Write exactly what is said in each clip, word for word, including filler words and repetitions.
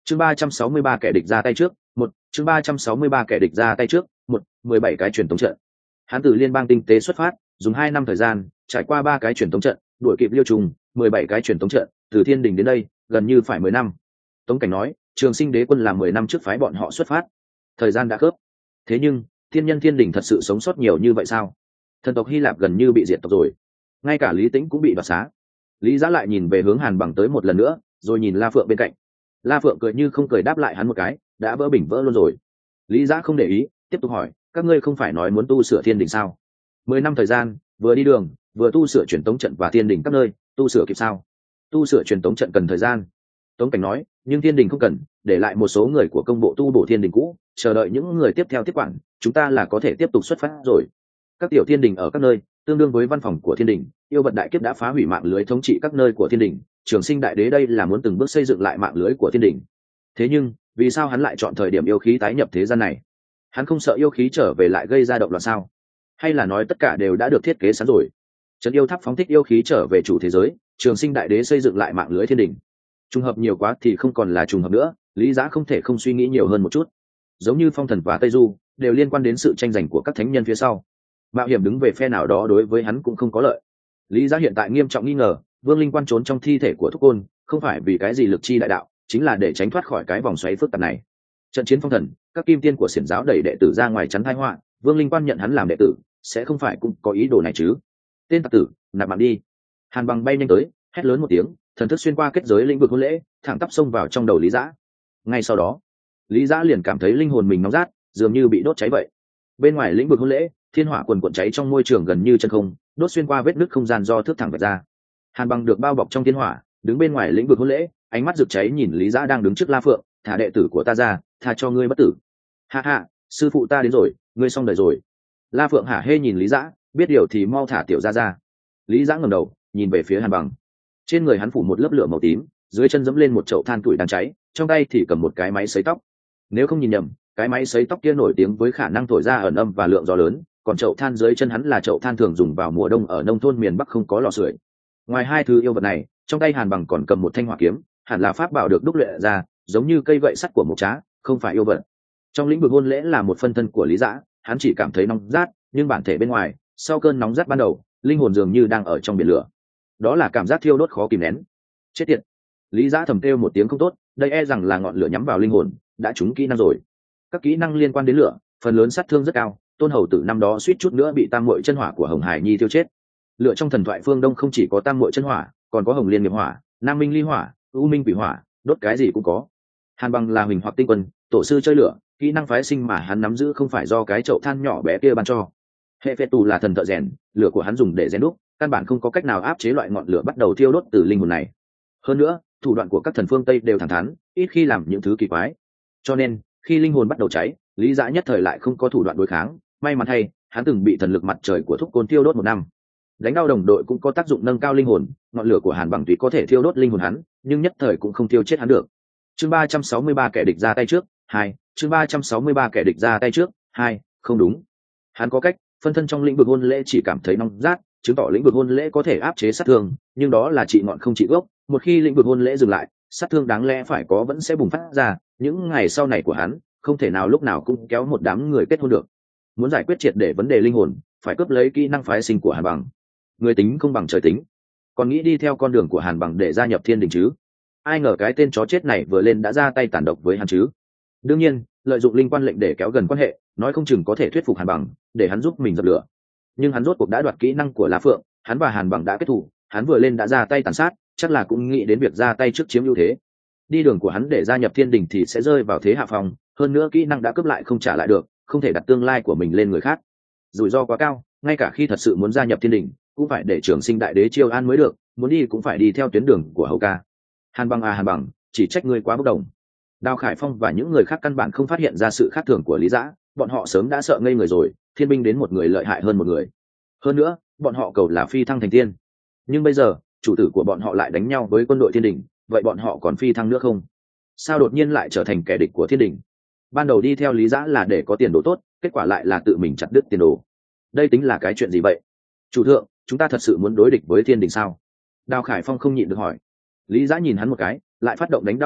chương ba trăm sáu mươi ba kẻ địch ra tay trước một chương ba trăm sáu mươi ba kẻ địch ra tay trước một mười bảy cái truyền tống trận. Hắn từ liên bang tinh tế xuất phát, dùng hai năm thời gian trải qua ba cái truyền tống trận, đuổi kịp Liêu Trùng, mười bảy cái truyền tống trận, từ thiên đình đến đây gần như phải mười năm. Tống Cảnh nói Trường Sinh đế quân là mười năm trước phái bọn họ xuất phát, thời gian đã khớp. Thế nhưng thiên nhân thiên đình thật sự sống sót nhiều như vậy sao? Thần tộc Hy Lạp gần như bị diệt tộc rồi, ngay cả Lý Tĩnh cũng bị đoạt xá. Lý Giã lại nhìn về hướng Hàn Bằng tới một lần nữa, rồi nhìn La Phượng bên cạnh. La Phượng cười như không cười đáp lại hắn một cái, đã vỡ bình vỡ luôn rồi. Lý Giã không để ý, tiếp tục hỏi, các ngươi không phải nói muốn tu sửa thiên đình sao? Mười năm thời gian, vừa đi đường, vừa tu sửa truyền tống trận và thiên đình các nơi, tu sửa kịp sao? Tu sửa truyền tống trận cần thời gian. Tống Cảnh nói, nhưng thiên đình không cần, để lại một số người của công bộ tu bổ thiên đình cũ, chờ đợi những người tiếp theo tiếp quản, chúng ta là có thể tiếp tục xuất phát rồi. Các tiểu thiên đình ở các nơi, tương đương với văn phòng của thiên đình, yêu vật đại kiếp đã phá hủy mạng lưới thống trị các nơi của thiên đình, Trường Sinh đại đế đây là muốn từng bước xây dựng lại mạng lưới của thiên đình. Thế nhưng vì sao hắn lại chọn thời điểm yêu khí tái nhập thế gian này? Hắn không sợ yêu khí trở về lại gây ra động loạn sao? Hay là nói tất cả đều đã được thiết kế sẵn rồi? Trấn yêu tháp phóng thích yêu khí trở về chủ thế giới, Trường Sinh đại đế xây dựng lại mạng lưới thiên đình. Trùng hợp nhiều quá thì không còn là trùng hợp nữa, Lý Giã không thể không suy nghĩ nhiều hơn một chút. Giống như Phong Thần và Tây Du đều liên quan đến sự tranh giành của các thánh nhân phía sau, mạo hiểm đứng về phe nào đó đối với hắn cũng không có lợi. Lý Giã hiện tại nghiêm trọng nghi ngờ Vương Linh Quan trốn trong thi thể của Thúc Côn không phải vì cái gì lực chi đại đạo, chính là để tránh thoát khỏi cái vòng xoáy phức tạp này. Trận chiến phong thần, các kim tiên của xiển giáo đẩy đệ tử ra ngoài chắn tai họa, Vương Linh Quan nhận hắn làm đệ tử sẽ không phải cũng có ý đồ này chứ? Tên tặc tử, nạp mạng đi! Hàn Bằng bay nhanh tới, hét lớn một tiếng, thần thức xuyên qua kết giới lĩnh vực hôn lễ, thẳng tắp xông vào trong đầu Lý Giã. Ngay sau đó, Lý Giã liền cảm thấy linh hồn mình nóng rát, dường như bị đốt cháy vậy. Bên ngoài lĩnh vực hôn lễ, thiên hỏa quần cuộn cháy trong môi trường gần như chân không, đốt xuyên qua vết nứt không gian do thước thẳng vạch ra. Hàn Bằng được bao bọc trong thiên hỏa, đứng bên ngoài lĩnh vực hôn lễ, ánh mắt rực cháy nhìn Lý Giã đang đứng trước La Phượng, thả đệ tử của ta ra, tha cho ngươi bất tử. Hạ hạ, sư phụ ta đến rồi, ngươi xong đời rồi. La Phượng hả hê nhìn Lý Giã, biết điều thì mau thả tiểu ra ra. Lý Giã ngẩng đầu nhìn về phía Hàn Bằng, trên người hắn phủ một lớp lửa màu tím, dưới chân dẫm lên một chậu than tuổi đang cháy, trong tay thì cầm một cái máy sấy tóc. Nếu không nhìn nhầm, cái máy sấy tóc kia nổi tiếng với khả năng thổi ra ẩn âm và lượng gió lớn, còn chậu than dưới chân hắn là chậu than thường dùng vào mùa đông ở nông thôn miền Bắc không có lò sưởi. Ngoài hai thứ yêu vật này, trong tay Hàn Bằng còn cầm một thanh hỏa kiếm, hẳn là pháp bảo được đúc luyện ra, giống như cây gậy sắt của Mộc Trá, không phải yêu vật. Trong lĩnh vực hôn lễ là một phân thân của Lý Giã, hắn chỉ cảm thấy nóng rát, nhưng bản thể bên ngoài, sau cơn nóng rát ban đầu, linh hồn dường như đang ở trong biển lửa. Đó là cảm giác thiêu đốt khó kìm nén. Chết tiệt! Lý Giã thầm kêu một tiếng không tốt, đây e rằng là ngọn lửa nhắm vào linh hồn, đã trúng kỹ năng rồi. Các kỹ năng liên quan đến lửa, phần lớn sát thương rất cao, Tôn Hầu Tử năm đó suýt chút nữa bị tam muội chân hỏa của Hồng Hải Nhi tiêu chết. Lửa trong thần thoại phương Đông không chỉ có tam muội chân hỏa, còn có Hồng Liên nghiệp hỏa, Nam Minh ly hỏa, U Minh quỷ hỏa, đốt cái gì cũng có. Hàn Bằng là huỳnh hoặc tinh quân, tổ sư chơi lửa, kỹ năng phái sinh mà hắn nắm giữ không phải do cái chậu than nhỏ bé kia ban cho. Hệ phệ tù là thần thợ rèn, lửa của hắn dùng để rèn đúc, căn bản không có cách nào áp chế loại ngọn lửa bắt đầu thiêu đốt từ linh hồn này. Hơn nữa, thủ đoạn của các thần phương Tây đều thẳng thắn, ít khi làm những thứ kỳ quái. Cho nên, khi linh hồn bắt đầu cháy, Lý Giã nhất thời lại không có thủ đoạn đối kháng, may mắn thay, hắn từng bị thần lực mặt trời của Thúc Côn thiêu đốt một năm. Đánh đau đồng đội cũng có tác dụng nâng cao linh hồn, ngọn lửa của Hàn Bằng tuy có thể thiêu đốt linh hồn hắn, nhưng nhất thời cũng không thiêu chết hắn được. Chương ba trăm sáu mươi ba kẻ địch ra tay trước, hai, chương ba trăm sáu mươi ba kẻ địch ra tay trước, hai, không đúng. Hắn có cách, phân thân trong lĩnh vực hôn lễ chỉ cảm thấy nóng rát, chứng tỏ lĩnh vực hôn lễ có thể áp chế sát thương, nhưng đó là trị ngọn không trị gốc, một khi lĩnh vực hôn lễ dừng lại, sát thương đáng lẽ phải có vẫn sẽ bùng phát ra, những ngày sau này của hắn, không thể nào lúc nào cũng kéo một đám người kết hôn được. Muốn giải quyết triệt để vấn đề linh hồn, phải cướp lấy kỹ năng phái sinh của Hàn Bằng. Người tính không bằng trời tính, còn nghĩ đi theo con đường của Hàn Bằng để gia nhập thiên đình chứ? Ai ngờ cái tên chó chết này vừa lên đã ra tay tàn độc với hắn chứ? Đương nhiên, lợi dụng linh quan lệnh để kéo gần quan hệ, nói không chừng có thể thuyết phục Hàn Bằng để hắn giúp mình dập lửa. Nhưng hắn rốt cuộc đã đoạt kỹ năng của La Phượng, hắn và Hàn Bằng đã kết thù, hắn vừa lên đã ra tay tàn sát, chắc là cũng nghĩ đến việc ra tay trước chiếm ưu thế. Đi đường của hắn để gia nhập thiên đình thì sẽ rơi vào thế hạ phòng, hơn nữa kỹ năng đã cướp lại không trả lại được, không thể đặt tương lai của mình lên người khác. Rủi ro quá cao, ngay cả khi thật sự muốn gia nhập thiên đình, cũng phải để Trường Sinh đại đế chiêu an mới được, muốn đi cũng phải đi theo tuyến đường của hầu ca. Hàn Bằng à Hàn Bằng, chỉ trách ngươi quá bốc đồng. Đào Khải Phong và những người khác căn bản không phát hiện ra sự khác thường của Lý Giã, bọn họ sớm đã sợ ngây người rồi, thiên binh đến một người lợi hại hơn một người. Hơn nữa, bọn họ cầu là phi thăng thành tiên. Nhưng bây giờ, chủ tử của bọn họ lại đánh nhau với quân đội thiên đình, vậy bọn họ còn phi thăng nữa không? Sao đột nhiên lại trở thành kẻ địch của thiên đình? Ban đầu đi theo Lý Giã là để có tiền đồ tốt, kết quả lại là tự mình chặt đứt tiền đồ. Đây tính là cái chuyện gì vậy? Chủ thượng, chúng ta thật sự muốn đối địch với thiên đình sao? Đào Khải Phong không nhịn được hỏi. Lý Giã nhìn hắn một cái, lại phát động đánh đau đồng đội,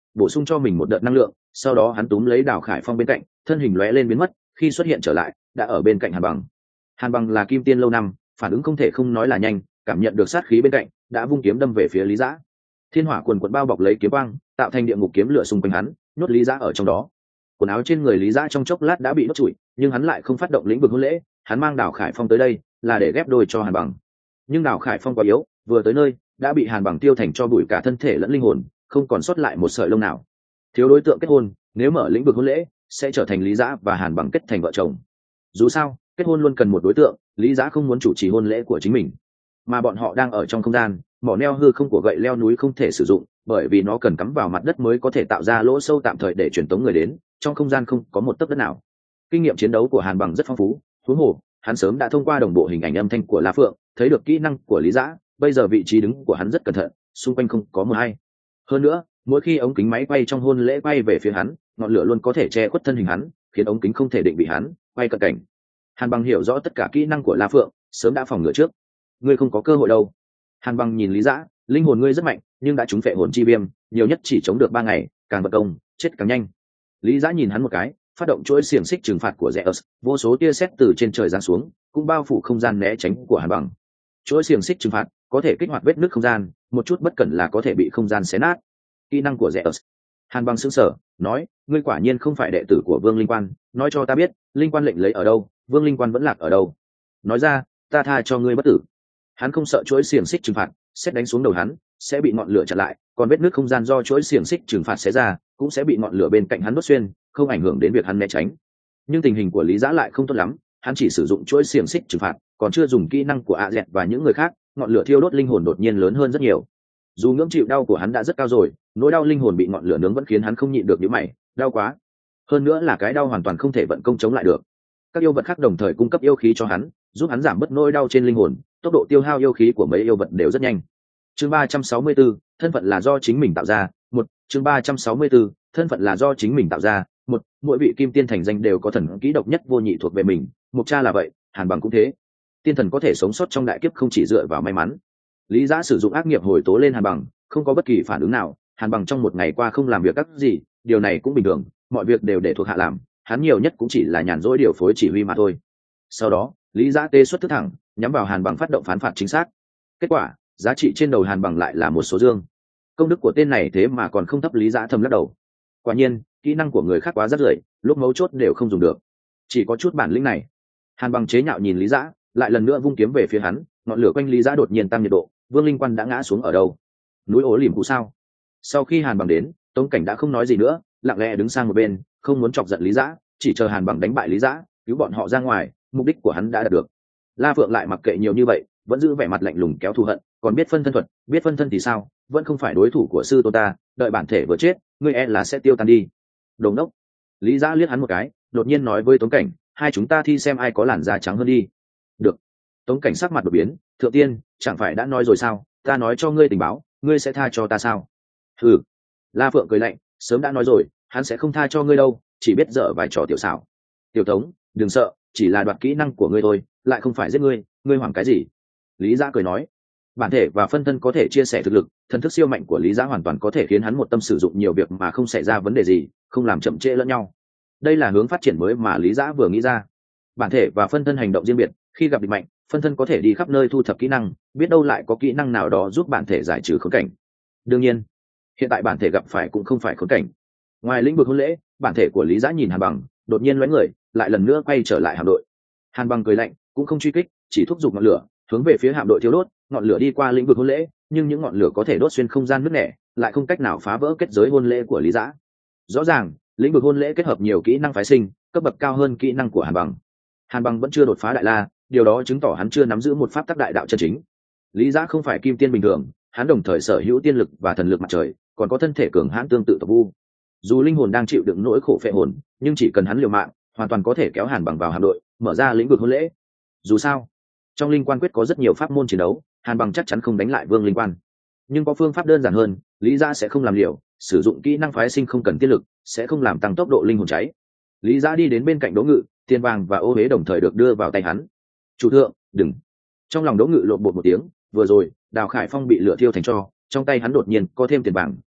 bổ sung cho mình một đợt năng lượng, sau đó hắn túm lấy Đào Khải Phong bên cạnh, thân hình lóe lên biến mất, khi xuất hiện trở lại đã ở bên cạnh Hàn Bằng. Hàn Bằng là kim tiên lâu năm, phản ứng không thể không nói là nhanh, cảm nhận được sát khí bên cạnh đã vung kiếm đâm về phía Lý Dã. Thiên hỏa quần quần bao bọc lấy kiếm quang, tạo thành địa ngục kiếm lửa xung quanh hắn, nhốt Lý Dã ở trong đó. Quần áo trên người Lý Dã trong chốc lát đã bị đốt trụi, nhưng hắn lại không phát động lĩnh vực hôn lễ, hắn mang Đào Khải Phong tới đây là để ghép đôi cho Hàn Bằng. Nhưng Đào Khải Phong quá yếu, vừa tới nơi đã bị Hàn Bằng tiêu thành cho bụi cả thân thể lẫn linh hồn, không còn sót lại một sợi lông nào. Thiếu đối tượng kết hôn, nếu mở lĩnh vực hôn lễ sẽ trở thành Lý Dã và Hàn Bằng kết thành vợ chồng. Dù sao kết hôn luôn cần một đối tượng, Lý Dã không muốn chủ trì hôn lễ của chính mình, mà bọn họ đang ở trong không gian, mỏ neo hư không của gậy leo núi không thể sử dụng, bởi vì nó cần cắm vào mặt đất mới có thể tạo ra lỗ sâu tạm thời để truyền tống người đến, trong không gian không có một tấc đất nào. Kinh nghiệm chiến đấu của Hàn Bằng rất phong phú, huống hồ hắn sớm đã thông qua đồng bộ hình ảnh âm thanh của La Phượng thấy được kỹ năng của Lý Dã, bây giờ vị trí đứng của hắn rất cẩn thận, xung quanh không có mờ hay. Hơn nữa mỗi khi ống kính máy quay trong hôn lễ quay về phía hắn, ngọn lửa luôn có thể che khuất thân hình hắn, khiến ống kính không thể định vị hắn quay cận cảnh. Hàn Bằng hiểu rõ tất cả kỹ năng của La Phượng, sớm đã phòng ngừa trước. Ngươi không có cơ hội đâu. Hàn Bằng nhìn Lý Dã, linh hồn ngươi rất mạnh, nhưng đã trúng phệ hồn chi viêm, nhiều nhất chỉ chống được ba ngày, càng vật công chết càng nhanh. Lý Dã nhìn hắn một cái, phát động chuỗi xiềng xích trừng phạt của Zeus, vô số tia sét từ trên trời giáng xuống, cũng bao phủ không gian né tránh của Hàn Bằng. Chuỗi xiềng xích trừng phạt có thể kích hoạt vết nứt không gian, một chút bất cẩn là có thể bị không gian xé nát. Kỹ năng của Zeus. Hàn Bằng sững sờ, nói, ngươi quả nhiên không phải đệ tử của Vương Linh Quan, nói cho ta biết, Linh Quan lệnh lấy ở đâu, Vương Linh Quan vẫn lạc ở đâu. Nói ra, ta tha cho ngươi bất tử. Hắn không sợ chuỗi xiềng xích trừng phạt xét đánh xuống đầu hắn sẽ bị ngọn lửa chặn lại, còn vết nứt không gian do chuỗi xiềng xích trừng phạt xé ra cũng sẽ bị ngọn lửa bên cạnh hắn đốt xuyên, không ảnh hưởng đến việc hắn né tránh. Nhưng tình hình của Lý Dã lại không tốt lắm, hắn chỉ sử dụng chuỗi xiềng xích trừng phạt, còn chưa dùng kỹ năng của A Dẹt và những người khác, ngọn lửa thiêu đốt linh hồn đột nhiên lớn hơn rất nhiều. Dù ngưỡng chịu đau của hắn đã rất cao rồi, nỗi đau linh hồn bị ngọn lửa nướng vẫn khiến hắn không nhịn được nhíu mày, đau quá. Hơn nữa là cái đau hoàn toàn không thể vận công chống lại được. Các yêu vật khác đồng thời cung cấp yêu khí cho hắn, giúp hắn giảm bớt nỗi đau trên linh hồn, tốc độ tiêu hao yêu khí của mấy yêu vật đều rất nhanh. Chương ba trăm sáu mươi tư, thân phận là do chính mình tạo ra. Một, chương ba trăm sáu mươi tư, thân phận là do chính mình tạo ra. Một, mỗi vị kim tiên thành danh đều có thần kỹ độc nhất vô nhị thuộc về mình, Mục Cha là vậy, Hàn Bằng cũng thế. Tiên thần có thể sống sót trong đại kiếp không chỉ dựa vào may mắn. Lý Dã sử dụng ác nghiệp hồi tố lên Hàn Bằng, không có bất kỳ phản ứng nào, Hàn Bằng trong một ngày qua không làm việc các gì, điều này cũng bình thường, mọi việc đều để thuộc hạ làm, hắn nhiều nhất cũng chỉ là nhàn rỗi điều phối chỉ huy mà thôi. Sau đó Lý Dã tê xuất thức thẳng nhắm vào Hàn Bằng phát động phán phạt chính xác. Kết quả giá trị trên đầu Hàn Bằng lại là một số dương. Công đức của tên này thế mà còn không thấp. Lý Dã thầm lắc đầu. Quả nhiên kỹ năng của người khác quá rất rưởi, lúc mấu chốt đều không dùng được, chỉ có chút bản lĩnh này. Hàn Bằng chế nhạo nhìn Lý Dã, lại lần nữa vung kiếm về phía hắn, ngọn lửa quanh Lý Dã đột nhiên tăng nhiệt độ. Vương Linh Quan đã ngã xuống ở đâu? Núi ố liềm cụ sao? Sau khi Hàn Bằng đến, Tống Cảnh đã không nói gì nữa, lặng lẽ đứng sang một bên, không muốn chọc giận Lý Dã, chỉ chờ Hàn Bằng đánh bại Lý Dã, cứu bọn họ ra ngoài, mục đích của hắn đã đạt được. La Phượng lại mặc kệ nhiều như vậy, vẫn giữ vẻ mặt lạnh lùng kéo thù hận, còn biết phân thân thuật, biết phân thân thì sao, vẫn không phải đối thủ của sư tôn ta, đợi bản thể vừa chết, ngươi e là sẽ tiêu tan đi. Đồng đốc. Lý Dã liếc hắn một cái, đột nhiên nói với Tống Cảnh, hai chúng ta thi xem ai có làn da trắng hơn đi. Được. Tống Cảnh sắc mặt đột biến, thượng tiên, chẳng phải đã nói rồi sao, ta nói cho ngươi tình báo, ngươi sẽ tha cho ta sao? Hừ. La Phượng cười lạnh, sớm đã nói rồi, hắn sẽ không tha cho ngươi đâu, chỉ biết dở vài trò tiểu xảo. Tiểu Tống, đừng sợ, chỉ là đoạt kỹ năng của ngươi thôi, lại không phải giết ngươi, ngươi hoảng cái gì? Lý Dã cười nói, bản thể và phân thân có thể chia sẻ thực lực, thần thức siêu mạnh của Lý Dã hoàn toàn có thể khiến hắn một tâm sử dụng nhiều việc mà không xảy ra vấn đề gì, không làm chậm trễ lẫn nhau. Đây là hướng phát triển mới mà Lý Dã vừa nghĩ ra. Bản thể và phân thân hành động riêng biệt, khi gặp địch mạnh, phân thân có thể đi khắp nơi thu thập kỹ năng, biết đâu lại có kỹ năng nào đó giúp bản thể giải trừ khốn cảnh. Đương nhiên, hiện tại bản thể gặp phải cũng không phải khốn cảnh. Ngoài lĩnh vực hôn lễ, bản thể của Lý Dã nhìn Hàn Bằng, đột nhiên lóe người, lại lần nữa quay trở lại hạm đội. Hàn Bằng cười lạnh, cũng không truy kích, chỉ thúc giục ngọn lửa hướng về phía hạm đội thiêu đốt. Ngọn lửa đi qua lĩnh vực hôn lễ, nhưng những ngọn lửa có thể đốt xuyên không gian nứt nẻ, lại không cách nào phá vỡ kết giới hôn lễ của Lý Dã. Rõ ràng lĩnh vực hôn lễ kết hợp nhiều kỹ năng phái sinh, cấp bậc cao hơn kỹ năng của Hàn Bằng. Hàn Bằng vẫn chưa đột phá đại la, điều đó chứng tỏ hắn chưa nắm giữ một pháp tắc đại đạo chân chính. Lý Dã không phải kim tiên bình thường, hắn đồng thời sở hữu tiên lực và thần lực mặt trời, còn có thân thể cường hãn tương tự tộc vu. Dù linh hồn đang chịu đựng nỗi khổ phệ hồn, nhưng chỉ cần hắn liều mạng, hoàn toàn có thể kéo Hàn Bằng vào hạm đội, mở ra lĩnh vực hôn lễ. Dù sao trong linh quan quyết có rất nhiều pháp môn chiến đấu, Hàn Bằng chắc chắn không đánh lại Vương Linh Quan, nhưng có phương pháp đơn giản hơn. Lý Dã sẽ không làm liều, sử dụng kỹ năng phái sinh không cần tiên lực, sẽ không làm tăng tốc độ linh hồn cháy. Lý Dã đi đến bên cạnh Đỗ Ngự, tiền vàng và ô huế đồng thời được đưa vào tay hắn. Chủ thượng, đừng. Trong lòng Đỗ Ngự lộn bột một tiếng, vừa rồi Đào Khải Phong bị lửa thiêu thành tro, trong tay hắn đột nhiên có thêm tiền vàng,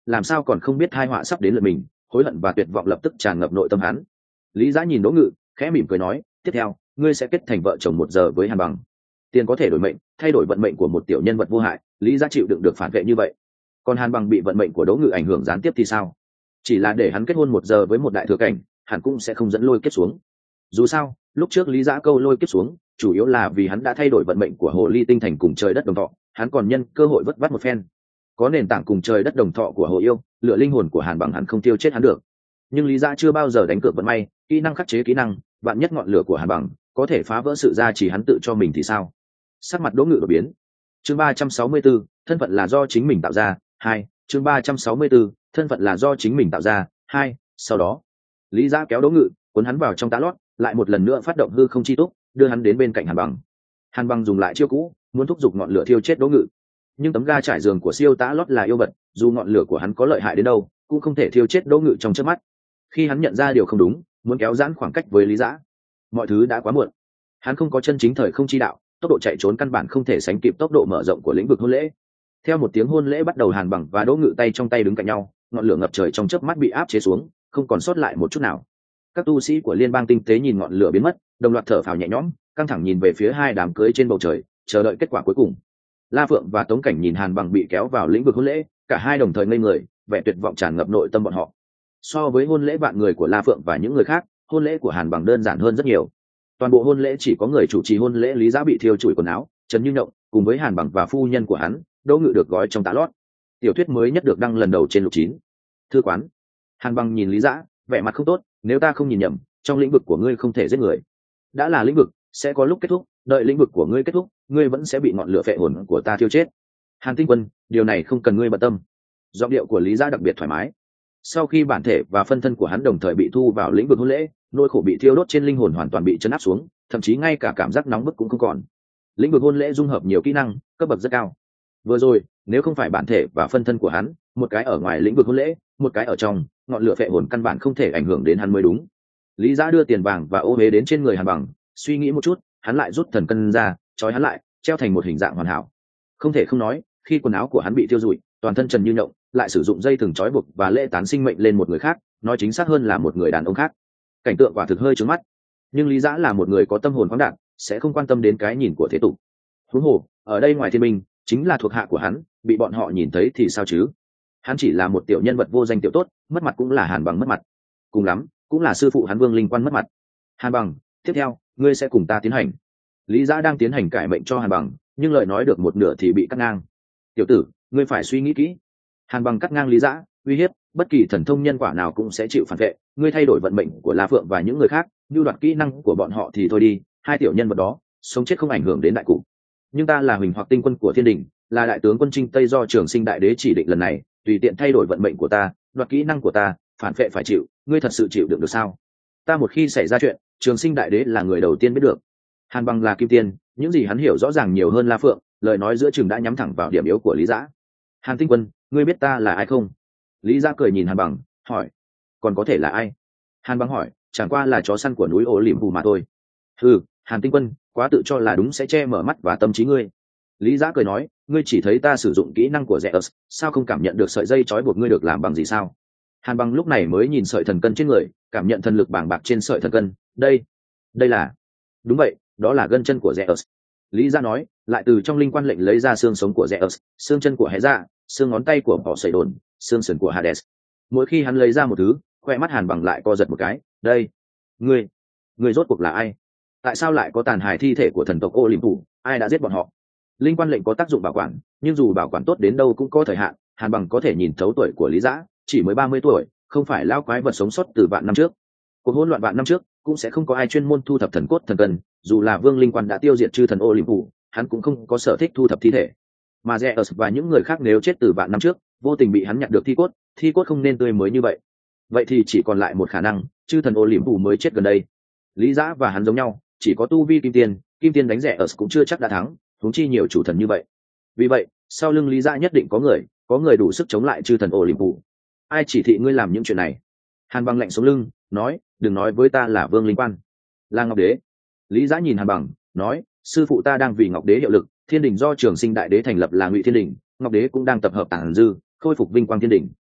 làm sao còn không biết tai họa sắp đến lượt mình, hối hận và tuyệt vọng lập tức tràn ngập nội tâm hắn. Lý Dã nhìn Đỗ Ngự, khẽ mỉm cười nói, tiếp theo ngươi sẽ kết thành vợ chồng một giờ với Hàn Bằng. Tiền có thể đổi mệnh, thay đổi vận mệnh của một tiểu nhân vật vô hại, Lý Dã chịu đựng được phản vệ như vậy. Còn Hàn Bằng bị vận mệnh của Đỗ Ngự ảnh hưởng gián tiếp thì sao? Chỉ là để hắn kết hôn một giờ với một đại thừa cảnh, hẳn cũng sẽ không dẫn lôi kiếp xuống. Dù sao, lúc trước Lý Dã câu lôi kiếp xuống, chủ yếu là vì hắn đã thay đổi vận mệnh của hồ ly tinh thành cùng trời đất đồng thọ, hắn còn nhân cơ hội vất vát một phen. Có nền tảng cùng trời đất đồng thọ của hồ yêu, lựa linh hồn của Hàn Bằng hẳn không tiêu chết hắn được. Nhưng Lý Dã chưa bao giờ đánh cược vận may, kỹ năng khắc chế kỹ năng, bạn nhất ngọn lửa của Hàn Bằng có thể phá vỡ sự gia trì hắn tự cho mình thì sao? Sắc mặt Đỗ Ngự đột biến. Chương ba trăm sáu mươi tư, thân phận là do chính mình tạo ra, hai. Chương ba trăm sáu mươi tư, thân phận là do chính mình tạo ra, hai. Sau đó, Lý Dã kéo Đỗ Ngự, cuốn hắn vào trong tá lót, lại một lần nữa phát động hư không chi túc, đưa hắn đến bên cạnh Hàn Bằng. Hàn Bằng dùng lại chiêu cũ, muốn thúc giục ngọn lửa thiêu chết Đỗ Ngự. Nhưng tấm ga trải giường của siêu tá lót là yêu vật, dù ngọn lửa của hắn có lợi hại đến đâu, cũng không thể thiêu chết Đỗ Ngự trong chớp mắt. Khi hắn nhận ra điều không đúng, muốn kéo giãn khoảng cách với Lý Dã, mọi thứ đã quá muộn. Hắn không có chân chính thời không chi đạo, tốc độ chạy trốn căn bản không thể sánh kịp tốc độ mở rộng của lĩnh vực hôn lễ. Theo một tiếng hôn lễ bắt đầu, Hàn Bằng và Đỗ Ngự tay trong tay đứng cạnh nhau, ngọn lửa ngập trời trong chớp mắt bị áp chế xuống, không còn sót lại một chút nào. Các tu sĩ của liên bang tinh tế nhìn ngọn lửa biến mất, đồng loạt thở phào nhẹ nhõm, căng thẳng nhìn về phía hai đám cưới trên bầu trời, chờ đợi kết quả cuối cùng. La Phượng và Tống Cảnh nhìn Hàn Bằng bị kéo vào lĩnh vực hôn lễ, cả hai đồng thời ngây người, vẻ tuyệt vọng tràn ngập nội tâm bọn họ. So với hôn lễ vạn người của La Phượng và những người khác, hôn lễ của Hàn Bằng đơn giản hơn rất nhiều. Toàn bộ hôn lễ chỉ có người chủ trì hôn lễ Lý Dã bị thiêu chùi quần áo, Trần Như Nhộng cùng với Hàn Bằng và phu nhân của hắn, Đỗ Ngự được gói trong tá lót. Tiểu thuyết mới nhất được đăng lần đầu trên Lục Chín. Thư quán. Hàn Bằng nhìn Lý Dã, vẻ mặt không tốt, nếu ta không nhìn nhầm, trong lĩnh vực của ngươi không thể giết người. Đã là lĩnh vực, sẽ có lúc kết thúc, đợi lĩnh vực của ngươi kết thúc, ngươi vẫn sẽ bị ngọn lửa phệ hồn của ta thiêu chết. Hàn Tinh Quân, điều này không cần ngươi bận tâm. Giọng điệu của Lý Dã đặc biệt thoải mái. Sau khi bản thể và phân thân của hắn đồng thời bị thu vào lĩnh vực hôn lễ, nỗi khổ bị thiêu đốt trên linh hồn hoàn toàn bị chấn áp xuống, thậm chí ngay cả cảm giác nóng bức cũng không còn. Lĩnh vực hôn lễ dung hợp nhiều kỹ năng, cấp bậc rất cao. Vừa rồi, nếu không phải bản thể và phân thân của hắn, một cái ở ngoài lĩnh vực hôn lễ, một cái ở trong, ngọn lửa phệ hồn căn bản không thể ảnh hưởng đến hắn mới đúng. Lý Dã đưa tiền vàng và ô huế đến trên người Hàn Bằng, suy nghĩ một chút, hắn lại rút thần cân ra, trói hắn lại, treo thành một hình dạng hoàn hảo. Không thể không nói, khi quần áo của hắn bị thiêu rụi, toàn thân Trần Như Nhộng lại sử dụng dây thừng trói buộc và lễ tán sinh mệnh lên một người khác, nói chính xác hơn là một người đàn ông khác. Cảnh tượng quả thực hơi trướng mắt, nhưng Lý Dã là một người có tâm hồn khoáng đạt, sẽ không quan tâm đến cái nhìn của thế tục. Huống hồ, ở đây ngoài thiên minh, chính là thuộc hạ của hắn, bị bọn họ nhìn thấy thì sao chứ? Hắn chỉ là một tiểu nhân vật vô danh tiểu tốt, mất mặt cũng là Hàn Bằng mất mặt, cùng lắm cũng là sư phụ hắn Vương Linh Quan mất mặt. Hàn Bằng, tiếp theo ngươi sẽ cùng ta tiến hành. Lý Dã đang tiến hành cải mệnh cho Hàn Bằng, nhưng lời nói được một nửa thì bị cắt ngang. Tiểu tử, ngươi phải suy nghĩ kỹ. Hàn Bằng cắt ngang Lý Dã, uy hiếp, bất kỳ thần thông nhân quả nào cũng sẽ chịu phản vệ, ngươi thay đổi vận mệnh của La Phượng và những người khác, như đoạt kỹ năng của bọn họ thì thôi đi, hai tiểu nhân vật đó sống chết không ảnh hưởng đến đại cục. Nhưng ta là Huỳnh Hoặc Tinh Quân của Thiên Đình, là đại tướng quân Trinh Tây do Trường Sinh Đại Đế chỉ định lần này, tùy tiện thay đổi vận mệnh của ta, đoạt kỹ năng của ta, phản vệ phải chịu, ngươi thật sự chịu đựng được sao? Ta một khi xảy ra chuyện, Trường Sinh Đại Đế là người đầu tiên biết được. Hàn Bằng là kim tiên, những gì hắn hiểu rõ ràng nhiều hơn La Phượng, lời nói giữa chừng đã nhắm thẳng vào điểm yếu của Lý Dã. Hàn Tinh Quân, ngươi biết ta là ai không? Lý Dã cười nhìn Hàn Bằng, hỏi. Còn có thể là ai? Hàn Bằng hỏi, chẳng qua là chó săn của núi Ô Liềm Phù mà thôi. Ừ, Hàn Tinh Quân, quá tự cho là đúng sẽ che mở mắt và tâm trí ngươi. Lý Dã cười nói, ngươi chỉ thấy ta sử dụng kỹ năng của Zeus, sao không cảm nhận được sợi dây trói buộc ngươi được làm bằng gì sao? Hàn Bằng lúc này mới nhìn sợi thần cân trên người, cảm nhận thần lực bàng bạc trên sợi thần cân. Đây, đây là, đúng vậy, đó là gân chân của Zeus. Lý Dã nói, lại từ trong linh quan lệnh lấy ra xương sống của Zeus, xương chân của Hé Dạ, xương ngón tay của Bỏ Sẩy Đồn, xương sườn của Hades. Mỗi khi hắn lấy ra một thứ, khoe mắt Hàn Bằng lại co giật một cái. Đây, ngươi, ngươi rốt cuộc là ai? Tại sao lại có tàn hài thi thể của thần tộc Ô Liềm Phủ? Ai đã giết bọn họ? Linh quan lệnh có tác dụng bảo quản, nhưng dù bảo quản tốt đến đâu cũng có thời hạn. Hàn Bằng có thể nhìn thấu tuổi của Lý Dã, chỉ mới ba mươi tuổi, không phải lao quái vật sống sót từ vạn năm trước. Cuộc hỗn loạn vạn năm trước cũng sẽ không có ai chuyên môn thu thập thần cốt thần cân, dù là Vương Linh Quan đã tiêu diệt chư thần Ô Liềm Phủ, hắn cũng không có sở thích thu thập thi thể. Mà Zeus và những người khác nếu chết từ vạn năm trước, vô tình bị hắn nhặt được thi cốt, thi cốt không nên tươi mới như vậy. Vậy thì chỉ còn lại một khả năng, chư thần Ô Liềm Phủ mới chết gần đây. Lý Dã và hắn giống nhau, chỉ có tu vi kim tiên, kim tiên đánh Zeus cũng chưa chắc đã thắng, huống chi nhiều chủ thần như vậy. Vì vậy, sau lưng Lý Dã nhất định có người, có người đủ sức chống lại chư thần Ô Liềm Phủ. Ai chỉ thị ngươi làm những chuyện này? Hàn Bằng lạnh sống lưng, nói, đừng nói với ta là Vương Linh Quan, là Ngọc Đế. Lý Dã nhìn Hàn Bằng, nói, sư phụ ta đang vì Ngọc Đế hiệu lực, Thiên Đình do Trường Sinh Đại Đế thành lập là Ngụy Thiên Đình, Ngọc Đế cũng đang tập hợp tản dư, khôi phục vinh quang Thiên Đình.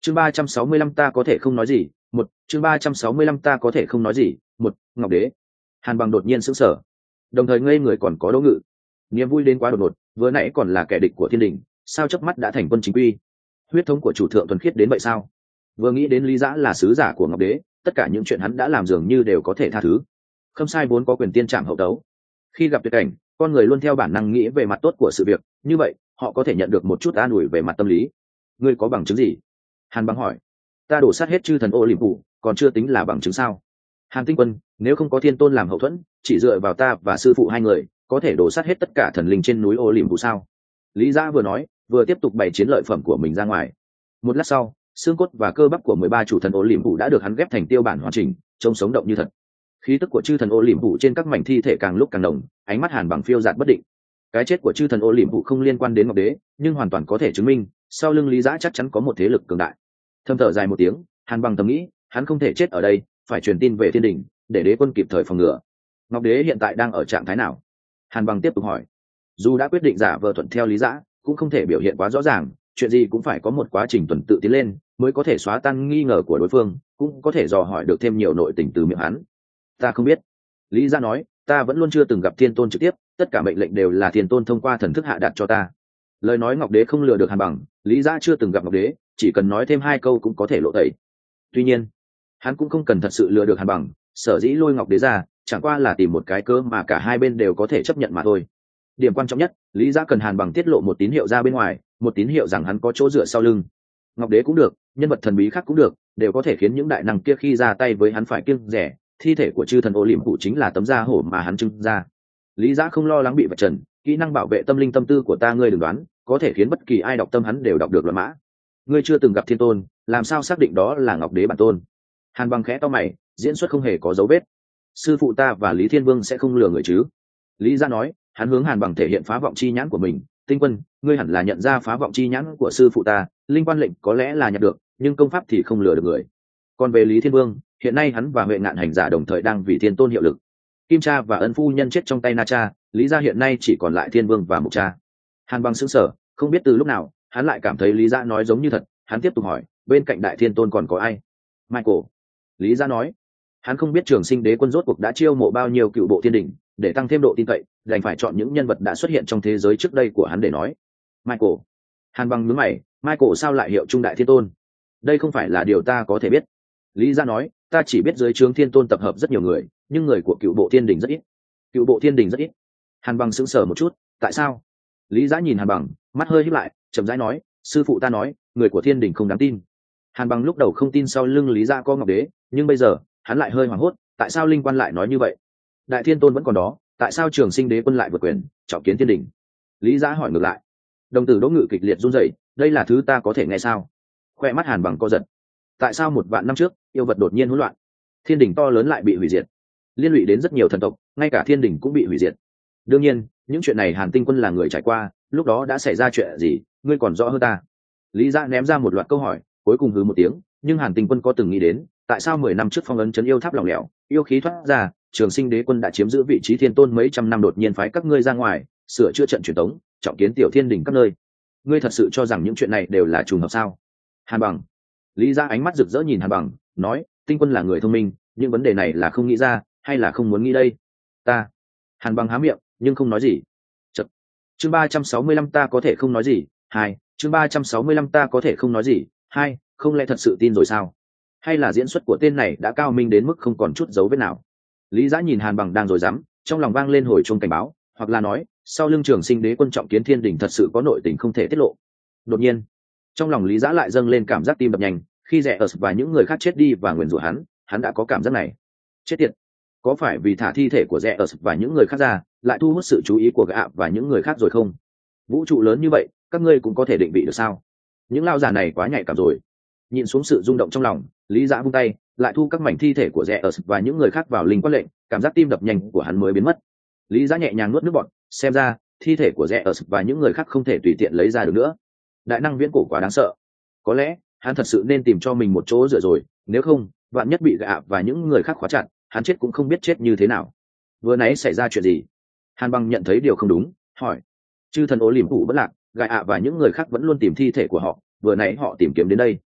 chương ba trăm sáu mươi lăm ta có thể không nói gì. Một chương ba trăm sáu mươi lăm ta có thể không nói gì. Một Ngọc Đế. Hàn Bằng đột nhiên sững sờ, đồng thời ngây người còn có Đỗ Ngự. Niềm vui đến quá đột ngột, vừa nãy còn là kẻ địch của thiên đình, sao chớp mắt đã thành quân chính quy? Huyết thống của chủ thượng thuần khiết đến vậy sao? Vừa nghĩ đến Lý Dã là sứ giả của Ngọc Đế, tất cả những chuyện hắn đã làm dường như đều có thể tha thứ. Không sai, vốn có quyền tiên trảm hậu tấu. Khi gặp tuyệt cảnh, con người luôn theo bản năng nghĩ về mặt tốt của sự việc, như vậy họ có thể nhận được một chút an ủi về mặt tâm lý. Ngươi có bằng chứng gì? Hàn Bằng hỏi. Ta đổ sát hết chư thần ô liềm phủ, còn chưa tính là bằng chứng sao? Hàn Tinh Quân, nếu không có thiên tôn làm hậu thuẫn, chỉ dựa vào ta và sư phụ hai người, có thể đổ sát hết tất cả thần linh trên núi ô liềm phủ sao? Lý Dã vừa nói, vừa tiếp tục bày chiến lợi phẩm của mình ra ngoài. Một lát sau, xương cốt và cơ bắp của mười ba chủ thần ô liềm phủ đã được hắn ghép thành tiêu bản hoàn chỉnh, trông sống động như thật. Khí tức của chư thần ô liềm phủ trên các mảnh thi thể càng lúc càng nồng, ánh mắt Hàn Bằng phiêu dạt bất định. Cái chết của chư thần ô liềm phủ không liên quan đến Ngọc Đế, nhưng hoàn toàn có thể chứng minh sau lưng Lý Dã chắc chắn có một thế lực cường đại. Thâm thở dài một tiếng, Hàn Bằng thầm nghĩ, hắn không thể chết ở đây, phải truyền tin về thiên đình, để đế quân kịp thời phòng ngừa. Ngọc Đế hiện tại đang ở trạng thái nào? Hàn Bằng tiếp tục hỏi. Dù đã quyết định giả vờ thuận theo Lý Dã, cũng không thể biểu hiện quá rõ ràng, chuyện gì cũng phải có một quá trình tuần tự tiến lên, mới có thể xóa tan nghi ngờ của đối phương, cũng có thể dò hỏi được thêm nhiều nội tình từ miệng hắn. Ta không biết. Lý Dã nói, ta vẫn luôn chưa từng gặp thiên tôn trực tiếp, tất cả mệnh lệnh đều là thiên tôn thông qua thần thức hạ đạt cho ta. Lời nói Ngọc Đế không lừa được Hàn Bằng, Lý Dã chưa từng gặp Ngọc Đế, chỉ cần nói thêm hai câu cũng có thể lộ tẩy. Tuy nhiên, hắn cũng không cần thật sự lừa được Hàn Bằng, sở dĩ lôi Ngọc Đế ra, chẳng qua là tìm một cái cớ mà cả hai bên đều có thể chấp nhận mà thôi. Điểm quan trọng nhất, Lý Dã cần Hàn Bằng tiết lộ một tín hiệu ra bên ngoài, một tín hiệu rằng hắn có chỗ dựa sau lưng. Ngọc Đế cũng được, nhân vật thần bí khác cũng được, đều có thể khiến những đại năng kia khi ra tay với hắn phải kiêng rẻ. Thi thể của chư thần ô liềm phủ chính là tấm da hổ mà hắn trưng ra. Lý Dã không lo lắng bị vạch trần, kỹ năng bảo vệ tâm linh tâm tư của ta ngươi đừng đoán, có thể khiến bất kỳ ai đọc tâm hắn đều đọc được luận mã. Ngươi chưa từng gặp thiên tôn, làm sao xác định đó là Ngọc Đế bản tôn? Hàn Bằng khẽ to mày, diễn xuất không hề có dấu vết. Sư phụ ta và Lý Thiên Vương sẽ không lừa người chứ? Lý Dã nói, hắn hướng Hàn Bằng thể hiện phá vọng chi nhãn của mình. Tinh Quân, ngươi hẳn là nhận ra phá vọng chi nhãn của sư phụ ta, linh quan lệnh có lẽ là nhận được, nhưng công pháp thì không lừa được người. Còn về Lý Thiên Vương, hiện nay hắn và Huệ Ngạn hành giả đồng thời đang vì thiên tôn hiệu lực. Kim Cha và Ân phu nhân chết trong tay Na Cha, Lý gia hiện nay chỉ còn lại Thiên Vương và Mục Cha. Hàn Bằng sững sờ, không biết từ lúc nào, hắn lại cảm thấy Lý Dã nói giống như thật. Hắn tiếp tục hỏi, bên cạnh Đại Thiên Tôn còn có ai? Michael. Lý Dã nói, hắn không biết Trường Sinh Đế quân rốt cuộc đã chiêu mộ bao nhiêu cựu bộ thiên đỉnh, để tăng thêm độ tin cậy, đành phải chọn những nhân vật đã xuất hiện trong thế giới trước đây của hắn để nói. Michael. Hàn Bằng nhướng mày, Michael sao lại hiệu trung Đại Thiên Tôn? Đây không phải là điều ta có thể biết. Lý Dã nói, ta chỉ biết dưới trướng thiên tôn tập hợp rất nhiều người, nhưng người của cựu bộ thiên đình rất ít. Cựu bộ thiên đình rất ít. Hàn Bằng sững sờ một chút, tại sao? Lý Dã nhìn Hàn Bằng, mắt hơi híp lại, chậm rãi nói, sư phụ ta nói, người của thiên đình không đáng tin. Hàn Bằng lúc đầu không tin sau lưng Lý Dã có Ngọc Đế, nhưng bây giờ hắn lại hơi hoảng hốt, tại sao linh quan lại nói như vậy? Đại Thiên Tôn vẫn còn đó, tại sao Trường Sinh Đế quân lại vượt quyền trọng kiến thiên đình? Lý Dã hỏi ngược lại. Đồng tử Đỗ Ngự kịch liệt run rẩy, đây là thứ ta có thể nghe sao? Khoe mắt Hàn Bằng co giật. Tại sao một vạn năm trước yêu vật đột nhiên hỗn loạn, thiên đình to lớn lại bị hủy diệt, liên lụy đến rất nhiều thần tộc, ngay cả thiên đình cũng bị hủy diệt? Đương nhiên, những chuyện này Hàn Tinh Quân là người trải qua, lúc đó đã xảy ra chuyện gì, ngươi còn rõ hơn ta. Lý Dã ném ra một loạt câu hỏi, cuối cùng hừ một tiếng, nhưng Hàn Tinh Quân có từng nghĩ đến, tại sao mười năm trước phong ấn trấn yêu tháp lỏng lẻo, yêu khí thoát ra, Trường Sinh Đế quân đã chiếm giữ vị trí thiên tôn mấy trăm năm đột nhiên phái các ngươi ra ngoài, sửa chữa trận truyền tống, trọng kiến tiểu thiên đình các nơi. Ngươi thật sự cho rằng những chuyện này đều là trùng hợp sao? Hàn Bằng. Lý Dã ánh mắt rực rỡ nhìn Hàn Bằng, nói, Tinh Quân là người thông minh, những vấn đề này là không nghĩ ra, hay là không muốn nghĩ đây? Ta. Hàn Bằng há miệng, nhưng không nói gì. Chật. Chương ba trăm sáu mươi lăm ta có thể không nói gì. Hai. Chương ba trăm sáu mươi lăm ta có thể không nói gì. Hai. Không lẽ thật sự tin rồi sao? Hay là diễn xuất của tên này đã cao minh đến mức không còn chút dấu vết nào? Lý Dã nhìn Hàn Bằng đang rồi dám, trong lòng vang lên hồi chuông cảnh báo, hoặc là nói, sau lưng Trường Sinh Đế quân trọng kiến thiên đình thật sự có nội tình không thể tiết lộ. Đột nhiên, trong lòng Lý Dã lại dâng lên cảm giác tim đập nhanh, khi rẻ ở và những người khác chết đi và nguyền rủa hắn, hắn đã có cảm giác này. Chết tiệt, có phải vì thả thi thể của rẻ ở và những người khác ra, lại thu hút sự chú ý của gã và những người khác rồi không? Vũ trụ lớn như vậy, các ngươi cũng có thể định vị được sao? Những lao giả này quá nhạy cảm rồi. Nhìn xuống sự rung động trong lòng, Lý Dã vung tay, lại thu các mảnh thi thể của rẻ ở và những người khác vào linh quan lệnh, cảm giác tim đập nhanh của hắn mới biến mất. Lý Dã nhẹ nhàng nuốt nước bọt, xem ra thi thể của rẻ ở và những người khác không thể tùy tiện lấy ra được nữa. Đại năng viễn cổ quá đáng sợ, có lẽ hắn thật sự nên tìm cho mình một chỗ dựa rồi, nếu không vạn nhất bị gạ và những người khác khóa chặt, hắn chết cũng không biết chết như thế nào. Vừa nãy xảy ra chuyện gì? Hàn Bằng nhận thấy điều không đúng, hỏi. Chư thần ố liềm phủ bất lạc, gạ và những người khác vẫn luôn tìm thi thể của họ, vừa nãy họ tìm kiếm đến đây.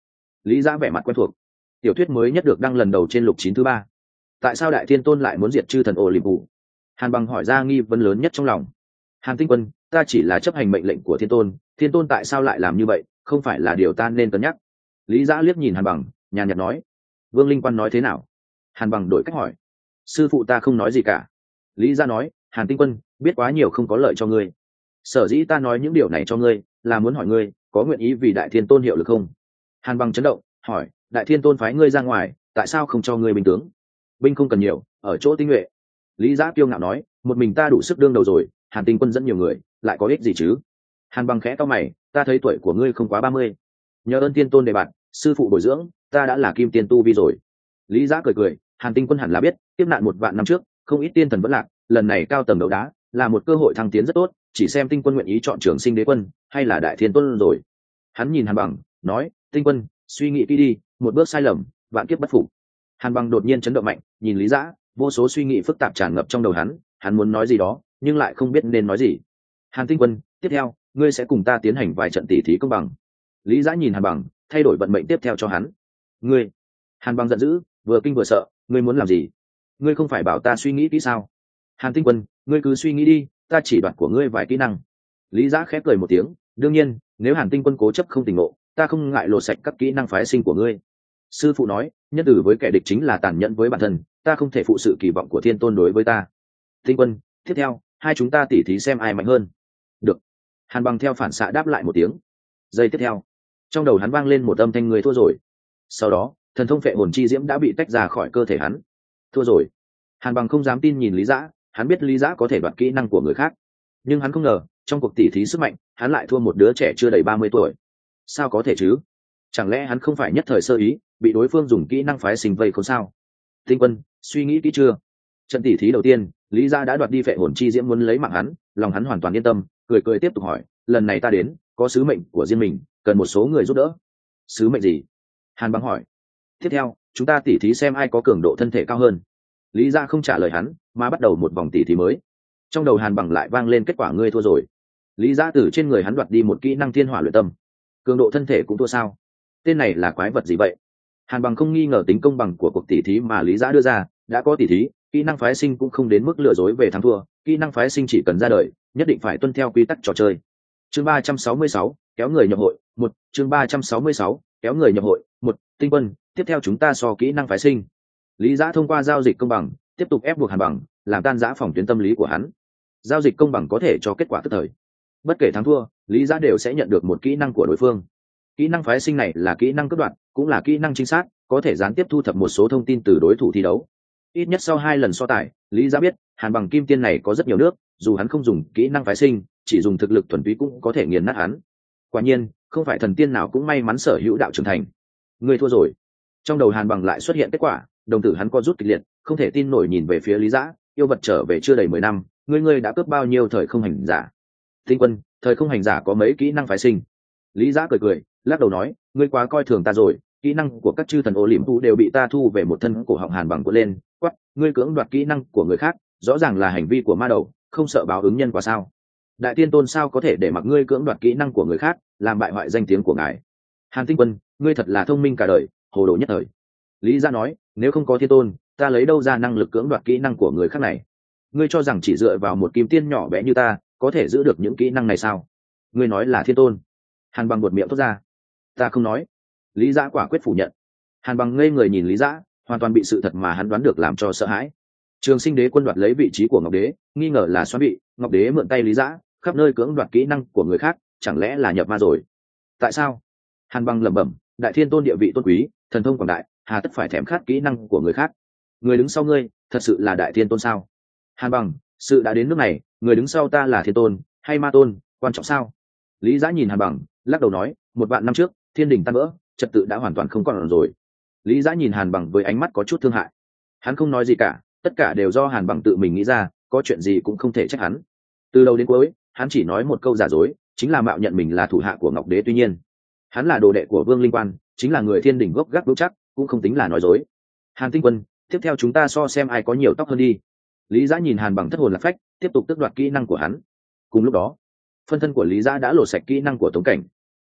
Lý Giã vẻ mặt quen thuộc. Tiểu thuyết mới nhất được đăng lần đầu trên lục chín thứ ba. Tại sao đại thiên tôn lại muốn diệt chư thần ổ liềm phủ? Hàn Bằng hỏi ra nghi vấn lớn nhất trong lòng. Hàn Tinh Quân, ta chỉ là chấp hành mệnh lệnh của thiên tôn, thiên tôn tại sao lại làm như vậy, không phải là điều ta nên cân nhắc. Lý Giã liếc nhìn Hàn Bằng, nhàn nhạt nói. Vương Linh Quan nói thế nào? Hàn Bằng đổi cách hỏi. Sư phụ ta không nói gì cả. Lý Giã nói, Hàn Tinh Quân, biết quá nhiều không có lợi cho ngươi. Sở dĩ ta nói những điều này cho ngươi là muốn hỏi ngươi có nguyện ý vì đại thiên tôn hiệu lực không. Hàn Bằng chấn động, hỏi, đại thiên tôn phái ngươi ra ngoài, tại sao không cho ngươi binh tướng? Binh không cần nhiều, ở chỗ tinh nhuệ. Lý Giã kiêu ngạo nói, một mình ta đủ sức đương đầu rồi, Hàn Tinh Quân dẫn nhiều người lại có ích gì chứ? Hàn Bằng khẽ cau mày, ta thấy tuổi của ngươi không quá ba mươi, nhờ ơn thiên tôn đề bạt, sư phụ bồi dưỡng, ta đã là kim tiên tu vi rồi. Lý Giã cười cười, Hàn Tinh Quân hẳn là biết, tiếp nạn một vạn năm trước không ít tiên thần vẫn lạc, lần này cao tầng đấu đá là một cơ hội thăng tiến rất tốt, chỉ xem Tinh Quân nguyện ý chọn Trường Sinh Đế Quân hay là đại thiên tôn rồi. Hắn nhìn Hàn Bằng, nói, Tinh Quân, suy nghĩ kỹ đi, một bước sai lầm vạn kiếp bất phục. Hàn Bằng đột nhiên chấn động mạnh, nhìn Lý Giã, vô số suy nghĩ phức tạp tràn ngập trong đầu hắn, hắn muốn nói gì đó nhưng lại không biết nên nói gì. Hàn Tinh Quân, tiếp theo ngươi sẽ cùng ta tiến hành vài trận tỉ thí công bằng. Lý Giã nhìn Hàn Bằng, thay đổi vận mệnh tiếp theo cho hắn. Ngươi? Hàn Bằng giận dữ, vừa kinh vừa sợ, ngươi muốn làm gì? Ngươi không phải bảo ta suy nghĩ kỹ sao? Hàn Tinh Quân, ngươi cứ suy nghĩ đi, ta chỉ đoạt của ngươi vài kỹ năng. Lý Giã khép cười một tiếng, đương nhiên nếu Hàn Tinh Quân cố chấp không tỉnh ngộ, ta không ngại lột sạch các kỹ năng phái sinh của ngươi. Sư phụ nói, nhân tử với kẻ địch chính là tàn nhẫn với bản thân, ta không thể phụ sự kỳ vọng của thiên tôn đối với ta. Tinh Quân, tiếp theo hai chúng ta tỉ thí xem ai mạnh hơn. Được. Hàn Bằng theo phản xạ đáp lại một tiếng. Giây tiếp theo, trong đầu hắn vang lên một âm thanh người thua rồi. Sau đó thần thông phệ hồn chi diễm đã bị tách ra khỏi cơ thể hắn. Thua rồi. Hàn Bằng không dám tin nhìn Lý Giã, hắn biết Lý Giã có thể đoạt kỹ năng của người khác, nhưng hắn không ngờ trong cuộc tỉ thí sức mạnh hắn lại thua một đứa trẻ chưa đầy ba mươi tuổi. Sao có thể chứ? Chẳng lẽ hắn không phải nhất thời sơ ý bị đối phương dùng kỹ năng phái sinh vây không sao? Tinh Quân, suy nghĩ kỹ chưa? Trận tỉ thí đầu tiên Lý Giã đã đoạt đi phệ hồn chi diễm muốn lấy mạng hắn, lòng hắn hoàn toàn yên tâm, cười cười tiếp tục hỏi, lần này ta đến có sứ mệnh của riêng mình, cần một số người giúp đỡ. Sứ mệnh gì? Hàn Bằng hỏi. Tiếp theo chúng ta tỉ thí xem ai có cường độ thân thể cao hơn. Lý Giã không trả lời hắn mà bắt đầu một vòng tỉ thí mới. Trong đầu Hàn Bằng lại vang lên kết quả ngươi thua rồi. Lý Giã từ trên người hắn đoạt đi một kỹ năng thiên hỏa luyện tâm. Cường độ thân thể cũng thua sao? Tên này là quái vật gì vậy? Hàn Bằng không nghi ngờ tính công bằng của cuộc tỉ thí mà Lý Giã đưa ra, đã có tỉ thí, kỹ năng phái sinh cũng không đến mức lừa dối về thắng thua, kỹ năng phái sinh chỉ cần ra đời nhất định phải tuân theo quy tắc trò chơi. Chương ba trăm sáu mươi sáu, kéo người nhập hội, một. Chương ba trăm sáu mươi sáu, kéo người nhập hội, một. Tinh Quân, tiếp theo chúng ta so kỹ năng phái sinh. Lý Giã thông qua giao dịch công bằng tiếp tục ép buộc Hàn Bằng, làm tan rã phòng tuyến tâm lý của hắn. Giao dịch công bằng có thể cho kết quả tức thời, bất kể thắng thua Lý Giã đều sẽ nhận được một kỹ năng của đối phương. Kỹ năng phái sinh này là kỹ năng cấp đoạn, cũng là kỹ năng chính xác, có thể gián tiếp thu thập một số thông tin từ đối thủ thi đấu. Ít nhất sau hai lần so tài, Lý Giã biết Hàn Bằng kim tiên này có rất nhiều nước, dù hắn không dùng kỹ năng phái sinh, chỉ dùng thực lực thuần túy cũng có thể nghiền nát hắn. Quả nhiên không phải thần tiên nào cũng may mắn sở hữu đạo trưởng thành. Ngươi thua rồi. Trong đầu Hàn Bằng lại xuất hiện kết quả, đồng tử hắn co rút kịch liệt, không thể tin nổi nhìn về phía Lý Giã, yêu vật trở về chưa đầy mười năm, ngươi ngươi đã cướp bao nhiêu thời không hành giả? Tinh Quân, thời không hành giả có mấy kỹ năng phái sinh? Lý Giã cười cười, lắc đầu nói, ngươi quá coi thường ta rồi, kỹ năng của các chư thần ô liễm tu đều bị ta thu về một thân cổ họng. Hàn Bằng cuộn lên, quắc, ngươi cưỡng đoạt kỹ năng của người khác, rõ ràng là hành vi của ma đầu, không sợ báo ứng nhân quả sao? Đại tiên tôn sao có thể để mặc ngươi cưỡng đoạt kỹ năng của người khác, làm bại hoại danh tiếng của ngài? Hàn Tinh Quân, ngươi thật là thông minh cả đời, hồ đồ nhất thời. Lý Giã nói, nếu không có thiên tôn, ta lấy đâu ra năng lực cưỡng đoạt kỹ năng của người khác này? Ngươi cho rằng chỉ dựa vào một kim tiên nhỏ bé như ta có thể giữ được những kỹ năng này sao? Ngươi nói là thiên tôn. Hàn Bằng buột miệng thốt ra. Ta không nói. Lý Giã quả quyết phủ nhận. Hàn Bằng ngây người nhìn Lý Giã, hoàn toàn bị sự thật mà hắn đoán được làm cho sợ hãi. Trường Sinh Đế Quân đoạt lấy vị trí của Ngọc Đế, nghi ngờ là xoắn bị Ngọc Đế mượn tay Lý Giã, khắp nơi cưỡng đoạt kỹ năng của người khác, chẳng lẽ là nhập ma rồi? Tại sao? Hàn Bằng lẩm bẩm, đại thiên tôn địa vị tôn quý, thần thông quảng đại, hà tất phải thèm khát kỹ năng của người khác? Người đứng sau ngươi thật sự là đại thiên tôn sao? Hàn Bằng, sự đã đến nước này, người đứng sau ta là thiên tôn hay ma tôn, quan trọng sao? Lý Giã nhìn Hàn Bằng, lắc đầu nói, một vạn năm trước thiên đình tan vỡ, trật tự đã hoàn toàn không còn rồi. Lý Giã nhìn Hàn Bằng với ánh mắt có chút thương hại. Hắn không nói gì cả, tất cả đều do Hàn Bằng tự mình nghĩ ra, có chuyện gì cũng không thể trách hắn. Từ đầu đến cuối hắn chỉ nói một câu giả dối, chính là mạo nhận mình là thủ hạ của Ngọc Đế. Tuy nhiên hắn là đồ đệ của Vương Linh Quan, chính là người thiên đình gốc gác vững chắc, cũng không tính là nói dối. Hàn Tinh Quân, tiếp theo chúng ta so xem ai có nhiều tóc hơn đi. Lý Giã nhìn Hàn Bằng thất hồn lạc phách, tiếp tục tước đoạt kỹ năng của hắn. Cùng lúc đó phân thân của Lý Giã đã lột sạch kỹ năng của Tống Cảnh.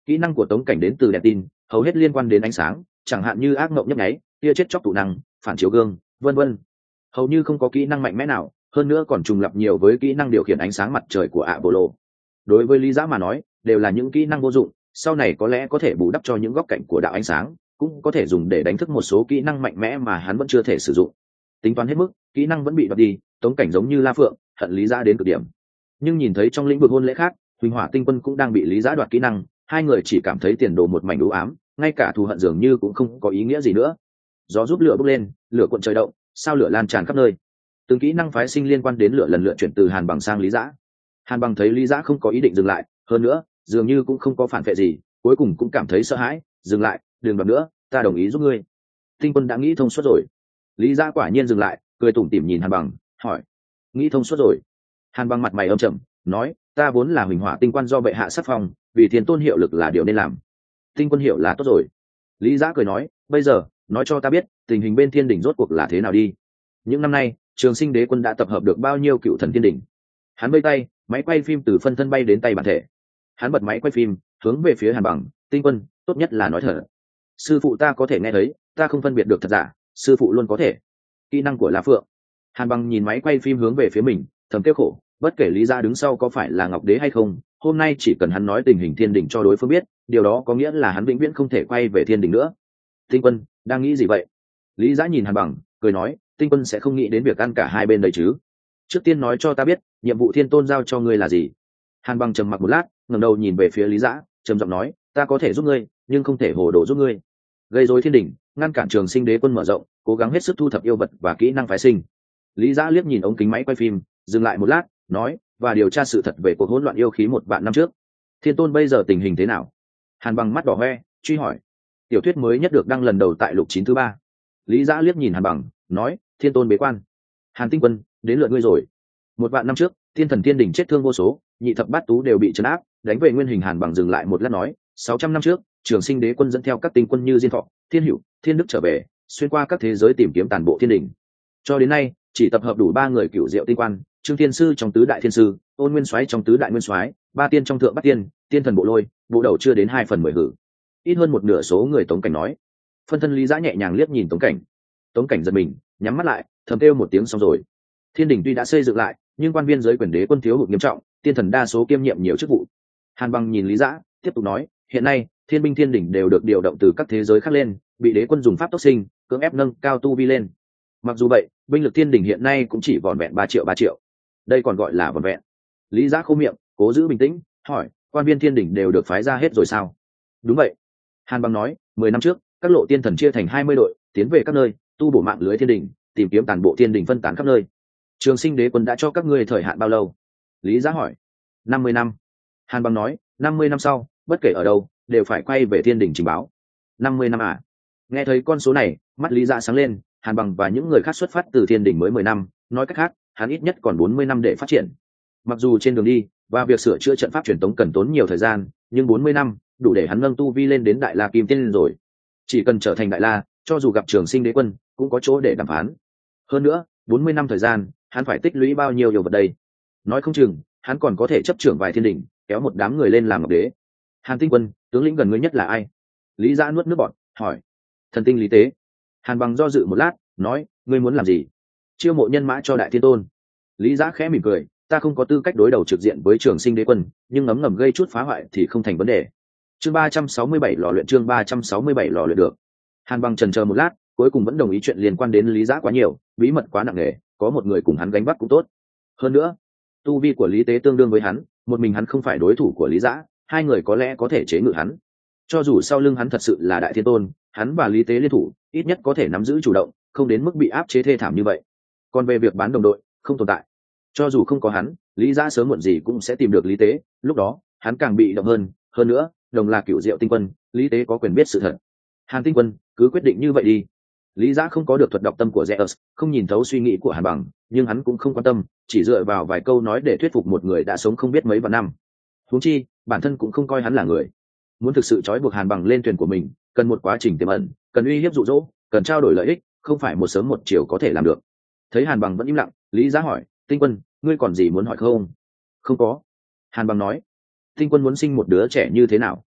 Kỹ năng của tống cảnh đến từ đèn tin, hầu hết liên quan đến ánh sáng, chẳng hạn như ác mộng nhấp nháy, tia chết chóc tụ năng, phản chiếu gương, vân vân. Hầu như không có kỹ năng mạnh mẽ nào, hơn nữa còn trùng lặp nhiều với kỹ năng điều khiển ánh sáng mặt trời của Apollo. Đối với Lý Giã mà nói, đều là những kỹ năng vô dụng, sau này có lẽ có thể bù đắp cho những góc cạnh của đạo ánh sáng, cũng có thể dùng để đánh thức một số kỹ năng mạnh mẽ mà hắn vẫn chưa thể sử dụng. Tính toán hết mức, kỹ năng vẫn bị đoạt đi, tống cảnh giống như La Phượng, hận Lý Giã đến cực điểm. Nhưng nhìn thấy trong lĩnh vực hôn lễ khác, Huỳnh Hỏa Tinh Quân cũng đang bị Lý Giã đoạt kỹ năng, hai người chỉ cảm thấy tiền đồ một mảnh u ám, ngay cả thù hận dường như cũng không có ý nghĩa gì nữa. Gió giúp lửa bốc lên, lửa cuộn trời động, sao lửa lan tràn khắp nơi. Từng kỹ năng phái sinh liên quan đến lửa lần lượt chuyển từ Hàn Bằng sang Lý Giã. Hàn Bằng thấy Lý Giã không có ý định dừng lại, hơn nữa dường như cũng không có phản vệ gì, cuối cùng cũng cảm thấy sợ hãi, dừng lại, đừng đoạt nữa, ta đồng ý giúp ngươi. Tinh Quân đã nghĩ thông suốt rồi. Lý Giã quả nhiên dừng lại, cười tủm tỉm nhìn Hàn Bằng, hỏi: nghĩ thông suốt rồi? Hàn Bằng mặt mày âm trầm, nói: ta vốn là Huỳnh Hỏa Tinh Quân do bệ hạ sắc phong, vì Thiên Tôn hiệu lực là điều nên làm. Tinh Quân hiểu là tốt rồi. Lý Giã cười nói: bây giờ nói cho ta biết tình hình bên Thiên Đình rốt cuộc là thế nào đi. Những năm nay Trường Sinh Đế Quân đã tập hợp được bao nhiêu cựu thần Thiên Đình? Hắn vây tay, máy quay phim từ phân thân bay đến tay bản thể. Hắn bật máy quay phim hướng về phía Hàn Bằng: Tinh Quân, tốt nhất là nói thật. Sư phụ ta có thể nghe thấy, ta không phân biệt được thật giả, sư phụ luôn có thể. Kỹ năng của La Phượng. Hàn Bằng nhìn máy quay phim hướng về phía mình, thầm kêu khổ, bất kể Lý Gia đứng sau có phải là Ngọc Đế hay không, hôm nay chỉ cần hắn nói tình hình Thiên Đình cho đối phương biết, điều đó có nghĩa là hắn vĩnh viễn không thể quay về Thiên Đình nữa. Tinh Quân đang nghĩ gì vậy? Lý Giã nhìn Hàn Bằng, cười nói: Tinh Quân sẽ không nghĩ đến việc ăn cả hai bên đấy chứ? Trước tiên nói cho ta biết, nhiệm vụ Thiên Tôn giao cho ngươi là gì? Hàn Bằng trầm mặc một lát, ngẩng đầu nhìn về phía Lý Giã, trầm giọng nói: ta có thể giúp ngươi, nhưng không thể hồ đồ giúp ngươi. Gây rối Thiên Đình, ngăn cản Trường Sinh Đế Quân mở rộng, cố gắng hết sức thu thập yêu vật và kỹ năng phái sinh. Lý Giã liếc nhìn ống kính máy quay phim, dừng lại một lát, nói: và điều tra sự thật về cuộc hỗn loạn yêu khí một vạn năm trước. Thiên Tôn bây giờ tình hình thế nào? Hàn Bằng mắt đỏ hoe, truy hỏi. Tiểu thuyết mới nhất được đăng lần đầu tại lục chín thứ ba. Lý Giã liếc nhìn Hàn Bằng, nói: Thiên Tôn bế quan. Hàn Tinh Quân, đến lượt ngươi rồi. Một vạn năm trước, Thiên Thần Thiên Đình chết thương vô số, nhị thập bát tú đều bị trấn áp, đánh về nguyên hình. Hàn Bằng dừng lại một lát nói: sáu trăm năm trước, Trường Sinh Đế Quân dẫn theo các tinh quân như Diên Thọ, Thiên Hữu, Thiên Đức trở về, xuyên qua các thế giới tìm kiếm toàn bộ Thiên Đình. Cho đến nay, chỉ tập hợp đủ ba người cửu diệu tinh quan, Trương Thiên Sư trong tứ đại thiên sư, Ôn Nguyên Soái trong tứ đại nguyên soái, ba tiên trong thượng bát tiên, tiên thần bộ lôi, bộ đầu chưa đến hai phần mười hử. Ít hơn một nửa số người. Tống Cảnh nói. Phân thân Lý Giã nhẹ nhàng liếc nhìn Tống Cảnh. Tống Cảnh giật mình, nhắm mắt lại, thầm kêu một tiếng xong rồi. Thiên Đình tuy đã xây dựng lại, nhưng quan viên giới quyền đế quân thiếu hụt nghiêm trọng, tiên thần đa số kiêm nhiệm nhiều chức vụ. Hàn Bằng nhìn Lý Giã, tiếp tục nói: hiện nay thiên binh Thiên Đình đều được điều động từ các thế giới khác lên, bị đế quân dùng pháp tốc sinh, cưỡng ép nâng cao tu vi lên. Mặc dù vậy, binh lực Thiên Đình hiện nay cũng chỉ vỏn vẹn ba triệu ba triệu. Đây còn gọi là vỏn vẹn? Lý Giã khô miệng, cố giữ bình tĩnh, hỏi: quan viên Thiên Đình đều được phái ra hết rồi sao? Đúng vậy. Hàn Bằng nói: mười năm trước, các lộ tiên thần chia thành hai mươi đội, tiến về các nơi, tu bổ mạng lưới Thiên Đình, tìm kiếm toàn bộ Thiên Đình phân tán khắp nơi. Trường Sinh Đế Quân đã cho các ngươi thời hạn bao lâu? Lý Giã hỏi. năm mươi năm. Hàn Bằng nói: năm mươi năm sau, bất kể ở đâu, đều phải quay về Thiên Đình trình báo. năm mươi năm à? Nghe thấy con số này, mắt Lý Giã sáng lên. Hàn Bằng và những người khác xuất phát từ Thiên Đình mới mười năm, nói cách khác, hắn ít nhất còn bốn mươi năm để phát triển. Mặc dù trên đường đi và việc sửa chữa trận pháp truyền tống cần tốn nhiều thời gian, nhưng bốn mươi năm đủ để hắn nâng tu vi lên đến Đại La Kim Tiên rồi. Chỉ cần trở thành Đại La, cho dù gặp Trường Sinh Đế Quân, cũng có chỗ để đàm phán. Hơn nữa, bốn mươi năm thời gian, hắn phải tích lũy bao nhiêu yêu vật đây? Nói không chừng, hắn còn có thể chấp trưởng vài thiên đình, kéo một đám người lên làm ngọc đế. Hàn Tinh Quân, tướng lĩnh gần ngươi nhất là ai? Lý Giã nuốt nước bọt, hỏi. Thần tinh Lý Tế. Hàn Bằng do dự một lát, nói: ngươi muốn làm gì? Chiêu mộ nhân mã cho Đại Thiên Tôn. Lý Giã khẽ mỉm cười: ta không có tư cách đối đầu trực diện với Trường Sinh Đế Quân, nhưng ngấm ngầm gây chút phá hoại thì không thành vấn đề. Chương ba trăm sáu mươi bảy lò luyện chương ba trăm sáu mươi bảy lò luyện được. Hàn Bằng chần chờ một lát, cuối cùng vẫn đồng ý chuyện liên quan đến Lý Giã quá nhiều, bí mật quá nặng nề, có một người cùng hắn gánh vác cũng tốt. Hơn nữa, tu vi của Lý Tế tương đương với hắn, một mình hắn không phải đối thủ của Lý Giã, hai người có lẽ có thể chế ngự hắn. Cho dù sau lưng hắn thật sự là Đại Thiên Tôn, hắn và Lý Tế liên thủ, ít nhất có thể nắm giữ chủ động, không đến mức bị áp chế thê thảm như vậy. Còn về việc bán đồng đội, không tồn tại. Cho dù không có hắn, Lý Giã sớm muộn gì cũng sẽ tìm được Lý Tế, lúc đó hắn càng bị động hơn. Hơn nữa, đồng là cửu diệu tinh quân, Lý Tế có quyền biết sự thật. Hàn Tinh Quân, cứ quyết định như vậy đi. Lý Giã không có được thuật đọc tâm của Zeus, không nhìn thấu suy nghĩ của Hàn Bằng, nhưng hắn cũng không quan tâm, chỉ dựa vào vài câu nói để thuyết phục một người đã sống không biết mấy vạn năm. Huống chi, bản thân cũng không coi hắn là người. Muốn thực sự trói buộc Hàn Bằng lên thuyền của mình, cần một quá trình tiềm ẩn, cần uy hiếp dụ dỗ, cần trao đổi lợi ích, không phải một sớm một chiều có thể làm được. Thấy Hàn Bằng vẫn im lặng, Lý Giã hỏi: Tinh Quân, ngươi còn gì muốn hỏi không? Không có. Hàn Bằng nói. Tinh Quân muốn sinh một đứa trẻ như thế nào?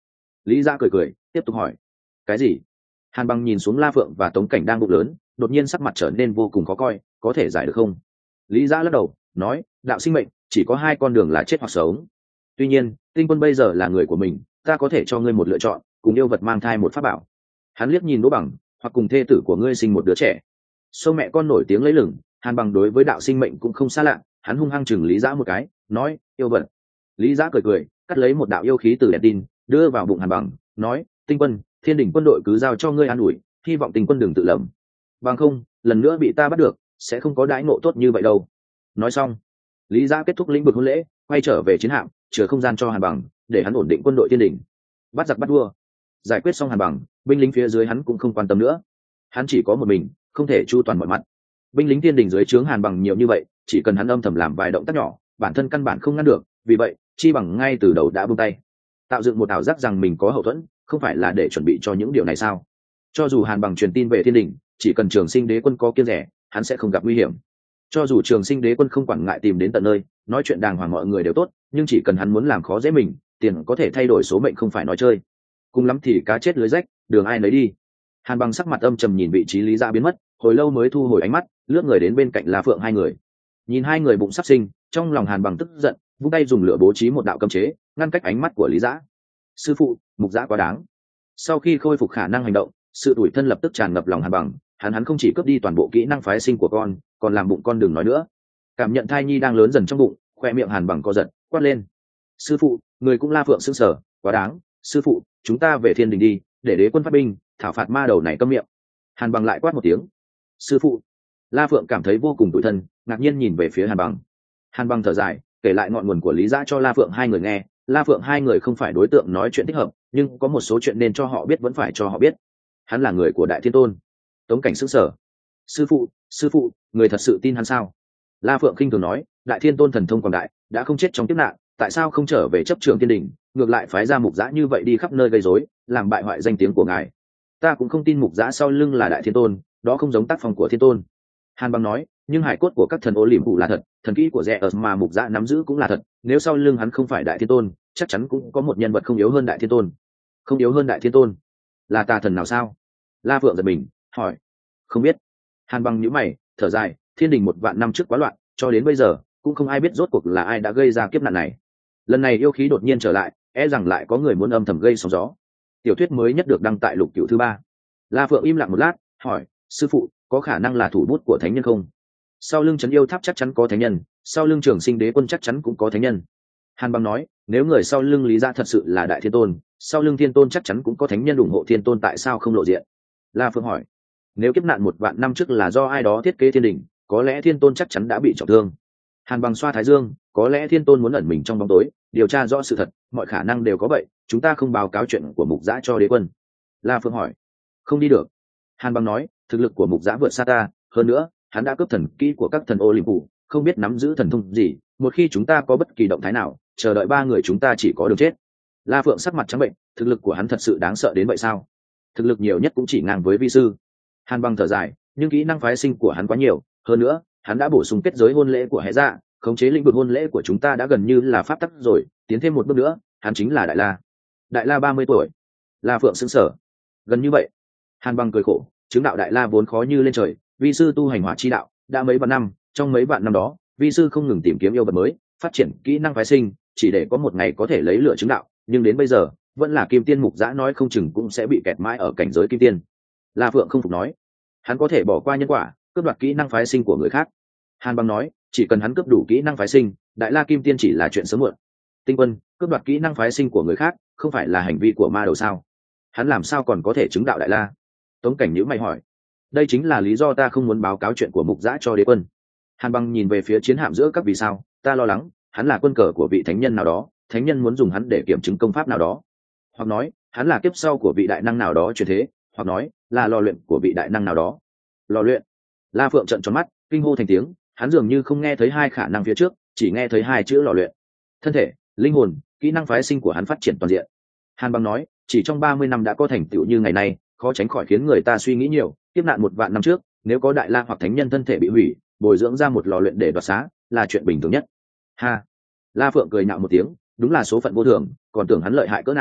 Lý Giã cười cười tiếp tục hỏi. Cái gì? Hàn Bằng nhìn xuống La Phượng và Tống Cảnh đang bụng lớn, đột nhiên sắc mặt trở nên vô cùng khó coi. Có thể giải được không? Lý Giã lắc đầu nói, đạo sinh mệnh chỉ có hai con đường là chết hoặc sống. Tuy nhiên Tinh Quân bây giờ là người của mình, ta có thể cho ngươi một lựa chọn, cùng yêu vật mang thai một pháp bảo. Hắn liếc nhìn Đỗ Bằng, hoặc cùng thê tử của ngươi sinh một đứa trẻ. Sâu mẹ con nổi tiếng lấy lừng, Hàn Bằng đối với đạo sinh mệnh cũng không xa lạ. Hắn hung hăng chừng Lý Giã một cái, nói, yêu vật. Lý Giã cười cười cắt lấy một đạo yêu khí từ đèn tin đưa vào bụng Hàn Bằng, nói, Tinh Quân, Thiên Đình quân đội cứ giao cho ngươi an ủi, hy vọng Tinh Quân đừng tự lầm, bằng không lần nữa bị ta bắt được sẽ không có đãi ngộ tốt như vậy đâu. Nói xong, Lý Giã kết thúc lĩnh vực hôn lễ, quay trở về chiến hạm, chứa không gian cho Hàn Bằng để hắn ổn định quân đội Thiên Đình, bắt giặc bắt vua. Giải quyết xong Hàn Bằng, binh lính phía dưới hắn cũng không quan tâm nữa, hắn chỉ có một mình, không thể chu toàn mọi mặt. Binh lính Thiên Đình dưới trướng Hàn Bằng nhiều như vậy, chỉ cần hắn âm thầm làm vài động tác nhỏ, bản thân căn bản không ngăn được, vì vậy chi bằng ngay từ đầu đã buông tay, tạo dựng một ảo giác rằng mình có hậu thuẫn, không phải là để chuẩn bị cho những điều này sao? Cho dù Hàn Bằng truyền tin về Thiên Đình, chỉ cần Trường Sinh Đế Quân có kiêng rẻ, hắn sẽ không gặp nguy hiểm. Cho dù Trường Sinh Đế Quân không quản ngại tìm đến tận nơi, nói chuyện đàng hoàng mọi người đều tốt, nhưng chỉ cần hắn muốn làm khó dễ mình, tiền có thể thay đổi số mệnh không phải nói chơi. Cùng lắm thì cá chết lưới rách, đường ai nấy đi. Hàn Bằng sắc mặt âm trầm nhìn vị trí Lý Giã biến mất, hồi lâu mới thu hồi ánh mắt, lướt người đến bên cạnh La Phượng hai người. Nhìn hai người bụng sắp sinh, trong lòng Hàn Bằng tức giận, vung tay dùng lửa bố trí một đạo cấm chế, ngăn cách ánh mắt của Lý Giã. Sư phụ, Mục Giã quá đáng. Sau khi khôi phục khả năng hành động, sự tủi thân lập tức tràn ngập lòng Hàn Bằng, hắn hắn không chỉ cướp đi toàn bộ kỹ năng phái sinh của con, còn làm bụng con đừng nói nữa. Cảm nhận thai nhi đang lớn dần trong bụng, khoe miệng Hàn Bằng co giật, quát lên, sư phụ, người cũng La Phượng sững sờ, quá đáng. Sư phụ, chúng ta về Thiên Đình đi, để Đế Quân phát binh thảo phạt ma đầu này câm miệng. Hàn Bằng lại quát một tiếng. Sư phụ. La Phượng cảm thấy vô cùng tủi thân, ngạc nhiên nhìn về phía Hàn Bằng. Hàn Bằng thở dài, kể lại ngọn nguồn của Lý Giã cho La Phượng hai người nghe. La Phượng hai người không phải đối tượng nói chuyện thích hợp, nhưng có một số chuyện nên cho họ biết vẫn phải cho họ biết. Hắn là người của Đại Thiên Tôn. Tống Cảnh sững sờ. Sư phụ, sư phụ, người thật sự tin hắn sao? La Phượng khinh thường nói, Đại Thiên Tôn thần thông quảng đại, đã không chết trong kiếp nạn, tại sao không trở về chấp trường Thiên Đình, ngược lại phái ra Mục Giã như vậy đi khắp nơi gây rối, làm bại hoại danh tiếng của ngài? Ta cũng không tin Mục Giã sau lưng là Đại Thiên Tôn, đó không giống tác phong của Thiên Tôn. Hàn Bằng nói, nhưng hải cốt của các thần ô liềm phụ là thật, thần kỹ của rẻ ở mà Mục Giã nắm giữ cũng là thật, nếu sau lưng hắn không phải Đại Thiên Tôn, chắc chắn cũng có một nhân vật không yếu hơn Đại Thiên Tôn. Không yếu hơn Đại Thiên Tôn? Là tà thần nào sao? La Phượng giật mình, hỏi. Không biết. Hàn Bằng nhíu mày, thở dài, Thiên Đình một vạn năm trước quá loạn, cho đến bây giờ cũng không ai biết rốt cuộc là ai đã gây ra kiếp nạn này. Lần này yêu khí đột nhiên trở lại, e rằng lại có người muốn âm thầm gây sóng gió. Tiểu thuyết mới nhất được đăng tại Lục Cửu thứ ba. La Phượng im lặng một lát, hỏi, sư phụ, có khả năng là thủ bút của thánh nhân không? Sau lưng Trấn Yêu Tháp chắc chắn có thánh nhân, sau lưng Trường Sinh Đế Quân chắc chắn cũng có thánh nhân. Hàn Bằng nói, nếu người sau lưng Lý Giã thật sự là Đại Thiên Tôn, sau lưng Thiên Tôn chắc chắn cũng có thánh nhân ủng hộ Thiên Tôn, tại sao không lộ diện? La Phượng hỏi, nếu kiếp nạn một vạn năm trước là do ai đó thiết kế Thiên Đình, có lẽ Thiên Tôn chắc chắn đã bị trọng thương. Hàn Bằng xoa thái dương, có lẽ Thiên Tôn muốn ẩn mình trong bóng tối, điều tra rõ sự thật, mọi khả năng đều có vậy, chúng ta không báo cáo chuyện của Mục Giã cho Đế Quân. La Phượng hỏi, không đi được. Hàn Bằng nói, thực lực của Mục Giã vượt xa ta, hơn nữa hắn đã cướp thần kỹ của các thần ô liềm phủ, không biết nắm giữ thần thông gì, một khi chúng ta có bất kỳ động thái nào, chờ đợi ba người chúng ta chỉ có đường chết. La Phượng sắc mặt trắng bệnh, thực lực của hắn thật sự đáng sợ đến vậy sao? Thực lực nhiều nhất cũng chỉ ngang với vi sư. Hàn Bằng thở dài, nhưng kỹ năng phái sinh của hắn quá nhiều, hơn nữa hắn đã bổ sung kết giới hôn lễ của hệ dạ, khống chế lĩnh vực hôn lễ của chúng ta đã gần như là pháp tắc rồi, tiến thêm một bước nữa, hắn chính là Đại La. Đại La ba mươi tuổi. La Phượng sững sờ. Gần như vậy. Hàn Bằng cười khổ, chứng đạo Đại La vốn khó như lên trời, vi sư tu hành hỏa chi đạo đã mấy vạn năm, trong mấy vạn năm đó vi sư không ngừng tìm kiếm yêu vật mới, phát triển kỹ năng phái sinh, chỉ để có một ngày có thể lấy lửa chứng đạo, nhưng đến bây giờ vẫn là Kim Tiên Mục Giã nói không chừng cũng sẽ bị kẹt mãi ở cảnh giới Kim Tiên. La Phượng không phục nói, hắn có thể bỏ qua nhân quả, cướp đoạt kỹ năng phái sinh của người khác. Hàn Bằng nói, chỉ cần hắn cướp đủ kỹ năng phái sinh, Đại La Kim Tiên chỉ là chuyện sớm muộn. Tinh Quân, cướp đoạt kỹ năng phái sinh của người khác không phải là hành vi của ma đầu sao? Hắn làm sao còn có thể chứng đạo Đại La? Tống Cảnh nhíu mày hỏi. Đây chính là lý do ta không muốn báo cáo chuyện của Mục Giã cho Đế Quân. Hàn Bằng nhìn về phía chiến hạm giữa các vì sao, ta lo lắng hắn là quân cờ của vị thánh nhân nào đó, thánh nhân muốn dùng hắn để kiểm chứng công pháp nào đó, hoặc nói hắn là kiếp sau của vị đại năng nào đó truyền thế, hoặc nói là lò luyện của vị đại năng nào đó. Lò luyện? La Phượng trợn tròn mắt, kinh hô thành tiếng, hắn dường như không nghe thấy hai khả năng phía trước, chỉ nghe thấy hai chữ lò luyện. Thân thể, linh hồn, kỹ năng phái sinh của hắn phát triển toàn diện. Hàn Bằng nói, chỉ trong ba mươi năm đã có thành tựu như ngày nay, khó tránh khỏi khiến người ta suy nghĩ nhiều. Kiếp nạn một vạn năm trước, nếu có Đại La hoặc thánh nhân thân thể bị hủy, bồi dưỡng ra một lò luyện để đoạt xá là chuyện bình thường nhất. Ha! La Phượng cười nhạo một tiếng, đúng là số phận vô thường, còn tưởng hắn lợi hại cỡ nào,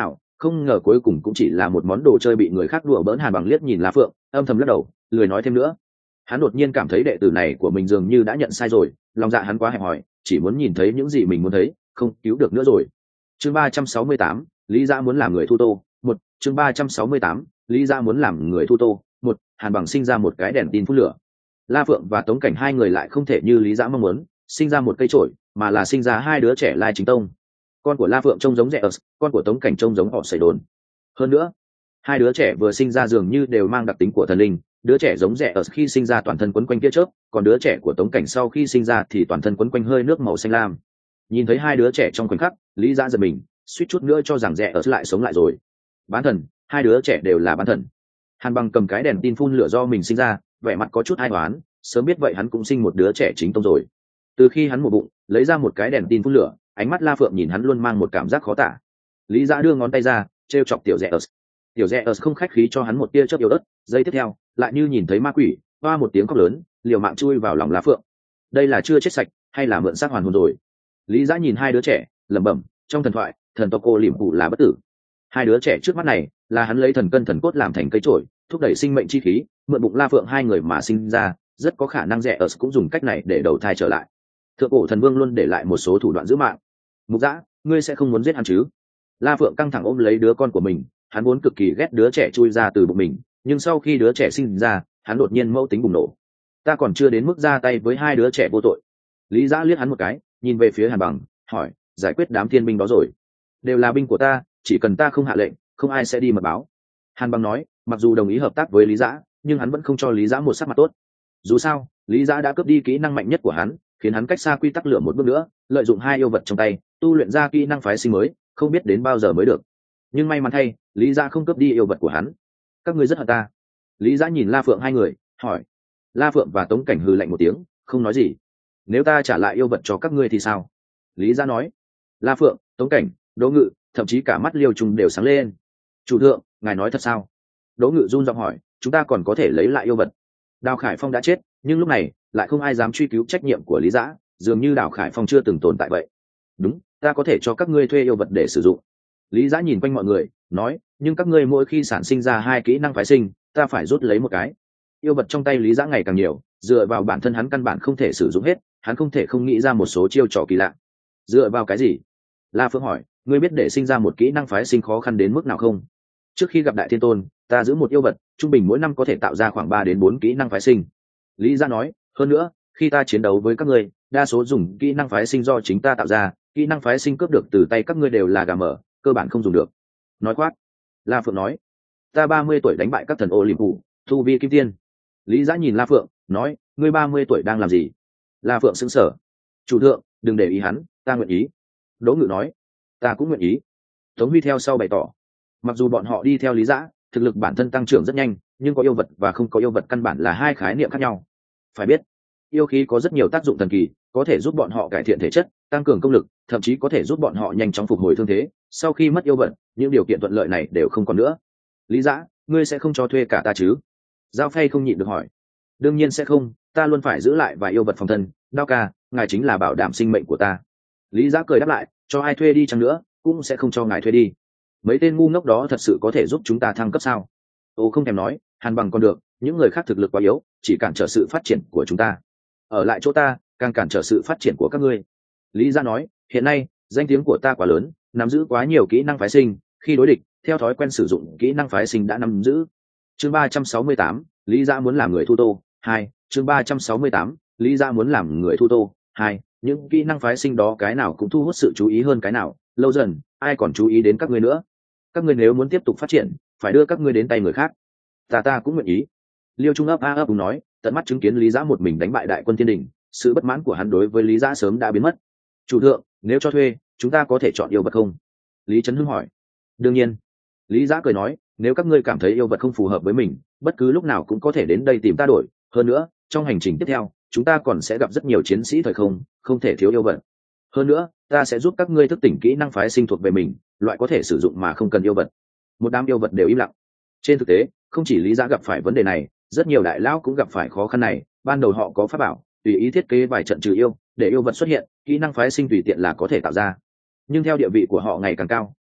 không ngờ cuối cùng cũng chỉ là một món đồ chơi bị người khác đùa bỡn. Hàn Bằng liếc nhìn La Phượng, âm thầm lắc đầu, lười nói thêm nữa. Hắn đột nhiên cảm thấy đệ tử này của mình dường như đã nhận sai rồi, lòng dạ hắn quá hẹp hòi, chỉ muốn nhìn thấy những gì mình muốn thấy, không cứu được nữa rồi. Chương ba trăm sáu mươi tám, Lý Dã muốn làm người thu tô. Một, chương ba trăm sáu mươi tám, Lý Dã muốn làm người thu tô. Một, Hàn Bằng sinh ra một cái đèn tin phun lửa. La Phượng và Tống Cảnh hai người lại không thể như Lý Dã mong muốn, sinh ra một cây chổi, mà là sinh ra hai đứa trẻ lai chính tông. Con của La Phượng trông giống Zeus, con của Tống Cảnh trông giống họ Sẩy Đồn. Hơn nữa, hai đứa trẻ vừa sinh ra dường như đều mang đặc tính của thần linh. Đứa trẻ giống Zeus khi sinh ra toàn thân quấn quanh tia chớp, còn đứa trẻ của Tống Cảnh sau khi sinh ra thì toàn thân quấn quanh hơi nước màu xanh lam. Nhìn thấy hai đứa trẻ trong khoảnh khắc, Lý Dã giật mình, suýt chút nữa cho rằng Zeus lại sống lại rồi. Bán thần, hai đứa trẻ đều là bán thần. Hàn Bằng cầm cái đèn tin phun lửa do mình sinh ra, vẻ mặt có chút ai oán, sớm biết vậy hắn cũng sinh một đứa trẻ chính tông rồi. Từ khi hắn mổ bụng, lấy ra một cái đèn tin phun lửa, ánh mắt La Phượng nhìn hắn luôn mang một cảm giác khó tả. Lý Dã đưa ngón tay ra, trêu chọc tiểu Zeus. Tiểu Zeus không khách khí cho hắn một tia chớp yếu ớt, giây tiếp theo, lại như nhìn thấy ma quỷ, hoa một tiếng khóc lớn, liều mạng chui vào lòng La Phượng. Đây là chưa chết sạch, hay là mượn xác hoàn hồn rồi? Lý Dã nhìn hai đứa trẻ, lẩm bẩm, trong thần thoại, thần tộc cô liệm phủ là bất tử. Hai đứa trẻ trước mắt này, là hắn lấy thần cân thần cốt làm thành cây trổi, thúc đẩy sinh mệnh chi khí, mượn bụng La Phượng hai người mà sinh ra, rất có khả năng Zeus cũng dùng cách này để đầu thai trở lại. Thượng cổ thần vương luôn để lại một số thủ đoạn giữ mạng. Mục Dã, ngươi sẽ không muốn giết hắn chứ? La Phượng căng thẳng ôm lấy đứa con của mình, hắn vốn cực kỳ ghét đứa trẻ chui ra từ bụng mình, nhưng sau khi đứa trẻ sinh ra, hắn đột nhiên mẫu tính bùng nổ. Ta còn chưa đến mức ra tay với hai đứa trẻ vô tội. Lý Dã liếc hắn một cái, nhìn về phía Hàn Bằng, hỏi, giải quyết đám thiên binh đó rồi? Đều là binh của ta, chỉ cần ta không hạ lệnh, không ai sẽ đi mật báo. Hàn Bằng nói, mặc dù đồng ý hợp tác với Lý Dã, nhưng hắn vẫn không cho Lý Dã một sắc mặt tốt. Dù sao, Lý Dã đã cướp đi kỹ năng mạnh nhất của hắn, khiến hắn cách xa quy tắc lửa một bước nữa, lợi dụng hai yêu vật trong tay, tu luyện ra kỹ năng phái sinh mới, không biết đến bao giờ mới được. Nhưng may mắn thay, Lý Dã không cướp đi yêu vật của hắn. Các ngươi rất hận ta. Lý Dã nhìn La Phượng hai người, hỏi. La Phượng và Tống Cảnh hừ lạnh một tiếng, không nói gì. Nếu ta trả lại yêu vật cho các ngươi thì sao? Lý Dã nói. La Phượng, Tống Cảnh, Đỗ Ngự, thậm chí cả mắt Liêu Trung đều sáng lên. Chủ thượng, ngài nói thật sao? Đỗ Ngự run giọng hỏi, chúng ta còn có thể lấy lại yêu vật. Đào Khải Phong đã chết, nhưng lúc này lại không ai dám truy cứu trách nhiệm của Lý Dã, dường như Đào Khải Phong chưa từng tồn tại vậy. Đúng, ta có thể cho các ngươi thuê yêu vật để sử dụng. Lý Dã nhìn quanh mọi người, nói, nhưng các ngươi mỗi khi sản sinh ra hai kỹ năng phái sinh, ta phải rút lấy một cái. Yêu vật trong tay Lý Dã ngày càng nhiều, dựa vào bản thân hắn căn bản không thể sử dụng hết, hắn không thể không nghĩ ra một số chiêu trò kỳ lạ. Dựa vào cái gì? La Phương hỏi, ngươi biết để sinh ra một kỹ năng phái sinh khó khăn đến mức nào không? Trước khi gặp Đại Thiên Tôn, ta giữ một yêu vật, trung bình mỗi năm có thể tạo ra khoảng ba đến bốn kỹ năng phái sinh. Lý Dã nói, hơn nữa, khi ta chiến đấu với các ngươi, đa số dùng kỹ năng phái sinh do chính ta tạo ra, kỹ năng phái sinh cướp được từ tay các ngươi đều là gà mở, cơ bản không dùng được. Nói khoác. La Phượng nói, ta ba mươi tuổi đánh bại các thần ô liềm phủ, thu vi kim tiên. Lý Dã nhìn La Phượng, nói, ngươi ba mươi tuổi đang làm gì? La Phượng sững sờ. Chủ thượng, đừng để ý hắn, ta nguyện ý. Đỗ Ngự nói, ta cũng nguyện ý. Tống Huy theo sau bày tỏ, mặc dù bọn họ đi theo Lý Dã, thực lực bản thân tăng trưởng rất nhanh, nhưng có yêu vật và không có yêu vật căn bản là hai khái niệm khác nhau. Phải biết, yêu khí có rất nhiều tác dụng thần kỳ, có thể giúp bọn họ cải thiện thể chất, tăng cường công lực, thậm chí có thể giúp bọn họ nhanh chóng phục hồi thương thế. Sau khi mất yêu vật, những điều kiện thuận lợi này đều không còn nữa. Lý Dã, ngươi sẽ không cho thuê cả ta chứ? Giao Phay không nhịn được hỏi. Đương nhiên sẽ không, ta luôn phải giữ lại vài yêu vật phòng thân. Đao ca, ngài chính là bảo đảm sinh mệnh của ta. Lý Dã cười đáp lại, cho ai thuê đi chăng nữa, cũng sẽ không cho ngài thuê đi. Mấy tên ngu ngốc đó thật sự có thể giúp chúng ta thăng cấp sao? Ô không thèm nói, Hàn Bằng còn được, những người khác thực lực quá yếu, chỉ cản trở sự phát triển của chúng ta. Ở lại chỗ ta, càng cản trở sự phát triển của các ngươi. Lý Dã nói, hiện nay, danh tiếng của ta quá lớn, nắm giữ quá nhiều kỹ năng phái sinh, khi đối địch, theo thói quen sử dụng kỹ năng phái sinh đã nắm giữ. Chương ba trăm sáu mươi tám, Lý Dã muốn làm người thu tô. Hai, chương ba trăm sáu mươi tám, Lý Dã muốn làm người thu tô. Hai, những kỹ năng phái sinh đó cái nào cũng thu hút sự chú ý hơn cái nào, lâu dần, ai còn chú ý đến các ngươi nữa. Các ngươi nếu muốn tiếp tục phát triển, phải đưa các ngươi đến tay người khác. Ta ta cũng nguyện ý. Liêu Trung ấp a ấp đúng nói, tận mắt chứng kiến Lý Dã một mình đánh bại đại quân thiên đình, sự bất mãn của hắn đối với Lý Dã sớm đã biến mất. Chủ thượng, nếu cho thuê, chúng ta có thể chọn yêu vật không? Lý Trấn Hưng hỏi. Đương nhiên. Lý Dã cười nói, nếu các ngươi cảm thấy yêu vật không phù hợp với mình, bất cứ lúc nào cũng có thể đến đây tìm ta đổi. Hơn nữa, trong hành trình tiếp theo, chúng ta còn sẽ gặp rất nhiều chiến sĩ thời không, không thể thiếu yêu vật. Hơn nữa, ta sẽ giúp các ngươi thức tỉnh kỹ năng phái sinh thuộc về mình, loại có thể sử dụng mà không cần yêu vật. Một đám yêu vật đều im lặng. Trên thực tế, không chỉ Lý Dã gặp phải vấn đề này, rất nhiều đại lão cũng gặp phải khó khăn này. Ban đầu họ có pháp bảo, tùy ý thiết kế vài trận trừ yêu, để yêu vật xuất hiện, kỹ năng phái sinh tùy tiện là có thể tạo ra. Nhưng theo địa vị của họ ngày càng cao,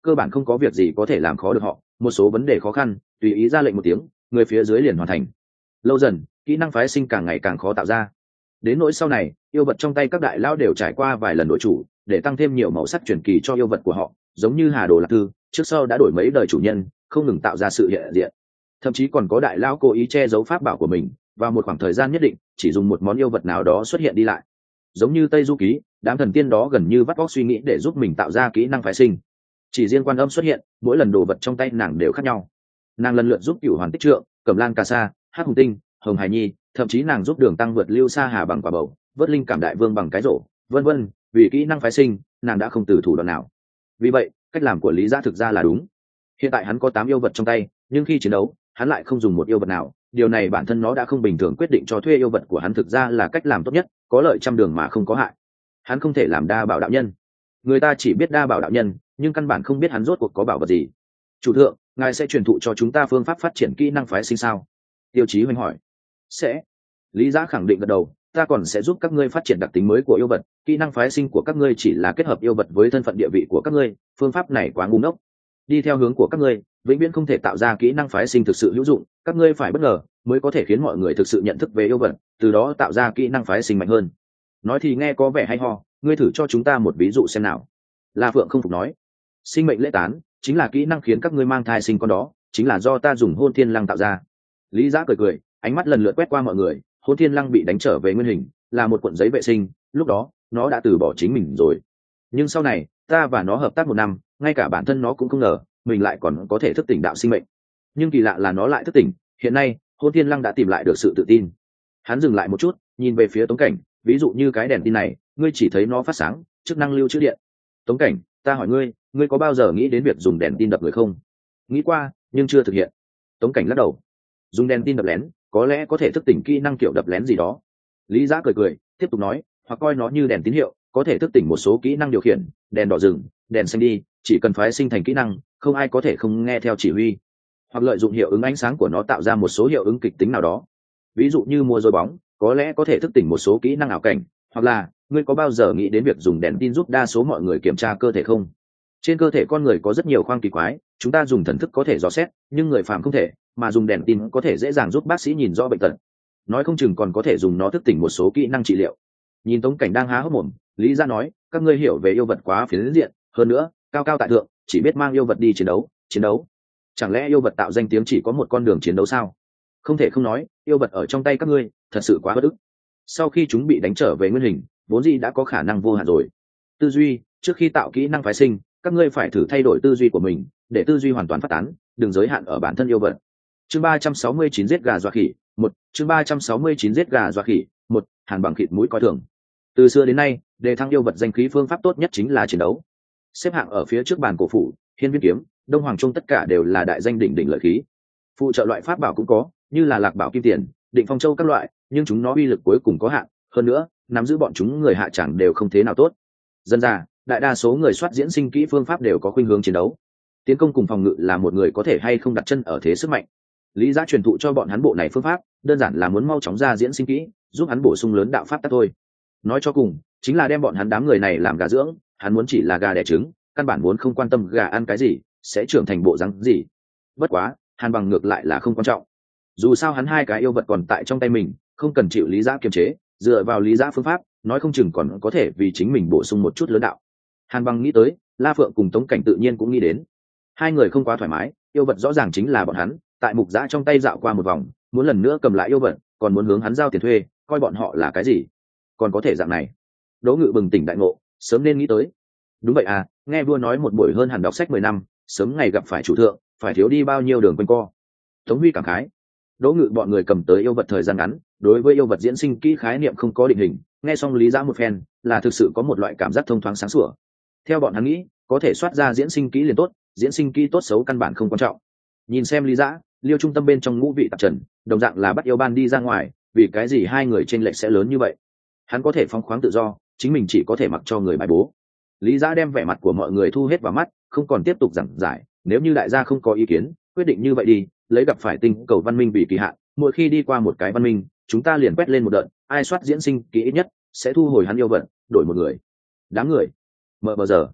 cơ bản không có việc gì có thể làm khó được họ. Một số vấn đề khó khăn tùy ý ra lệnh một tiếng, người phía dưới liền hoàn thành. Lâu dần kỹ năng phái sinh càng ngày càng khó tạo ra, đến nỗi sau này yêu vật trong tay các đại lao đều trải qua vài lần đổi chủ để tăng thêm nhiều màu sắc truyền kỳ cho yêu vật của họ, giống như Hà Đồ Lạc Thư trước sau đã đổi mấy đời chủ nhân, không ngừng tạo ra sự hiện diện. Thậm chí còn có đại lao cố ý che giấu pháp bảo của mình vào một khoảng thời gian nhất định, chỉ dùng một món yêu vật nào đó xuất hiện đi lại, giống như Tây Du Ký, đám thần tiên đó gần như vắt óc suy nghĩ để giúp mình tạo ra kỹ năng phái sinh. Chỉ riêng Quan Âm xuất hiện, mỗi lần đồ vật trong tay nàng đều khác nhau. Nàng lần lượt giúp Cửu Hoàn Tích Trượng, Cẩm Lan Cà Sa, Hắc Hùng Tinh, Hồng Hải Nhi, thậm chí nàng giúp Đường Tăng vượt lưu Sa Hà bằng quả bầu, vớt linh cảm đại vương bằng cái rổ, vân vân. Vì kỹ năng phái sinh, nàng đã không từ thủ đoạn nào. Vì vậy, cách làm của Lý Giã thực ra là đúng. Hiện tại hắn có tám yêu vật trong tay, nhưng khi chiến đấu, hắn lại không dùng một yêu vật nào. Điều này bản thân nó đã không bình thường, quyết định cho thuê yêu vật của hắn thực ra là cách làm tốt nhất, có lợi trăm đường mà không có hại. Hắn không thể làm đa bảo đạo nhân. Người ta chỉ biết đa bảo đạo nhân, nhưng căn bản không biết hắn rốt cuộc có bảo vật gì. Chủ thượng, ngài sẽ truyền thụ cho chúng ta phương pháp phát triển kỹ năng phái sinh sao? Tiêu Chí Hoành hỏi. Sẽ. Lý Giã khẳng định gật đầu, ta còn sẽ giúp các ngươi phát triển đặc tính mới của yêu vật. Kỹ năng phái sinh của các ngươi chỉ là kết hợp yêu vật với thân phận địa vị của các ngươi, phương pháp này quá ngu ngốc. Đi theo hướng của các ngươi, vĩnh viễn không thể tạo ra kỹ năng phái sinh thực sự hữu dụng. Các ngươi phải bất ngờ mới có thể khiến mọi người thực sự nhận thức về yêu vật, từ đó tạo ra kỹ năng phái sinh mạnh hơn. Nói thì nghe có vẻ hay ho, ngươi thử cho chúng ta một ví dụ xem nào. La Phượng không phục nói. Sinh mệnh lễ tán chính là kỹ năng khiến các ngươi mang thai sinh con, đó chính là do ta dùng Hôn Thiên Lăng tạo ra. Lý Giã cười cười, ánh mắt lần lượt quét qua mọi người. Hôn Thiên Lăng bị đánh trở về nguyên hình, là một cuộn giấy vệ sinh, lúc đó nó đã từ bỏ chính mình rồi. Nhưng sau này ta và nó hợp tác một năm, ngay cả bản thân nó cũng không ngờ mình lại còn có thể thức tỉnh đạo sinh mệnh. Nhưng kỳ lạ là nó lại thức tỉnh. Hiện nay Hôn Thiên Lăng đã tìm lại được sự tự tin. Hắn dừng lại một chút, nhìn về phía Tống Cảnh. Ví dụ như cái đèn tin này, ngươi chỉ thấy nó phát sáng, chức năng lưu trữ điện. Tống Cảnh, ta hỏi ngươi, ngươi có bao giờ nghĩ đến việc dùng đèn tin đập người không? Nghĩ qua, nhưng chưa thực hiện. Tống Cảnh lắc đầu. Dùng đèn tin đập lén, có lẽ có thể thức tỉnh kỹ năng kiểu đập lén gì đó. Lý Giã cười cười, tiếp tục nói, hoặc coi nó như đèn tín hiệu, có thể thức tỉnh một số kỹ năng điều khiển, đèn đỏ dừng, đèn xanh đi, chỉ cần phái sinh thành kỹ năng, không ai có thể không nghe theo chỉ huy. Hoặc lợi dụng hiệu ứng ánh sáng của nó tạo ra một số hiệu ứng kịch tính nào đó. Ví dụ như mua dối bóng, có lẽ có thể thức tỉnh một số kỹ năng ảo cảnh. Hoặc là, ngươi có bao giờ nghĩ đến việc dùng đèn tin giúp đa số mọi người kiểm tra cơ thể không? Trên cơ thể con người có rất nhiều khoang kỳ quái, chúng ta dùng thần thức có thể dò xét, nhưng người phàm không thể, mà dùng đèn tin có thể dễ dàng giúp bác sĩ nhìn rõ bệnh tật. Nói không chừng còn có thể dùng nó thức tỉnh một số kỹ năng trị liệu. Nhìn Tống Cảnh đang há hốc mồm, Lý Giã nói, các ngươi hiểu về yêu vật quá phiến diện, hơn nữa cao cao tại thượng, chỉ biết mang yêu vật đi chiến đấu chiến đấu chẳng lẽ yêu vật tạo danh tiếng chỉ có một con đường chiến đấu sao? Không thể không nói, yêu vật ở trong tay các ngươi thật sự quá bất ức. Sau khi chúng bị đánh trở về nguyên hình, vốn dĩ đã có khả năng vô hạn rồi. Tư duy, trước khi tạo kỹ năng phái sinh, các ngươi phải thử thay đổi tư duy của mình, để tư duy hoàn toàn phát tán, đừng giới hạn ở bản thân yêu vật. Chương ba trăm sáu mươi chín giết gà dọa khỉ một. Chương ba trăm sáu mươi chín giết gà dọa khỉ một. Hàn Bằng khịt mũi coi thường. Từ xưa đến nay, đề thăng yêu vật danh khí phương pháp tốt nhất chính là chiến đấu. Xếp hạng ở phía trước bàn cổ phủ, Hiên Viên kiếm, Đông Hoàng Trung tất cả đều là đại danh đỉnh đỉnh lợi khí. Phụ trợ loại pháp bảo cũng có, như là Lạc Bảo Kim Tiền, Định Phong Châu các loại, nhưng chúng nó uy lực cuối cùng có hạn, hơn nữa, nắm giữ bọn chúng người hạ chẳng đều không thế nào tốt. Dân ra, đại đa số người soát diễn sinh kỹ phương pháp đều có khuynh hướng chiến đấu. Tiến công cùng phòng ngự là một người có thể hay không đặt chân ở thế sức mạnh. Lý Giã truyền thụ cho bọn hắn bộ này phương pháp, đơn giản là muốn mau chóng ra diễn sinh kỹ, giúp hắn bổ sung lớn đạo pháp tắc thôi. Nói cho cùng, chính là đem bọn hắn đám người này làm gà dưỡng, hắn muốn chỉ là gà đẻ trứng, căn bản muốn không quan tâm gà ăn cái gì, sẽ trưởng thành bộ rắn gì. Bất quá, Hàn Bằng ngược lại là không quan trọng. Dù sao hắn hai cái yêu vật còn tại trong tay mình, không cần chịu Lý Giã kiềm chế, dựa vào Lý Giã phương pháp, nói không chừng còn có thể vì chính mình bổ sung một chút lớn đạo. Hàn Bằng nghĩ tới, La Phượng cùng Tống Cảnh tự nhiên cũng nghĩ đến. Hai người không quá thoải mái, yêu vật rõ ràng chính là bọn hắn, tại Mục Giã trong tay dạo qua một vòng, muốn lần nữa cầm lại yêu vật, còn muốn hướng hắn giao tiền thuê, coi bọn họ là cái gì? Còn có thể dạng này. Đỗ Ngự bừng tỉnh đại ngộ, sớm nên nghĩ tới. Đúng vậy à, nghe vua nói một buổi hơn hẳn đọc sách mười năm, sớm ngày gặp phải chủ thượng, phải thiếu đi bao nhiêu đường quanh co. Tống Huy cảm khái. Đỗ Ngự bọn người cầm tới yêu vật thời gian ngắn, đối với yêu vật diễn sinh kỹ khái niệm không có định hình, nghe xong Lý Giã một phen, là thực sự có một loại cảm giác thông thoáng sáng sủa. Theo bọn hắn nghĩ, có thể soát ra diễn sinh kỹ liền tốt, diễn sinh kỹ tốt xấu căn bản không quan trọng. Nhìn xem Lý Giã, Liêu trung tâm bên trong ngũ vị tạp trần, đồng dạng là bắt yêu ban đi ra ngoài, vì cái gì hai người chênh lệch sẽ lớn như vậy? Hắn có thể phóng khoáng tự do, chính mình chỉ có thể mặc cho người bài bố. Lý Giã đem vẻ mặt của mọi người thu hết vào mắt, không còn tiếp tục giảng giải, nếu như đại gia không có ý kiến, quyết định như vậy đi, lấy gặp phải tinh cầu văn minh vì kỳ hạn, mỗi khi đi qua một cái văn minh, chúng ta liền quét lên một đợt, ai soát diễn sinh kỹ ít nhất sẽ thu hồi hắn yêu vật, đổi một người. Đám người mờ mờ giờ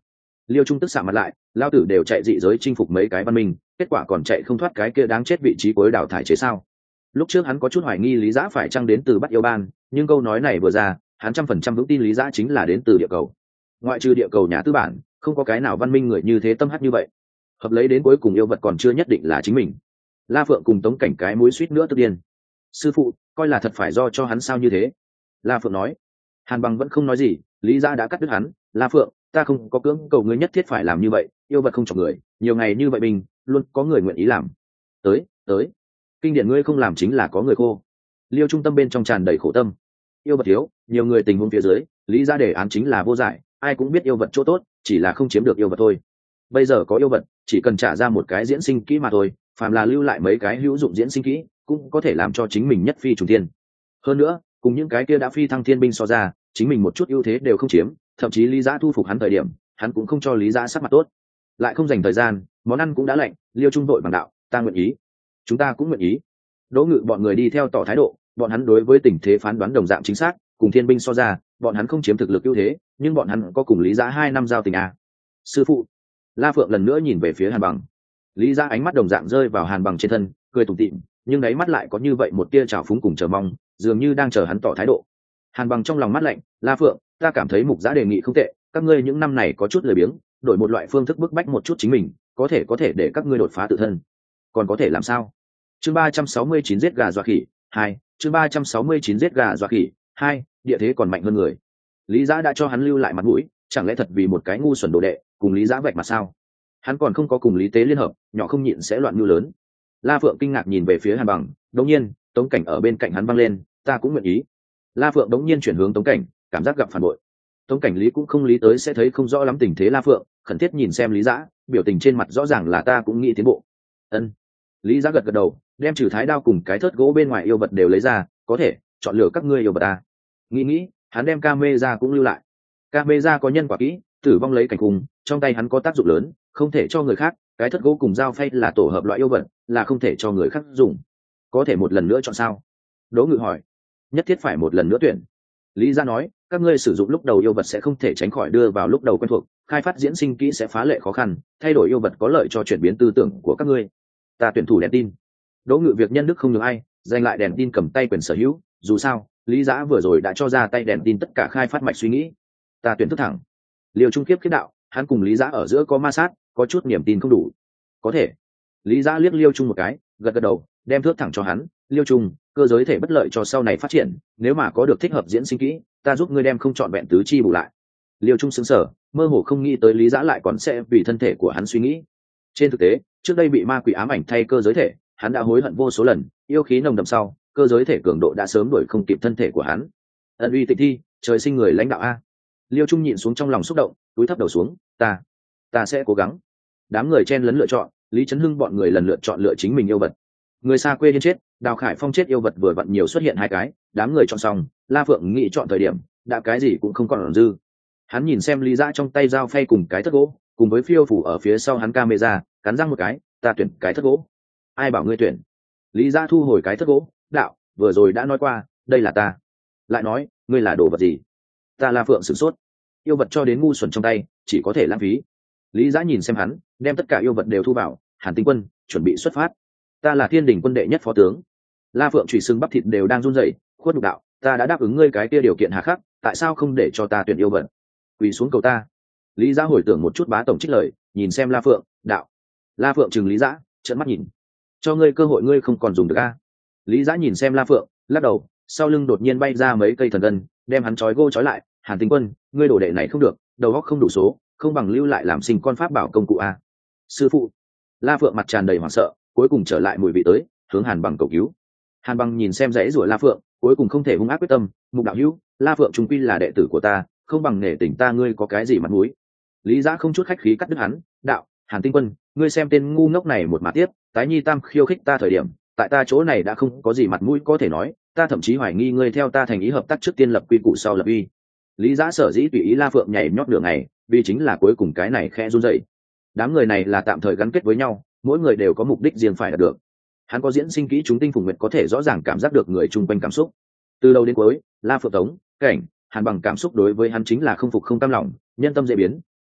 Liêu Trung tức xạ mặt lại, lao tử đều chạy dị giới chinh phục mấy cái văn minh, kết quả còn chạy không thoát cái kia đáng chết vị trí cuối đảo thải chế sao? Lúc trước hắn có chút hoài nghi Lý Dã phải chăng đến từ Bắc Yêu Ban, nhưng câu nói này vừa ra, hắn trăm phần trăm vững tin Lý Dã chính là đến từ địa cầu. Ngoại trừ địa cầu nhà tư bản, không có cái nào văn minh người như thế tâm hắc như vậy. Hợp lấy đến cuối cùng yêu vật còn chưa nhất định là chính mình. La Phượng cùng Tống Cảnh cái mũi suýt nữa tức điên. Sư phụ, coi là thật phải do cho hắn sao như thế? La Phượng nói. Hàn Bằng vẫn không nói gì, Lý Dã đã cắt đứt hắn. La Phượng, ta không có cưỡng cầu ngươi nhất thiết phải làm như vậy, yêu vật không chọc người, nhiều ngày như vậy mình luôn có người nguyện ý làm. Tới, tới. Kinh điển ngươi không làm chính là có người khô. Liêu Trung tâm bên trong tràn đầy khổ tâm. Yêu vật thiếu, nhiều người tình huống phía dưới, Lý Dã đề án chính là vô giải, ai cũng biết yêu vật chỗ tốt, chỉ là không chiếm được yêu vật thôi. Bây giờ có yêu vật, chỉ cần trả ra một cái diễn sinh kỹ mà thôi, phàm là lưu lại mấy cái hữu dụng diễn sinh kỹ, cũng có thể làm cho chính mình nhất phi trùng thiên. Hơn nữa, cùng những cái kia đã phi thăng thiên binh so ra, chính mình một chút ưu thế đều không chiếm, thậm chí Lý Dã thu phục hắn thời điểm, hắn cũng không cho Lý Dã sắc mặt tốt. Lại không dành thời gian, món ăn cũng đã lạnh, Liêu Trung đội bằng đạo, ta nguyện ý. Chúng ta cũng nguyện ý. Đỗ Ngự bọn người đi theo tỏ thái độ, bọn hắn đối với tình thế phán đoán đồng dạng chính xác, cùng thiên binh so ra, bọn hắn không chiếm thực lực ưu thế, nhưng bọn hắn có cùng Lý Dã hai năm giao tình à. Sư phụ. La Phượng lần nữa nhìn về phía Hàn Bằng. Lý Dã ánh mắt đồng dạng rơi vào Hàn Bằng trên thân, cười tủm tỉm, nhưng đáy mắt lại có như vậy một tia trào phúng cùng chờ mong, dường như đang chờ hắn tỏ thái độ. Hàn Bằng trong lòng mắt lạnh, La Phượng, ta cảm thấy Mục Giã đề nghị không tệ, các ngươi những năm này có chút lười biếng, đổi một loại phương thức bức bách một chút chính mình, có thể có thể để các ngươi đột phá tự thân. Còn có thể làm sao? Chương ba trăm sáu mươi chín giết gà dọa khỉ, hai, chương ba trăm sáu mươi chín giết gà dọa khỉ, hai, địa thế còn mạnh hơn người. Lý Dã đã cho hắn lưu lại mặt mũi, chẳng lẽ thật vì một cái ngu xuẩn đồ đệ, cùng Lý Dã vạch mặt sao? Hắn còn không có cùng Lý Tế liên hợp, nhỏ không nhịn sẽ loạn mưu lớn. La Phượng kinh ngạc nhìn về phía Hàn Bằng, đột nhiên, Tống Cảnh ở bên cạnh hắn văng lên, ta cũng nguyện ý. La Phượng đống nhiên chuyển hướng Tống Cảnh, cảm giác gặp phản bội. Tống Cảnh lý cũng không lý tới sẽ thấy không rõ lắm tình thế La Phượng, khẩn thiết nhìn xem Lý Dã, biểu tình trên mặt rõ ràng là ta cũng nghĩ tiến bộ. Ân. Lý Dã gật gật đầu, đem trừ thái đao cùng cái thớt gỗ bên ngoài yêu vật đều lấy ra, có thể chọn lựa các ngươi yêu vật ta. Nghĩ nghĩ, hắn đem camera cũng lưu lại. Camera có nhân quả kỹ, tử vong lấy cảnh cùng, trong tay hắn có tác dụng lớn, không thể cho người khác, cái thớt gỗ cùng dao phay là tổ hợp loại yêu vật, là không thể cho người khác dùng. Có thể một lần nữa chọn sao? Đỗ Ngự hỏi. Nhất thiết phải một lần nữa tuyển. Lý Gia nói, các ngươi sử dụng lúc đầu yêu vật sẽ không thể tránh khỏi đưa vào lúc đầu quen thuộc, khai phát diễn sinh kỹ sẽ phá lệ khó khăn, thay đổi yêu vật có lợi cho chuyển biến tư tưởng của các ngươi. Ta tuyển thủ đèn tin. Đỗ Ngự việc nhân đức không nhường ai, giành lại đèn tin cầm tay quyền sở hữu, dù sao, Lý Giã vừa rồi đã cho ra tay đèn tin tất cả khai phát mạch suy nghĩ. Ta tuyển thức thẳng. Liều Trung Kiếp khiết đạo, hắn cùng Lý Giã ở giữa có ma sát, có chút niềm tin không đủ. Có thể. Lý Giã liếc Liêu Trung một cái, gật gật đầu, đem thước thẳng cho hắn. Liêu Trung, cơ giới thể bất lợi cho sau này phát triển, nếu mà có được thích hợp diễn sinh kỹ, ta giúp ngươi đem không chọn vẹn tứ chi bù lại. Liêu Trung sững sờ, mơ hồ không nghĩ tới Lý Giã lại còn sẽ vì thân thể của hắn suy nghĩ. Trên thực tế, trước đây bị ma quỷ ám ảnh thay cơ giới thể, hắn đã hối hận vô số lần, yêu khí nồng đậm sau, cơ giới thể cường độ đã sớm đuổi không kịp thân thể của hắn. Ân uy tịch thi, trời sinh người lãnh đạo a. Liêu Trung nhịn xuống trong lòng xúc động, túi thấp đầu xuống, ta, ta sẽ cố gắng. Đám người chen lấn lựa chọn, Lý Chấn Hưng bọn người lần lượt chọn lựa chính mình yêu vật. Người xa quê điên chết, Đào Khải Phong chết yêu vật vừa vặn nhiều xuất hiện hai cái, đám người chọn xong, La Phượng nghĩ chọn thời điểm, đã cái gì cũng không còn dư. Hắn nhìn xem Lý Dã trong tay dao phay cùng cái thất gỗ, cùng với phiêu phủ ở phía sau hắn camera, cắn răng một cái, ta tuyển cái thất gỗ. Ai bảo ngươi tuyển? Lý Dã thu hồi cái thất gỗ, đạo, vừa rồi đã nói qua, đây là ta. Lại nói, ngươi là đồ vật gì? Ta La Phượng sửng sốt. Yêu vật cho đến ngu xuẩn trong tay, chỉ có thể lãng phí. Lý Dã nhìn xem hắn, đem tất cả yêu vật đều thu vào, Hàn Tinh Quân, chuẩn bị xuất phát. Ta là Thiên Đình quân đệ nhất phó tướng. La Phượng chủy xương bắp thịt đều đang run rẩy, khuất nhục đạo, ta đã đáp ứng ngươi cái kia điều kiện hà khắc, tại sao không để cho ta tuyển yêu vật? Quỳ xuống cầu ta. Lý Dã hồi tưởng một chút bá tổng trích lời, nhìn xem La Phượng, đạo. La Phượng chừng Lý Dã, trợn mắt nhìn. Cho ngươi cơ hội ngươi không còn dùng được a. Lý Dã nhìn xem La Phượng, lắc đầu, sau lưng đột nhiên bay ra mấy cây thần gân, đem hắn trói gô trói lại. Hàn Tinh Quân, ngươi đồ đệ này không được, đầu óc không đủ số, không bằng lưu lại làm sinh con pháp bảo công cụ a. Sư phụ. La Phượng mặt tràn đầy hoảng sợ, cuối cùng trở lại mùi vị tới, hướng Hàn Bằng cầu cứu. Hàn Bằng nhìn xem rẽ rủa La Phượng, cuối cùng không thể hung ác quyết tâm, Mục đạo hữu, La Phượng trung quy là đệ tử của ta, không bằng nể tình ta ngươi có cái gì mặt mũi. Lý Dã không chút khách khí cắt đứt hắn, đạo, Hàn Tinh Quân, ngươi xem tên ngu ngốc này một mà tiếp, tái nhi tam khiêu khích ta thời điểm, tại ta chỗ này đã không có gì mặt mũi có thể nói, ta thậm chí hoài nghi ngươi theo ta thành ý hợp tác trước tiên lập quy củ sau lập uy. Lý Dã sở dĩ tùy ý La Phượng nhảy nhót đường này, vì chính là cuối cùng cái này khẽ run rẩy. Đám người này là tạm thời gắn kết với nhau, mỗi người đều có mục đích riêng phải đạt được. Hắn có diễn sinh kỹ chúng tinh phùng nguyệt có thể rõ ràng cảm giác được người chung quanh cảm xúc. Từ đầu đến cuối, La Phượng Tống, Cảnh, Hàn Bằng cảm xúc đối với hắn chính là không phục không cam lòng, nhân tâm dễ biến,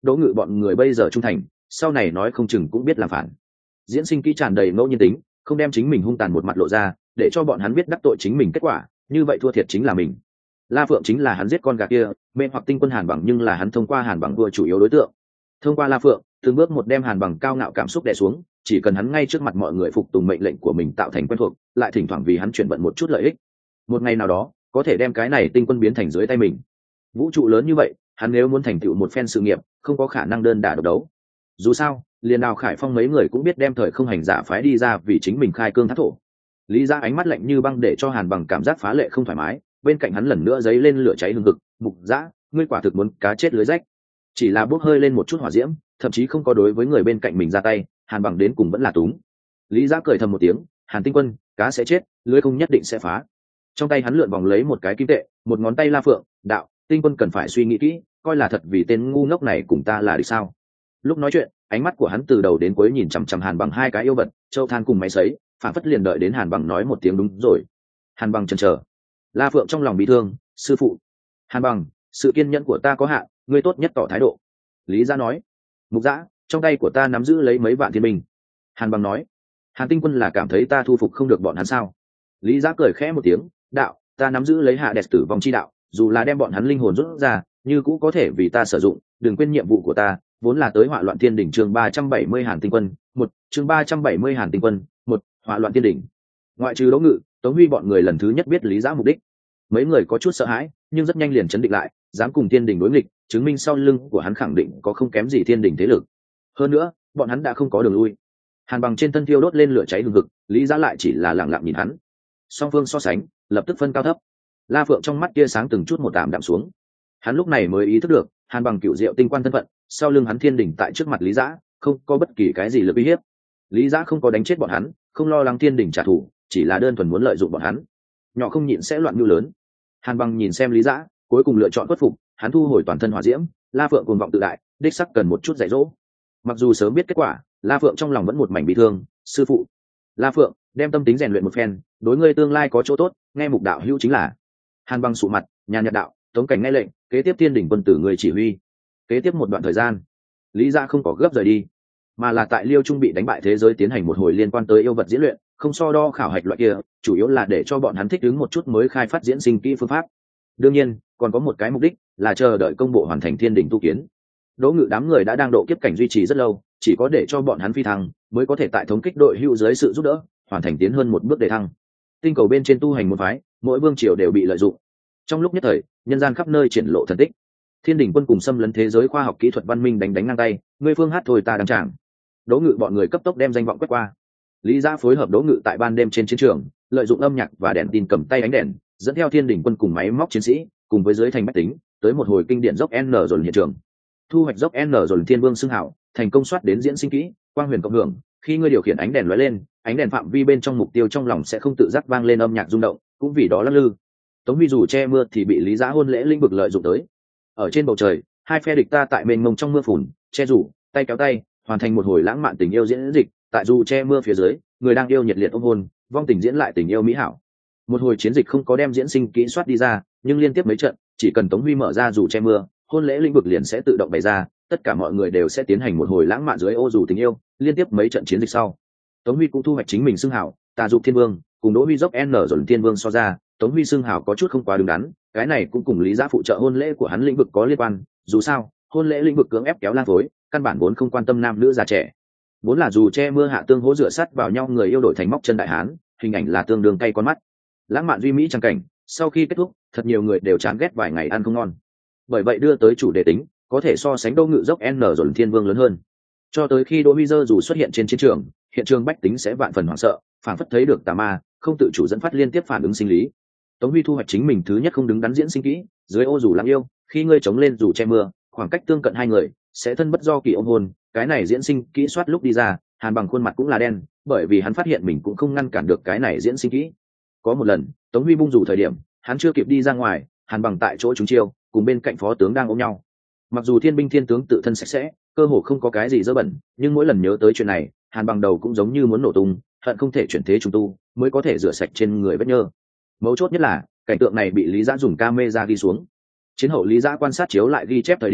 Đỗ Ngự bọn người bây giờ trung thành, sau này nói không chừng cũng biết làm phản. Diễn Sinh Kỹ tràn đầy ngẫu nhiên tính, không đem chính mình hung tàn một mặt lộ ra, để cho bọn hắn biết đắc tội chính mình kết quả, như vậy thua thiệt chính là mình. La Phượng chính là hắn giết con gà kia, mê hoặc tinh quân Hàn Bằng, nhưng là hắn thông qua Hàn Bằng đua chủ yếu đối tượng. Thông qua La Phượng, từng bước một đem Hàn Bằng cao ngạo cảm xúc đè xuống, chỉ cần hắn ngay trước mặt mọi người phục tùng mệnh lệnh của mình tạo thành quen thuộc, lại thỉnh thoảng vì hắn chuyển vận một chút lợi ích. Một ngày nào đó, có thể đem cái này tinh quân biến thành dưới tay mình. Vũ trụ lớn như vậy, hắn nếu muốn thành tựu một phen sự nghiệp, không có khả năng đơn đả độc đấu. Dù sao, liền nào Khải Phong mấy người cũng biết đem thời không hành giả phái đi ra vì chính mình khai cương thác thổ. Lý Gia ánh mắt lạnh như băng để cho Hàn Bằng cảm giác phá lệ không thoải mái, bên cạnh hắn lần nữa giấy lên lửa cháy hừng hực. Mục Dã, ngươi quả thực muốn cá chết lưới rách. Chỉ là bốc hơi lên một chút hỏa diễm, thậm chí không có đối với người bên cạnh mình ra tay, Hàn Bằng đến cùng vẫn là túng. Lý Gia cười thầm một tiếng, Hàn Tinh Quân, cá sẽ chết, lưới không nhất định sẽ phá. Trong tay hắn lượn vòng lấy một cái kim tệ, một ngón tay La Phượng, đạo, Tinh Quân cần phải suy nghĩ kỹ, coi là thật vì tên ngu ngốc này cùng ta là địch sao? Lúc nói chuyện, ánh mắt của hắn từ đầu đến cuối nhìn chằm chằm Hàn Bằng hai cái yêu vật, châu than cùng máy sấy, phản phất liền đợi đến Hàn Bằng nói một tiếng đúng rồi. Hàn Bằng chần chờ. La Phượng trong lòng bị thương, sư phụ. Hàn Bằng, sự kiên nhẫn của ta có hạn, ngươi tốt nhất tỏ thái độ. Lý Gia nói. Mục Dã, trong tay của ta nắm giữ lấy mấy vạn thiên binh. Hàn Bằng nói. Hàn Tinh Quân là cảm thấy ta thu phục không được bọn hắn sao? Lý Gia cười khẽ một tiếng, đạo, ta nắm giữ lấy hạ đẹp tử vong chi đạo, dù là đem bọn hắn linh hồn rút ra, như cũng có thể vì ta sử dụng, đừng quên nhiệm vụ của ta, vốn là tới hỏa loạn thiên đỉnh. Chương ba trăm bảy mươi Hàn Tinh Quân, một, chương ba trăm bảy mươi Hàn Tinh Quân, một, hỏa loạn thiên đỉnh. Ngoại trừ Đỗ Ngự, Tống Huy bọn người lần thứ nhất biết Lý Giã mục đích. Mấy người có chút sợ hãi, nhưng rất nhanh liền chấn định lại, dám cùng thiên đỉnh đối nghịch, chứng minh sau lưng của hắn khẳng định có không kém gì thiên đỉnh thế lực. Hơn nữa, bọn hắn đã không có đường lui. Hàn Bằng trên thân thiêu đốt lên lửa cháy hừng hực, Lý Giã lại chỉ là lặng lặng nhìn hắn. Song phương so sánh, lập tức phân cao thấp. La Phượng trong mắt tia sáng từng chút một tạm đạm xuống. Hắn lúc này mới ý thức được, Hàn Bằng cựu diệu tinh quan thân phận, sau lưng hắn thiên đỉnh tại trước mặt Lý Giã, không có bất kỳ cái gì lực uy hiếp. Lý Giã không có đánh chết bọn hắn, không lo lắng thiên đỉnh trả thù, chỉ là đơn thuần muốn lợi dụng bọn hắn. Nhỏ không nhịn sẽ loạn mưu lớn. Hàn Bằng nhìn xem Lý Giã, cuối cùng lựa chọn khuất phục, hắn thu hồi toàn thân hỏa diễm. La Phượng cuồng vọng tự đại, đích sắc cần một chút dạy dỗ. Mặc dù sớm biết kết quả, La Phượng trong lòng vẫn một mảnh bị thương. Sư phụ, La Phượng, đem tâm tính rèn luyện một phen, đối ngươi tương lai có chỗ tốt, nghe mục đạo hữu chính là. Hàn Bằng sụ mặt, nhàn nhạt đạo, Tống Cảnh nghe lệnh, kế tiếp thiên đỉnh quân tử người chỉ huy. Kế tiếp một đoạn thời gian, Lý Gia không có gấp rời đi, mà là tại Liêu Trung bị đánh bại thế giới tiến hành một hồi liên quan tới yêu vật diễn luyện, không so đo khảo hạch loại kia, chủ yếu là để cho bọn hắn thích ứng một chút mới khai phát diễn sinh kỹ phương pháp. Đương nhiên, còn có một cái mục đích là chờ đợi công bộ hoàn thành thiên đỉnh tu kiến. Đỗ Ngự đám người đã đang độ kiếp cảnh duy trì rất lâu, chỉ có để cho bọn hắn phi thăng, mới có thể tại thống kích đội hữu dưới sự giúp đỡ, hoàn thành tiến hơn một bước để thăng. Tinh cầu bên trên tu hành một phái, mỗi vương triều đều bị lợi dụng. Trong lúc nhất thời, nhân gian khắp nơi triển lộ thần tích. Thiên đỉnh quân cùng xâm lấn thế giới khoa học kỹ thuật văn minh đánh đánh ngang tay, ngươi phương hát thôi ta đăng tràng. Đỗ Ngự bọn người cấp tốc đem danh vọng quét qua. Lý Gia phối hợp Đỗ Ngự tại ban đêm trên chiến trường, lợi dụng âm nhạc và đèn tin cầm tay ánh đèn, dẫn theo thiên đỉnh quân cùng máy móc chiến sĩ, cùng với dưới thành bách tính, tới một hồi kinh điển dốc N rồi hiện trường. Thu hoạch dốc N rồi thiên vương xưng hảo, thành công soát đến diễn sinh kỹ, quang huyền cộng hưởng, khi ngươi điều khiển ánh đèn lóe lên, ánh đèn phạm vi bên trong mục tiêu trong lòng sẽ không tự giác vang lên âm nhạc rung động, cũng vì đó lắc lư. Tống Huy dù che mưa thì bị Lý Giã hôn lễ linh vực lợi dụng tới. Ở trên bầu trời, hai phe địch ta tại mênh mông trong mưa phùn, che rủ, tay kéo tay, hoàn thành một hồi lãng mạn tình yêu diễn dịch. Tại dù che mưa phía dưới, người đang yêu nhiệt liệt ôm hôn, vong tình diễn lại tình yêu mỹ hảo. Một hồi chiến dịch không có đem diễn sinh kỹ soát đi ra, nhưng liên tiếp mấy trận, chỉ cần Tống Huy mở ra dù che mưa, hôn lễ linh vực liền sẽ tự động bày ra, tất cả mọi người đều sẽ tiến hành một hồi lãng mạn dưới ô dù tình yêu. Liên tiếp mấy trận chiến dịch sau, Tống Huy cũng thu hoạch chính mình xưng hảo, Tà Dục Thiên Vương, cùng Đỗ Huy dốc N rồi Thiên Vương so ra, Tống Huy xưng hảo có chút không quá đứng đắn, cái này cũng cùng Lý Giã phụ trợ hôn lễ của hắn lĩnh vực có liên quan. Dù sao, hôn lễ lĩnh vực cưỡng ép kéo lang phối, căn bản vốn không quan tâm nam nữ già trẻ, vốn là dù che mưa hạ tương hỗ rửa sắt vào nhau, người yêu đổi thành móc chân đại hán, hình ảnh là tương đương cay con mắt. Lãng mạn duy mỹ trang cảnh, sau khi kết thúc, thật nhiều người đều chán ghét vài ngày ăn không ngon. Bởi vậy đưa tới chủ đề tính, có thể so sánh Đỗ Ngự dốc N rồi Thiên Vương lớn hơn. Cho tới khi Đỗ Huy Dơ dù xuất hiện trên chiến trường, hiện trường bách tính sẽ vạn phần hoảng sợ, phảng phất thấy được tà ma, không tự chủ dẫn phát liên tiếp phản ứng sinh lý. Tống Huy thu hoạch chính mình thứ nhất không đứng đắn diễn sinh kỹ, dưới ô dù lãng yêu, khi ngươi chống lên dù che mưa, khoảng cách tương cận hai người sẽ thân bất do kỳ ôm hôn. Cái này diễn sinh kỹ soát lúc đi ra, Hàn Bằng khuôn mặt cũng là đen, bởi vì hắn phát hiện mình cũng không ngăn cản được cái này diễn sinh kỹ. Có một lần, Tống Huy bung dù thời điểm, hắn chưa kịp đi ra ngoài, Hàn Bằng tại chỗ trúng chiêu, cùng bên cạnh phó tướng đang ôm nhau. Mặc dù thiên binh thiên tướng tự thân sạch sẽ, cơ hồ không có cái gì dơ bẩn, nhưng mỗi lần nhớ tới chuyện này, Hàn Bằng đầu cũng giống như muốn nổ tung, hận không thể chuyển thế trùng tu mới có thể rửa sạch trên người vết nhơ. Mấu chốt nhất là cảnh tượng này bị Lý Giã dùng camera ghi xuống. Chiến hậu Lý Giã quan sát chiếu lại ghi chép thời điểm,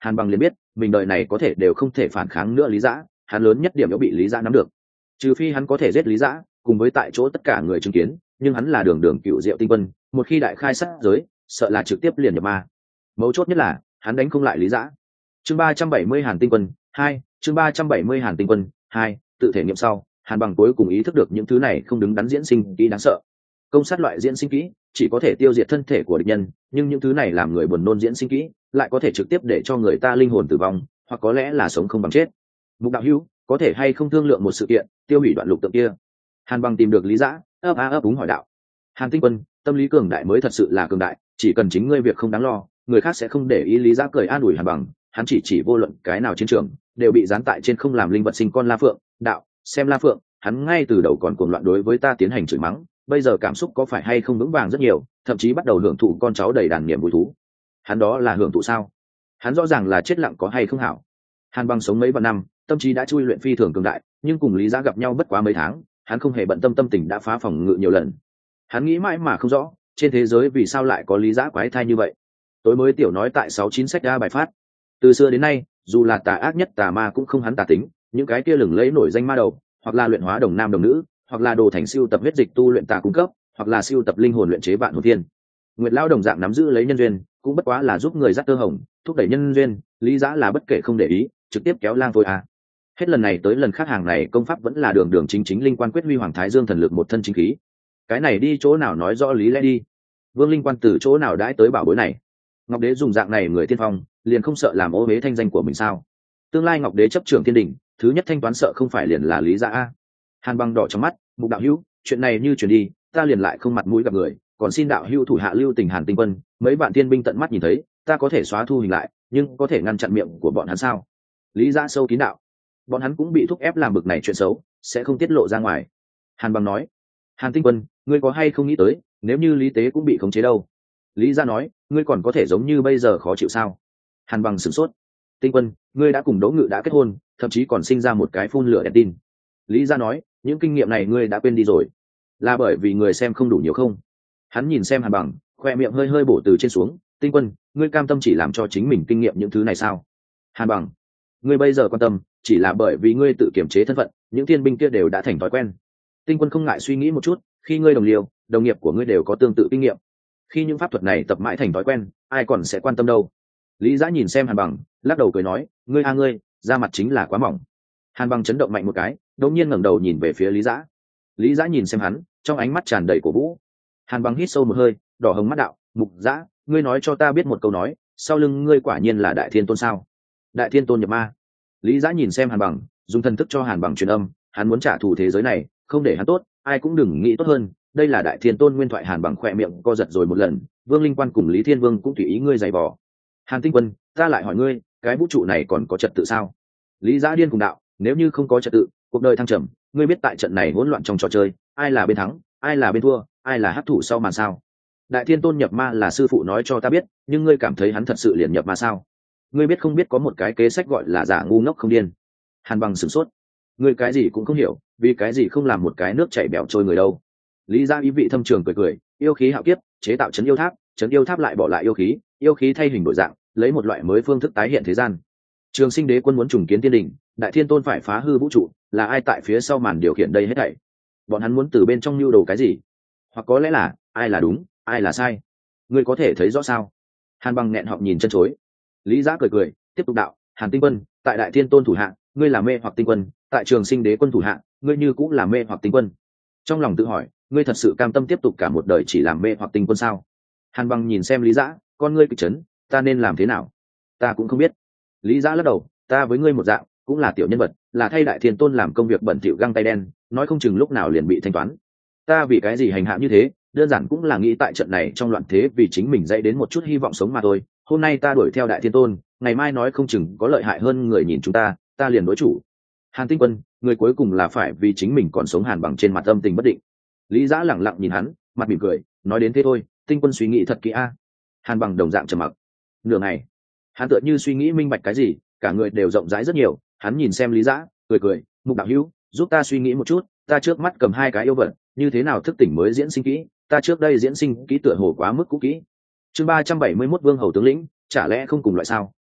Hàn Bằng liền biết mình đời này có thể đều không thể phản kháng nữa Lý Dã, hắn lớn nhất điểm đã bị Lý Dã nắm được. Trừ phi hắn có thể giết Lý Dã, cùng với tại chỗ tất cả người chứng kiến, nhưng hắn là đường đường cựu Diệu Tinh Quân, một khi đại khai sát giới, sợ là trực tiếp liền nhập ma. Mấu chốt nhất là hắn đánh không lại Lý Dã. Chương ba trăm bảy mươi Hàn Tinh Quân hai, chương ba trăm bảy mươi Hàn Tinh Quân hai, tự thể nghiệm sau, Hàn Bằng cuối cùng ý thức được những thứ này không đứng đắn diễn sinh kỹ đáng sợ. Công sát loại diễn sinh kỹ chỉ có thể tiêu diệt thân thể của địch nhân, nhưng những thứ này làm người buồn nôn diễn sinh kỹ lại có thể trực tiếp để cho người ta linh hồn tử vong, hoặc có lẽ là sống không bằng chết. Mục đạo hữu, có thể hay không thương lượng một sự kiện, tiêu hủy đoạn lục tượng kia? Hàn Bằng tìm được Lý Dã, ấp a ấp úng hỏi đạo. Hàn Tinh Quân, tâm lý cường đại mới thật sự là cường đại, chỉ cần chính ngươi việc không đáng lo, người khác sẽ không để ý. Lý Dã cười an ủi Hàn Bằng, hắn chỉ chỉ vô luận cái nào chiến trường đều bị dán tại trên không làm linh vật sinh con La Phượng, đạo, xem La Phượng, hắn ngay từ đầu còn cuồng loạn đối với ta tiến hành chửi mắng, bây giờ cảm xúc có phải hay không vững vàng rất nhiều, thậm chí bắt đầu hưởng thụ con cháu đầy đàn niềm vui thú. Hắn đó là hưởng thụ sao? Hắn rõ ràng là chết lặng có hay không hảo. Hàn Bằng sống mấy vạn năm, tâm trí đã chui luyện phi thường cường đại, nhưng cùng Lý Dã gặp nhau bất quá mấy tháng, hắn không hề bận tâm tâm tình đã phá phòng ngự nhiều lần. Hắn nghĩ mãi mà không rõ, trên thế giới vì sao lại có Lý Dã quái thai như vậy. Tối mới tiểu nói tại sáu chín sách ra bài phát. Từ xưa đến nay, dù là tà ác nhất tà ma cũng không hắn tà tính, những cái kia lừng lẫy nổi danh ma đầu, hoặc là luyện hóa đồng nam đồng nữ, hoặc là đồ thành siêu tập huyết dịch tu luyện tà cung cấp, hoặc là siêu tập linh hồn luyện chế vạn hồn thiên. Nguyệt lão đồng dạng nắm giữ lấy nhân duyên, cũng bất quá là giúp người dắt tơ hồng, thúc đẩy nhân duyên, Lý Dã là bất kể không để ý, trực tiếp kéo lang thôi à. Hết lần này tới lần khác hàng này công pháp vẫn là đường đường chính chính linh quan quyết huy hoàng thái dương thần lực một thân chính khí. Cái này đi chỗ nào nói rõ lý lẽ đi. Vương Linh Quan từ chỗ nào đãi tới bảo bối này? Ngọc Đế dùng dạng này người tiên phong, liền không sợ làm ô uế thanh danh của mình sao? Tương lai Ngọc Đế chấp trưởng thiên đình, thứ nhất thanh toán sợ không phải liền là Lý Dã a? Hàn Bằng đỏ trong mắt, Mục đạo hữu, chuyện này như chuyển đi, ta liền lại không mặt mũi gặp người, còn xin đạo hữu thủ hạ lưu tình Hàn Tinh Quân, mấy bạn thiên binh tận mắt nhìn thấy, ta có thể xóa thu hình lại, nhưng có thể ngăn chặn miệng của bọn hắn sao? Lý Dã sâu kín đạo, bọn hắn cũng bị thúc ép làm bực này chuyện xấu, sẽ không tiết lộ ra ngoài. Hàn Bằng nói, Hàn Tinh Quân, ngươi có hay không nghĩ tới, nếu như Lý Tế cũng bị khống chế đâu? Lý Dã nói, ngươi còn có thể giống như bây giờ khó chịu sao? Hàn Bằng sửng sốt. Tinh Quân, ngươi đã cùng Đỗ Ngự đã kết hôn, thậm chí còn sinh ra một cái phun lửa đèn tin. Lý Dã nói, những kinh nghiệm này ngươi đã quên đi rồi, là bởi vì người xem không đủ nhiều không? Hắn nhìn xem Hàn Bằng, khoe miệng hơi hơi bổ từ trên xuống. Tinh Quân, ngươi cam tâm chỉ làm cho chính mình kinh nghiệm những thứ này sao? Hàn Bằng, ngươi bây giờ quan tâm chỉ là bởi vì ngươi tự kiểm chế thân phận, những thiên binh kia đều đã thành thói quen. Tinh Quân không ngại suy nghĩ một chút, khi ngươi đồng liêu, đồng nghiệp của ngươi đều có tương tự kinh nghiệm, khi những pháp thuật này tập mãi thành thói quen, ai còn sẽ quan tâm đâu? Lý Dã nhìn xem Hàn Bằng, lắc đầu cười nói, ngươi a ngươi, da mặt chính là quá mỏng. Hàn Bằng chấn động mạnh một cái, đột nhiên ngẩng đầu nhìn về phía Lý Dã. Lý Dã nhìn xem hắn, trong ánh mắt tràn đầy cổ vũ. Hàn Bằng hít sâu một hơi, đỏ hồng mắt đạo, Mục Dã, ngươi nói cho ta biết một câu nói, sau lưng ngươi quả nhiên là Đại Thiên Tôn sao? Đại Thiên Tôn nhập ma. Lý Dã nhìn xem Hàn Bằng, dùng thần thức cho Hàn Bằng truyền âm, hắn muốn trả thù thế giới này, không để hắn tốt, ai cũng đừng nghĩ tốt hơn. Đây là Đại Thiên Tôn nguyên thoại. Hàn Bằng khỏe miệng co giật rồi một lần. Vương Linh Quan cùng Lý Thiên Vương cũng tùy ý ngươi giày vò. Hàn Tinh Quân, ta lại hỏi ngươi, cái vũ trụ này còn có trật tự sao? Lý Dã điên cùng đạo, nếu như không có trật tự, cuộc đời thăng trầm, ngươi biết tại trận này hỗn loạn trong trò chơi, ai là bên thắng, ai là bên thua, ai là hấp thụ sau màn sao? Đại Thiên Tôn nhập ma là sư phụ nói cho ta biết, nhưng ngươi cảm thấy hắn thật sự liền nhập ma sao? Ngươi biết không biết có một cái kế sách gọi là giả ngu ngốc không điên? Hàn Bằng sửng sốt. Ngươi cái gì cũng không hiểu, vì cái gì không làm một cái nước chảy bẻo trôi người đâu? Lý Dã ý vị thâm trường cười cười, yêu khí hạo kiếp, chế tạo chấn yêu tháp, chấn yêu tháp lại bỏ lại yêu khí, yêu khí thay hình đổi dạng, lấy một loại mới phương thức tái hiện thế gian. Trường Sinh Đế Quân muốn trùng kiến thiên đình, Đại Thiên Tôn phải phá hư vũ trụ, là ai tại phía sau màn điều khiển đây hết thảy? Bọn hắn muốn từ bên trong nhu đồ cái gì? Hoặc có lẽ là, ai là đúng, ai là sai? Ngươi có thể thấy rõ sao? Hàn Bằng nghẹn họng nhìn chân chối. Lý Dã cười cười, tiếp tục đạo, Hàn Tinh Quân, tại Đại Thiên Tôn thủ hạ, ngươi là mê hoặc tinh quân, tại Trường Sinh Đế Quân thủ hạ, ngươi như cũng là mê hoặc tinh quân. Trong lòng tự hỏi, ngươi thật sự cam tâm tiếp tục cả một đời chỉ làm mê hoặc tinh quân sao? Hàn Bằng nhìn xem Lý Dã, con ngươi kịch chấn, ta nên làm thế nào? Ta cũng không biết. Lý Dã lắc đầu, ta với ngươi một dạng, cũng là tiểu nhân vật, là thay Đại Thiên Tôn làm công việc bẩn thỉu găng tay đen, nói không chừng lúc nào liền bị thanh toán. Ta vì cái gì hành hạ như thế, đơn giản cũng là nghĩ tại trận này trong loạn thế vì chính mình dạy đến một chút hy vọng sống mà thôi. Hôm nay ta đuổi theo Đại Thiên Tôn, ngày mai nói không chừng có lợi hại hơn người nhìn chúng ta, ta liền đối chủ. Hàn Tinh Quân, người cuối cùng là phải vì chính mình còn sống. Hàn Bằng trên mặt âm tình bất định. Lý Dã lẳng lặng nhìn hắn, mặt mỉm cười, nói đến thế thôi, Tinh Quân suy nghĩ thật kỹ a. Hàn Bằng đồng dạng trầm mặc. Nửa ngày, hắn tựa như suy nghĩ minh bạch cái gì, cả người đều rộng rãi rất nhiều. Hắn nhìn xem Lý Dã, cười cười, Mục đạo hữu, giúp ta suy nghĩ một chút, ta trước mắt cầm hai cái yêu vật, như thế nào thức tỉnh mới diễn sinh kỹ? Ta trước đây diễn sinh kỹ tựa hồ quá mức cũ kỹ. Chương ba trăm bảy mươi mốt Vương Hầu tướng lĩnh, chả lẽ không cùng loại sao?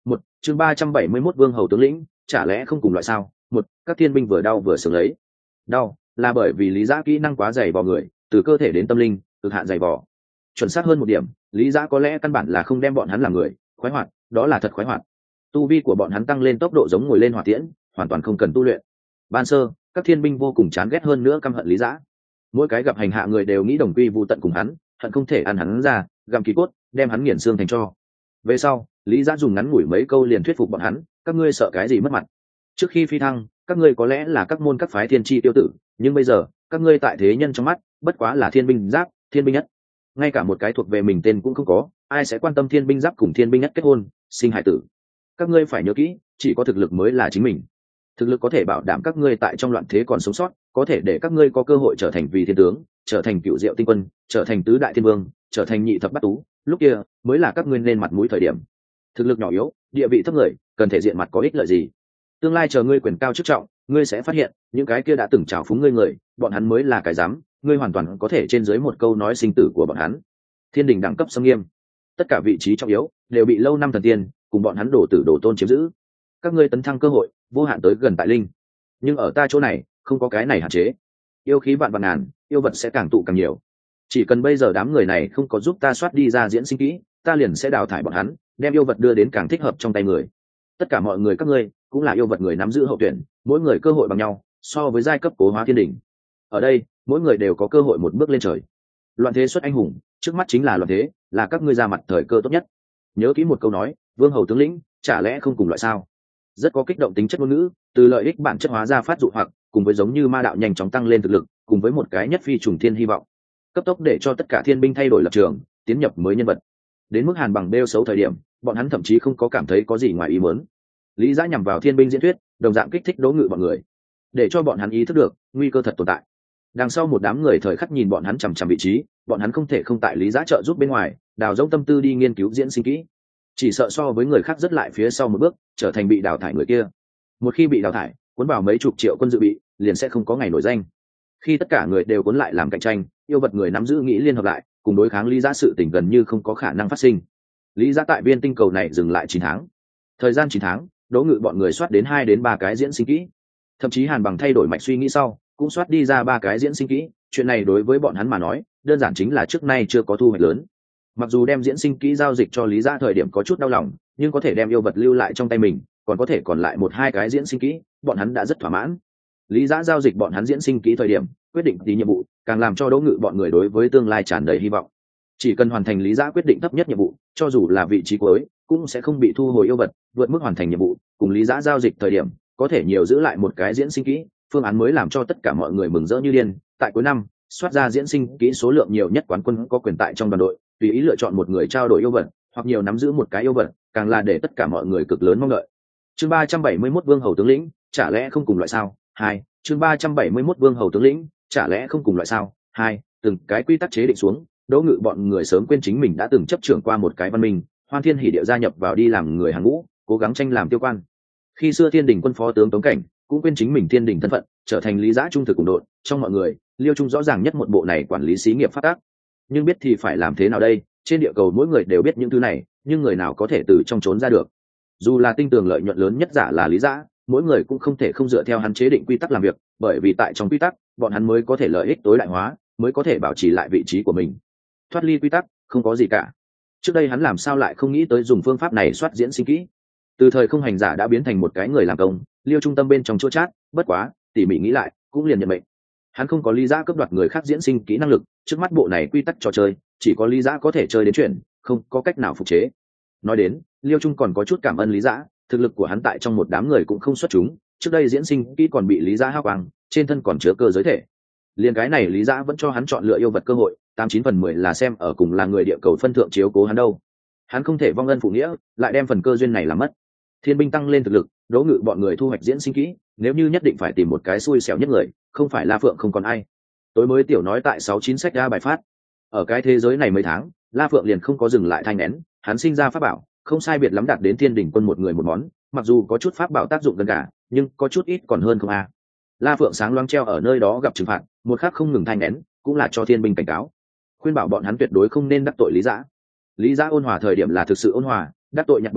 một chương ba trăm bảy mươi mốt vương hầu tướng lĩnh, chả lẽ không cùng loại sao? Một, các thiên binh vừa đau vừa sướng lấy. Đau là bởi vì lý giã kỹ năng quá dày vò người, từ cơ thể đến tâm linh cực hạn dày vò. Chuẩn xác hơn một điểm, lý giã có lẽ căn bản là không đem bọn hắn làm người khoái hoạt, đó là thật khoái hoạt. Tu vi của bọn hắn tăng lên tốc độ giống ngồi lên hỏa tiễn, hoàn toàn không cần tu luyện. Ban sơ các thiên binh vô cùng chán ghét, hơn nữa căm hận lý giã. Mỗi cái gặp hành hạ người đều nghĩ đồng quy vu tận cùng hắn, hận không thể ăn hắn ra gặm kỳ cốt, đem hắn nghiền xương thành tro. Về sau lý giã dùng ngắn ngủi mấy câu liền thuyết phục bọn hắn, các ngươi sợ cái gì mất mặt? Trước khi phi thăng các ngươi có lẽ là các môn các phái thiên tri tiêu tử, nhưng bây giờ các ngươi tại thế nhân trong mắt bất quá là thiên binh giáp, thiên binh nhất. Ngay cả một cái thuộc về mình tên cũng không có, ai sẽ quan tâm thiên binh giáp cùng thiên binh nhất kết hôn sinh hải tử? Các ngươi phải nhớ kỹ, chỉ có thực lực mới là chính mình. Thực lực có thể bảo đảm các ngươi tại trong loạn thế còn sống sót, có thể để các ngươi có cơ hội trở thành vị thiên tướng, trở thành cựu diệu tinh quân, trở thành tứ đại thiên vương, trở thành nhị thập bát tú. Lúc kia mới là các ngươi nên mặt mũi thời điểm. Thực lực nhỏ yếu, địa vị thấp người, cần thể diện mặt có ích lợi gì? Tương lai chờ ngươi quyền cao chức trọng, ngươi sẽ phát hiện những cái kia đã từng trào phúng ngươi người, bọn hắn mới là cái dám. Ngươi hoàn toàn có thể trên dưới một câu nói sinh tử của bọn hắn. Thiên đình đẳng cấp xâm nghiêm, tất cả vị trí trọng yếu đều bị lâu năm thần tiên cùng bọn hắn đổ tử đổ tôn chiếm giữ. Các ngươi tấn thăng cơ hội vô hạn tới gần tại linh, nhưng ở ta chỗ này không có cái này hạn chế. Yêu khí vạn vạn ngàn, yêu vật sẽ càng tụ càng nhiều. Chỉ cần bây giờ đám người này không có giúp ta soát đi ra diễn sinh kỹ, ta liền sẽ đào thải bọn hắn, đem yêu vật đưa đến càng thích hợp trong tay người. Tất cả mọi người các ngươi cũng là yêu vật người nắm giữ hậu tuyển, mỗi người cơ hội bằng nhau, so với giai cấp cố hóa thiên đình. Ở đây mỗi người đều có cơ hội một bước lên trời. Loạn thế xuất anh hùng, trước mắt chính là loạn thế, là các ngươi ra mặt thời cơ tốt nhất. Nhớ kỹ một câu nói, vương hầu tướng lĩnh, chả lẽ không cùng loại sao? Rất có kích động tính chất ngôn ngữ, từ lợi ích bản chất hóa ra phát dụ hoặc, cùng với giống như ma đạo nhanh chóng tăng lên thực lực, cùng với một cái nhất phi trùng thiên hy vọng, cấp tốc để cho tất cả thiên binh thay đổi lập trường, tiến nhập mới nhân vật. Đến mức hàn bằng bêu xấu thời điểm, bọn hắn thậm chí không có cảm thấy có gì ngoài ý muốn. Lý Giã nhằm vào thiên binh diễn thuyết, đồng dạng kích thích Đỗ Ngự bọn người, để cho bọn hắn ý thức được nguy cơ thật tồn tại. Đằng sau một đám người thời khắc nhìn bọn hắn chằm chằm vị trí, bọn hắn không thể không tại Lý Giã trợ giúp bên ngoài, đào rỗng tâm tư đi nghiên cứu diễn sinh kỹ. Chỉ sợ so với người khác rất lại phía sau một bước, trở thành bị đào thải người kia. Một khi bị đào thải, cuốn vào mấy chục triệu quân dự bị, liền sẽ không có ngày nổi danh. Khi tất cả người đều cuốn lại làm cạnh tranh, yêu vật người nắm giữ nghĩ liên hợp lại, cùng đối kháng Lý Giã, sự tình gần như không có khả năng phát sinh. Lý Giã tại viên tinh cầu này dừng lại chín tháng. Thời gian chín tháng, Đỗ Ngự bọn người soát đến hai đến ba cái diễn sinh kỹ. Thậm chí Hàn Bằng thay đổi mạch suy nghĩ sau, cũng soát đi ra ba cái diễn sinh kỹ. Chuyện này đối với bọn hắn mà nói, đơn giản chính là trước nay chưa có thu hoạch lớn. Mặc dù đem diễn sinh kỹ giao dịch cho Lý Giã thời điểm có chút đau lòng, nhưng có thể đem yêu vật lưu lại trong tay mình, còn có thể còn lại một hai cái diễn sinh kỹ, bọn hắn đã rất thỏa mãn. Lý Giã giao dịch bọn hắn diễn sinh kỹ thời điểm, quyết định tí nhiệm vụ, càng làm cho Đỗ Ngự bọn người đối với tương lai tràn đầy hy vọng. Chỉ cần hoàn thành Lý Giã quyết định thấp nhất nhiệm vụ, cho dù là vị trí cuối, cũng sẽ không bị thu hồi yêu vật, vượt mức hoàn thành nhiệm vụ, cùng Lý Giã giao dịch thời điểm, có thể nhiều giữ lại một cái diễn sinh kỹ, phương án mới làm cho tất cả mọi người mừng rỡ như điên. Tại cuối năm, soát ra diễn sinh kỹ số lượng nhiều nhất quán quân có quyền tại trong đoàn đội, tùy ý lựa chọn một người trao đổi yêu vật, hoặc nhiều nắm giữ một cái yêu vật, càng là để tất cả mọi người cực lớn mong đợi. Chương ba trăm bảy mươi mốt vương hầu tướng lĩnh, chả lẽ không cùng loại sao? Hai, chương ba trăm bảy mươi mốt vương hầu tướng lĩnh, chả lẽ không cùng loại sao? Hai, từng cái quy tắc chế định xuống, Đỗ Ngự bọn người sớm quên chính mình đã từng chấp trưởng qua một cái văn minh, Hoan Thiên Hỉ Điệu gia nhập vào đi làm người hàng ngũ, cố gắng tranh làm tiêu quan. Khi xưa Thiên Đình quân phó tướng Tống Cảnh cũng quên chính mình Thiên Đình thân phận, trở thành Lý Giã trung thực cùng đội, trong mọi người, Liêu Trung rõ ràng nhất một bộ này quản lý xí nghiệp phát tác. Nhưng biết thì phải làm thế nào đây? Trên địa cầu mỗi người đều biết những thứ này, nhưng người nào có thể từ trong trốn ra được? Dù là tinh tường lợi nhuận lớn nhất giả là Lý Giã, mỗi người cũng không thể không dựa theo hắn chế định quy tắc làm việc, bởi vì tại trong quy tắc, bọn hắn mới có thể lợi ích tối đại hóa, mới có thể bảo trì lại vị trí của mình. Thoát ly quy tắc, không có gì cả. Trước đây hắn làm sao lại không nghĩ tới dùng phương pháp này soát diễn sinh kỹ? Từ thời không hành giả đã biến thành một cái người làm công, Liêu trung tâm bên trong chỗ chát, bất quá, tỉ mỉ nghĩ lại, cũng liền nhận mệnh. Hắn không có Lý Giã cướp đoạt người khác diễn sinh kỹ năng lực, trước mắt bộ này quy tắc trò chơi, chỉ có Lý Giã có thể chơi đến chuyện, không có cách nào phục chế. Nói đến, Liêu Trung còn có chút cảm ơn Lý Giã, thực lực của hắn tại trong một đám người cũng không xuất chúng, trước đây diễn sinh kỹ còn bị Lý Giã hao quang, trên thân còn chứa cơ giới thể. Liên cái này Lý Giã vẫn cho hắn chọn lựa yêu vật cơ hội, tám chín phần mười là xem ở cùng là người địa cầu phân thượng chiếu cố hắn đâu. Hắn không thể vong ân phụ nghĩa, lại đem phần cơ duyên này làm mất. Thiên binh tăng lên thực lực, Đỗ Ngự bọn người thu hoạch diễn sinh kỹ, nếu như nhất định phải tìm một cái xui xẻo nhất người, không phải La Phượng không còn ai. Tối mới tiểu nói tại sáu chín sách ra bài phát. Ở cái thế giới này mấy tháng, La Phượng liền không có dừng lại thanh nén, hắn sinh ra pháp bảo, không sai biệt lắm đạt đến Thiên Đình quân một người một món, mặc dù có chút pháp bảo tác dụng gần cả, nhưng có chút ít còn hơn không a. À. La Phượng sáng loáng treo ở nơi đó gặp trừng phạt, một khắc không ngừng thanh nén, cũng là cho thiên binh cảnh cáo, khuyên bảo bọn hắn tuyệt đối không nên đắc tội Lý Giã. Lý Giã ôn hòa thời điểm là thực sự ôn hòa, đắc tội Nhạc Bá Hàn,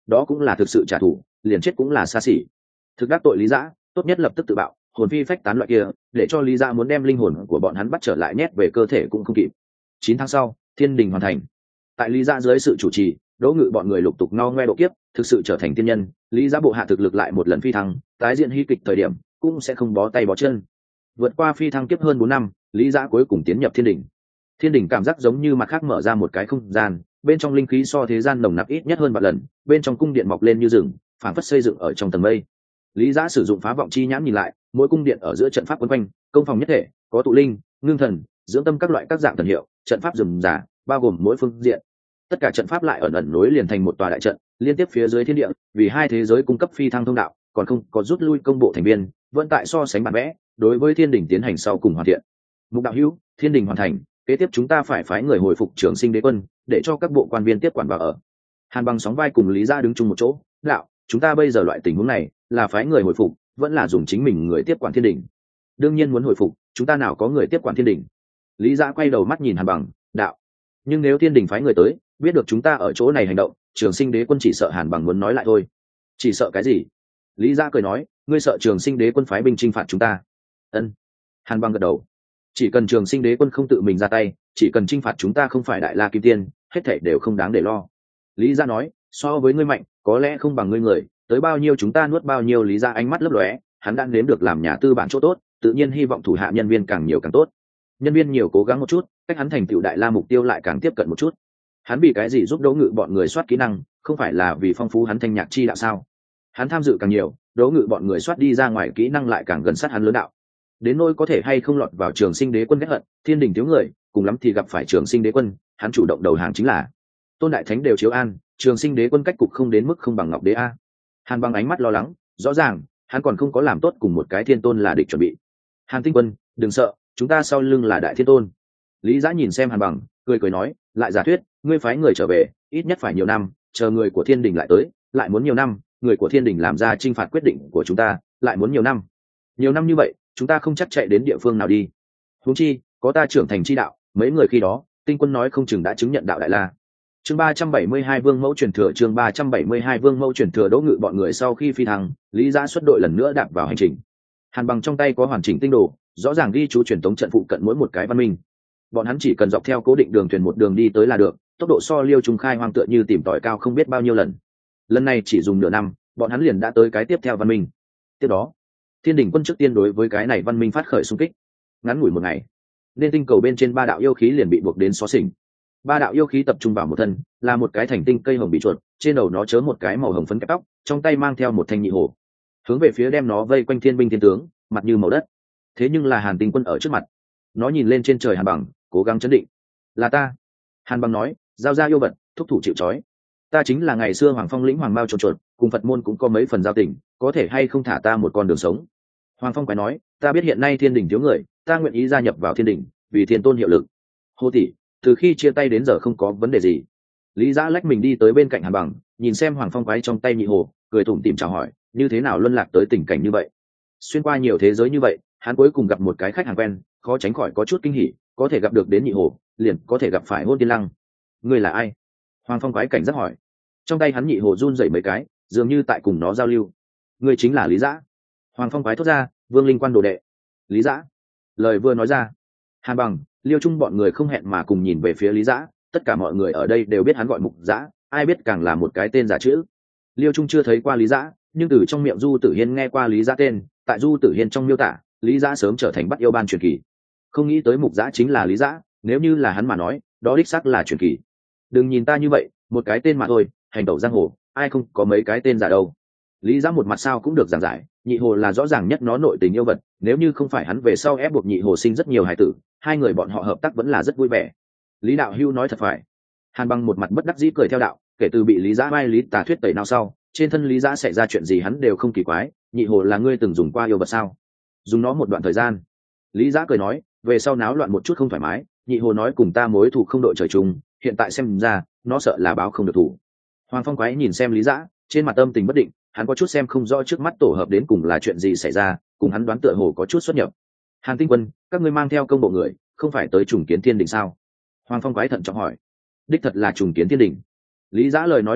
đó cũng là thực sự trả thù, liền chết cũng là xa xỉ. Thực đắc tội Lý Dã, tốt nhất lập tức tự bạo, hồn phi phách tán loại kia, để cho Lý Dã muốn đem linh hồn của bọn hắn bắt trở lại nhét về cơ thể cũng không kịp. Chín tháng sau, thiên đình hoàn thành. Tại Lý Dã dưới sự chủ trì, Đỗ Ngự bọn người lục tục no ngoe độ kiếp, thực sự trở thành tiên nhân. Lý Dã bộ hạ thực lực lại một lần phi thăng, tái diện hy kịch thời điểm cũng sẽ không bó tay bó chân. Vượt qua phi thăng kiếp hơn bốn năm, Lý Dã cuối cùng tiến nhập thiên đình. Thiên đình cảm giác giống như mặt khác mở ra một cái không gian, bên trong linh khí so thế gian nồng nặc ít nhất hơn vạn lần, bên trong cung điện mọc lên như rừng, phảng phất xây dựng ở trong tầng mây. Lý Dã sử dụng phá vọng chi nhãn nhìn lại, mỗi cung điện ở giữa trận pháp quấn quanh, công phòng nhất thể, có tụ linh, ngưng thần, dưỡng tâm các loại các dạng thần hiệu, trận pháp rườm rà, bao gồm mỗi phương diện. Tất cả trận pháp lại ẩn ẩn nối liền thành một tòa đại trận, liên tiếp phía dưới thiên địa, vì hai thế giới cung cấp phi thăng thông đạo, còn không có rút lui công bộ thành viên, vẫn tại so sánh bản vẽ, đối với thiên đình tiến hành sau cùng hoàn thiện. Mục đạo hữu, thiên đình hoàn thành, kế tiếp chúng ta phải phái người hồi phục Trường Sinh Đế Quân, để cho các bộ quan viên tiếp quản vào ở. Hàn Bằng sóng vai cùng Lý Gia đứng chung một chỗ, đạo, chúng ta bây giờ loại tình huống này, là phái người hồi phục, vẫn là dùng chính mình người tiếp quản thiên đình? Đương nhiên muốn hồi phục, chúng ta nào có người tiếp quản thiên đình. Lý Gia quay đầu mắt nhìn Hàn Bằng, đạo, nhưng nếu thiên đình phái người tới, biết được chúng ta ở chỗ này hành động, Trường Sinh Đế Quân chỉ sợ Hàn Bằng muốn nói lại thôi. Chỉ sợ cái gì? Lý Gia cười nói, ngươi sợ Trường Sinh Đế Quân phái binh chinh phạt chúng ta? Ân. Hàn Bằng gật đầu. Chỉ cần Trường Sinh Đế Quân không tự mình ra tay, chỉ cần chinh phạt chúng ta không phải đại la kim tiên, hết thảy đều không đáng để lo. Lý Gia nói, so với ngươi mạnh, có lẽ không bằng ngươi người, tới bao nhiêu chúng ta nuốt bao nhiêu. Lý Gia ánh mắt lấp lóe, hắn đang nếm được làm nhà tư bản chỗ tốt, tự nhiên hy vọng thủ hạ nhân viên càng nhiều càng tốt. Nhân viên nhiều cố gắng một chút, cách hắn thành tựu đại la mục tiêu lại càng tiếp cận một chút. Hắn vì cái gì giúp Đỗ Ngự bọn người soát kỹ năng, không phải là vì phong phú hắn thanh nhạc chi đạo sao? Hắn tham dự càng nhiều, Đỗ Ngự bọn người soát đi ra ngoài kỹ năng lại càng gần sát hắn lớn đạo. Đến nỗi có thể hay không lọt vào Trường Sinh Đế Quân ghét hận, thiên đình thiếu người, cùng lắm thì gặp phải Trường Sinh Đế Quân, hắn chủ động đầu hàng chính là. Tôn đại thánh đều chiếu an, Trường Sinh Đế Quân cách cục không đến mức không bằng Ngọc Đế a. Hàn Bằng ánh mắt lo lắng, rõ ràng hắn còn không có làm tốt cùng một cái thiên tôn là địch chuẩn bị. Hàn Tinh Quân, đừng sợ, chúng ta sau lưng là đại thiên tôn. Lý Dã nhìn xem Hàn Bằng, cười cười nói, lại giả thuyết, ngươi phái người trở về, ít nhất phải nhiều năm, chờ người của thiên đình lại tới, lại muốn nhiều năm, người của thiên đình làm ra chinh phạt quyết định của chúng ta, lại muốn nhiều năm. Nhiều năm như vậy, chúng ta không chắc chạy đến địa phương nào đi. Huống chi, có ta trưởng thành chi đạo, mấy người khi đó, Tinh Quân nói không chừng đã chứng nhận đạo đại la. Chương ba trăm bảy mươi hai Vương Mẫu truyền thừa, chương ba trăm bảy mươi hai Vương Mẫu truyền thừa. Đỗ Ngự bọn người sau khi phi thăng, Lý Dã xuất đội lần nữa đạp vào hành trình. Hàn Bằng trong tay có hoàn chỉnh tinh đồ, rõ ràng ghi chú truyền tống trận phụ cận mỗi một cái văn minh. Bọn hắn chỉ cần dọc theo cố định đường thuyền một đường đi tới là được, tốc độ so Liêu Trung khai hoang tựa như tìm tòi cao không biết bao nhiêu lần. Lần này chỉ dùng nửa năm, bọn hắn liền đã tới cái tiếp theo văn minh. Tiếp đó, thiên đình quân trước tiên đối với cái này văn minh phát khởi xung kích. Ngắn ngủi một ngày, nên tinh cầu bên trên ba đạo yêu khí liền bị buộc đến xó xỉnh. Ba đạo yêu khí tập trung vào một thân, là một cái thành tinh cây hồng bị chuột, trên đầu nó chớ một cái màu hồng phấn kẹp tóc, trong tay mang theo một thanh nhị hồ, hướng về phía đem nó vây quanh thiên binh thiên tướng, mặt như màu đất. Thế nhưng là Hàn Tinh Quân ở trước mặt, nó nhìn lên trên trời Hàn Bằng, cố gắng chấn định. Là ta. Hàn Bằng nói, giao ra yêu vật, thúc thủ chịu trói. Ta chính là ngày xưa Hoàng Phong lĩnh Hoàng Mao chuột chuột, cùng Phật môn cũng có mấy phần giao tình, có thể hay không thả ta một con đường sống. Hoàng Phong quái nói, ta biết hiện nay thiên đình thiếu người, ta nguyện ý gia nhập vào thiên đình, vì thiên tôn hiệu lực. Hồ tỷ, từ khi chia tay đến giờ không có vấn đề gì. Lý Dã lách mình đi tới bên cạnh Hàn Bằng, nhìn xem Hoàng Phong quái trong tay nhị hồ, cười tủm tỉm chào hỏi, như thế nào luân lạc tới tình cảnh như vậy. Xuyên qua nhiều thế giới như vậy, hắn cuối cùng gặp một cái khách hàng quen, khó tránh khỏi có chút kinh hỉ, có thể gặp được đến nhị hồ, liền có thể gặp phải Hôn Tiên Lăng. Ngươi là ai? Hoàng Phong quái cảnh giác hỏi. Trong tay hắn nhị hồ run rẩy mấy cái, dường như tại cùng nó giao lưu. Ngươi chính là Lý Dã. Hoàng Phong quái thốt ra, Vương Linh Quan đồ đệ. Lý Dã. Lời vừa nói ra, Hàn Bằng, Liêu Trung bọn người không hẹn mà cùng nhìn về phía Lý Dã, tất cả mọi người ở đây đều biết hắn gọi Mục Dã, ai biết càng là một cái tên giả chữ. Liêu Trung chưa thấy qua Lý Dã, nhưng từ trong miệng Du Tử Hiên nghe qua Lý Dã tên, tại Du Tử Hiên trong miêu tả, Lý Dã sớm trở thành bắt yêu ban truyền kỳ. Không nghĩ tới Mục Dã chính là Lý Dã, nếu như là hắn mà nói, đó đích xác là truyền kỳ. Đừng nhìn ta như vậy, một cái tên mà thôi, hành tẩu giang hồ, ai không có mấy cái tên giả đâu. Lý Dã một mặt sao cũng được giảng giải, nhị hồ là rõ ràng nhất nó nội tình yêu vật, nếu như không phải hắn về sau ép buộc nhị hồ sinh rất nhiều hài tử, hai người bọn họ hợp tác vẫn là rất vui vẻ. Lý đạo hưu nói thật phải. Hàn Bằng một mặt bất đắc dĩ cười theo đạo, kể từ bị Lý Dã vai lý tà thuyết tẩy nào sau, trên thân Lý Dã xảy ra chuyện gì hắn đều không kỳ quái. Nhị hồ là ngươi từng dùng qua yêu vật sao? Dùng nó một đoạn thời gian. Lý Dã cười nói, về sau náo loạn một chút không thoải mái, nhị hồ nói cùng ta mối thù không đội trời chung, hiện tại xem ra nó sợ là báo không được thủ. Hoàng Phong quái nhìn xem Lý Dã, trên mặt âm tình bất định, hắn có chút xem không rõ trước mắt tổ hợp đến cùng là chuyện gì xảy ra, cùng hắn đoán tựa hồ có chút xuất nhập. Hàn Tinh Quân, các ngươi mang theo công bộ người, không phải tới trùng kiến thiên đình sao? Hoàng Phong quái thận trọng hỏi. Đích thật là trùng kiến thiên đình. Lý Dã lời nói một nửa,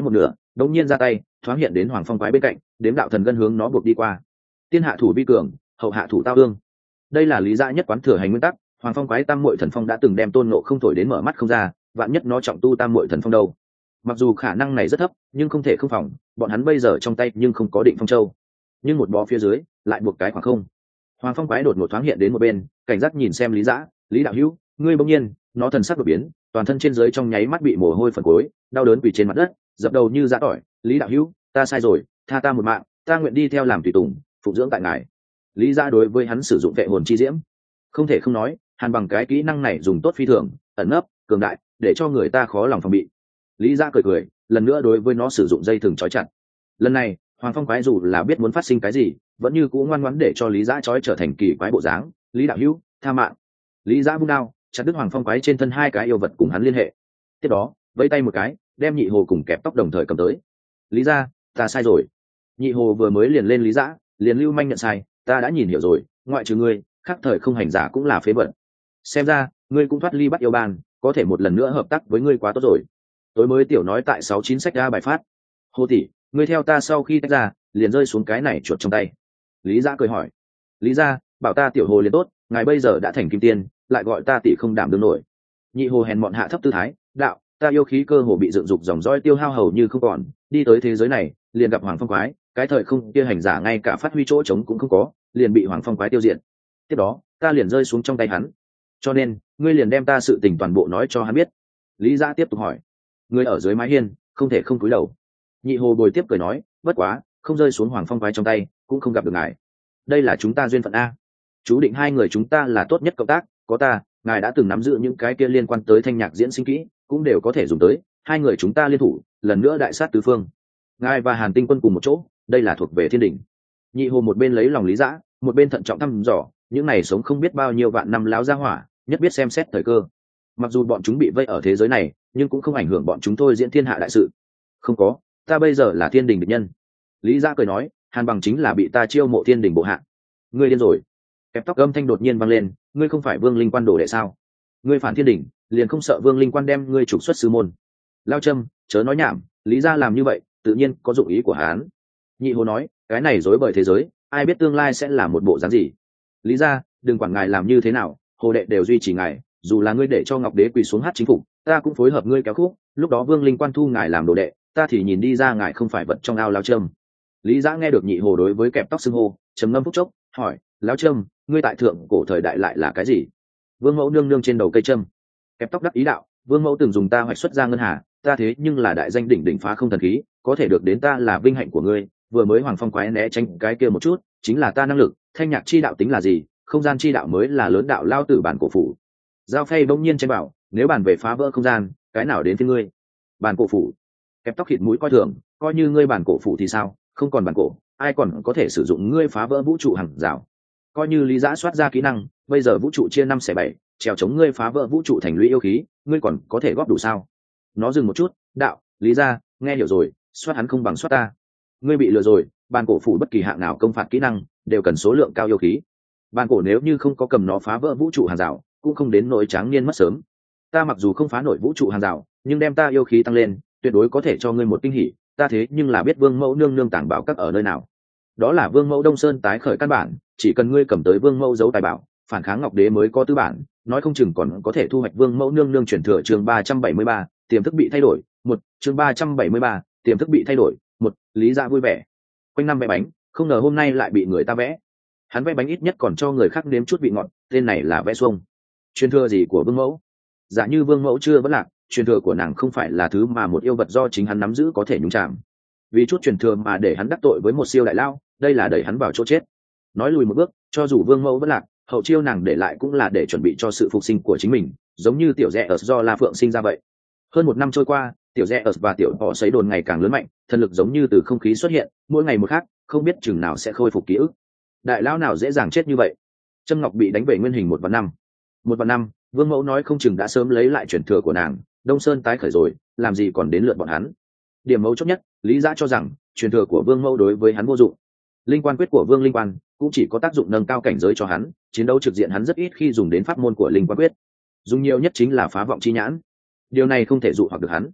đống nhiên ra tay thoáng hiện đến Hoàng Phong quái bên cạnh, đếm đạo thần gân hướng nó buộc đi qua. Tiên hạ thủ vi cường, hậu hạ thủ tao ương, đây là lý dã nhất quán thừa hành nguyên tắc. Hoàng Phong quái tam muội thần phong đã từng đem Tôn Ngộ không thổi đến mở mắt không ra, vạn nhất nó trọng tu tam muội thần phong đâu. Mặc dù khả năng này rất thấp, nhưng không thể không phòng, bọn hắn bây giờ trong tay nhưng không có Định Phong Châu, nhưng một bó phía dưới lại buộc cái khoảng không. Hoàng Phong quái đột ngột thoáng hiện đến một bên, cảnh giác nhìn xem Lý Dã. Lý đạo hữu, ngươi bỗng nhiên, nó thần sắc đột biến, toàn thân trên dưới trong nháy mắt bị mồ hôi phần cối, đau đớn quỳ trên mặt đất, dập đầu như giã tỏi. Lý đạo hữu, ta sai rồi, tha ta một mạng, ta nguyện đi theo làm tùy tùng, phụng dưỡng tại ngài. Lý Dã đối với hắn sử dụng vệ hồn chi diễm, không thể không nói, hàn bằng cái kỹ năng này dùng tốt phi thường, ẩn nấp, cường đại, để cho người ta khó lòng phòng bị. Lý Dã cười cười, lần nữa đối với nó sử dụng dây thừng trói chặt. Lần này, Hoàng Phong quái dù là biết muốn phát sinh cái gì, vẫn như cũ ngoan ngoãn để cho Lý Dã trói trở thành kỳ quái bộ dáng. Lý đạo hữu, tha mạng. Lý Dã vung đao, chặt đứt Hoàng Phong quái trên thân hai cái yêu vật cùng hắn liên hệ. Tiếp đó, vẫy tay một cái, đem Nhị Hồ cùng kẹp tóc đồng thời cầm tới. Lý gia, ta sai rồi. Nhị Hồ vừa mới liền lên Lý Dã, liền lưu manh nhận sai, ta đã nhìn hiểu rồi, ngoại trừ ngươi, khác thời không hành giả cũng là phế vật. Xem ra, ngươi cũng thoát ly bắt yêu ban, có thể một lần nữa hợp tác với ngươi quá tốt rồi. Tối mới tiểu nói tại sáu chín sách ra bài phát. Hồ tỷ, ngươi theo ta sau khi tách ra, liền rơi xuống cái này chuột trong tay. Lý Dã cười hỏi. Lý gia, bảo ta tiểu Hồ liền tốt, ngài bây giờ đã thành kim tiên, lại gọi ta tỷ không đảm đương nổi. Nhị Hồ hèn mọn hạ thấp tư thái, đạo, ta yêu khí cơ hồ bị dựng dục dòng dõi tiêu hao hầu như không còn, đi tới thế giới này, liền gặp Hoàng Phong quái, cái thời không kia hành giả ngay cả phát huy chỗ trống cũng không có, liền bị Hoàng Phong quái tiêu diệt. Tiếp đó, ta liền rơi xuống trong tay hắn. Cho nên, ngươi liền đem ta sự tình toàn bộ nói cho hắn biết. Lý Dã tiếp tục hỏi. Ngươi ở dưới mái hiên, không thể không cúi đầu. Nhị Hồ bồi tiếp cười nói, bất quá, không rơi xuống Hoàng Phong quái trong tay, cũng không gặp được ngài. Đây là chúng ta duyên phận a. Chú định hai người chúng ta là tốt nhất cộng tác, có ta, ngài đã từng nắm giữ những cái kia liên quan tới thanh nhạc diễn sinh kỹ, cũng đều có thể dùng tới, hai người chúng ta liên thủ, lần nữa đại sát tứ phương. Ngài và Hàn Tinh Quân cùng một chỗ, đây là thuộc về thiên đỉnh. Nhị Hồ một bên lấy lòng Lý Dã, một bên thận trọng thăm dò, những này sống không biết bao nhiêu vạn năm láo gia hỏa, nhất biết xem xét thời cơ. Mặc dù bọn chúng bị vây ở thế giới này, nhưng cũng không ảnh hưởng bọn chúng thôi diễn thiên hạ đại sự. Không có, ta bây giờ là thiên đình địch nhân. Lý Dã cười nói, Hàn Bằng chính là bị ta chiêu mộ thiên đình bộ hạ. Ngươi điên rồi. Kẹp tóc âm thanh đột nhiên vang lên, ngươi không phải Vương Linh Quan đồ đệ sao? Ngươi phản thiên đình, liền không sợ Vương Linh Quan đem ngươi trục xuất sư môn? Lao Trâm, chớ nói nhảm, Lý gia làm như vậy, tự nhiên có dụng ý của hắn. Nhị Hồ nói, cái này rối bời thế giới, ai biết tương lai sẽ là một bộ dáng gì. Lý gia, đừng quản ngài làm như thế nào, hồ đệ đều duy trì ngài, dù là ngươi để cho Ngọc Đế quỳ xuống hát chính phủ, ta cũng phối hợp ngươi kéo khúc, lúc đó Vương Linh Quan thu ngài làm đồ đệ, ta thì nhìn đi ra ngài không phải vật trong ao. Lao Trâm. Lý Dã nghe được Nhị Hồ đối với kẹp tóc xưng hô, trầm ngâm phút chốc, hỏi, Lão Trâm, ngươi tại thượng cổ thời đại lại là cái gì? Vương Mẫu nương nương trên đầu cây trâm. Kẹp tóc đắc ý đạo, Vương Mẫu từng dùng ta hoạch xuất ra ngân hà, ta thế nhưng là đại danh đỉnh đỉnh phá không thần khí, có thể được đến ta là vinh hạnh của ngươi. Vừa mới Hoàng Phong quái né tránh cái kia một chút, chính là ta năng lực, thanh nhạc chi đạo tính là gì, không gian chi đạo mới là lớn đạo. Lao tử bản cổ phủ. Giao Phay bỗng nhiên tranh bảo, nếu bàn về phá vỡ không gian, cái nào đến với ngươi? Bản cổ phủ. Kẹp tóc khịt mũi coi thường, coi như ngươi bản cổ phủ thì sao, không còn bản cổ, ai còn có thể sử dụng ngươi phá vỡ vũ trụ hàng rào? Coi như Lý Dã soát ra kỹ năng, bây giờ vũ trụ chia năm xẻ bảy, trèo chống ngươi phá vỡ vũ trụ thành lũy yêu khí, ngươi còn có thể góp đủ sao? Nó dừng một chút, đạo, Lý gia, nghe hiểu rồi, soát hắn không bằng soát ta. Ngươi bị lừa rồi, bàn cổ phủ bất kỳ hạng nào công phạt kỹ năng đều cần số lượng cao yêu khí. Bàn cổ nếu như không có cầm nó phá vỡ vũ trụ hàng rào, cũng không đến nỗi tráng niên mất sớm. Ta mặc dù không phá nổi vũ trụ hàng rào, nhưng đem ta yêu khí tăng lên, tuyệt đối có thể cho ngươi một kinh hỉ. Ta thế nhưng là biết Vương Mẫu nương nương tàng bảo các ở nơi nào. Đó là Vương Mẫu Đông Sơn tái khởi căn bản, chỉ cần ngươi cầm tới Vương Mẫu giấu tài bảo, phản kháng Ngọc Đế mới có tư bản, nói không chừng còn có thể thu hoạch Vương Mẫu nương nương chuyển thừa. Chương ba trăm bảy mươi ba, tiềm thức bị thay đổi. Một, chương ba trăm bảy mươi ba, tiềm thức bị thay đổi. Một, Lý Dã vui vẻ. Quanh năm vẽ bánh, không ngờ hôm nay lại bị người ta vẽ. Hắn vẽ bánh ít nhất còn cho người khác nếm chút vị ngọt, tên này là vẽ xuông. Truyền thừa gì của Vương Mẫu? Giả như Vương Mẫu chưa vẫn lạc, truyền thừa của nàng không phải là thứ mà một yêu vật do chính hắn nắm giữ có thể nhúng chạm. Vì chút truyền thừa mà để hắn đắc tội với một siêu đại lao, đây là đẩy hắn vào chỗ chết. Nói lùi một bước, cho dù Vương Mẫu vẫn lạc, hậu chiêu nàng để lại cũng là để chuẩn bị cho sự phục sinh của chính mình, giống như tiểu rẽ ở do La Phượng sinh ra vậy. Hơn một năm trôi qua, tiểu rẽ ở và tiểu họ sấy đồn ngày càng lớn mạnh, thần lực giống như từ không khí xuất hiện, mỗi ngày một khác, không biết chừng nào sẽ khôi phục ký ức. Đại lão nào dễ dàng chết như vậy? Trâm Ngọc bị đánh về nguyên hình một vạn năm. Một vạn năm, Vương Mẫu nói không chừng đã sớm lấy lại truyền thừa của nàng, Đông Sơn tái khởi rồi, làm gì còn đến lượt bọn hắn. Điểm mấu chốt nhất, Lý Dã cho rằng truyền thừa của Vương Mẫu đối với hắn vô dụng. Linh quan quyết của Vương Linh Quan cũng chỉ có tác dụng nâng cao cảnh giới cho hắn, chiến đấu trực diện hắn rất ít khi dùng đến pháp môn của Linh quan quyết, dùng nhiều nhất chính là phá vọng chi nhãn. Điều này không thể dụ hoặc được hắn.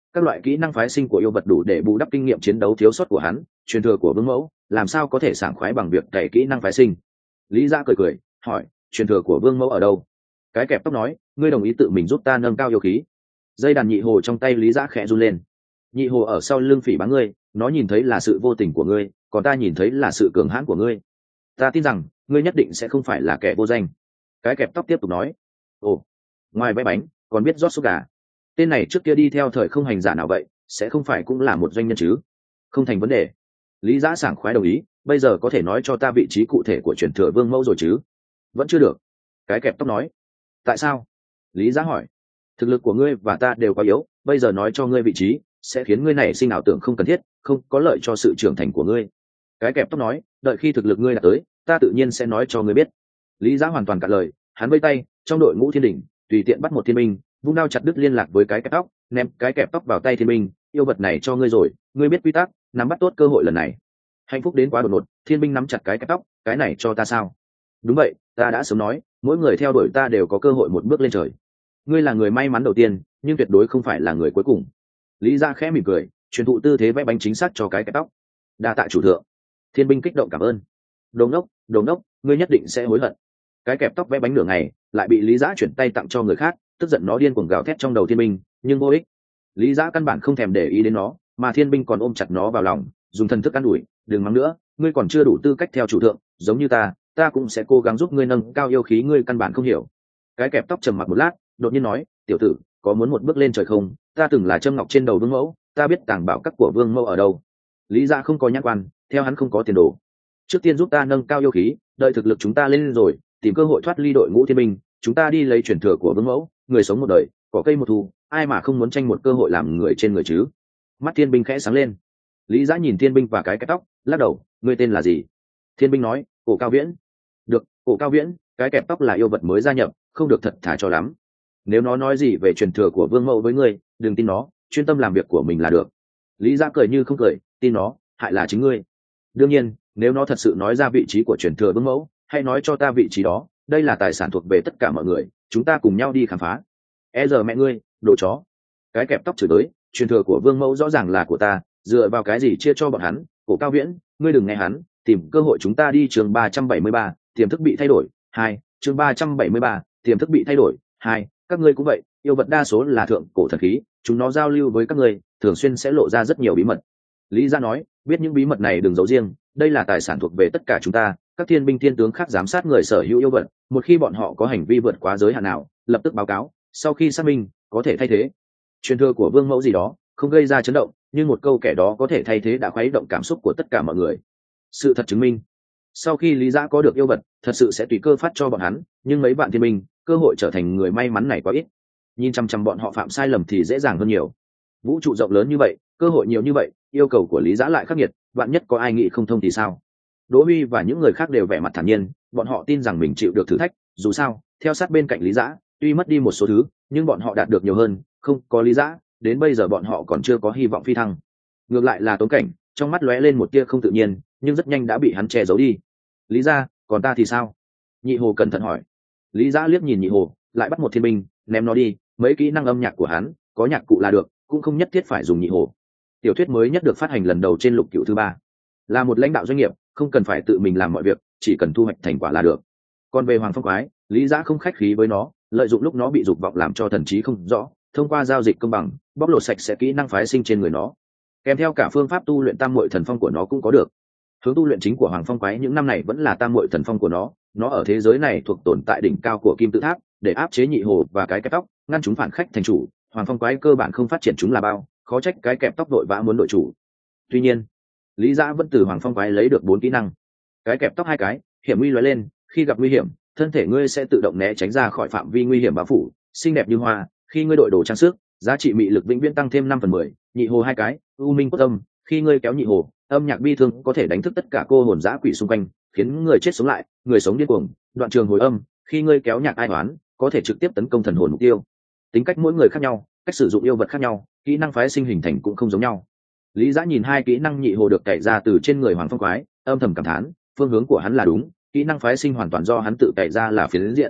các loại kỹ năng phái sinh của yêu vật đủ để bù đắp kinh nghiệm chiến đấu thiếu sót của hắn, truyền thừa của vương mẫu làm sao có thể sảng khoái bằng việc cày kỹ năng phái sinh. Lý Giã cười cười hỏi, truyền thừa của vương mẫu ở đâu? Cái kẹp tóc nói, ngươi đồng ý tự mình giúp ta nâng cao yêu khí. Dây đàn nhị hồ trong tay Lý Giã khẽ run lên. Nhị hồ ở sau lưng phỉ báng ngươi, nó nhìn thấy là sự vô tình của ngươi, còn ta nhìn thấy là sự cường hãn của ngươi. Ta tin rằng ngươi nhất định sẽ không phải là kẻ vô danh. Cái kẹp tóc tiếp tục nói, ồ, ngoài vẽ bánh còn biết rót súp gà. Tên này trước kia đi theo thời không hành giả nào vậy, sẽ không phải cũng là một doanh nhân chứ? Không thành vấn đề. Lý Giã sảng khoái đồng ý, bây giờ có thể nói cho ta vị trí cụ thể của truyền thừa vương mẫu rồi chứ? Vẫn chưa được. Cái kẹp tóc nói. Tại sao? Lý Giã hỏi. Thực lực của ngươi và ta đều quá yếu, bây giờ nói cho ngươi vị trí sẽ khiến ngươi này sinh ảo tưởng không cần thiết, không có lợi cho sự trưởng thành của ngươi. Cái kẹp tóc nói, đợi khi thực lực ngươi đạt tới, ta tự nhiên sẽ nói cho ngươi biết. Lý Giã hoàn toàn cạn lời, hắn vây tay, trong đội ngũ thiên đỉnh tùy tiện bắt một thiên binh, vung đao chặt đứt liên lạc với cái kẹp tóc, ném cái kẹp tóc vào tay thiên binh. Yêu vật này cho ngươi rồi, ngươi biết quy tắc, nắm bắt tốt cơ hội lần này. Hạnh phúc đến quá đột ngột, thiên binh nắm chặt cái kẹp tóc, cái này cho ta sao? Đúng vậy, ta đã sớm nói, mỗi người theo đuổi ta đều có cơ hội một bước lên trời. Ngươi là người may mắn đầu tiên, nhưng tuyệt đối không phải là người cuối cùng. Lý Giã khẽ mỉm cười, truyền thụ tư thế vẽ bánh chính xác cho cái kẹp tóc. Đa tạ chủ thượng. Thiên binh kích động cảm ơn. Đồ ngốc, đồ ngốc, ngươi nhất định sẽ hối hận. Cái kẹp tóc vẽ bánh nửa ngày, lại bị Lý Giã chuyển tay tặng cho người khác, tức giận nó điên cuồng gào thét trong đầu thiên binh, nhưng vô ích. Lý Giã căn bản không thèm để ý đến nó, mà thiên binh còn ôm chặt nó vào lòng, dùng thần thức ăn ủi, đừng mắng nữa, ngươi còn chưa đủ tư cách theo chủ thượng, giống như ta, ta cũng sẽ cố gắng giúp ngươi nâng cao yêu khí, ngươi căn bản không hiểu. Cái kẹp tóc trầm mặc một lát, đột nhiên nói, tiểu tử, có muốn một bước lên trời không? Ta từng là châm ngọc trên đầu vương mẫu, ta biết tàng bảo các của vương mẫu ở đâu. Lý Giã không có nhãn quan, theo hắn không có tiền đồ. Trước tiên giúp ta nâng cao yêu khí, đợi thực lực chúng ta lên rồi, tìm cơ hội thoát ly đội ngũ thiên binh, chúng ta đi lấy truyền thừa của vương mẫu. Người sống một đời, cỏ cây một thu, ai mà không muốn tranh một cơ hội làm người trên người chứ? Mắt thiên binh khẽ sáng lên. Lý Giã nhìn thiên binh và cái kẹp tóc, lắc đầu, ngươi tên là gì? Thiên binh nói, Cổ Cao Viễn. Được, Cổ Cao Viễn, cái kẹp tóc là yêu vật mới gia nhập, không được thật thà cho lắm. Nếu nó nói gì về truyền thừa của vương mẫu với ngươi, đừng tin nó, chuyên tâm làm việc của mình là được. Lý Giã cười như không cười, tin nó, hại là chính ngươi. Đương nhiên, nếu nó thật sự nói ra vị trí của truyền thừa vương mẫu, hãy nói cho ta vị trí đó, đây là tài sản thuộc về tất cả mọi người, chúng ta cùng nhau đi khám phá. E giờ mẹ ngươi, đồ chó. Cái kẹp tóc chửi tới, truyền thừa của vương mẫu rõ ràng là của ta, dựa vào cái gì chia cho bọn hắn? Cổ Cao Viễn, ngươi đừng nghe hắn, tìm cơ hội chúng ta đi. Chương ba trăm bảy mươi ba, tiềm thức bị thay đổi. Hai, chương ba trăm bảy mươi ba, tiềm thức bị thay đổi. Hai, các ngươi cũng vậy, yêu vật đa số là thượng cổ thần khí, chúng nó giao lưu với các ngươi, thường xuyên sẽ lộ ra rất nhiều bí mật. Lý Giã nói, biết những bí mật này đừng giấu riêng, đây là tài sản thuộc về tất cả chúng ta. Các thiên binh thiên tướng khác giám sát người sở hữu yêu vật, một khi bọn họ có hành vi vượt quá giới hạn nào, lập tức báo cáo, sau khi xác minh có thể thay thế. Truyền thừa của vương mẫu gì đó không gây ra chấn động, nhưng một câu kẻ đó có thể thay thế đã khuấy động cảm xúc của tất cả mọi người. Sự thật chứng minh, sau khi Lý Giã có được yêu vật, thật sự sẽ tùy cơ phát cho bọn hắn, nhưng mấy bạn thiên binh, cơ hội trở thành người may mắn này quá ít. Nhìn chăm chăm bọn họ phạm sai lầm thì dễ dàng hơn nhiều. Vũ trụ rộng lớn như vậy, cơ hội nhiều như vậy, yêu cầu của Lý Giã lại khắc nghiệt, vạn nhất có ai nghĩ không thông thì sao? Đỗ Huy và những người khác đều vẻ mặt thản nhiên, bọn họ tin rằng mình chịu được thử thách, dù sao, theo sát bên cạnh Lý Giã, tuy mất đi một số thứ, nhưng bọn họ đạt được nhiều hơn, không có Lý Giã, đến bây giờ bọn họ còn chưa có hy vọng phi thăng. Ngược lại là Tống Cảnh, trong mắt lóe lên một tia không tự nhiên, nhưng rất nhanh đã bị hắn che giấu đi. Lý Gia, còn ta thì sao? Nhị Hồ cẩn thận hỏi. Lý Giã liếc nhìn Nhị Hồ, lại bắt một thiên binh, ném nó đi, mấy kỹ năng âm nhạc của hắn, có nhạc cụ là được, cũng không nhất thiết phải dùng Nhị Hồ. Tiểu thuyết mới nhất được phát hành lần đầu trên Lục Cửu thứ ba. Là một lãnh đạo doanh nghiệp, không cần phải tự mình làm mọi việc, chỉ cần thu hoạch thành quả là được. Còn về Hoàng Phong Quái, Lý Giã không khách khí với nó, lợi dụng lúc nó bị dục vọng làm cho thần trí không rõ, thông qua giao dịch công bằng, bóc lột sạch sẽ kỹ năng phái sinh trên người nó, kèm theo cả phương pháp tu luyện tam muội thần phong của nó cũng có được. Hướng tu luyện chính của Hoàng Phong Quái những năm này vẫn là tam muội thần phong của nó, nó ở thế giới này thuộc tồn tại đỉnh cao của Kim Tự Tháp, để áp chế Nhị Hồ và cái kẹp tóc, ngăn chúng phản khách thành chủ. Hoàng Phong Quái cơ bản không phát triển chúng là bao, khó trách cái kẹp tóc đội vã muốn đội chủ. Tuy nhiên, Lý Giã vẫn từ Hoàng Phong Quái lấy được bốn kỹ năng. Cái kẹp tóc hai cái, hiểm nguy lóe lên, khi gặp nguy hiểm, thân thể ngươi sẽ tự động né tránh ra khỏi phạm vi nguy hiểm bao phủ, xinh đẹp như hoa. Khi ngươi đội đồ trang sức, giá trị mị lực vĩnh viễn tăng thêm năm phần mười. Nhị Hồ hai cái, u minh cốt âm, khi ngươi kéo Nhị Hồ, âm nhạc bi thương có thể đánh thức tất cả cô hồn dã quỷ xung quanh, khiến người chết sống lại, người sống điên cuồng. Đoạn trường hồi âm, khi ngươi kéo nhạc ai oán, có thể trực tiếp tấn công thần hồn mục tiêu. Tính cách mỗi người khác nhau, cách sử dụng yêu vật khác nhau, kỹ năng phái sinh hình thành cũng không giống nhau. Lý Giã nhìn hai kỹ năng Nhị Hồ được cày ra từ trên người Hoàng Phong Quái, âm thầm cảm thán, phương hướng của hắn là đúng, kỹ năng phái sinh hoàn toàn do hắn tự cày ra là phiến diện.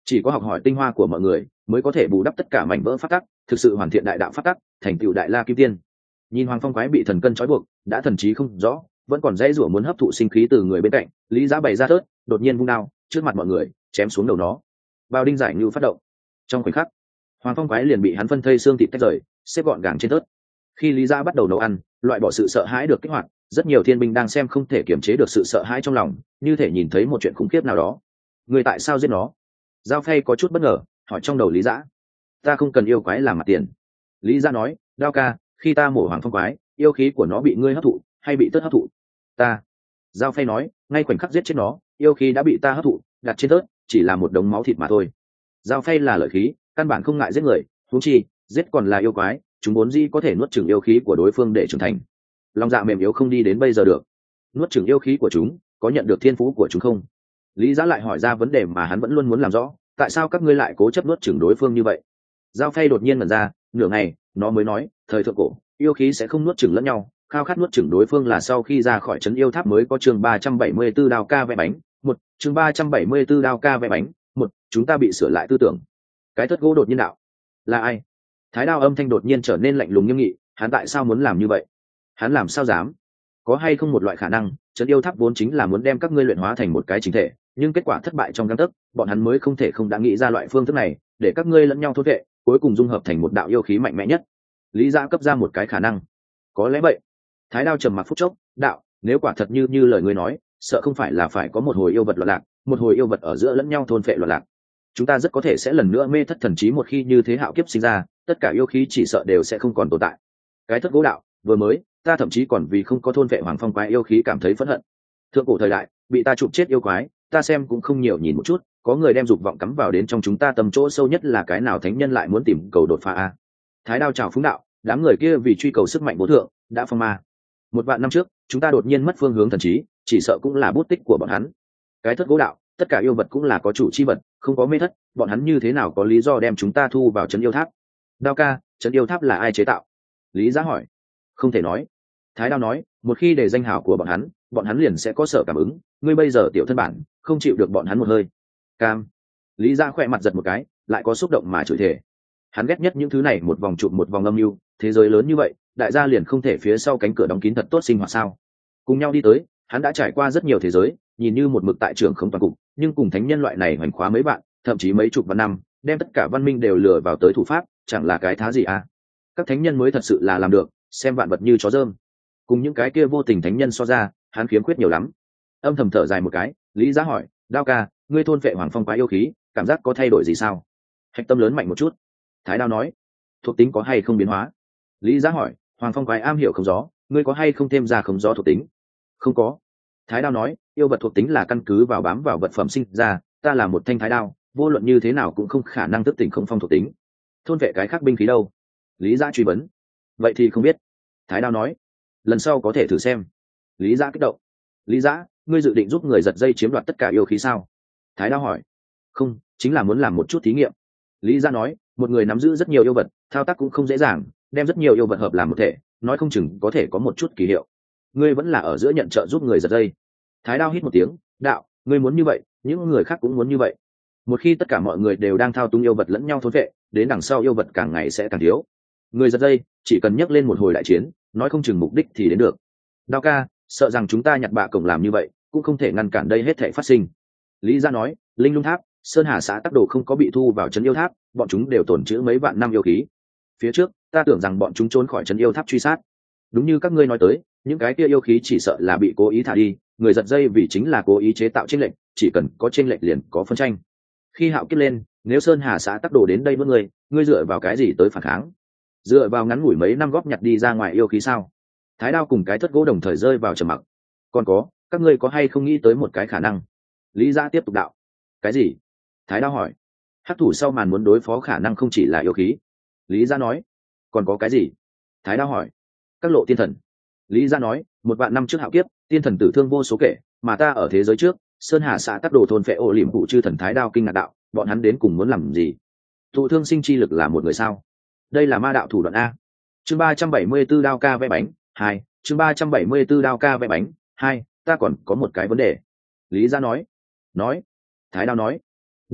chỉ có học hỏi tinh hoa của mọi người mới có thể bù đắp tất cả mảnh vỡ phát tắc, thực sự hoàn thiện đại đạo phát tắc, thành tựu đại la kim tiên. Nhìn Hoàng Phong quái bị thần cân trói buộc, đã thần trí không rõ, vẫn còn dãy rủa muốn hấp thụ sinh khí từ người bên cạnh, Lý Giá bày ra thớt, đột nhiên vung đao trước mặt mọi người chém xuống đầu nó. Bao đinh giải như phát động, trong khoảnh khắc Hoàng Phong quái liền bị hắn phân thây xương thịt tách rời, xếp gọn gàng trên thớt. Khi Lý Giá bắt đầu nấu ăn, loại bỏ sự sợ hãi được kích hoạt, rất nhiều thiên binh đang xem không thể kiềm chế được sự sợ hãi trong lòng, như thể nhìn thấy một chuyện khủng khiếp nào đó. Người tại sao giết nó? Giao Phay có chút bất ngờ, hỏi trong đầu Lý Giá. Ta không cần yêu quái làm mặt tiền. Lý Giá nói, Đao ca, khi ta mổ Hoàng Phong quái, yêu khí của nó bị ngươi hấp thụ hay bị tớt hấp thụ? Ta. Giao Phay nói, ngay khoảnh khắc giết chết nó, yêu khí đã bị ta hấp thụ, đặt trên tớt chỉ là một đống máu thịt mà thôi. Giao Phay là lợi khí, căn bản không ngại giết người, huống chi giết còn là yêu quái, chúng vốn dĩ có thể nuốt chửng yêu khí của đối phương để trưởng thành. Lòng dạ mềm yếu không đi đến bây giờ được. Nuốt chửng yêu khí của chúng, có nhận được thiên phú của chúng không? Lý Giá lại hỏi ra vấn đề mà hắn vẫn luôn muốn làm rõ, tại sao các ngươi lại cố chấp nuốt chửng đối phương như vậy? Giao Phay đột nhiên mở ra, nửa ngày nó mới nói, thời thượng cổ yêu khí sẽ không nuốt chửng lẫn nhau, khao khát nuốt chửng đối phương là sau khi ra khỏi trấn yêu tháp mới có. Chương ba trăm bảy mươi 74 đao ca vẽ bánh một. Chương ba trăm bảy mươi 74 đao ca vẽ bánh một. Chúng ta bị sửa lại tư tưởng. Cái thất gỗ đột nhiên đạo, là ai? Thái Đao âm thanh đột nhiên trở nên lạnh lùng nghiêm nghị, hắn tại sao muốn làm như vậy? Hắn làm sao dám? Có hay không một loại khả năng, trấn yêu tháp vốn chính là muốn đem các ngươi luyện hóa thành một cái chính thể, nhưng kết quả thất bại trong gang tấc, bọn hắn mới không thể không đã nghĩ ra loại phương thức này, để các ngươi lẫn nhau thôn vệ, cuối cùng dung hợp thành một đạo yêu khí mạnh mẽ nhất. Lý Giá cấp ra một cái khả năng. Có lẽ vậy. Thái Đao trầm mặc phút chốc, đạo, nếu quả thật như như lời ngươi nói, sợ không phải là phải có một hồi yêu vật loạn lạc, một hồi yêu vật ở giữa lẫn nhau thôn vệ loạn lạc. Chúng ta rất có thể sẽ lần nữa mê thất thần trí, một khi như thế hạo kiếp sinh ra, tất cả yêu khí chỉ sợ đều sẽ không còn tồn tại. Cái thất gỗ đạo, vừa mới ta thậm chí còn vì không có thôn vệ Hoàng Phong quái yêu khí cảm thấy phẫn hận. Thượng cổ thời đại bị ta chụp chết yêu quái, ta xem cũng không nhiều nhìn một chút, có người đem dục vọng cắm vào đến trong chúng ta tầm chỗ sâu nhất, là cái nào thánh nhân lại muốn tìm cầu đột phá a? Thái Đao chào phúng đạo, đám người kia vì truy cầu sức mạnh vô thượng đã phong ma. Một vạn năm trước chúng ta đột nhiên mất phương hướng thần trí, chỉ sợ cũng là bút tích của bọn hắn. Cái thất gỗ đạo, tất cả yêu vật cũng là có chủ chi vật, không có mê thất, bọn hắn như thế nào có lý do đem chúng ta thu vào trấn yêu tháp? Đao ca, trấn yêu tháp là ai chế tạo? Lý Giá hỏi. Không thể nói. Thái Đao nói, một khi để danh hào của bọn hắn, bọn hắn liền sẽ có sở cảm ứng, ngươi bây giờ tiểu thân bản không chịu được bọn hắn một hơi. Cam. Lý Giá khỏe mặt giật một cái, lại có xúc động mà chửi thề. Hắn ghét nhất những thứ này, một vòng chụp một vòng âm mưu, thế giới lớn như vậy, đại gia liền không thể phía sau cánh cửa đóng kín thật tốt sinh hoạt sao? Cùng nhau đi tới, hắn đã trải qua rất nhiều thế giới, nhìn như một mực tại trường không toàn cục, nhưng cùng thánh nhân loại này hoành khóa mấy bạn, thậm chí mấy chục vạn năm, đem tất cả văn minh đều lừa vào tới thủ pháp, chẳng là cái thá gì à? Các thánh nhân mới thật sự là làm được, xem vạn vật như chó dơm. Cùng những cái kia vô tình thánh nhân so ra, hắn khiếm khuyết nhiều lắm. Âm thầm thở dài một cái, Lý Giá hỏi, Đao ca, ngươi thôn vệ Hoàng Phong quái yêu khí, cảm giác có thay đổi gì sao? Hạch tâm lớn mạnh một chút. Thái Đao nói, thuộc tính có hay không biến hóa? Lý Giá hỏi, Hoàng Phong quái am hiểu không gió, ngươi có hay không thêm ra không gió thuộc tính? Không có. Thái Đao nói, yêu vật thuộc tính là căn cứ vào bám vào vật phẩm sinh ra, ta là một thanh thái đao, vô luận như thế nào cũng không khả năng thức tỉnh không phong thuộc tính. Thôn vệ cái khác binh khí đâu? Lý Giá truy vấn. Vậy thì không biết. Thái Đao nói, lần sau có thể thử xem. Lý Giá kích động. Lý Giá, ngươi dự định giúp người giật dây chiếm đoạt tất cả yêu khí sao? Thái Đao hỏi. Không, chính là muốn làm một chút thí nghiệm. Lý Giá nói, một người nắm giữ rất nhiều yêu vật, thao tác cũng không dễ dàng, đem rất nhiều yêu vật hợp làm một thể, nói không chừng có thể có một chút kỳ hiệu. Ngươi vẫn là ở giữa nhận trợ giúp người giật dây. Thái Đao hít một tiếng, đạo, ngươi muốn như vậy, những người khác cũng muốn như vậy. Một khi tất cả mọi người đều đang thao túng yêu vật lẫn nhau thôn vệ, đến đằng sau yêu vật càng ngày sẽ càng thiếu. Người giật dây chỉ cần nhấc lên một hồi đại chiến, nói không chừng mục đích thì đến được. Đao ca, sợ rằng chúng ta nhặt bạ cổng làm như vậy, cũng không thể ngăn cản đây hết thảy phát sinh. Lý Gia nói, Linh Lung Tháp, Sơn Hà xã Tắc Đồ không có bị thu vào trấn yêu tháp, bọn chúng đều tổn trữ mấy vạn năm yêu khí. Phía trước, ta tưởng rằng bọn chúng trốn khỏi trấn yêu tháp truy sát. Đúng như các ngươi nói tới, những cái kia yêu khí chỉ sợ là bị cố ý thả đi, người giật dây vì chính là cố ý chế tạo chênh lệch, chỉ cần có chênh lệch liền có phân tranh. Khi hạo kiếp lên, nếu Sơn Hà xã Tắc Đồ đến đây với ngươi, ngươi dựa vào cái gì tới phản kháng? Dựa vào ngắn ngủi mấy năm góp nhặt đi ra ngoài yêu khí sao? Thái Đao cùng cái thất gỗ đồng thời rơi vào trầm mặc. Còn có, các ngươi có hay không nghĩ tới một cái khả năng? Lý Gia tiếp tục đạo. Cái gì? Thái Đao hỏi. Hắc thủ sau màn muốn đối phó khả năng không chỉ là yêu khí. Lý Gia nói. Còn có cái gì? Thái Đao hỏi. Các lộ tiên thần. Lý Gia nói, một vạn năm trước hạo kiếp, tiên thần tử thương vô số kể, mà ta ở thế giới trước, Sơn Hà xã Tắc Đồ thôn phệ ô liễm cụ chư thần. Thái Đao kinh ngạc đạo, bọn hắn đến cùng muốn làm gì? Tụ thương sinh chi lực là một người sao? Đây là ma đạo thủ đoạn a. Chương ba trăm bảy mươi 74 đao ca vẽ bánh hai. Chương ba trăm bảy mươi 74 đao ca vẽ bánh hai. Ta còn có một cái vấn đề. Lý Gia nói. Nói. Thái Đao nói. Đao ca,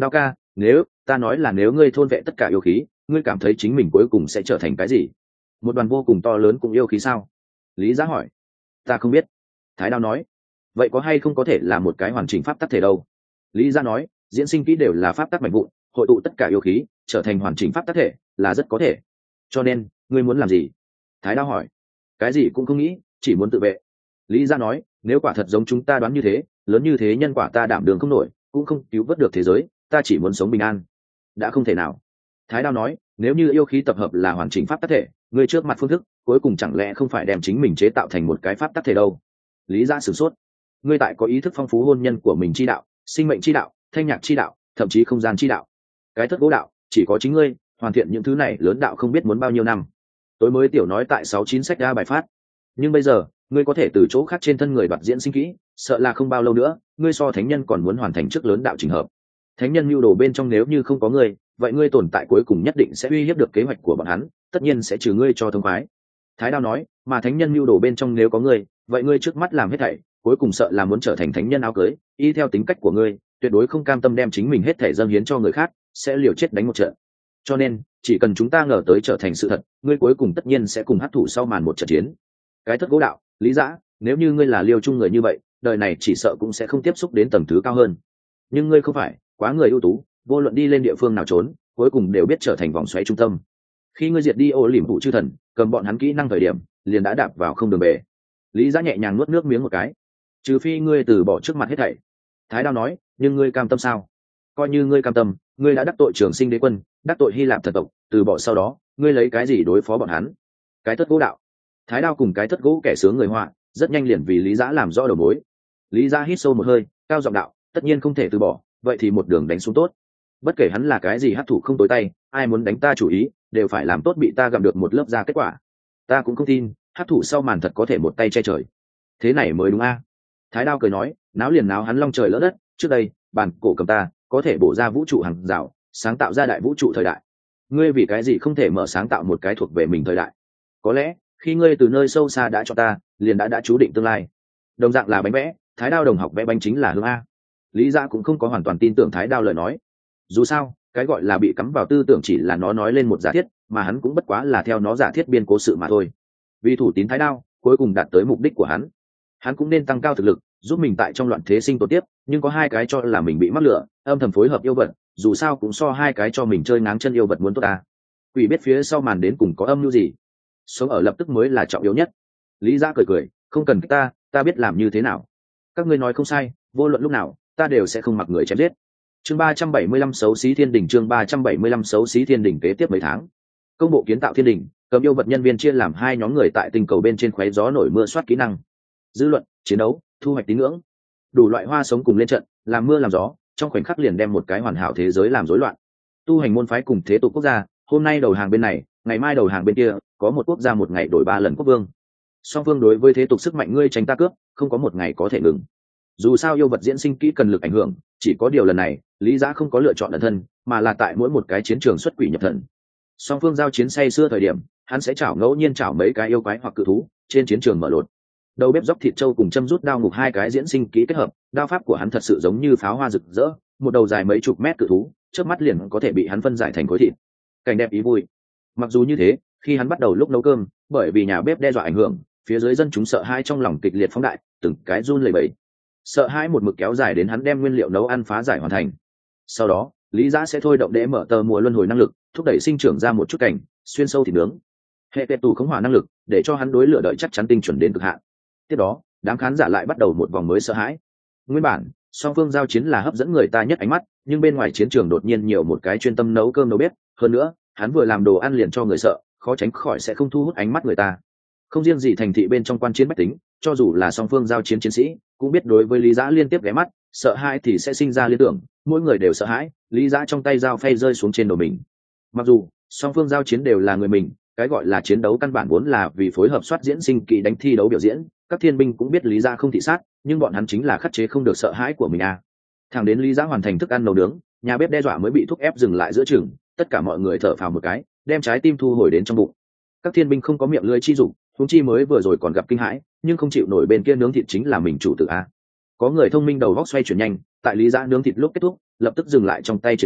Nếu ta nói là nếu ngươi thôn vệ tất cả yêu khí, ngươi cảm thấy chính mình cuối cùng sẽ trở thành cái gì? Một đoàn vô cùng to lớn cũng yêu khí sao? Lý Giá hỏi. Ta không biết. Thái Đao nói. Vậy có hay không có thể là một cái hoàn chỉnh pháp tắc thể đâu? Lý Giá nói, diễn sinh kỹ đều là pháp tắc mạnh vụn, hội tụ tất cả yêu khí trở thành hoàn chỉnh pháp tắc thể là rất có thể. Cho nên ngươi muốn làm gì? Thái Đao hỏi. Cái gì cũng không nghĩ, chỉ muốn tự vệ. Lý Giá nói, nếu quả thật giống chúng ta đoán như thế, lớn như thế nhân quả ta đảm đường không nổi, cũng không cứu vớt được thế giới, ta chỉ muốn sống bình an. Đã không thể nào. Thái Đao nói, nếu như yêu khí tập hợp là hoàn chỉnh pháp tắc thể, ngươi trước mặt phương thức cuối cùng chẳng lẽ không phải đem chính mình chế tạo thành một cái pháp tắc thể đâu? Lý Giá sửng sốt. Ngươi tại có ý thức phong phú hôn nhân của mình chi đạo, sinh mệnh chi đạo, thanh nhạc chi đạo, thậm chí không gian chi đạo. Cái thất gỗ đạo chỉ có chính ngươi hoàn thiện những thứ này lớn đạo không biết muốn bao nhiêu năm. Tối mới tiểu nói tại sáu chín sách ra bài phát, nhưng bây giờ ngươi có thể từ chỗ khác trên thân người đoạt diễn sinh kỹ, sợ là không bao lâu nữa ngươi so thánh nhân còn muốn hoàn thành trước lớn đạo trình hợp. Thánh nhân mưu đồ bên trong nếu như không có ngươi, vậy ngươi tồn tại cuối cùng nhất định sẽ uy hiếp được kế hoạch của bọn hắn, tất nhiên sẽ trừ ngươi cho thông khoái. Thái Đao nói, mà thánh nhân mưu đồ bên trong nếu có ngươi, vậy ngươi trước mắt làm hết thảy cuối cùng sợ là muốn trở thành thánh nhân áo cưới, y theo tính cách của ngươi tuyệt đối không cam tâm đem chính mình hết thảy dâng hiến cho người khác, sẽ liều chết đánh một trận. Cho nên chỉ cần chúng ta ngờ tới trở thành sự thật, ngươi cuối cùng tất nhiên sẽ cùng hấp thụ sau màn một trận chiến. Cái thất gỗ đạo, Lý Dã, nếu như ngươi là Liêu Trung người như vậy, đời này chỉ sợ cũng sẽ không tiếp xúc đến tầng thứ cao hơn. Nhưng ngươi không phải, quá người ưu tú, vô luận đi lên địa phương nào trốn, cuối cùng đều biết trở thành vòng xoáy trung tâm. Khi ngươi diệt đi ô liềm vụ chư thần, cầm bọn hắn kỹ năng thời điểm, liền đã đạp vào không đường bể. Lý Dã nhẹ nhàng nuốt nước miếng một cái. Trừ phi ngươi từ bỏ trước mặt hết thảy. Thái Đao nói, nhưng ngươi cam tâm sao? Coi như ngươi cam tâm, ngươi đã đắc tội Trường Sinh Đế quân, đắc tội Hy Lạp thần tộc, từ bỏ sau đó, ngươi lấy cái gì đối phó bọn hắn? Cái thất gỗ đạo. Thái Đao cùng cái thất gỗ kẻ sướng người họa, rất nhanh liền vì Lý Dã làm rõ đầu mối. Lý Dã hít sâu một hơi, cao giọng đạo, tất nhiên không thể từ bỏ, vậy thì một đường đánh xuống tốt. Bất kể hắn là cái gì hắc thủ không tối tay, ai muốn đánh ta chủ ý, đều phải làm tốt bị ta gặm được một lớp ra kết quả. Ta cũng không tin, hắc thủ sau màn thật có thể một tay che trời. Thế này mới đúng a. Thái Đao cười nói, náo liền náo hắn long trời lỡ đất, trước đây, bản cổ cầm ta, có thể bổ ra vũ trụ hàng rào, sáng tạo ra đại vũ trụ thời đại. Ngươi vì cái gì không thể mở sáng tạo một cái thuộc về mình thời đại? Có lẽ, khi ngươi từ nơi sâu xa đã cho ta, liền đã đã chú định tương lai. Đồng dạng là bánh vẽ, Thái Đao đồng học vẽ bánh chính là hướng a. Lý Dã cũng không có hoàn toàn tin tưởng Thái Đao lời nói. Dù sao, cái gọi là bị cắm vào tư tưởng chỉ là nó nói lên một giả thiết, mà hắn cũng bất quá là theo nó giả thiết biên cố sự mà thôi. Vì thủ tín Thái Đao, cuối cùng đạt tới mục đích của hắn. Hắn cũng nên tăng cao thực lực, giúp mình tại trong loạn thế sinh tồn tiếp, nhưng có hai cái cho là mình bị mắc lửa, âm thầm phối hợp yêu vật, dù sao cũng so hai cái cho mình chơi ngáng chân yêu vật muốn tốt ta. Quỷ biết phía sau màn đến cùng có âm mưu gì. Sống ở lập tức mới là trọng yếu nhất. Lý Dã cười cười, không cần ta, ta biết làm như thế nào. Các ngươi nói không sai, vô luận lúc nào, ta đều sẽ không mặc người chém giết. Chương ba trăm bảy mươi lăm xấu xí thiên đỉnh, chương ba trăm bảy mươi lăm xấu xí thiên đỉnh kế tiếp mấy tháng. Công bộ kiến tạo thiên đỉnh, cầm yêu vật nhân viên chia làm hai nhóm người tại tinh cầu bên trên khoé gió nổi mưa soát kỹ năng. Dư luận, chiến đấu, thu hoạch tín ngưỡng. Đủ loại hoa sống cùng lên trận, làm mưa làm gió, trong khoảnh khắc liền đem một cái hoàn hảo thế giới làm rối loạn. Tu hành môn phái cùng thế tục quốc gia, hôm nay đầu hàng bên này, ngày mai đầu hàng bên kia, có một quốc gia một ngày đổi ba lần quốc vương. Song phương đối với thế tục sức mạnh ngươi tranh ta cướp, không có một ngày có thể ngừng. Dù sao yêu vật diễn sinh kỹ cần lực ảnh hưởng, chỉ có điều lần này, Lý Dã không có lựa chọn ẩn thân, mà là tại mỗi một cái chiến trường xuất quỷ nhập thần. Song phương giao chiến say xưa thời điểm, hắn sẽ chảo ngẫu nhiên chảo mấy cái yêu quái hoặc cự thú, trên chiến trường mở lột. Đầu bếp dốc thịt trâu cùng châm rút đao ngục hai cái diễn sinh kỹ kết hợp, đao pháp của hắn thật sự giống như pháo hoa rực rỡ, một đầu dài mấy chục mét cự thú, chớp mắt liền có thể bị hắn phân giải thành khối thịt. Cảnh đẹp ý vui. Mặc dù như thế, khi hắn bắt đầu lúc nấu cơm, bởi vì nhà bếp đe dọa ảnh hưởng, phía dưới dân chúng sợ hãi trong lòng kịch liệt phóng đại, từng cái run lẩy bẩy. Sợ hãi một mực kéo dài đến hắn đem nguyên liệu nấu ăn phá giải hoàn thành. Sau đó, Lý Dã sẽ thôi động để mở tờ mùa luân hồi năng lực, thúc đẩy sinh trưởng ra một chút cảnh, xuyên sâu thịt nướng. Hệ tệ tù khống hỏa năng lực, để cho hắn đối lửa đợi chắc chắn tinh chuẩn đến cực hạn. Tiếp đó, đám khán giả lại bắt đầu một vòng mới sợ hãi. Nguyên bản, song phương giao chiến là hấp dẫn người ta nhất ánh mắt, nhưng bên ngoài chiến trường đột nhiên nhiều một cái chuyên tâm nấu cơm nấu bếp, hơn nữa, hắn vừa làm đồ ăn liền cho người sợ, khó tránh khỏi sẽ không thu hút ánh mắt người ta. Không riêng gì thành thị bên trong quan chiến bách tính, cho dù là song phương giao chiến chiến sĩ, cũng biết đối với Lý Dã liên tiếp ghé mắt, sợ hãi thì sẽ sinh ra liên tưởng, mỗi người đều sợ hãi, Lý Dã trong tay dao phay rơi xuống trên đầu mình. Mặc dù song phương giao chiến đều là người mình, cái gọi là chiến đấu căn bản vốn là vì phối hợp soát diễn sinh kỹ đánh thi đấu biểu diễn, các thiên binh cũng biết Lý Dã không thị sát, nhưng bọn hắn chính là khắc chế không được sợ hãi của mình à. Thẳng đến Lý Dã hoàn thành thức ăn nấu nướng, nhà bếp đe dọa mới bị thúc ép dừng lại giữa chừng, tất cả mọi người thở phào một cái, đem trái tim thu hồi đến trong bụng. Các thiên binh không có miệng lưỡi chi dụng, huống chi mới vừa rồi còn gặp kinh hãi, nhưng không chịu nổi bên kia nướng thịt chính là mình chủ tử a. Có người thông minh đầu góc xoay chuyển nhanh, tại Lý Dã nướng thịt lúc kết thúc, lập tức dừng lại trong tay chiến đấu,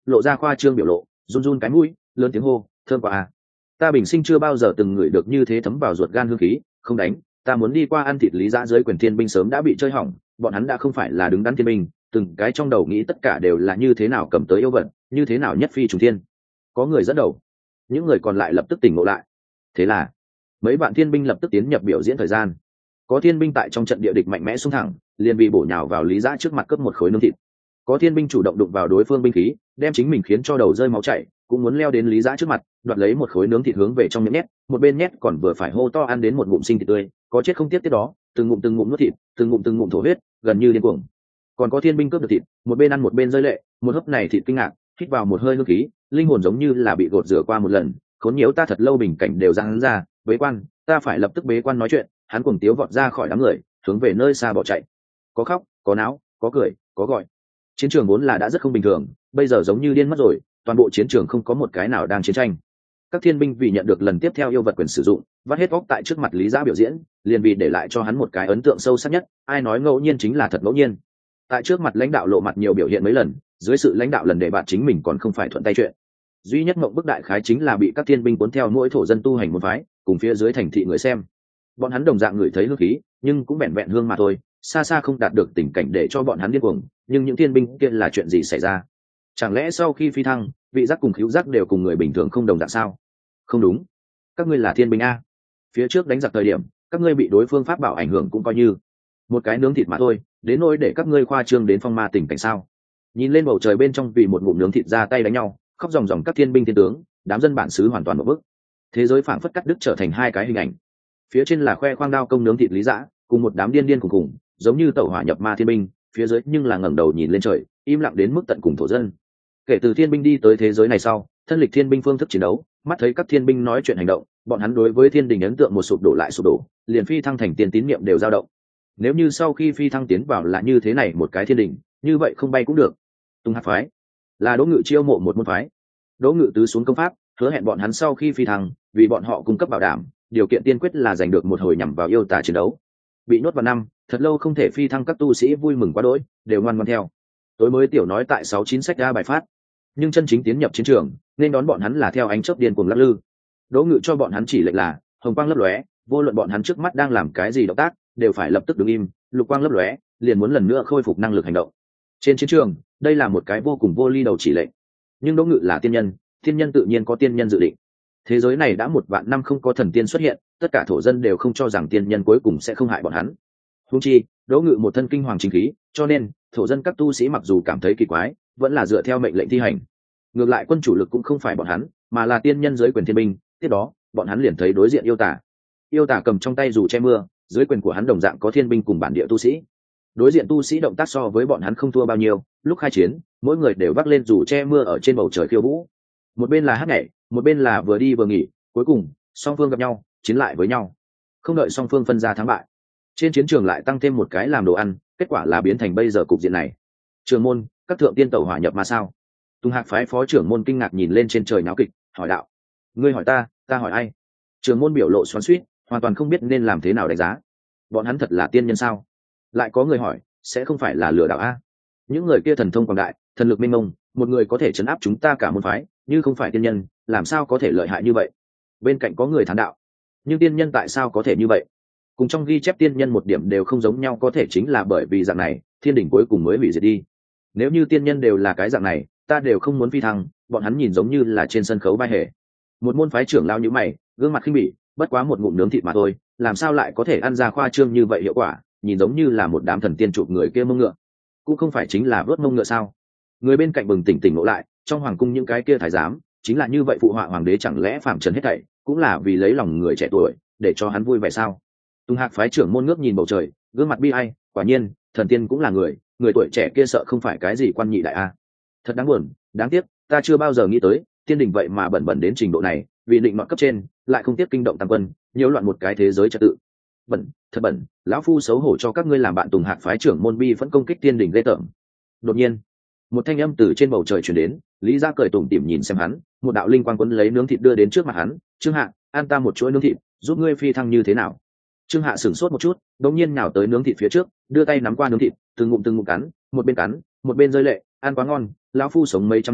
lộ ra khoa trương biểu lộ, run run cái mũi, lớn tiếng hô, thơm quá à. Ta bình sinh chưa bao giờ từng ngửi được như thế thấm vào ruột gan hương khí, không đánh, ta muốn đi qua ăn thịt Lý Giã. Dưới quyền thiên binh sớm đã bị chơi hỏng, bọn hắn đã không phải là đứng đắn thiên binh, từng cái trong đầu nghĩ tất cả đều là như thế nào cầm tới yêu vật, như thế nào nhất phi trùng thiên. Có người dẫn đầu, những người còn lại lập tức tỉnh ngộ lại. Thế là mấy bạn thiên binh lập tức tiến nhập biểu diễn thời gian. Có thiên binh tại trong trận địa địch mạnh mẽ xung thẳng, liền bị bổ nhào vào Lý Giã trước mặt cướp một khối nướng thịt. Có thiên binh chủ động đụng vào đối phương binh khí, đem chính mình khiến cho đầu rơi máu chảy, cũng muốn leo đến Lý Giã trước mặt, đoạt lấy một khối nướng thịt hướng về trong miệng nhét, một bên nhét còn vừa phải hô to ăn đến một ngụm sinh thịt tươi, có chết không tiếc tiếp đó, từng ngụm từng ngụm nuốt thịt, từng ngụm từng ngụm thổ huyết, gần như điên cuồng. Còn có thiên binh cướp được thịt, một bên ăn một bên rơi lệ, một hớp này thịt kinh ngạc, hít vào một hơi hương khí, linh hồn giống như là bị gột rửa qua một lần, khốn nhiễu ta thật lâu bình cảnh đều ra hắn ra, bế quan, ta phải lập tức bế quan nói chuyện. Hắn cuồng tiếu vọt ra khỏi đám người, hướng về nơi xa bỏ chạy. Có khóc, có náo, có cười, có gọi. Chiến trường vốn là đã rất không bình thường, bây giờ giống như điên mất rồi, toàn bộ chiến trường không có một cái nào đang chiến tranh. Các thiên binh vì nhận được lần tiếp theo yêu vật quyền sử dụng, vắt hết óc tại trước mặt Lý Giã biểu diễn, liền vì để lại cho hắn một cái ấn tượng sâu sắc nhất, ai nói ngẫu nhiên chính là thật ngẫu nhiên. Tại trước mặt lãnh đạo lộ mặt nhiều biểu hiện mấy lần, dưới sự lãnh đạo lần để bạn chính mình còn không phải thuận tay chuyện. Duy nhất mộng bức đại khái chính là bị các thiên binh cuốn theo mỗi thổ dân tu hành một phái, cùng phía dưới thành thị người xem. Bọn hắn đồng dạng ngửi thấy hương khí, nhưng cũng vẹn vẹn hương mà thôi, xa xa không đạt được tình cảnh để cho bọn hắn điên cuồng. Nhưng những thiên binh kia là chuyện gì xảy ra? Chẳng lẽ sau khi phi thăng, vị giác cùng khứu giác đều cùng người bình thường không đồng dạng sao? Không đúng, các ngươi là thiên binh a. Phía trước đánh giặc thời điểm, các ngươi bị đối phương pháp bảo ảnh hưởng cũng coi như một cái nướng thịt mà thôi, đến nỗi để các ngươi khoa trương đến phong ma tình cảnh sao? Nhìn lên bầu trời bên trong vì một ngụm nướng thịt ra tay đánh nhau, khóc ròng ròng các thiên binh thiên tướng, đám dân bản xứ hoàn toàn một bức. Thế giới phảng phất cắt đứt trở thành hai cái hình ảnh. Phía trên là khoe khoang đao công nướng thịt Lý Giã, cùng một đám điên điên khùng khùng, giống như tẩu hỏa nhập ma thiên binh, phía dưới nhưng là ngẩng đầu nhìn lên trời, im lặng đến mức tận cùng thổ dân. Kể từ thiên binh đi tới thế giới này sau, thân lịch thiên binh phương thức chiến đấu, mắt thấy các thiên binh nói chuyện hành động, bọn hắn đối với thiên đình ấn tượng một sụp đổ lại sụp đổ, liền phi thăng thành tiền tín niệm đều dao động. Nếu như sau khi phi thăng tiến vào là như thế này một cái thiên đình, như vậy không bay cũng được. Tung Hạc phái là Đỗ Ngự chiêu mộ một môn phái. Đỗ Ngự tứ xuống công pháp, hứa hẹn bọn hắn sau khi phi thăng, vì bọn họ cung cấp bảo đảm, điều kiện tiên quyết là giành được một hồi nhằm vào yêu tà chiến đấu. Bị nhốt vào năm, thật lâu không thể phi thăng các tu sĩ vui mừng quá đỗi, đều ngoan ngoãn theo. Tối mới tiểu nói tại sáu chín sách ra bài phát, nhưng chân chính tiến nhập chiến trường, nên đón bọn hắn là theo ánh chớp điên cuồng lắc lư. Đỗ Ngự cho bọn hắn chỉ lệnh là hồng quang lấp lóe, vô luận bọn hắn trước mắt đang làm cái gì động tác, đều phải lập tức đứng im, lục quang lấp lóe, liền muốn lần nữa khôi phục năng lực hành động. Trên chiến trường, đây là một cái vô cùng vô ly đầu chỉ lệnh. Nhưng Đỗ Ngự là tiên nhân, tiên nhân tự nhiên có tiên nhân dự định. Thế giới này đã một vạn năm không có thần tiên xuất hiện, tất cả thổ dân đều không cho rằng tiên nhân cuối cùng sẽ không hại bọn hắn. Huống chi, Đỗ Ngự một thân kinh hoàng chính khí, cho nên thổ dân các tu sĩ mặc dù cảm thấy kỳ quái, vẫn là dựa theo mệnh lệnh thi hành. Ngược lại quân chủ lực cũng không phải bọn hắn, mà là tiên nhân dưới quyền thiên binh. Tiếp đó, bọn hắn liền thấy đối diện yêu tả. Yêu tả cầm trong tay dù che mưa, dưới quyền của hắn đồng dạng có thiên binh cùng bản địa tu sĩ. Đối diện tu sĩ động tác so với bọn hắn không thua bao nhiêu, lúc khai chiến, mỗi người đều vác lên dù che mưa ở trên bầu trời khiêu vũ. Một bên là hát nhảy, một bên là vừa đi vừa nghỉ, cuối cùng song phương gặp nhau, chiến lại với nhau. Không đợi song phương phân ra thắng bại, trên chiến trường lại tăng thêm một cái làm đồ ăn, kết quả là biến thành bây giờ cục diện này. Trường môn, các thượng tiên tẩu hỏa nhập mà sao? Tùng Hạc phái phó trưởng môn kinh ngạc nhìn lên trên trời náo kịch, hỏi đạo: ngươi hỏi ta, ta hỏi ai? Trường môn biểu lộ xoắn xuýt, hoàn toàn không biết nên làm thế nào đánh giá. Bọn hắn thật là tiên nhân sao? Lại có người hỏi, sẽ không phải là lừa đảo a? Những người kia thần thông quảng đại, thần lực mênh mông, một người có thể chấn áp chúng ta cả môn phái, như không phải tiên nhân, làm sao có thể lợi hại như vậy? Bên cạnh có người thán đạo: nhưng tiên nhân tại sao có thể như vậy? Cùng trong ghi chép tiên nhân một điểm đều không giống nhau, có thể chính là bởi vì dạng này, thiên đỉnh cuối cùng mới hủy diệt đi. Nếu như tiên nhân đều là cái dạng này, ta đều không muốn phi thăng, bọn hắn nhìn giống như là trên sân khấu vai hề. Một môn phái trưởng lao như mày, gương mặt khinh bỉ, bất quá một ngụm nướng thịt mà thôi, làm sao lại có thể ăn ra khoa trương như vậy hiệu quả, nhìn giống như là một đám thần tiên chụp người kia mông ngựa. Cũng không phải chính là vớt mông ngựa sao? Người bên cạnh bừng tỉnh tỉnh ngộ lại, trong hoàng cung những cái kia thái giám, chính là như vậy phụ họa hoàng đế, chẳng lẽ phàm trần hết thảy cũng là vì lấy lòng người trẻ tuổi, để cho hắn vui vẻ sao? Tùng Hạc phái trưởng môn ngước nhìn bầu trời, gương mặt bi ai, quả nhiên, thần tiên cũng là người, người tuổi trẻ kia sợ không phải cái gì quan nhị đại a. Thật đáng buồn, đáng tiếc, ta chưa bao giờ nghĩ tới, tiên đình vậy mà bẩn bẩn đến trình độ này, vì định nọ cấp trên, lại không tiếp kinh động tam quân, nhiễu loạn một cái thế giới trật tự. Bẩn, thật bẩn, lão phu xấu hổ cho các ngươi làm bạn. Tùng Hạc phái trưởng môn bi vẫn công kích tiên đình ghê tởm. Đột nhiên, một thanh âm từ trên bầu trời truyền đến, Lý Gia cười tủm tỉm nhìn xem hắn, một đạo linh quang quấn lấy nướng thịt đưa đến trước mặt hắn, "Trương Hạ, ăn ta một chuỗi nướng thịt, giúp ngươi phi thăng như thế nào?" Trương Hạ sửng sốt một chút, đột nhiên nhào tới nướng thịt phía trước, đưa tay nắm qua nướng thịt, từng ngụm từng ngụm cắn, một bên cắn, một bên rơi lệ, "Ăn quá ngon, lão phu sống mấy trăm năm,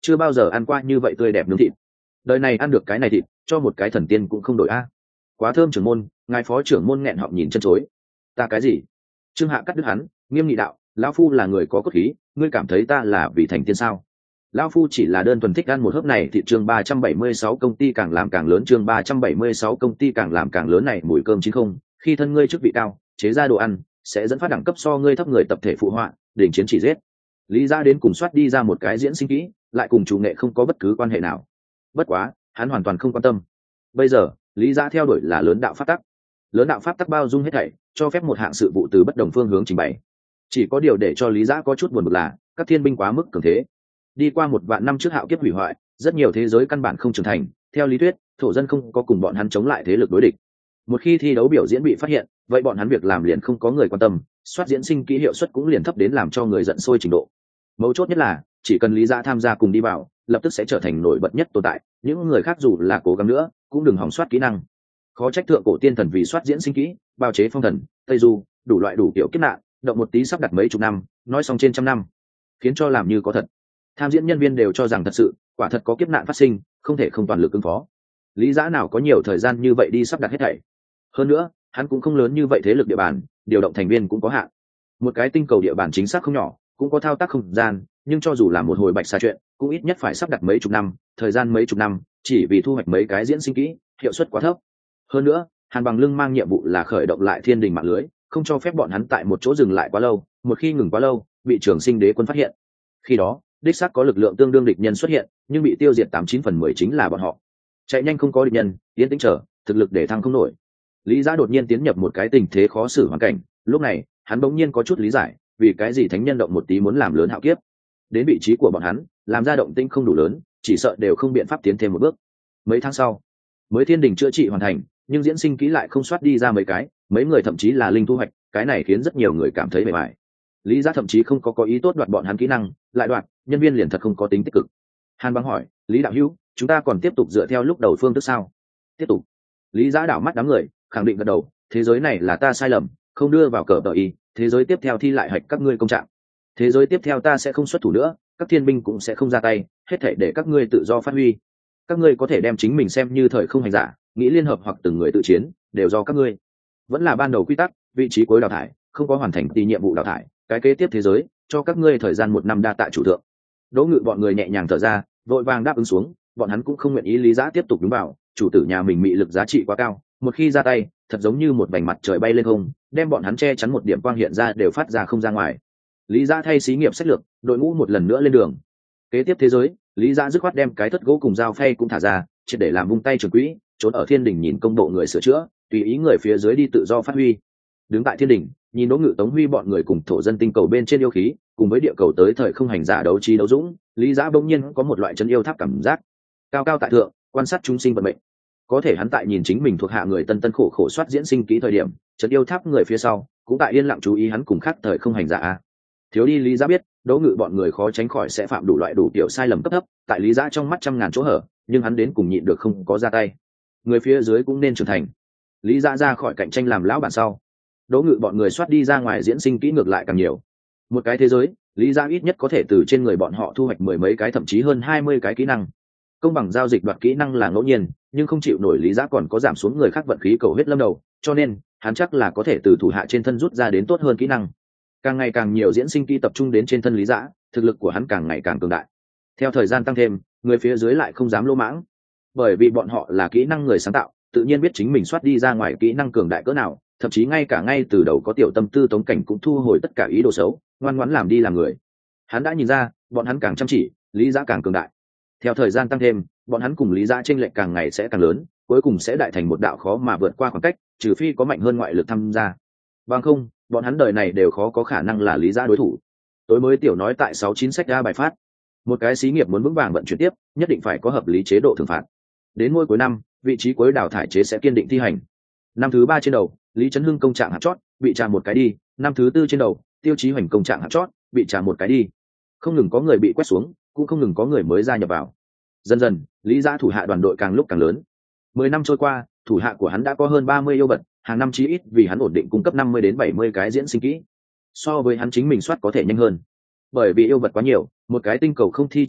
chưa bao giờ ăn qua như vậy tươi đẹp nướng thịt. Đời này ăn được cái này thịt, cho một cái thần tiên cũng không đổi a. Quá thơm trưởng môn, ngài phó trưởng môn nghẹn họng nhìn chân chối. Ta cái gì? Trương Hạ cắt đứt hắn, nghiêm nghị đạo, lão phu là người có cốt khí, ngươi cảm thấy ta là vì thành tiên sao? Lão phu chỉ là đơn thuần thích ăn một hớp này. Thị trường ba trăm bảy mươi sáu công ty càng làm càng lớn, chương ba trăm bảy mươi sáu công ty càng làm càng lớn này mùi cơm chín không, khi thân ngươi chức vị cao, chế ra đồ ăn sẽ dẫn phát đẳng cấp so ngươi thấp người tập thể phụ họa, đỉnh chiến chỉ giết. Lý Gia đến cùng soát đi ra một cái diễn sinh kỹ, lại cùng chủ nghệ không có bất cứ quan hệ nào. Bất quá, hắn hoàn toàn không quan tâm. Bây giờ, Lý Gia theo đuổi là lớn đạo pháp tắc. Lớn đạo pháp tắc bao dung hết thảy, cho phép một hạng sự vụ từ bất đồng phương hướng trình bày. Chỉ có điều để cho Lý Gia có chút buồn bực là, các thiên binh quá mức cường thế. Đi qua một vạn năm trước hạo kiếp hủy hoại, rất nhiều thế giới căn bản không trưởng thành, theo lý thuyết, thổ dân không có cùng bọn hắn chống lại thế lực đối địch. Một khi thi đấu biểu diễn bị phát hiện, vậy bọn hắn việc làm liền không có người quan tâm, soát diễn sinh kỹ hiệu suất cũng liền thấp đến làm cho người giận sôi trình độ. Mấu chốt nhất là, chỉ cần Lý Gia tham gia cùng đi vào, lập tức sẽ trở thành nổi bật nhất tồn tại, những người khác dù là cố gắng nữa, cũng đừng hỏng soát kỹ năng. Khó trách thượng cổ tiên thần vì soát diễn sinh kỹ, bào chế phong thần, tây du, đủ loại đủ kiểu kiếp nạn, động một tí sắp đặt mấy chục năm, nói xong trên trăm năm, khiến cho làm như có thật. Tham diễn nhân viên đều cho rằng thật sự, quả thật có kiếp nạn phát sinh, không thể không toàn lực ứng phó. Lý Giã nào có nhiều thời gian như vậy đi sắp đặt hết thảy. Hơn nữa, hắn cũng không lớn như vậy thế lực địa bàn, điều động thành viên cũng có hạn. Một cái tinh cầu địa bàn chính xác không nhỏ, cũng có thao tác không gian, nhưng cho dù là một hồi bạch xa chuyện, cũng ít nhất phải sắp đặt mấy chục năm, thời gian mấy chục năm, chỉ vì thu hoạch mấy cái diễn sinh kỹ, hiệu suất quá thấp. Hơn nữa, Hàn Bằng Lưng mang nhiệm vụ là khởi động lại thiên đình mạng lưới, không cho phép bọn hắn tại một chỗ dừng lại quá lâu, một khi ngừng quá lâu, bị Trường Sinh Đế quân phát hiện. Khi đó, đích xác có lực lượng tương đương địch nhân xuất hiện, nhưng bị tiêu diệt tám chín phần mười chính là bọn họ. Chạy nhanh không có địch nhân, tiến tĩnh chờ, thực lực để thăng không nổi. Lý Giã đột nhiên tiến nhập một cái tình thế khó xử hoàn cảnh, lúc này, hắn bỗng nhiên có chút lý giải, vì cái gì thánh nhân động một tí muốn làm lớn hạo kiếp. Đến vị trí của bọn hắn, làm ra động tĩnh không đủ lớn, chỉ sợ đều không biện pháp tiến thêm một bước. Mấy tháng sau, mới thiên đình chữa trị hoàn thành, nhưng diễn sinh kỹ lại không soát đi ra mấy cái, mấy người thậm chí là linh thu hoạch, cái này khiến rất nhiều người cảm thấy bề bại. Lý Giã thậm chí không có có ý tốt đoạt bọn hắn kỹ năng, lại đoạt, nhân viên liền thật không có tính tích cực. Hàn Băng hỏi, Lý đạo hữu, chúng ta còn tiếp tục dựa theo lúc đầu phương thức sao? Tiếp tục. Lý Giã đảo mắt đám người, khẳng định gật đầu, thế giới này là ta sai lầm, không đưa vào cờ tờ y, thế giới tiếp theo thi lại hạch các ngươi công trạng. Thế giới tiếp theo ta sẽ không xuất thủ nữa, các thiên binh cũng sẽ không ra tay, hết thảy để các ngươi tự do phát huy. Các ngươi có thể đem chính mình xem như thời không hành giả, nghĩ liên hợp hoặc từng người tự chiến, đều do các ngươi. Vẫn là ban đầu quy tắc, vị trí cuối đào thải, không có hoàn thành tỷ nhiệm vụ đào thải, cái kế tiếp thế giới, cho các ngươi thời gian một năm đa tạ chủ thượng. Đỗ Ngự bọn người nhẹ nhàng thở ra, vội vàng đáp ứng xuống, bọn hắn cũng không nguyện ý Lý Giã tiếp tục đúng vào, chủ tử nhà mình mị lực giá trị quá cao, một khi ra tay, thật giống như một vành mặt trời bay lên không, đem bọn hắn che chắn một điểm quang hiện ra đều phát ra không ra ngoài. Lý Giã thay xí nghiệp sách lược, đội ngũ một lần nữa lên đường. Kế tiếp thế giới, Lý Giã dứt khoát đem cái thất gỗ cùng dao phay cũng thả ra, triệt để làm vung tay trường quỹ, trốn ở thiên đình nhìn công bộ người sửa chữa, tùy ý người phía dưới đi tự do phát huy. Đứng tại thiên đình, nhìn Đỗ Ngự Tống Huy bọn người cùng thổ dân tinh cầu bên trên yêu khí, cùng với địa cầu tới thời không hành giả đấu trí đấu dũng, Lý Giã bỗng nhiên có một loại chân yêu tháp cảm giác. Cao cao tại thượng, quan sát chúng sinh vận mệnh. Có thể hắn tại nhìn chính mình thuộc hạ người tân tân khổ khổ soát diễn sinh kỹ thời điểm, chân yêu tháp người phía sau cũng tại yên lặng chú ý hắn cùng khác thời không hành giả. Thiếu đi Lý Giã biết, Đỗ Ngự bọn người khó tránh khỏi sẽ phạm đủ loại đủ kiểu sai lầm cấp thấp, tại Lý Giã trong mắt trăm ngàn chỗ hở, nhưng hắn đến cùng nhịn được không có ra tay. Người phía dưới cũng nên trưởng thành. Lý Giã ra khỏi cạnh tranh làm lão bản sau, Đỗ Ngự bọn người soát đi ra ngoài diễn sinh kỹ ngược lại càng nhiều. Một cái thế giới, Lý Giã ít nhất có thể từ trên người bọn họ thu hoạch mười mấy cái thậm chí hơn hai mươi cái kỹ năng. Công bằng giao dịch đoạt kỹ năng là ngẫu nhiên, nhưng không chịu nổi Lý Giã còn có giảm xuống người khác vận khí cầu huyết lâm đầu, cho nên hắn chắc là có thể từ thủ hạ trên thân rút ra đến tốt hơn kỹ năng. Càng ngày càng nhiều diễn sinh kỹ tập trung đến trên thân Lý Giã, thực lực của hắn càng ngày càng cường đại. Theo thời gian tăng thêm, người phía dưới lại không dám lỗ mãng, bởi vì bọn họ là kỹ năng người sáng tạo, tự nhiên biết chính mình soát đi ra ngoài kỹ năng cường đại cỡ nào, thậm chí ngay cả ngay từ đầu có tiểu tâm tư Tống Cảnh cũng thu hồi tất cả ý đồ xấu, ngoan ngoãn làm đi làm người. Hắn đã nhìn ra, bọn hắn càng chăm chỉ, Lý Giã càng cường đại. Theo thời gian tăng thêm, bọn hắn cùng Lý Giã chênh lệch càng ngày sẽ càng lớn, cuối cùng sẽ đại thành một đạo khó mà vượt qua khoảng cách, trừ phi có mạnh hơn ngoại lực tham gia. Bằng không, bọn hắn đời này đều khó có khả năng là Lý Giã đối thủ. Tối mới tiểu nói tại sáu chín sách ra bài phát, một cái xí nghiệp muốn vững vàng vận chuyển tiếp, nhất định phải có hợp lý chế độ thưởng phạt. Đến mỗi cuối năm, vị trí cuối đào thải chế sẽ kiên định thi hành. Năm thứ ba trên đầu, Lý Trấn Hưng công trạng hạt chót, bị trả một cái đi. Năm thứ tư trên đầu, Tiêu Chí Hoành công trạng hạt chót, bị trả một cái đi. Không ngừng có người bị quét xuống, cũng không ngừng có người mới gia nhập vào. Dần dần, Lý Giã thủ hạ đoàn đội càng lúc càng lớn. Mười năm trôi qua, thủ hạ của hắn đã có hơn ba mươi yêu vật, hàng năm chí ít vì hắn ổn định cung cấp năm mươi đến bảy mươi cái diễn sinh kỹ. So với hắn chính mình soát có thể nhanh hơn. Bởi vì yêu vật quá nhiều, một cái tinh cầu không thi triển được,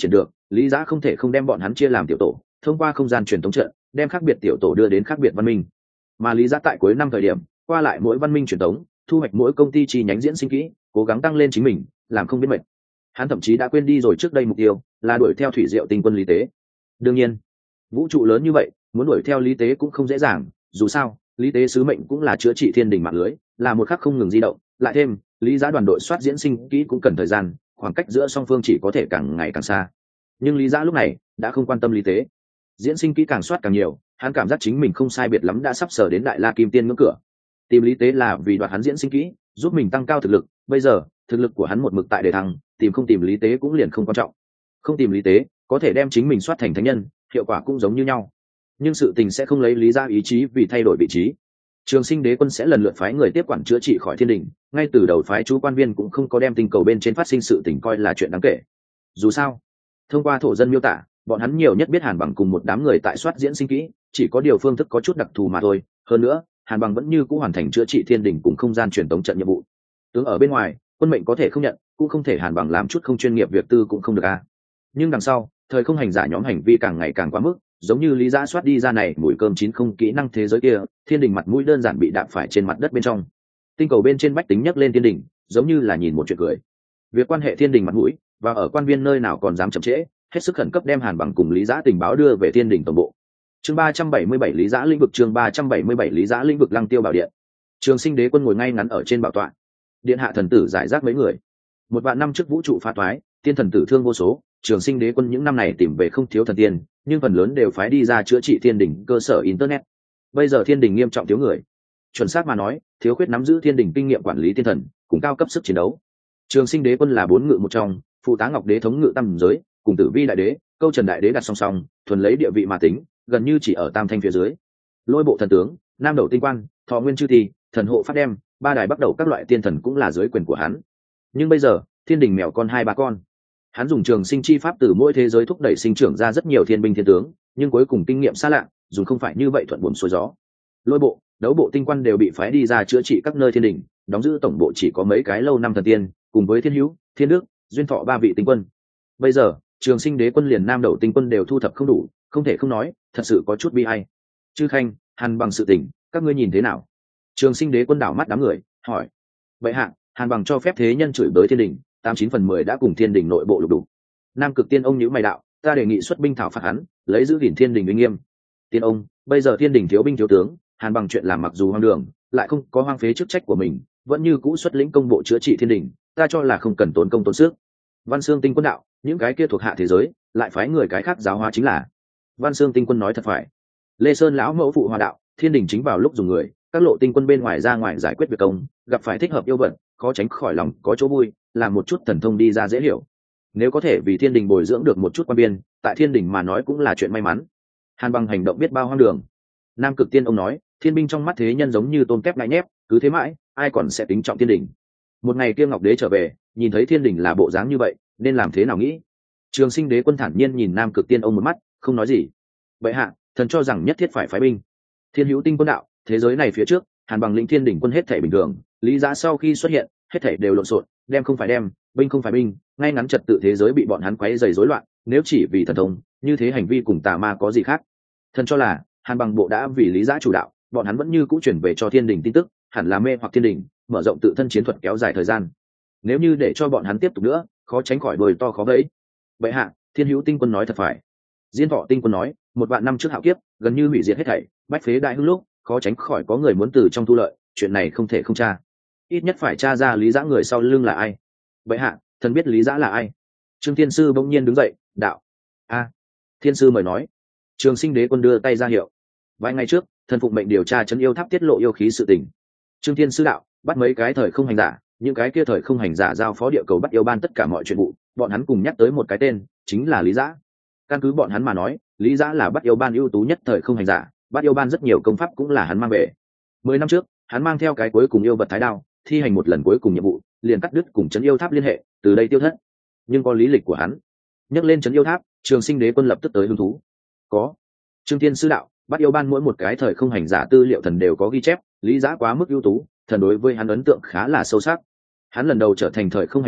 lý giã không thể không đem bọn hắn chia làm tiểu tổ, thông qua không gian truyền thống trận đem khác biệt tiểu tổ đưa đến khác biệt văn minh. Mà lý giã tại cuối năm thời điểm qua lại mỗi văn minh truyền thống, thu hoạch mỗi công ty chi nhánh diễn sinh kỹ, cố gắng tăng lên chính mình, làm không biết mệt. Hắn thậm chí đã quên đi rồi trước đây mục tiêu là đuổi theo thủy diệu tinh quân lý tế. Đương nhiên vũ trụ lớn như vậy, muốn đuổi theo lý tế cũng không dễ dàng, dù sao lý tế sứ mệnh cũng là chữa trị thiên đình mạng lưới, là một khắc không ngừng di động, lại thêm lý giã đoàn đội soát diễn sinh kỹ cũng cần thời gian, khoảng cách giữa song phương chỉ có thể càng ngày càng xa. Nhưng lý giã lúc này đã không quan tâm lý tế, diễn sinh kỹ càng soát càng nhiều, hắn cảm giác chính mình không sai biệt lắm đã sắp sờ đến đại la kim tiên ngưỡng cửa. Tìm lý tế là vì đoạt hắn diễn sinh kỹ, giúp mình tăng cao thực lực, bây giờ thực lực của hắn một mực tại đề thăng, tìm không tìm lý tế cũng liền không quan trọng. Không tìm lý tế có thể đem chính mình soát thành thánh nhân, hiệu quả cũng giống như nhau. Nhưng sự tình sẽ không lấy lý ra ý chí vì thay đổi vị trí. Trường Sinh Đế Quân sẽ lần lượt phái người tiếp quản chữa trị khỏi thiên đình, ngay từ đầu phái chú quan viên cũng không có đem tinh cầu bên trên phát sinh sự tình coi là chuyện đáng kể. Dù sao thông qua thổ dân miêu tả, bọn hắn nhiều nhất biết Hàn Bằng cùng một đám người tại soát diễn sinh kỹ, chỉ có điều phương thức có chút đặc thù mà thôi. Hơn nữa Hàn Bằng vẫn như cũ hoàn thành chữa trị thiên đình cùng không gian truyền tống trận nhiệm vụ. Tướng ở bên ngoài quân mệnh có thể không nhận, cũng không thể Hàn Bằng làm chút không chuyên nghiệp việc tư cũng không được a. Nhưng đằng sau thời không hành giả nhóm hành vi càng ngày càng quá mức, giống như lý giã soát đi ra này mùi cơm chín không kỹ năng thế giới kia, thiên đình mặt mũi đơn giản bị đạp phải trên mặt đất bên trong. Tinh cầu bên trên bách tính nhấc lên thiên đình giống như là nhìn một chuyện cười. Việc quan hệ thiên đình mặt mũi và ở quan viên nơi nào còn dám chậm trễ, hết sức khẩn cấp đem Hàn Bằng cùng lý giã tình báo đưa về thiên đình tổng bộ. Chương ba trăm bảy mươi bảy lý giã lĩnh vực chương ba trăm bảy mươi bảy lý giã lĩnh vực Lăng Tiêu Bảo Điện. Trường Sinh Đế Quân ngồi ngay ngắn ở trên bảo tọa, điện hạ thần tử giải rác mấy người. Một vạn năm trước vũ trụ phá toái, tiên thần tử thương vô số, Trường Sinh Đế Quân những năm này tìm về không thiếu thần tiên, nhưng phần lớn đều phái đi ra chữa trị thiên đình cơ sở internet. Bây giờ thiên đình nghiêm trọng thiếu người, chuẩn xác mà nói thiếu khuyết nắm giữ thiên đình kinh nghiệm quản lý tiên thần cùng cao cấp sức chiến đấu. Trường Sinh Đế Quân là bốn ngự một trong, phụ tá Ngọc Đế thống ngự tam giới, cùng Tử Vi đại đế, Câu Trần đại đế đặt song song, thuần lấy địa vị mà tính, gần như chỉ ở tam thanh phía dưới. Lôi bộ thần tướng, nam đầu tinh quan, thọ nguyên chư thi, thần hộ phát đem, ba đài bắt đầu các loại tiên thần cũng là dưới quyền của hắn. Nhưng bây giờ thiên đình mèo con hai ba con, hắn dùng trường sinh chi pháp từ mỗi thế giới thúc đẩy sinh trưởng ra rất nhiều thiên binh thiên tướng, nhưng cuối cùng kinh nghiệm xa lạ, dùng không phải như vậy thuận buồm xuôi gió. Lôi bộ, đấu bộ tinh quan đều bị phái đi ra chữa trị các nơi thiên đình, đóng giữ tổng bộ chỉ có mấy cái lâu năm thần tiên, cùng với thiên hữu, thiên đức, duyên thọ ba vị tinh quân. Bây giờ Trường Sinh Đế Quân liền nam đầu tinh quân đều thu thập không đủ, không thể không nói thật sự có chút bi ai. Chư Khanh, Hàn Bằng sự tình các ngươi nhìn thế nào? Trường Sinh Đế Quân đảo mắt đám người hỏi. Vậy hạ, Hàn Bằng cho phép thế nhân chửi bới thiên đình, tám chín phần mười đã cùng thiên đình nội bộ lục đủ. Nam Cực Tiên ông nhíu mày đạo, ta đề nghị xuất binh thảo phạt hắn, lấy giữ gìn thiên đình uy nghiêm. Tiên ông, bây giờ thiên đình thiếu binh thiếu tướng, Hàn Bằng chuyện làm mặc dù hoang đường, lại không có hoang phế chức trách của mình, vẫn như cũ xuất lĩnh công bộ chữa trị thiên đình, ta cho là không cần tốn công tốn sức. Văn Xương Tinh Quân đạo, những cái kia thuộc hạ thế giới lại phái người cái khác giáo hóa chính là. Văn Xương Tinh Quân nói thật phải. Lê Sơn lão mẫu phụ hòa đạo, thiên đình chính vào lúc dùng người, các lộ tinh quân bên ngoài ra ngoài giải quyết việc công, gặp phải thích hợp yêu vận, khó tránh khỏi lòng có chỗ vui, làm một chút thần thông đi ra dễ hiểu. Nếu có thể vì thiên đình bồi dưỡng được một chút quan biên, tại thiên đình mà nói cũng là chuyện may mắn. Hàn Bằng hành động biết bao hoang đường. Nam Cực Tiên ông nói, thiên binh trong mắt thế nhân giống như tôm tép ngại nhép, cứ thế mãi ai còn sẽ tính trọng thiên đình. Một ngày kia Ngọc Đế trở về, nhìn thấy thiên đình là bộ dáng như vậy, nên làm thế nào nghĩ? Trường Sinh Đế Quân thản nhiên nhìn Nam Cực Tiên ông một mắt, không nói gì. Vậy hạ, thần cho rằng nhất thiết phải phái binh. Thiên hữu tinh quân đạo, thế giới này phía trước Hàn Bằng lĩnh thiên đình quân hết thảy bình thường, lý giá sau khi xuất hiện hết thảy đều lộn xộn, đem không phải đem, binh không phải binh, ngay ngắn trật tự thế giới bị bọn hắn quấy rầy rối loạn. Nếu chỉ vì thần thông, như thế hành vi cùng tà ma có gì khác? Thần cho là Hàn Bằng bộ đã vì lý giá chủ đạo, bọn hắn vẫn như cũ chuyển về cho thiên đình tin tức, hẳn là mê hoặc thiên đình, mở rộng tự thân chiến thuật kéo dài thời gian. Nếu như để cho bọn hắn tiếp tục nữa, khó tránh khỏi đồi to khó vẫy. Vậy hạ, thiên hữu tinh quân nói thật phải. Diên thọ tinh quân nói, một vạn năm trước hạo kiếp gần như hủy diệt hết thảy, bách phế đại hưng lúc, khó tránh khỏi có người muốn từ trong thu lợi, chuyện này không thể không tra. Ít nhất phải tra ra lý giã người sau lưng là ai. Vậy hạ, thần biết lý giã là ai? Trương Thiên Sư bỗng nhiên đứng dậy, đạo. A, Thiên Sư mời nói. Trường Sinh Đế Quân đưa tay ra hiệu. Vài ngày trước, thần phụng mệnh điều tra trấn yêu tháp tiết lộ yêu khí sự tình. Trương Thiên Sư đạo, bắt mấy cái thời không hành giả, những cái kia thời không hành giả giao phó địa cầu bắt yêu ban tất cả mọi chuyện vụ, bọn hắn cùng nhắc tới một cái tên, chính là lý giã. Căn cứ bọn hắn mà nói, lý giã là bắt yêu ban ưu tú nhất thời không hành giả, bắt yêu ban rất nhiều công pháp cũng là hắn mang về. Mười năm trước, hắn mang theo cái cuối cùng yêu vật thái đao, thi hành một lần cuối cùng nhiệm vụ, liền cắt đứt cùng trấn yêu tháp liên hệ, từ đây tiêu thất. Nhưng có lý lịch của hắn, nhắc lên trấn yêu tháp, Trường Sinh Đế Quân lập tức tới hứng thú. Có. Trương Thiên Sư đạo, bắt yêu ban mỗi một cái thời không hành giả tư liệu thần đều có ghi chép, lý giã quá mức ưu tú, thần đối với hắn ấn tượng khá là sâu sắc. Hắn lần đầu trở thành thời không hành giả,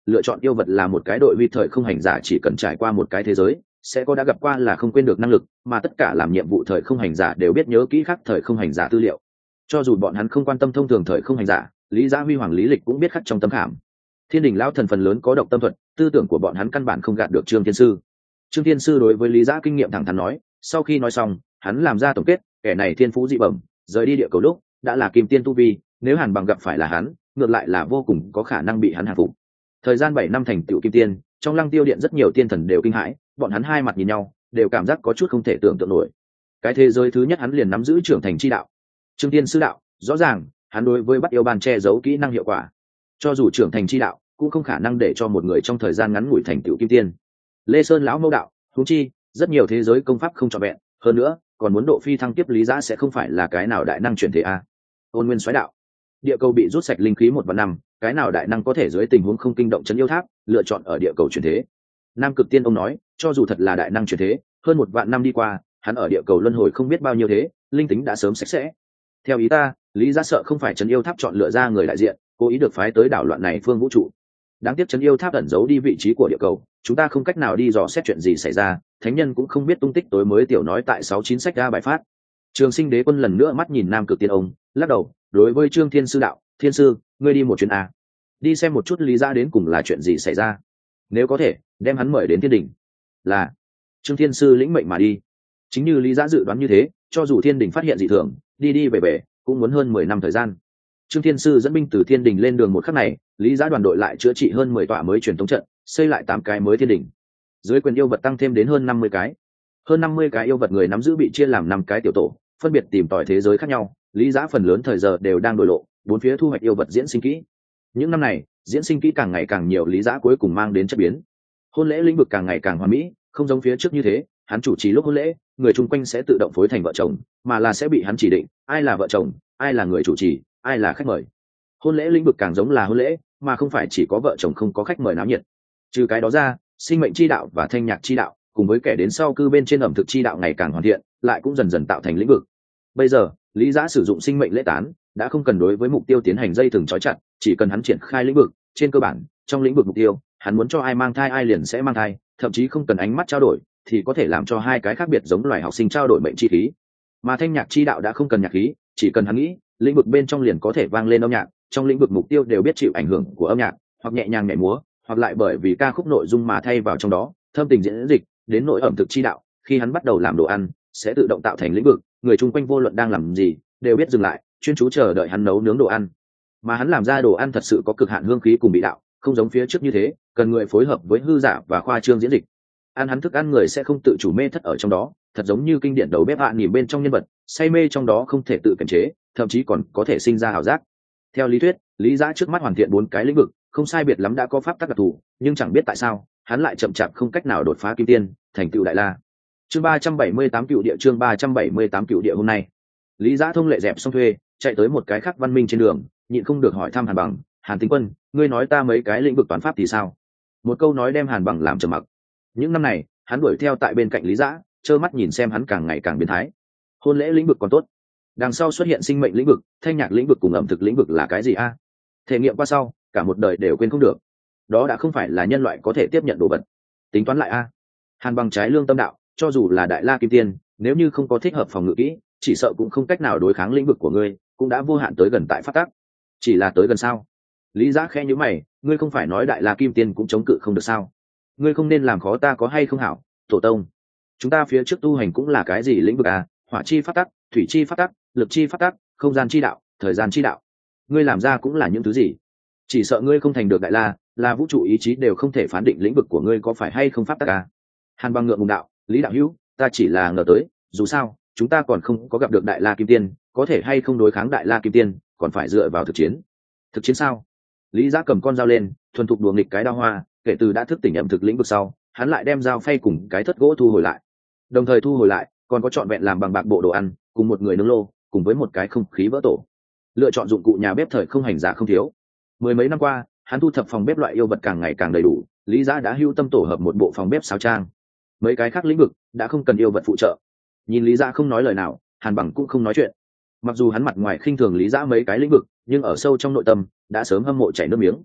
lựa chọn yêu vật là một cái đội vi thời không hành giả chỉ cần trải qua một cái thế giới sẽ có đã gặp qua là không quên được năng lực, mà tất cả làm nhiệm vụ thời không hành giả đều biết nhớ kỹ khắc thời không hành giả tư liệu. Cho dù bọn hắn không quan tâm thông thường thời không hành giả, lý gia huy hoàng lý lịch cũng biết khắc trong tâm khảm. Thiên đình lão thần phần lớn có độc tâm thuật, tư tưởng của bọn hắn căn bản không gạt được Trương Thiên Sư. Trương Thiên Sư đối với lý gia kinh nghiệm thẳng thắn nói, sau khi nói xong hắn làm ra tổng kết, kẻ này thiên phú dị bẩm, rời đi địa cầu lúc đã là kim tiên tu vi, nếu Hàn Bằng gặp phải là hắn, ngược lại là vô cùng có khả năng bị hắn hạ phục. Thời gian bảy năm thành tựu kim tiên, trong Lăng Tiêu Điện rất nhiều tiên thần đều kinh hãi, bọn hắn hai mặt nhìn nhau, đều cảm giác có chút không thể tưởng tượng nổi. Cái thế giới thứ nhất hắn liền nắm giữ trưởng thành chi đạo. Trương Tiên Sư đạo, rõ ràng, hắn đối với bắt yêu ban che giấu kỹ năng hiệu quả. Cho dù trưởng thành chi đạo, cũng không khả năng để cho một người trong thời gian ngắn ngủi thành tựu kim tiên. Lê Sơn lão mâu đạo, huống chi, rất nhiều thế giới công pháp không trọn vẹn, hơn nữa, còn muốn độ phi thăng tiếp lý giã sẽ không phải là cái nào đại năng chuyển thế a. Ôn Nguyên Soái đạo, địa cầu bị rút sạch linh khí một vạn năm, cái nào đại năng có thể dưới tình huống không kinh động chấn yêu tháp, lựa chọn ở địa cầu chuyển thế. Nam Cực Tiên ông nói, cho dù thật là đại năng chuyển thế, hơn một vạn năm đi qua, hắn ở địa cầu luân hồi không biết bao nhiêu thế, linh tính đã sớm sạch sẽ. Theo ý ta, lý gia sợ không phải trấn yêu tháp chọn lựa ra người đại diện, cố ý được phái tới đảo loạn này phương vũ trụ. Đáng tiếc trấn yêu tháp ẩn giấu đi vị trí của địa cầu, chúng ta không cách nào đi dò xét chuyện gì xảy ra, thánh nhân cũng không biết tung tích tối mới tiểu nói tại sáu chín sách ra bài phát. Trường Sinh Đế Quân lần nữa mắt nhìn Nam Cực Tiên ông, lắc đầu, đối với Trương Thiên Sư đạo, Thiên Sư, ngươi đi một chuyến a, đi xem một chút lý gia đến cùng là chuyện gì xảy ra, nếu có thể đem hắn mời đến thiên đình. Là. Trương Thiên Sư lĩnh mệnh mà đi. Chính như lý gia dự đoán như thế, cho dù thiên đình phát hiện dị thường, đi đi về về cũng muốn hơn mười năm thời gian. Trương Thiên Sư dẫn binh từ thiên đình lên đường một khắc này, lý gia đoàn đội lại chữa trị hơn mười tọa mới truyền thống trận, xây lại tám cái mới thiên đình. Dưới quyền yêu vật tăng thêm đến hơn năm mươi cái. Hơn năm mươi cái yêu vật người nắm giữ bị chia làm năm cái tiểu tổ, phân biệt tìm tòi thế giới khác nhau, lý gia phần lớn thời giờ đều đang đổi lộ, bốn phía thu hoạch yêu vật diễn sinh kỹ. Những năm này, diễn sinh kỹ càng ngày càng nhiều, lý gia cuối cùng mang đến chất biến. Hôn lễ lĩnh vực càng ngày càng hoàn mỹ, không giống phía trước như thế, hắn chủ trì lúc hôn lễ, người chung quanh sẽ tự động phối thành vợ chồng, mà là sẽ bị hắn chỉ định, ai là vợ chồng, ai là người chủ trì, ai là khách mời. Hôn lễ lĩnh vực càng giống là hôn lễ, mà không phải chỉ có vợ chồng không có khách mời náo nhiệt. Trừ cái đó ra, sinh mệnh chi đạo và thanh nhạc chi đạo, cùng với kẻ đến sau cư bên trên ẩm thực chi đạo ngày càng hoàn thiện, lại cũng dần dần tạo thành lĩnh vực. Bây giờ, lý giã sử dụng sinh mệnh lễ tán, đã không cần đối với mục tiêu tiến hành dây thừng trói chặt, chỉ cần hắn triển khai lĩnh vực, trên cơ bản, trong lĩnh vực mục tiêu, hắn muốn cho ai mang thai ai liền sẽ mang thai, thậm chí không cần ánh mắt trao đổi, thì có thể làm cho hai cái khác biệt giống loài học sinh trao đổi mệnh chi khí. Mà thanh nhạc chi đạo đã không cần nhạc khí, chỉ cần hắn nghĩ, lĩnh vực bên trong liền có thể vang lên âm nhạc, trong lĩnh vực mục tiêu đều biết chịu ảnh hưởng của âm nhạc, hoặc nhẹ nhàng nhảy múa, hoặc lại bởi vì ca khúc nội dung mà thay vào trong đó, thâm tình diễn dịch, đến nội ẩm thực chi đạo, khi hắn bắt đầu làm đồ ăn, sẽ tự động tạo thành lĩnh vực, người chung quanh vô luận đang làm gì, đều biết dừng lại, chuyên chú chờ đợi hắn nấu nướng đồ ăn. Mà hắn làm ra đồ ăn thật sự có cực hạn hương khí cùng vị đạo, không giống phía trước như thế, cần người phối hợp với hư giả và khoa trương diễn dịch. Ăn hắn thức ăn người sẽ không tự chủ mê thất ở trong đó, thật giống như kinh điển đầu bếp hạ nhìn bên trong nhân vật, say mê trong đó không thể tự kiềm chế, thậm chí còn có thể sinh ra ảo giác. Theo lý thuyết, lý giã trước mắt hoàn thiện bốn cái lĩnh vực, không sai biệt lắm đã có pháp tắc đặc thù, nhưng chẳng biết tại sao, hắn lại chậm chạp không cách nào đột phá kim tiên, thành tựu đại la. Chương ba trăm bảy mươi tám cựu địa chương ba trăm bảy mươi tám cựu địa hôm nay. Lý Giã thông lệ dẹp xong thuê, chạy tới một cái khác văn minh trên đường, nhịn không được hỏi thăm Hàn Bằng, "Hàn Tinh Quân, ngươi nói ta mấy cái lĩnh vực toán pháp thì sao?" Một câu nói đem Hàn Bằng làm trầm mặc. Những năm này, hắn đuổi theo tại bên cạnh Lý Giã, trơ mắt nhìn xem hắn càng ngày càng biến thái. Hôn lễ lĩnh vực còn tốt, đằng sau xuất hiện sinh mệnh lĩnh vực, thanh nhạc lĩnh vực cùng ẩm thực lĩnh vực là cái gì a? Thể nghiệm qua sau, cả một đời đều quên không được. Đó đã không phải là nhân loại có thể tiếp nhận đồ vật. Tính toán lại a. Hàn Bằng trái lương tâm đạo, cho dù là đại la kim tiên, nếu như không có thích hợp phòng ngự kỹ, chỉ sợ cũng không cách nào đối kháng lĩnh vực của ngươi, cũng đã vô hạn tới gần tại phát tác. Chỉ là tới gần sao? Lý Giã khẽ nhíu mày, ngươi không phải nói đại la kim tiên cũng chống cự không được sao? Ngươi không nên làm khó ta có hay không hảo, tổ tông. Chúng ta phía trước tu hành cũng là cái gì lĩnh vực à? Hỏa chi phát tắc, thủy chi phát tắc, lực chi phát tắc, không gian chi đạo, thời gian chi đạo. Ngươi làm ra cũng là những thứ gì? Chỉ sợ ngươi không thành được đại la, là vũ trụ ý chí đều không thể phán định lĩnh vực của ngươi có phải hay không pháp tắc à? Hàn Bằng ngượng ngùng đạo, Lý đạo hữu, ta chỉ là ngờ tới, dù sao, chúng ta còn không có gặp được đại la kim tiên, có thể hay không đối kháng đại la kim tiên, còn phải dựa vào thực chiến. Thực chiến sao? Lý Giã cầm con dao lên, thuần thục đùa nghịch cái đao hoa, kể từ đã thức tỉnh ẩm thực lĩnh vực sau, hắn lại đem dao phay cùng cái thất gỗ thu hồi lại. Đồng thời thu hồi lại, còn có trọn vẹn làm bằng bạc bộ đồ ăn, cùng một người nướng lô, cùng với một cái không khí vỡ tổ. Lựa chọn dụng cụ nhà bếp thời không hành giả không thiếu. Mười mấy năm qua, hắn thu thập phòng bếp loại yêu vật càng ngày càng đầy đủ, Lý Giã đã hưu tâm tổ hợp một bộ phòng bếp sáo trang. Mấy cái khác lĩnh vực đã không cần yêu vật phụ trợ. Nhìn Lý Giã không nói lời nào, Hàn Bằng cũng không nói chuyện. Mặc dù hắn mặt ngoài khinh thường Lý Giã mấy cái lĩnh vực, nhưng ở sâu trong nội tâm đã sớm hâm mộ chảy nước miếng.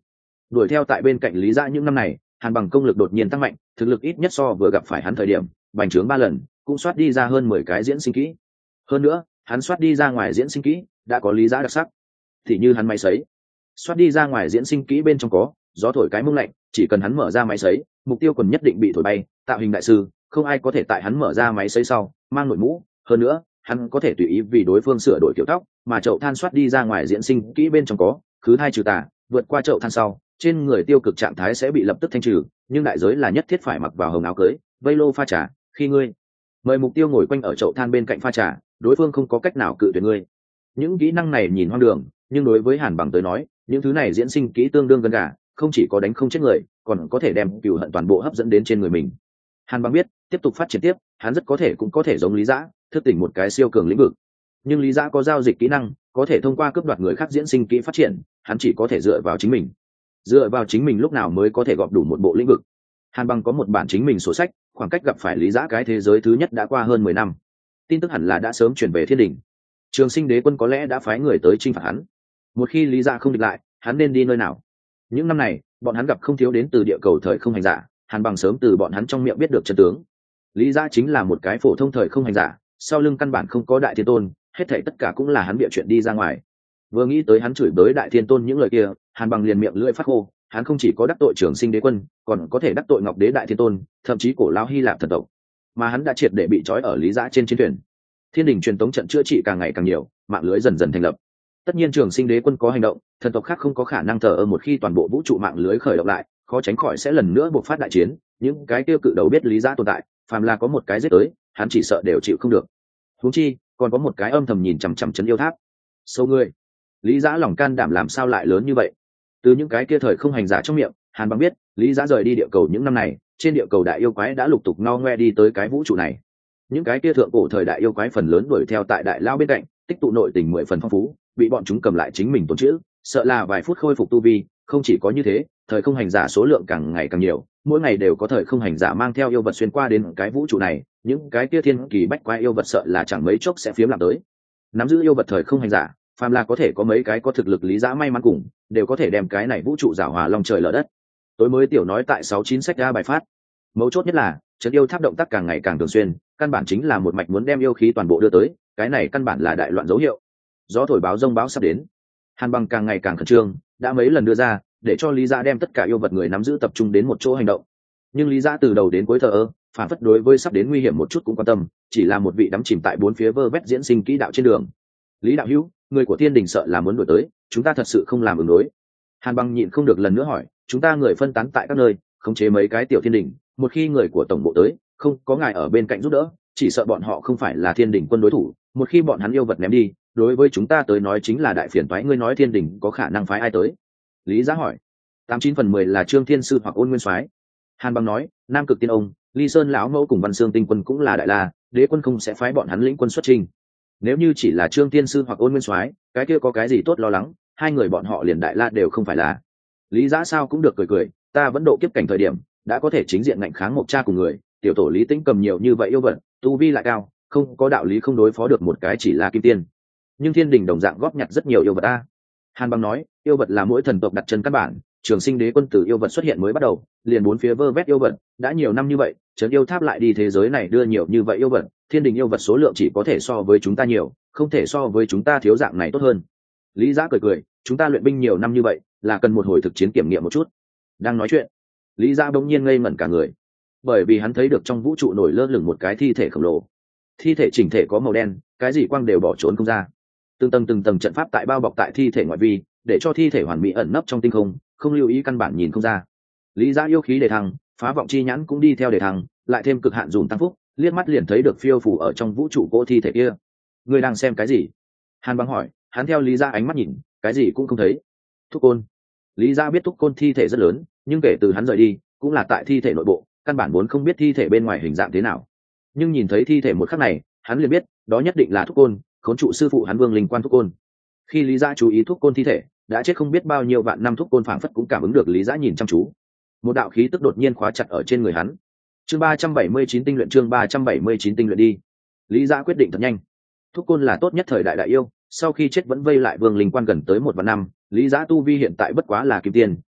đuổi theo tại bên cạnh lý dã những năm này, Hàn Bằng công lực đột nhiên tăng mạnh, thực lực ít nhất so vừa gặp phải hắn thời điểm bành trướng ba lần, cũng soát đi ra hơn mười cái diễn sinh kỹ. Hơn nữa hắn soát đi ra ngoài diễn sinh kỹ đã có lý dã đặc sắc, thì như hắn máy sấy soát đi ra ngoài diễn sinh kỹ bên trong có gió thổi cái mông lạnh, chỉ cần hắn mở ra máy sấy mục tiêu còn nhất định bị thổi bay. Tạo hình đại sư không ai có thể tại hắn mở ra máy sấy sau mang nội mũ. Hơn nữa hắn có thể tùy ý vì đối phương sửa đổi kiểu tóc, mà chậu than soát đi ra ngoài diễn sinh kỹ bên trong có khứ thai trừ tà, vượt qua chậu than sau trên người tiêu cực trạng thái sẽ bị lập tức thanh trừ, nhưng đại giới là nhất thiết phải mặc vào hồng áo cưới vây lô pha trà. Khi ngươi mời mục tiêu ngồi quanh ở chậu than bên cạnh pha trà, đối phương không có cách nào cự tuyệt ngươi. Những kỹ năng này nhìn hoang đường, nhưng đối với Hàn Bằng tới nói những thứ này diễn sinh kỹ tương đương gần gà, không chỉ có đánh không chết người, còn có thể đem cừu hận toàn bộ hấp dẫn đến trên người mình. Hàn Bằng biết tiếp tục phát triển tiếp hắn rất có thể cũng có thể giống lý dã thức tỉnh một cái siêu cường lĩnh vực, nhưng lý dã có giao dịch kỹ năng có thể thông qua cướp đoạt người khác diễn sinh kỹ phát triển, hắn chỉ có thể dựa vào chính mình. Dựa vào chính mình lúc nào mới có thể gọp đủ một bộ lĩnh vực? Hàn Bằng có một bản chính mình sổ sách, khoảng cách gặp phải lý dã cái thế giới thứ nhất đã qua hơn mười năm, tin tức hẳn là đã sớm chuyển về thiên đình. Trường Sinh Đế Quân có lẽ đã phái người tới chinh phạt hắn. Một khi lý dã không địch lại, hắn nên đi nơi nào? Những năm này bọn hắn gặp không thiếu đến từ địa cầu thời không hành giả, Hàn Bằng sớm từ bọn hắn trong miệng biết được chân tướng. Lý dã chính là một cái phổ thông thời không hành giả, sau lưng căn bản không có đại thiên tôn, hết thảy tất cả cũng là hắn bịa chuyện đi ra ngoài. Vừa nghĩ tới hắn chửi bới đại thiên tôn những lời kia, Hàn Bằng liền miệng lưỡi phát khô. Hắn không chỉ có đắc tội Trường Sinh Đế Quân, còn có thể đắc tội Ngọc Đế đại thiên tôn, thậm chí cổ lão Hy Lạp thần tộc, mà hắn đã triệt để bị trói ở lý dã trên chiến thuyền. Thiên đình truyền tống trận chữa trị càng ngày càng nhiều, mạng lưới dần dần thành lập. Tất nhiên Trường Sinh Đế Quân có hành động, thần tộc khác không có khả năng thờ ơ. Một khi toàn bộ vũ trụ mạng lưới khởi động lại, khó tránh khỏi sẽ lần nữa buộc phát đại chiến. Những cái tiêu cự đầu biết lý dã tồn tại, phàm là có một cái giết tới, hắn chỉ sợ đều chịu không được. Huống chi còn có một cái âm thầm nhìn chằm chằm chấn yêu tháp. Sâu ngươi, lý dã lòng can đảm làm sao lại lớn như vậy? Từ những cái kia thời không hành giả trong miệng, Hàn Bằng biết lý dã rời đi địa cầu những năm này, trên địa cầu đại yêu quái đã lục tục no ngoe đi tới cái vũ trụ này. Những cái kia thượng cổ thời đại yêu quái phần lớn đuổi theo tại đại lao bên cạnh, tích tụ nội tình mười phần phong phú, bị bọn chúng cầm lại chính mình tồn trữ, sợ là vài phút khôi phục tu vi. Không chỉ có như thế, thời không hành giả số lượng càng ngày càng nhiều, mỗi ngày đều có thời không hành giả mang theo yêu vật xuyên qua đến cái vũ trụ này. Những cái kia thiên kỳ bách quái yêu vật sợ là chẳng mấy chốc sẽ phiếm làm tới. Nắm giữ yêu vật thời không hành giả, phàm là có thể có mấy cái có thực lực lý dã may mắn cùng, đều có thể đem cái này vũ trụ giảo hòa long trời lở đất. Tối mới tiểu nói tại sáu chín sách ra bài phát. Mấu chốt nhất là trận yêu tháp động tác càng ngày càng thường xuyên, căn bản chính là một mạch muốn đem yêu khí toàn bộ đưa tới, cái này căn bản là đại loạn dấu hiệu. Gió thổi báo rông báo sắp đến. Hàn Bằng càng ngày càng khẩn trương, đã mấy lần đưa ra để cho lý dã đem tất cả yêu vật người nắm giữ tập trung đến một chỗ hành động, nhưng lý dã từ đầu đến cuối thờ ơ, phản phất đối với sắp đến nguy hiểm một chút cũng quan tâm, chỉ là một vị đắm chìm tại bốn phía vơ vét diễn sinh kỹ đạo trên đường. Lý đạo hữu, người của thiên đình sợ là muốn đuổi tới, chúng ta thật sự không làm ứng đối. Hàn Bằng nhịn không được lần nữa hỏi, chúng ta người phân tán tại các nơi, khống chế mấy cái tiểu thiên đình, một khi người của tổng bộ tới, không có ngài ở bên cạnh giúp đỡ, chỉ sợ bọn họ không phải là thiên đình quân đối thủ. Một khi bọn hắn yêu vật ném đi, đối với chúng ta tới nói chính là đại phiền toái. Ngươi nói thiên đình có khả năng phái ai tới? Lý Giá hỏi. Tám chín phần mười là Trương Thiên Sư hoặc Ôn Nguyên Soái. Hàn Bằng nói, Nam Cực Tiên Ông, Ly Sơn lão mẫu cùng Văn Xương Tinh Quân cũng là đại la, đế quân không sẽ phái bọn hắn lĩnh quân xuất chinh. Nếu như chỉ là Trương Thiên Sư hoặc Ôn Nguyên Soái, cái kia có cái gì tốt lo lắng, hai người bọn họ liền đại la đều không phải là. Lý Giá sao cũng được cười cười, ta vẫn độ kiếp cảnh thời điểm, đã có thể chính diện ngạnh kháng một cha cùng người, tiểu tổ Lý Tĩnh cầm nhiều như vậy yêu vật, tu vi lại cao, không có đạo lý không đối phó được một cái chỉ là kim tiên. Nhưng thiên đình đồng dạng góp nhặt rất nhiều yêu vật a. Hàn Bằng nói, yêu vật là mỗi thần tộc đặt chân căn bản, Trường Sinh Đế Quân từ yêu vật xuất hiện mới bắt đầu, liền bốn phía vơ vét yêu vật, đã nhiều năm như vậy, trấn yêu tháp lại đi thế giới này đưa nhiều như vậy yêu vật, thiên đình yêu vật số lượng chỉ có thể so với chúng ta nhiều, không thể so với chúng ta thiếu, dạng này tốt hơn. Lý Giá cười cười, chúng ta luyện binh nhiều năm như vậy, là cần một hồi thực chiến kiểm nghiệm một chút. Đang nói chuyện, Lý Giá bỗng nhiên ngây ngẩn cả người, bởi vì hắn thấy được trong vũ trụ nổi lơ lửng một cái thi thể khổng lồ. Thi thể chỉnh thể có màu đen, cái gì quang đều bỏ trốn không ra. Từng tầng từng tầng trận pháp tại bao bọc tại thi thể ngoại vi, để cho thi thể hoàn mỹ ẩn nấp trong tinh không, không lưu ý căn bản nhìn không ra. Lý Giá yêu khí đề thăng, phá vọng chi nhãn cũng đi theo đề thăng, lại thêm cực hạn dùm tăng phúc, liếc mắt liền thấy được phiêu phù ở trong vũ trụ cỗ thi thể kia. Ngươi đang xem cái gì? Hàn Bằng hỏi. Hắn theo Lý Giá ánh mắt nhìn, cái gì cũng không thấy. Thúc Côn. Lý Giá biết Thúc Côn thi thể rất lớn, nhưng kể từ hắn rời đi, cũng là tại thi thể nội bộ, căn bản vốn không biết thi thể bên ngoài hình dạng thế nào. Nhưng nhìn thấy thi thể một khắc này, hắn liền biết, đó nhất định là Thúc Côn, khốn trụ sư phụ hắn Vương Linh Quan Thúc Côn. Khi Lý Giá chú ý Thúc Côn thi thể, đã chết không biết bao nhiêu vạn năm Thúc Côn phảng phất cũng cảm ứng được Lý Giá nhìn chăm chú. Một đạo khí tức đột nhiên khóa chặt ở trên người hắn. Chương ba trăm bảy mươi chín tinh luyện, chương ba trăm bảy mươi chín tinh luyện đi. Lý Giá quyết định thật nhanh. Thúc Côn là tốt nhất thời đại đại yêu, sau khi chết vẫn vây lại Vương Linh Quan gần tới một vạn năm, Lý Giá tu vi hiện tại bất quá là kim tiên,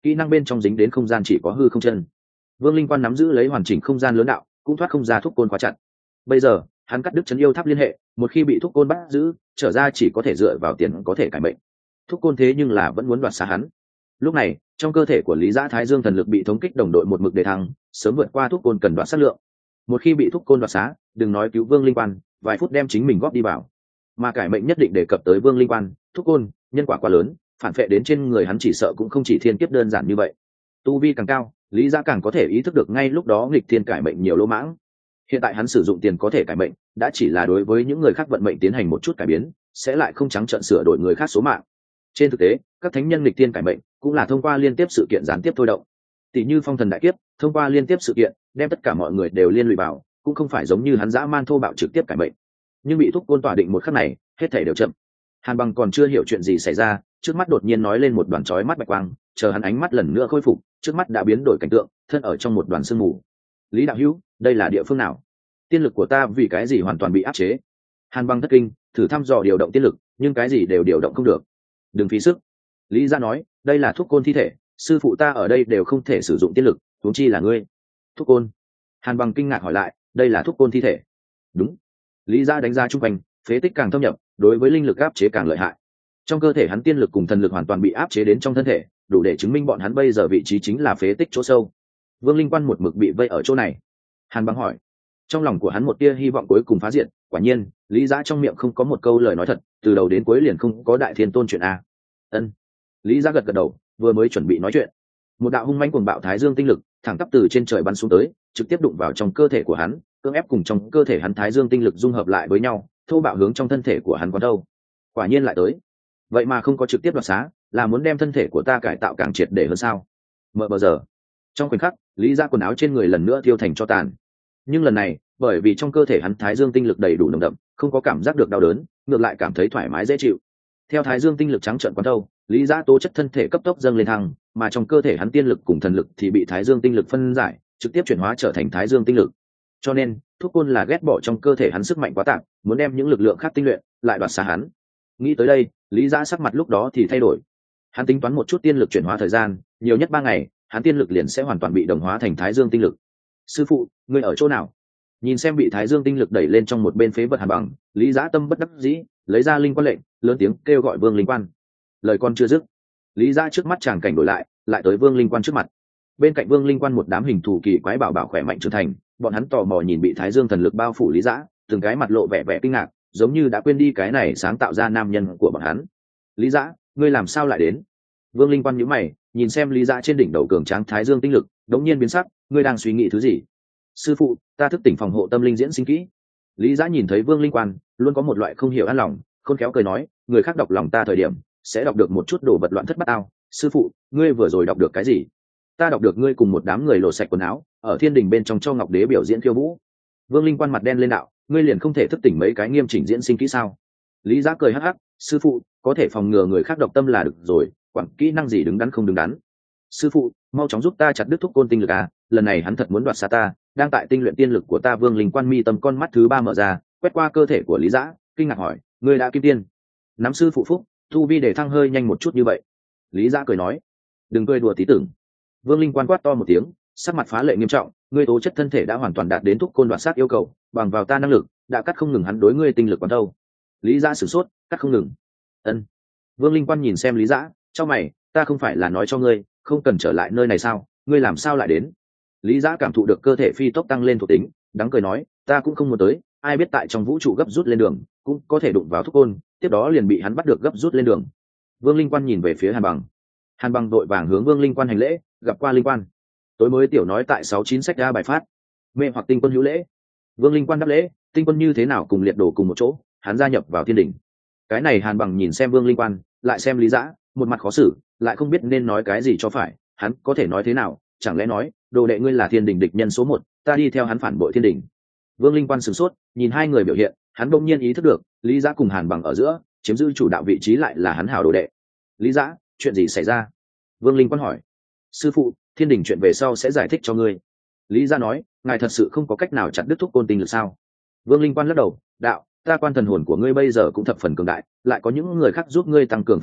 kỹ năng bên trong dính đến không gian chỉ có hư không chân. Vương Linh Quan nắm giữ lấy hoàn chỉnh không gian lớn đạo, cũng thoát không ra thúc côn khóa chặt. Bây giờ hắn cắt đứt chấn yêu tháp liên hệ, một khi bị thúc côn bắt giữ, trở ra chỉ có thể dựa vào tiền có thể cải mệnh. Thúc côn thế nhưng là vẫn muốn đoạt xá hắn. Lúc này trong cơ thể của Lý Giã Thái Dương thần lực bị thống kích đồng đội một mực đề thăng, sớm vượt qua thúc côn cần đoạt sát lượng. Một khi bị thúc côn đoạt xá, đừng nói cứu Vương Linh Quan, vài phút đem chính mình góp đi vào. Mà cải mệnh nhất định đề cập tới Vương Linh Quan, thúc côn nhân quả quá lớn, phản phệ đến trên người hắn chỉ sợ cũng không chỉ thiên kiếp đơn giản như vậy. Tu vi càng cao, Lý Giã càng có thể ý thức được ngay lúc đó nghịch thiên cải mệnh nhiều lỗ mãng. Hiện tại hắn sử dụng tiền có thể cải mệnh, đã chỉ là đối với những người khác vận mệnh tiến hành một chút cải biến, sẽ lại không trắng trợn sửa đổi người khác số mạng. Trên thực tế, các thánh nhân nghịch thiên cải mệnh cũng là thông qua liên tiếp sự kiện gián tiếp thôi động. Tỷ như phong thần đại kiếp, thông qua liên tiếp sự kiện, đem tất cả mọi người đều liên lụy vào, cũng không phải giống như hắn dã man thô bạo trực tiếp cải mệnh. Nhưng bị thúc côn tỏa định một khắc này, hết thảy đều chậm. Hàn Bằng còn chưa hiểu chuyện gì xảy ra, trước mắt đột nhiên nói lên một đoàn chói mắt bạch quang, chờ hắn ánh mắt lần nữa khôi phục, trước mắt đã biến đổi cảnh tượng, thân ở trong một đoàn sương mù. Lý đạo hữu, đây là địa phương nào? Tiên lực của ta vì cái gì hoàn toàn bị áp chế? Hàn Bằng thất kinh, thử thăm dò điều động tiên lực, nhưng cái gì đều điều động không được. Đừng phí sức. Lý Gia nói, đây là thúc côn thi thể, sư phụ ta ở đây đều không thể sử dụng tiên lực, huống chi là ngươi. Thúc côn? Hàn Bằng kinh ngạc hỏi lại, đây là thúc côn thi thể? Đúng. Lý Gia đánh giá trung quanh, phế tích càng thâm nhập, đối với linh lực áp chế càng lợi hại. Trong cơ thể hắn tiên lực cùng thần lực hoàn toàn bị áp chế đến trong thân thể, đủ để chứng minh bọn hắn bây giờ vị trí chính là phế tích chỗ sâu. Vương Linh Quan một mực bị vây ở chỗ này. Hàn Bằng hỏi. Trong lòng của hắn một tia hy vọng cuối cùng phá diện, quả nhiên, Lý Giã trong miệng không có một câu lời nói thật, từ đầu đến cuối liền không có đại thiên tôn chuyện a. Ân. Lý Giã gật gật đầu, vừa mới chuẩn bị nói chuyện, một đạo hung mãnh cuồng bạo thái dương tinh lực thẳng tắp từ trên trời bắn xuống tới, trực tiếp đụng vào trong cơ thể của hắn, cưỡng ép cùng trong cơ thể hắn thái dương tinh lực dung hợp lại với nhau, thô bạo hướng trong thân thể của hắn quán đâu. Quả nhiên lại tới. Vậy mà không có trực tiếp đoạt xá, là muốn đem thân thể của ta cải tạo càng triệt để hơn sao? Mờ mờ giờ. Trong khoảnh khắc, Lý Giã quần áo trên người lần nữa thiêu thành cho tàn. Nhưng lần này, bởi vì trong cơ thể hắn thái dương tinh lực đầy đủ nồng đậm, không có cảm giác được đau đớn, ngược lại cảm thấy thoải mái dễ chịu. Theo thái dương tinh lực trắng trợn quán thâu, Lý Giã tố chất thân thể cấp tốc dâng lên thăng, mà trong cơ thể hắn tiên lực cùng thần lực thì bị thái dương tinh lực phân giải, trực tiếp chuyển hóa trở thành thái dương tinh lực. Cho nên, thuốc côn là ghét bỏ trong cơ thể hắn sức mạnh quá tạm, muốn đem những lực lượng khác tinh luyện lại đoạt xá hắn. Nghĩ tới đây, Lý Giã sắc mặt lúc đó thì thay đổi. Hắn tính toán một chút tiên lực chuyển hóa thời gian, nhiều nhất ba ngày, hắn tiên lực liền sẽ hoàn toàn bị đồng hóa thành thái dương tinh lực. Sư phụ, ngươi ở chỗ nào? Nhìn xem bị thái dương tinh lực đẩy lên trong một bên phế vật Hàn Bằng, Lý Giã tâm bất đắc dĩ, lấy ra linh quan lệnh, lớn tiếng kêu gọi Vương Linh Quan. Lời con chưa dứt, Lý Giã trước mắt tràng cảnh đổi lại, lại tới Vương Linh Quan trước mặt. Bên cạnh Vương Linh Quan một đám hình thù kỳ quái bảo bảo khỏe mạnh trưởng thành, bọn hắn tò mò nhìn bị thái dương thần lực bao phủ Lý Giã, từng cái mặt lộ vẻ vẻ kinh ngạc, giống như đã quên đi cái này sáng tạo ra nam nhân của bọn hắn. Lý Giã, ngươi làm sao lại đến? Vương Linh Quan nhíu mày, nhìn xem Lý Giã trên đỉnh đầu cường tráng thái dương tinh lực, đống nhiên biến sắc, ngươi đang suy nghĩ thứ gì? Sư phụ, ta thức tỉnh phòng hộ tâm linh diễn sinh kỹ. Lý Giã nhìn thấy Vương Linh Quan, luôn có một loại không hiểu an lòng, khôn khéo cười nói, người khác đọc lòng ta thời điểm, sẽ đọc được một chút đồ vật loạn thất bát ao. Sư phụ, ngươi vừa rồi đọc được cái gì? Ta đọc được ngươi cùng một đám người lột sạch quần áo, ở thiên đình bên trong cho Ngọc Đế biểu diễn khiêu vũ. Vương Linh Quan mặt đen lên đạo, ngươi liền không thể thức tỉnh mấy cái nghiêm chỉnh diễn sinh kỹ sao? Lý Giã cười hắc hắc, sư phụ, có thể phòng ngừa người khác độc tâm là được rồi, quản kỹ năng gì đứng đắn không đứng đắn. Sư phụ, mau chóng giúp ta chặt đứt thúc côn tinh lực à, lần này hắn thật muốn đoạt xa ta, đang tại tinh luyện tiên lực của ta. Vương Linh Quan mi tâm con mắt thứ ba mở ra, quét qua cơ thể của Lý Giã, kinh ngạc hỏi, ngươi đã kim tiên? Nắm sư phụ phúc, tu vi để thăng hơi nhanh một chút như vậy. Lý Giã cười nói, đừng cười đùa tí tưởng. Vương Linh Quan quát to một tiếng, sắc mặt phá lệ nghiêm trọng, ngươi tố chất thân thể đã hoàn toàn đạt đến thúc côn đoạt sát yêu cầu, bằng vào ta năng lực đã cắt không ngừng hắn đối ngươi tinh lực quán đâu. Lý Giã sửng sốt, cắt không ngừng. Ân. Vương Linh Quan nhìn xem Lý Giã, trong mày, ta không phải là nói cho ngươi không cần trở lại nơi này sao, ngươi làm sao lại đến? Lý Giã cảm thụ được cơ thể phi tốc tăng lên thuộc tính, đắng cười nói, ta cũng không muốn tới, ai biết tại trong vũ trụ gấp rút lên đường cũng có thể đụng vào thúc côn, tiếp đó liền bị hắn bắt được gấp rút lên đường. Vương Linh Quan nhìn về phía Hàn Bằng. Hàn Bằng đội vàng hướng Vương Linh Quan hành lễ, gặp qua Linh Quan. Tối mới tiểu nói tại sáu chín sách ra bài phát, mê hoặc tinh quân hữu lễ. Vương Linh Quan đáp lễ, tinh quân như thế nào cùng liệt đồ cùng một chỗ, hắn gia nhập vào thiên đỉnh. Cái này Hàn Bằng nhìn xem Vương Linh Quan, lại xem Lý Giã, một mặt khó xử, lại không biết nên nói cái gì cho phải, hắn có thể nói thế nào, chẳng lẽ nói đồ đệ ngươi là thiên đình địch nhân số một, ta đi theo hắn phản bội thiên đình? Vương Linh Quan sửng sốt, nhìn hai người biểu hiện, hắn bỗng nhiên ý thức được, Lý Giã cùng Hàn Bằng ở giữa chiếm giữ chủ đạo vị trí lại là hắn hảo đồ đệ. Lý Giã, chuyện gì xảy ra? Vương Linh Quan hỏi. Sư phụ, thiên đình chuyện về sau sẽ giải thích cho ngươi. Lý Giã nói, ngài thật sự không có cách nào chặt đứt thúc côn tinh lực sao? Vương Linh Quan lắc đầu, đạo, ta quan thần hồn của ngươi bây giờ cũng thập phần cường đại, lại có những người khác giúp ngươi tăng cường phòng hộ,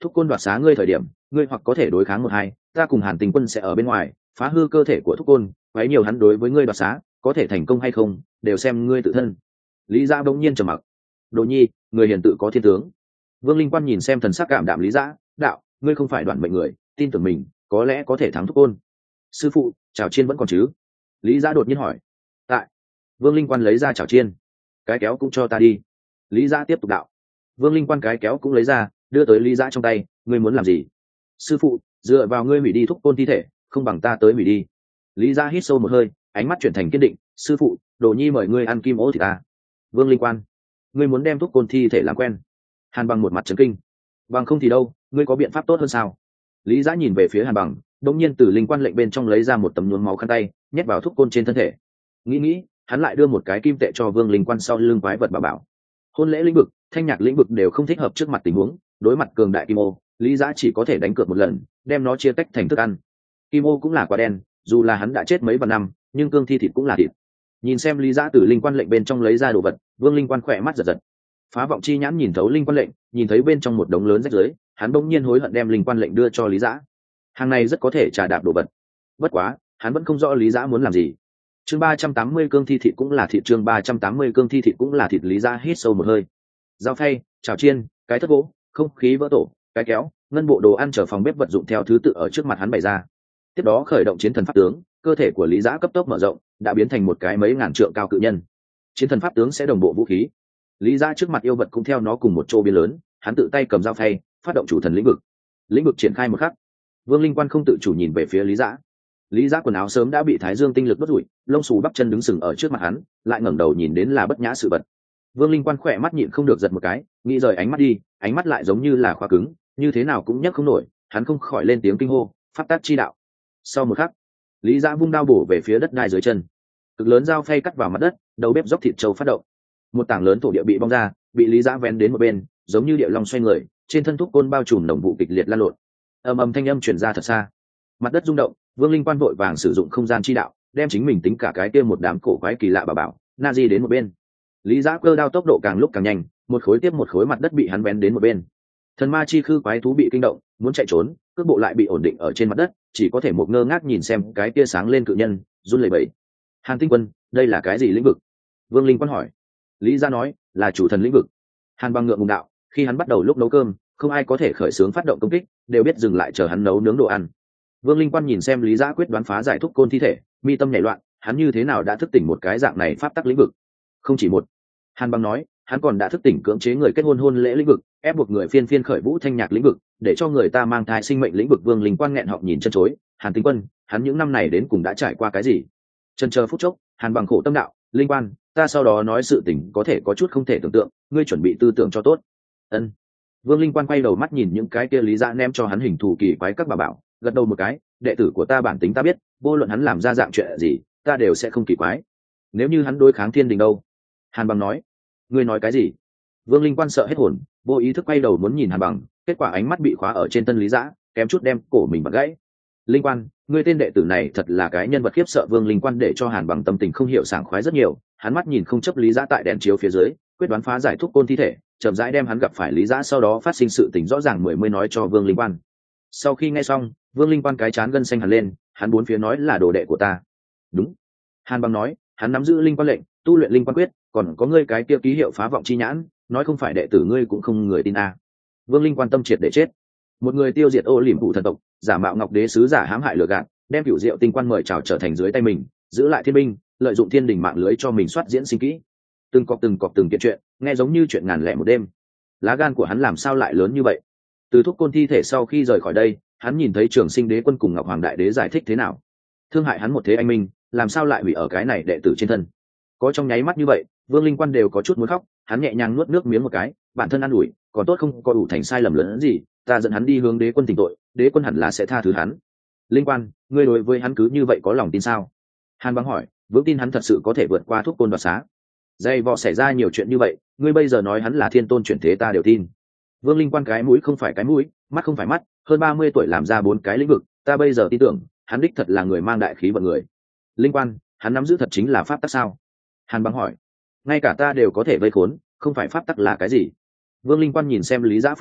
thúc côn đoạt xá ngươi thời điểm ngươi hoặc có thể đối kháng một hai, ta cùng Hàn Tình Quân sẽ ở bên ngoài phá hư cơ thể của thúc côn, quấy nhiều hắn đối với ngươi đoạt xá có thể thành công hay không đều xem ngươi tự thân. Lý Dã bỗng nhiên trầm mặc. Đồ nhi, người hiền tự có thiên tướng. Vương Linh Quan nhìn xem thần sắc cảm đạm Lý Dã, đạo, ngươi không phải đoạn mệnh người, tin tưởng mình có lẽ có thể thắng thúc côn. Sư phụ, chảo chiên vẫn còn chứ? Lý Dã đột nhiên hỏi. Tại. Vương Linh Quan lấy ra chảo chiên. Cái kéo cũng cho ta đi. Lý Dã tiếp tục đạo. Vương Linh Quan cái kéo cũng lấy ra, đưa tới Lý Dã trong tay, ngươi muốn làm gì? Sư phụ, dựa vào ngươi hủy đi thúc côn thi thể, không bằng ta tới hủy đi. Lý Dã hít sâu một hơi, ánh mắt chuyển thành kiên định, sư phụ, Đồ nhi mời ngươi ăn kim ố thì ta. Vương Linh Quan, ngươi muốn đem thúc côn thi thể làm quen? Hàn Bằng một mặt trấn kinh. Bằng không thì đâu, ngươi có biện pháp tốt hơn sao? Lý Dã nhìn về phía Hàn Bằng, đột nhiên từ linh quan lệnh bên trong lấy ra một tấm nhuốm máu khăn tay, nhét vào thúc côn trên thân thể. Nghĩ nghĩ, hắn lại đưa một cái kim tệ cho Vương Linh Quan sau lưng quái vật bảo bảo. Hôn lễ lĩnh vực, thanh nhạc lĩnh vực đều không thích hợp trước mặt tình huống, đối mặt cường đại kim ô, Lý Dã chỉ có thể đánh cược một lần, đem nó chia tách thành thức ăn. Kim ô cũng là quả đen, dù là hắn đã chết mấy vạn năm, nhưng cương thi thịt cũng là thịt. Nhìn xem Lý Dã từ linh quan lệnh bên trong lấy ra đồ vật, Vương Linh Quan khỏe mắt giật giật. Phá vọng chi nhãn nhìn thấu linh quan lệnh, nhìn thấy bên trong một đống lớn rách rưới, hắn bỗng nhiên hối hận đem linh quan lệnh đưa cho Lý Dã. Hàng này rất có thể trà đạp đồ vật. Bất quá, hắn vẫn không rõ Lý Dã muốn làm gì. Chương ba trăm tám mươi cương thi thịt cũng là thịt, chương ba trăm tám mươi cương thi thịt cũng là thịt. Lý Dã hít sâu một hơi. Dao phay, chảo chiên, cái thất gỗ, không khí vỡ tổ, cái kéo, ngân bộ đồ ăn trở phòng bếp vật dụng theo thứ tự ở trước mặt hắn bày ra. Tiếp đó khởi động chiến thần pháp tướng, cơ thể của Lý Dã cấp tốc mở rộng, đã biến thành một cái mấy ngàn trượng cao cự nhân. Chiến thần pháp tướng sẽ đồng bộ vũ khí. Lý Dã trước mặt yêu vật cũng theo nó cùng một chỗ biến lớn, hắn tự tay cầm dao phay, phát động chủ thần lĩnh vực. Lĩnh vực triển khai một khắc, Vương Linh Quan không tự chủ nhìn về phía Lý Dã. Lý Dã quần áo sớm đã bị thái dương tinh lực đốt rủi, lông xù bắp chân đứng sừng ở trước mặt hắn, lại ngẩng đầu nhìn đến là bất nhã sự vật. Vương Linh Quan khỏe mắt nhịn không được giật một cái, nghĩ rời ánh mắt đi, ánh mắt lại giống như là khóa cứng, như thế nào cũng nhấc không nổi, hắn không khỏi lên tiếng kinh hô, pháp tắc chi đạo. Sau một khắc, Lý Dã vung đao bổ về phía đất đai dưới chân. Cực lớn dao phay cắt vào mặt đất, đầu bếp dốc thịt trâu phát động. Một tảng lớn thổ địa bị bong ra, bị Lý Dã vén đến một bên, giống như địa long xoay người, trên thân thúc côn bao trùm nồng vụ kịch liệt lan lộn. Ầm ầm thanh âm truyền ra thật xa. Mặt đất rung động, Vương Linh Quan vội vàng sử dụng không gian chi đạo, đem chính mình tính cả cái kia một đám cổ quái kỳ lạ bảo bảo, na di đến một bên. Lý Dã cơ đao tốc độ càng lúc càng nhanh, một khối tiếp một khối mặt đất bị hắn vén đến một bên. Thần ma chi khư quái thú bị kinh động, muốn chạy trốn, cước bộ lại bị ổn định ở trên mặt đất, chỉ có thể một ngơ ngác nhìn xem cái kia sáng lên cự nhân, run lẩy bẩy. Hàn Tinh Quân, đây là cái gì lĩnh vực? Vương Linh Quan hỏi. Lý Dã nói, là chủ thần lĩnh vực. Hàn Băng ngượng ngùng đạo, khi hắn bắt đầu lúc nấu cơm, không ai có thể khởi xướng phát động công kích, đều biết dừng lại chờ hắn nấu nướng đồ ăn. Vương Linh Quan nhìn xem Lý Dã quyết đoán phá giải thúc côn thi thể, mi tâm nhảy loạn, hắn như thế nào đã thức tỉnh một cái dạng này pháp tắc lĩnh vực? Không chỉ một. Hàn Băng nói, hắn còn đã thức tỉnh cưỡng chế người kết hôn hôn lễ lĩnh vực, ép buộc người phiên phiên khởi vũ thanh nhạc lĩnh vực, để cho người ta mang thai sinh mệnh lĩnh vực. Vương Linh Quan nghẹn họng nhìn chân chối, Hàn Tinh Quân, hắn những năm này đến cùng đã trải qua cái gì? Chân chờ phút chốc, Hàn Bằng khổ tâm đạo, Linh Quan, ta sau đó nói sự tình có thể có chút không thể tưởng tượng, ngươi chuẩn bị tư tưởng cho tốt. Ân. Vương Linh Quan quay đầu mắt nhìn những cái kia Lý Dã ném cho hắn hình thù kỳ quái các bà bảo, gật đầu một cái, đệ tử của ta bản tính ta biết, vô luận hắn làm ra dạng chuyện gì, ta đều sẽ không kỳ quái. Nếu như hắn đối kháng thiên đình đâu? Hàn Bằng nói. Ngươi nói cái gì? Vương Linh Quan sợ hết hồn, vô ý thức quay đầu muốn nhìn Hàn Bằng, kết quả ánh mắt bị khóa ở trên thân Lý Dã, kém chút đem cổ mình bật gãy. Linh Quan, ngươi tên đệ tử này thật là cái nhân vật khiếp sợ. Vương Linh Quan để cho Hàn Bằng tâm tình không hiểu sảng khoái rất nhiều, hắn mắt nhìn không chấp Lý Dã tại đèn chiếu phía dưới, quyết đoán phá giải thúc côn thi thể, chậm rãi đem hắn gặp phải Lý Dã sau đó phát sinh sự tình rõ ràng mười mới nói cho Vương Linh Quan. Sau khi nghe xong, Vương Linh Quan cái chán gân xanh hẳn lên, hắn bốn phía nói là đồ đệ của ta. Đúng. Hàn Bằng nói, hắn nắm giữ linh quan lệnh, tu luyện linh quan quyết, còn có ngươi cái kia ký hiệu phá vọng chi nhãn, nói không phải đệ tử ngươi cũng không người tin à. Vương Linh Quan tâm triệt để chết. Một người tiêu diệt ô liềm phụ thần tộc, giả mạo ngọc đế sứ giả hãm hại lừa gạt, đem cửu diệu tinh quan mời chào trở thành dưới tay mình, giữ lại thiên binh, lợi dụng thiên đình mạng lưới cho mình soát diễn sinh kỹ. Từng cọp từng cọp từng kiện chuyện, nghe giống như chuyện ngàn lẻ một đêm. Lá gan của hắn làm sao lại lớn như vậy? Từ thúc côn thi thể sau khi rời khỏi đây, hắn nhìn thấy Trường Sinh Đế Quân cùng Ngọc Hoàng Đại Đế giải thích thế nào. Thương hại hắn một thế anh minh, làm sao lại hủy ở cái này đệ tử trên thân? Có trong nháy mắt như vậy, Vương Linh Quan đều có chút muốn khóc, hắn nhẹ nhàng nuốt nước miếng một cái, bản thân an ủi, còn tốt không có đủ thành sai lầm lớn gì, ta dẫn hắn đi hướng Đế Quân tỉnh tội, Đế Quân hẳn là sẽ tha thứ hắn. Linh Quan, ngươi đối với hắn cứ như vậy có lòng tin sao? Hàn Băng hỏi, vững tin hắn thật sự có thể vượt qua thúc côn đoạt xá. Dày vò xảy ra nhiều chuyện như vậy, ngươi bây giờ nói hắn là thiên tôn chuyển thế ta đều tin. Vương Linh Quan cái mũi không phải cái mũi, mắt không phải mắt, hơn ba mươi tuổi làm ra bốn cái lĩnh vực, ta bây giờ tin tưởng, hắn đích thật là người mang đại khí vận người. Linh Quan, hắn nắm giữ thật chính là pháp tắc sao? Hàn Băng hỏi. Ngay cả ta đều có thể vây khốn, không phải pháp tắc là cái gì? Vương Linh Quan nhìn xem Lý Dã phương hướng,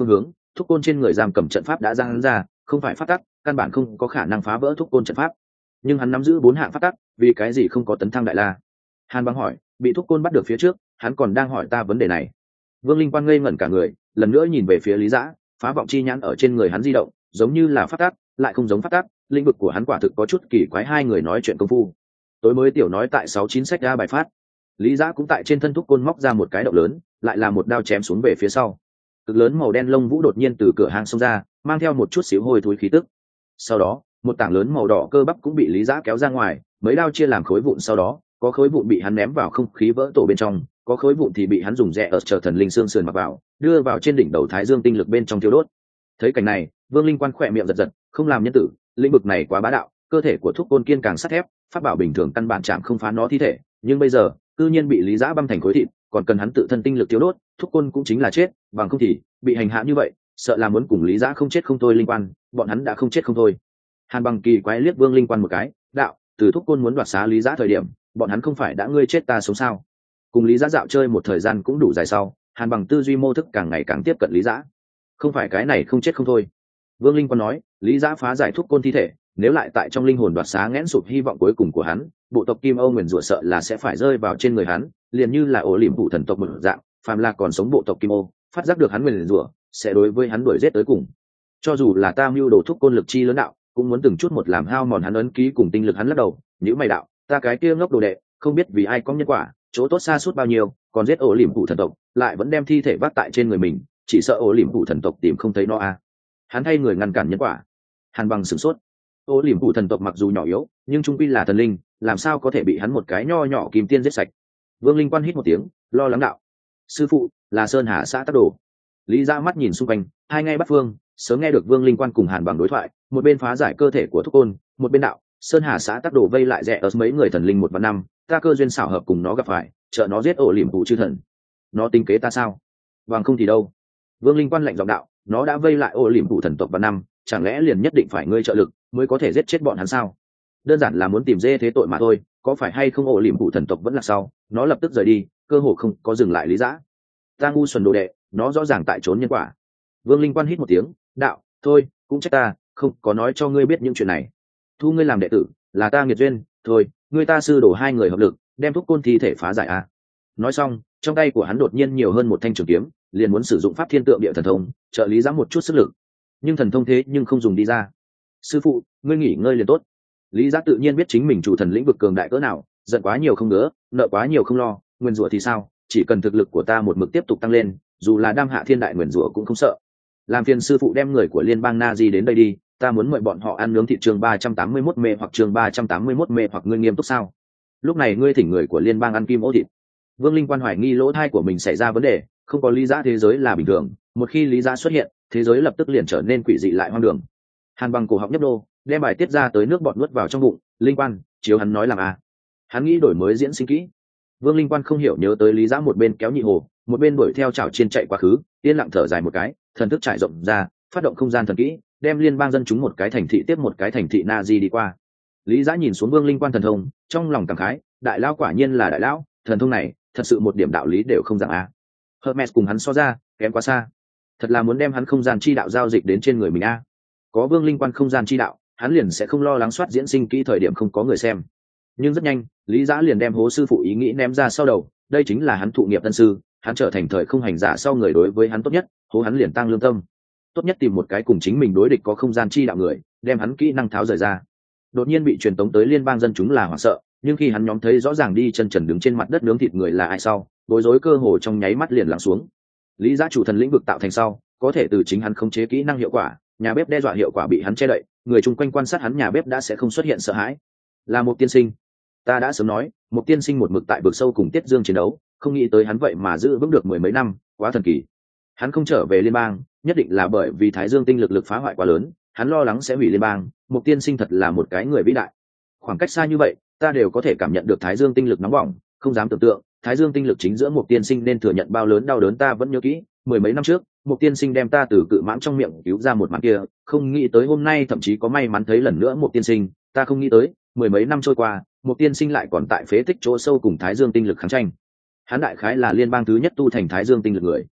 thúc côn trên người giam cầm trận pháp đã ra hắn ra, không phải pháp tắc, căn bản không có khả năng phá vỡ thúc côn trận pháp. Nhưng hắn nắm giữ bốn hạng pháp tắc, vì cái gì không có tấn thăng đại la? Hàn Băng hỏi. Bị thúc côn bắt được phía trước, hắn còn đang hỏi ta vấn đề này. Vương Linh Quan ngây ngẩn cả người, lần nữa nhìn về phía Lý Dã, phá vọng chi nhãn ở trên người hắn di động, giống như là pháp tắc, lại không giống pháp tắc, lĩnh vực của hắn quả thực có chút kỳ quái. Hai người nói chuyện công phu, tối mới tiểu nói tại sáu chín sách ra bài phát. Lý Dã cũng tại trên thân thúc côn móc ra một cái động lớn, lại là một đao chém xuống về phía sau. Cực lớn màu đen lông vũ đột nhiên từ cửa hang xông ra, mang theo một chút xíu hôi thối khí tức. Sau đó, một tảng lớn màu đỏ cơ bắp cũng bị Lý Dã kéo ra ngoài, mấy đao chia làm khối vụn, sau đó có khối vụn bị hắn ném vào không khí vỡ tổ bên trong, có khối vụn thì bị hắn dùng rẽ ở chờ thần linh xương sườn mặc vào, đưa vào trên đỉnh đầu Thái Dương tinh lực bên trong thiêu đốt. Thấy cảnh này, Vương Linh Quan khỏe miệng giật giật, không làm nhân tử, lĩnh vực này quá bá đạo, cơ thể của thúc côn kiên càng sắt thép, pháp bảo bình thường căn bản chạm không phá nó thi thể, nhưng bây giờ, cư nhiên bị Lý Dã băm thành khối thịt, còn cần hắn tự thân tinh lực thiêu đốt, thúc côn cũng chính là chết, bằng không thì bị hành hạ như vậy, sợ là muốn cùng Lý Dã không chết không thôi. Linh Quan, bọn hắn đã không chết không thôi. Hàn Bằng kỳ quái liếc Vương Linh Quan một cái, đạo, từ thúc côn muốn đoạt xá Lý Dã thời điểm, bọn hắn không phải đã ngươi chết ta sống sao? Cùng Lý Dã dạo chơi một thời gian cũng đủ dài sau, Hàn Bằng tư duy mô thức càng ngày càng tiếp cận Lý Dã. Không phải cái này không chết không thôi. Vương Linh Quan nói, Lý Dã phá giải thúc côn thi thể, nếu lại tại trong linh hồn đoạt xá nghẽn sụp hy vọng cuối cùng của hắn, bộ tộc Kim Âu nguyền rủa sợ là sẽ phải rơi vào trên người hắn, liền như là ổ liềm phụ thần tộc một dạng, phàm là còn sống bộ tộc Kim Âu, phát giác được hắn nguyền rủa, sẽ đối với hắn đuổi giết tới cùng. Cho dù là ta mưu đồ thúc côn lực chi lớn đạo, cũng muốn từng chút một làm hao mòn hắn ấn ký cùng tinh lực hắn lắc đầu. Nếu mày đạo, ta cái kia ngốc đồ đệ, không biết vì ai có nhân quả, chỗ tốt xa suốt bao nhiêu, còn giết ổ liềm phụ thần tộc, lại vẫn đem thi thể vác tại trên người mình, chỉ sợ ổ liềm phụ thần tộc tìm không thấy nó à? Hắn thay người ngăn cản nhân quả. Hàn Bằng sửng sốt. Ổ liềm phụ thần tộc mặc dù nhỏ yếu, nhưng trung quy là thần linh, làm sao có thể bị hắn một cái nho nhỏ kim tiên giết sạch? Vương Linh Quan hít một tiếng, lo lắng đạo, sư phụ là Sơn Hà xã Tắc Đồ. Lý Dã mắt nhìn xung quanh, hai ngay bắt phương, sớm nghe được Vương Linh Quan cùng Hàn Bằng đối thoại, một bên phá giải cơ thể của thúc côn, một bên đạo, Sơn Hà xã Tắc Đồ vây lại rẻ ở mấy người thần linh một vạn năm, ta cơ duyên xảo hợp cùng nó gặp phải, trợ nó giết ổ liềm phụ chư thần. Nó tính kế ta sao? Bằng không thì đâu? Vương Linh Quan lạnh giọng đạo, nó đã vây lại ổ liềm phụ thần tộc vạn năm, chẳng lẽ liền nhất định phải ngươi trợ lực mới có thể giết chết bọn hắn sao? Đơn giản là muốn tìm dê thế tội mà thôi, có phải hay không ổ liềm phụ thần tộc vẫn là sau, nó lập tức rời đi, cơ hồ không có dừng lại. Lý Dã, ta ngu xuẩn đồ đệ, nó rõ ràng tại trốn nhân quả. Vương Linh Quan hít một tiếng, đạo, thôi, cũng trách ta, không có nói cho ngươi biết những chuyện này. Thu ngươi làm đệ tử, là ta nghiệt duyên, thôi, ngươi ta sư đổ hai người hợp lực, đem thúc côn thi thể phá giải a. Nói xong, trong tay của hắn đột nhiên nhiều hơn một thanh trường kiếm, liền muốn sử dụng pháp thiên tượng địa thần thông, trợ Lý Dã một chút sức lực. Nhưng thần thông thế nhưng không dùng đi ra. Sư phụ, ngươi nghỉ ngơi liền tốt. Lý Dã tự nhiên biết chính mình chủ thần lĩnh vực cường đại cỡ nào, giận quá nhiều không ngứa, nợ quá nhiều không lo, nguyên rủa thì sao, chỉ cần thực lực của ta một mực tiếp tục tăng lên, dù là đam hạ thiên đại nguyên rủa cũng không sợ. Làm phiền sư phụ đem người của liên bang Nazi đến đây đi, ta muốn mời bọn họ ăn nướng thịt. Chương ba trăm tám mươi mốt mê hoặc chương ba trăm tám mươi mốt mê hoặc ngươi nghiêm túc sao? Lúc này ngươi thỉnh người của liên bang ăn kim ô thịt. Vương Linh Quan hoài nghi lỗ thai của mình xảy ra vấn đề, không có Lý Dã thế giới là bình thường, một khi Lý Dã xuất hiện, thế giới lập tức liền trở nên quỷ dị lại hoang đường. Hàn Bằng cổ họng nhấp đô, đem bài tiết ra tới nước bọt nuốt vào trong bụng. Linh Quan, chiếu hắn nói làm à? Hắn nghĩ đổi mới diễn sinh kỹ. Vương Linh Quan không hiểu nhớ tới Lý Dã một bên kéo nhị hồ, một bên đuổi theo chảo chiên chạy quá khứ, yên lặng thở dài một cái, thần thức trải rộng ra, phát động không gian thần kỹ, đem liên bang dân chúng một cái thành thị tiếp một cái thành thị Nazi đi qua. Lý Dã nhìn xuống Vương Linh Quan thần thông, trong lòng cảm khái, đại lão quả nhiên là đại lão, thần thông này thật sự một điểm đạo lý đều không dạng a. Hermes cùng hắn so ra, kém quá xa. Thật là muốn đem hắn không gian chi đạo giao dịch đến trên người mình a. Có Vương Linh Quan không gian chi đạo, hắn liền sẽ không lo lắng soát diễn sinh kỹ thời điểm không có người xem. Nhưng rất nhanh, Lý Dã liền đem hố sư phụ ý nghĩ ném ra sau đầu, đây chính là hắn thụ nghiệp tân sư, hắn trở thành thời không hành giả sau người đối với hắn tốt nhất, hố hắn liền tăng lương tâm. Tốt nhất tìm một cái cùng chính mình đối địch có không gian chi đạo người, đem hắn kỹ năng tháo rời ra. Đột nhiên bị truyền tống tới liên bang dân chúng là hoảng sợ, nhưng khi hắn nhóm thấy rõ ràng đi chân trần đứng trên mặt đất nướng thịt người là ai sau, bối rối cơ hồ trong nháy mắt liền lắng xuống. Lý Dã chủ thần lĩnh vực tạo thành sau, có thể từ chính hắn khống chế kỹ năng hiệu quả, nhà bếp đe dọa hiệu quả bị hắn che đậy, người chung quanh quan sát hắn nhà bếp đã sẽ không xuất hiện sợ hãi. Là một tiên sinh, ta đã sớm nói, một tiên sinh một mực tại vực sâu cùng Tiết Dương chiến đấu, không nghĩ tới hắn vậy mà giữ vững được mười mấy năm, quá thần kỳ. Hắn không trở về liên bang, nhất định là bởi vì Thái Dương tinh lực lực phá hoại quá lớn, hắn lo lắng sẽ hủy liên bang. Một tiên sinh thật là một cái người vĩ đại. Khoảng cách xa như vậy, ta đều có thể cảm nhận được Thái Dương tinh lực nóng bỏng, không dám tưởng tượng, Thái Dương tinh lực chính giữa một tiên sinh nên thừa nhận bao lớn đau đớn. Ta vẫn nhớ kỹ, mười mấy năm trước, một tiên sinh đem ta từ cự mãng trong miệng cứu ra một màn kia, không nghĩ tới hôm nay thậm chí có may mắn thấy lần nữa một tiên sinh, ta không nghĩ tới, mười mấy năm trôi qua, một tiên sinh lại còn tại phế tích chỗ sâu cùng Thái Dương tinh lực kháng tranh. Hắn đại khái là liên bang thứ nhất tu thành Thái Dương tinh lực người.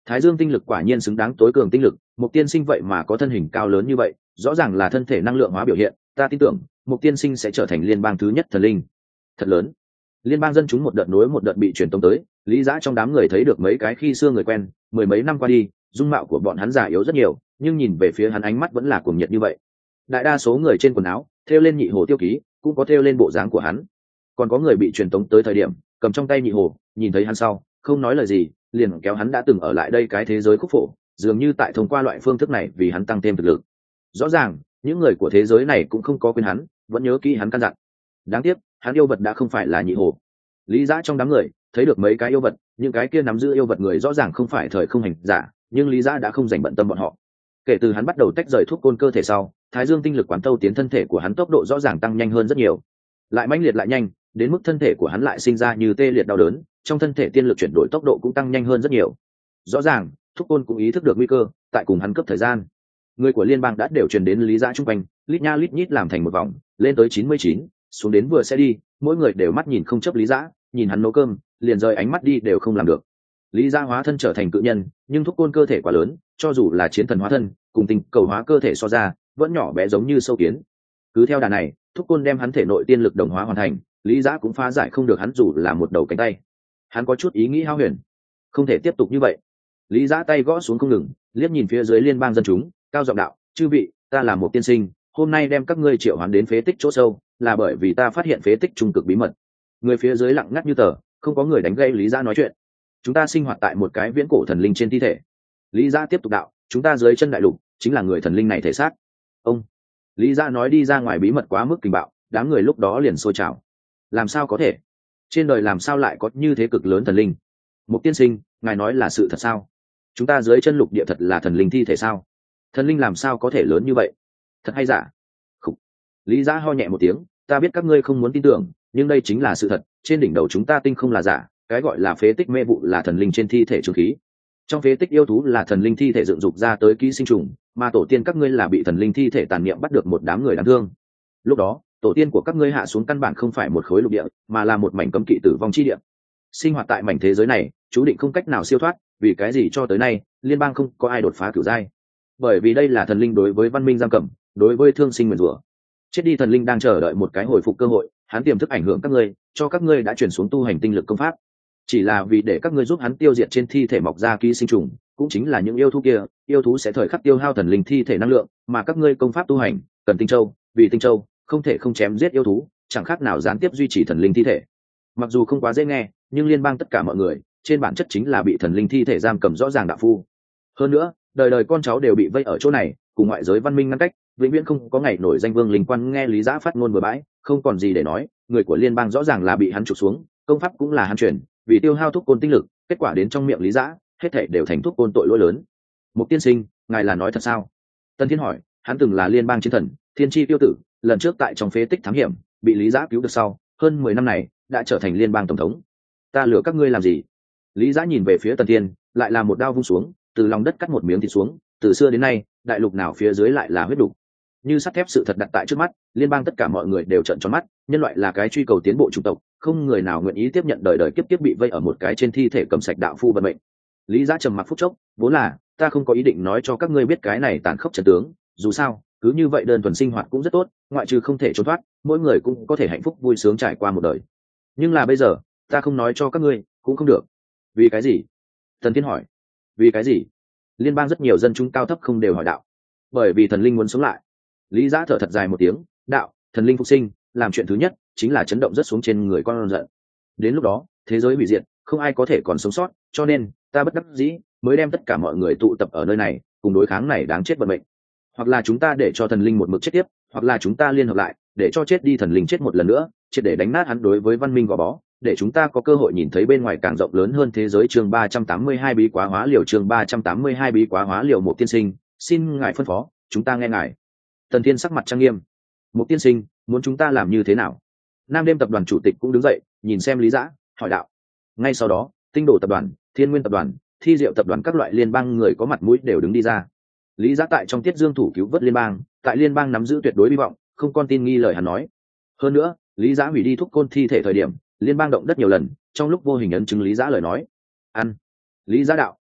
Thái Dương tinh lực quả nhiên xứng đáng tối cường tinh lực, Mục Tiên Sinh vậy mà có thân hình cao lớn như vậy, rõ ràng là thân thể năng lượng hóa biểu hiện, ta tin tưởng Mục Tiên Sinh sẽ trở thành liên bang thứ nhất thần linh. Thật lớn. Liên bang dân chúng một đợt nối một đợt bị truyền tống tới, Lý Dã trong đám người thấy được mấy cái khi xưa người quen, mười mấy năm qua đi, dung mạo của bọn hắn già yếu rất nhiều, nhưng nhìn về phía hắn ánh mắt vẫn là cuồng nhiệt như vậy. Đại đa số người trên quần áo thêu lên nhị hồ tiêu ký, cũng có thêu lên bộ dáng của hắn. Còn có người bị truyền tống tới thời điểm, cầm trong tay nhị hồ, nhìn thấy hắn sau, không nói lời gì, liền kéo hắn đã từng ở lại đây cái thế giới khúc phổ, dường như tại thông qua loại phương thức này vì hắn tăng thêm thực lực. Rõ ràng, những người của thế giới này cũng không có quên hắn, vẫn nhớ kỹ hắn căn dặn. Đáng tiếc, hắn yêu vật đã không phải là nhị hồ. Lý Dã trong đám người thấy được mấy cái yêu vật, những cái kia nắm giữ yêu vật người rõ ràng không phải thời không hành giả, nhưng Lý Dã đã không dành bận tâm bọn họ. Kể từ hắn bắt đầu tách rời thuốc côn cơ thể sau, Thái Dương tinh lực quán tâu tiến thân thể của hắn tốc độ rõ ràng tăng nhanh hơn rất nhiều, lại mãnh liệt lại nhanh, đến mức thân thể của hắn lại sinh ra như tê liệt đau đớn, trong thân thể tiên lực chuyển đổi tốc độ cũng tăng nhanh hơn rất nhiều. Rõ ràng, thuốc côn cũng ý thức được nguy cơ, tại cùng hắn cấp thời gian. Người của liên bang đã đều truyền đến Lý Dã trung quanh, lít nha lít nhít làm thành một vòng, lên tới chín mươi chín, xuống đến vừa sẽ đi, mỗi người đều mắt nhìn không chấp Lý Dã, nhìn hắn nấu cơm, liền rời ánh mắt đi đều không làm được. Lý Dã hóa thân trở thành cự nhân, nhưng thuốc côn cơ thể quá lớn, cho dù là chiến thần hóa thân, cùng tình cầu hóa cơ thể so ra, vẫn nhỏ bé giống như sâu kiến. Cứ theo đà này, thuốc côn đem hắn thể nội tiên lực đồng hóa hoàn thành, Lý Dã cũng phá giải không được hắn dù là một đầu cánh tay. Hắn có chút ý nghĩ hao huyền, không thể tiếp tục như vậy. Lý Dã tay gõ xuống không ngừng, liếc nhìn phía dưới liên bang dân chúng, cao giọng đạo: "Chư vị, ta là một tiên sinh, hôm nay đem các ngươi triệu hoán đến phế tích chỗ sâu, là bởi vì ta phát hiện phế tích trung cực bí mật." Người phía dưới lặng ngắt như tờ, không có người đánh gây Lý Dã nói chuyện. "Chúng ta sinh hoạt tại một cái viễn cổ thần linh trên thi thể." Lý Dã tiếp tục đạo: "Chúng ta dưới chân đại lục chính là người thần linh này thể xác." Ông Lý Dã nói đi ra ngoài bí mật quá mức kinh bạo, đám người lúc đó liền sôi trào. Làm sao có thể? Trên đời làm sao lại có như thế cực lớn thần linh? Một tiên sinh, ngài nói là sự thật sao? Chúng ta dưới chân lục địa thật là thần linh thi thể sao? Thần linh làm sao có thể lớn như vậy? Thật hay giả? Khủ. Lý Dã ho nhẹ một tiếng, ta biết các ngươi không muốn tin tưởng, nhưng đây chính là sự thật, trên đỉnh đầu chúng ta tinh không là giả, cái gọi là phế tích mê vụ là thần linh trên thi thể trùng khí. Trong phế tích yêu thú là thần linh thi thể dựng dục ra tới ký sinh trùng, mà tổ tiên các ngươi là bị thần linh thi thể tàn niệm bắt được một đám người đáng thương. Lúc đó, tổ tiên của các ngươi hạ xuống căn bản không phải một khối lục địa, mà là một mảnh cấm kỵ tử vong chi địa. Sinh hoạt tại mảnh thế giới này, chú định không cách nào siêu thoát, vì cái gì cho tới nay, liên bang không có ai đột phá cửu giai? Bởi vì đây là thần linh đối với văn minh giam cầm, đối với thương sinh nguyền rủa. Chết đi thần linh đang chờ đợi một cái hồi phục cơ hội, hắn tiềm thức ảnh hưởng các ngươi, cho các ngươi đã chuyển xuống tu hành tinh lực công pháp, chỉ là vì để các ngươi giúp hắn tiêu diệt trên thi thể mọc ra ký sinh trùng, cũng chính là những yêu thú kia, yêu thú sẽ thời khắc tiêu hao thần linh thi thể năng lượng, mà các ngươi công pháp tu hành cần tinh châu, vì tinh châu không thể không chém giết yêu thú, chẳng khác nào gián tiếp duy trì thần linh thi thể. Mặc dù không quá dễ nghe, nhưng liên bang tất cả mọi người trên bản chất chính là bị thần linh thi thể giam cầm rõ ràng đạo phu. Hơn nữa, đời đời con cháu đều bị vây ở chỗ này, cùng ngoại giới văn minh ngăn cách, vĩnh viễn không có ngày nổi danh vương linh quan nghe Lý Dã phát ngôn bừa bãi, không còn gì để nói, người của liên bang rõ ràng là bị hắn trục xuống, công pháp cũng là hắn truyền, vì tiêu hao thuốc côn tinh lực, kết quả đến trong miệng Lý Dã, hết thảy đều thành thuốc côn tội lỗi lớn. Một tiên sinh, ngài là nói thật sao? Tân Thiên hỏi, hắn từng là liên bang chiến thần, thiên chi tiêu tử, lần trước tại trong phế tích thám hiểm, bị Lý Dã cứu được sau, hơn mười năm này đã trở thành liên bang tổng thống. Ta lừa các ngươi làm gì? Lý Dã nhìn về phía Tần Thiên, lại là một đao vung xuống, từ lòng đất cắt một miếng thịt xuống, từ xưa đến nay, đại lục nào phía dưới lại là huyết đục. Như sắt thép sự thật đặt tại trước mắt, liên bang tất cả mọi người đều trợn tròn mắt, nhân loại là cái truy cầu tiến bộ chủng tộc, không người nào nguyện ý tiếp nhận đời đời kiếp kiếp bị vây ở một cái trên thi thể cầm sạch đạo phu vận mệnh. Lý Dã trầm mặc phút chốc, vốn là ta không có ý định nói cho các ngươi biết cái này tàn khốc trận tướng, dù sao, cứ như vậy đơn thuần sinh hoạt cũng rất tốt, ngoại trừ không thể trốn thoát, mỗi người cũng có thể hạnh phúc vui sướng trải qua một đời. Nhưng là bây giờ, ta không nói cho các ngươi, cũng không được. Vì cái gì? Thần Thiên hỏi. Vì cái gì? Liên bang rất nhiều dân chúng cao thấp không đều hỏi đạo. Bởi vì thần linh muốn sống lại. Lý Dã thở thật dài một tiếng, đạo, thần linh phục sinh, làm chuyện thứ nhất chính là chấn động rất xuống trên người con giận. Đến lúc đó, thế giới hủy diệt, không ai có thể còn sống sót, cho nên ta bất đắc dĩ mới đem tất cả mọi người tụ tập ở nơi này, cùng đối kháng này đáng chết vận mệnh. Hoặc là chúng ta để cho thần linh một mực chết tiếp, hoặc là chúng ta liên hợp lại, để cho chết đi thần linh chết một lần nữa, triệt để đánh nát hắn đối với văn minh gò bó, để chúng ta có cơ hội nhìn thấy bên ngoài càng rộng lớn hơn thế giới. Chương ba trăm tám mươi hai bí quá hóa liều chương ba trăm tám mươi hai bí quá hóa liều. Một tiên sinh, xin ngài phân phó, chúng ta nghe ngài. Tần Thiên sắc mặt trang nghiêm. Một tiên sinh, muốn chúng ta làm như thế nào? Nam đêm tập đoàn chủ tịch cũng đứng dậy, nhìn xem Lý Dã, hỏi đạo. Ngay sau đó, Tinh Đồ tập đoàn, Thiên Nguyên tập đoàn, Thi Diệu tập đoàn các loại liên bang người có mặt mũi đều đứng đi ra. Lý Dã tại trong tiết dương thủ cứu vớt liên bang, tại liên bang nắm giữ tuyệt đối hy vọng, không con tin nghi lời hắn nói. Hơn nữa, Lý Dã hủy đi thuốc côn thi thể thời điểm, liên bang động đất nhiều lần, trong lúc vô hình ấn chứng Lý Dã lời nói. Ăn. Lý Dã đạo,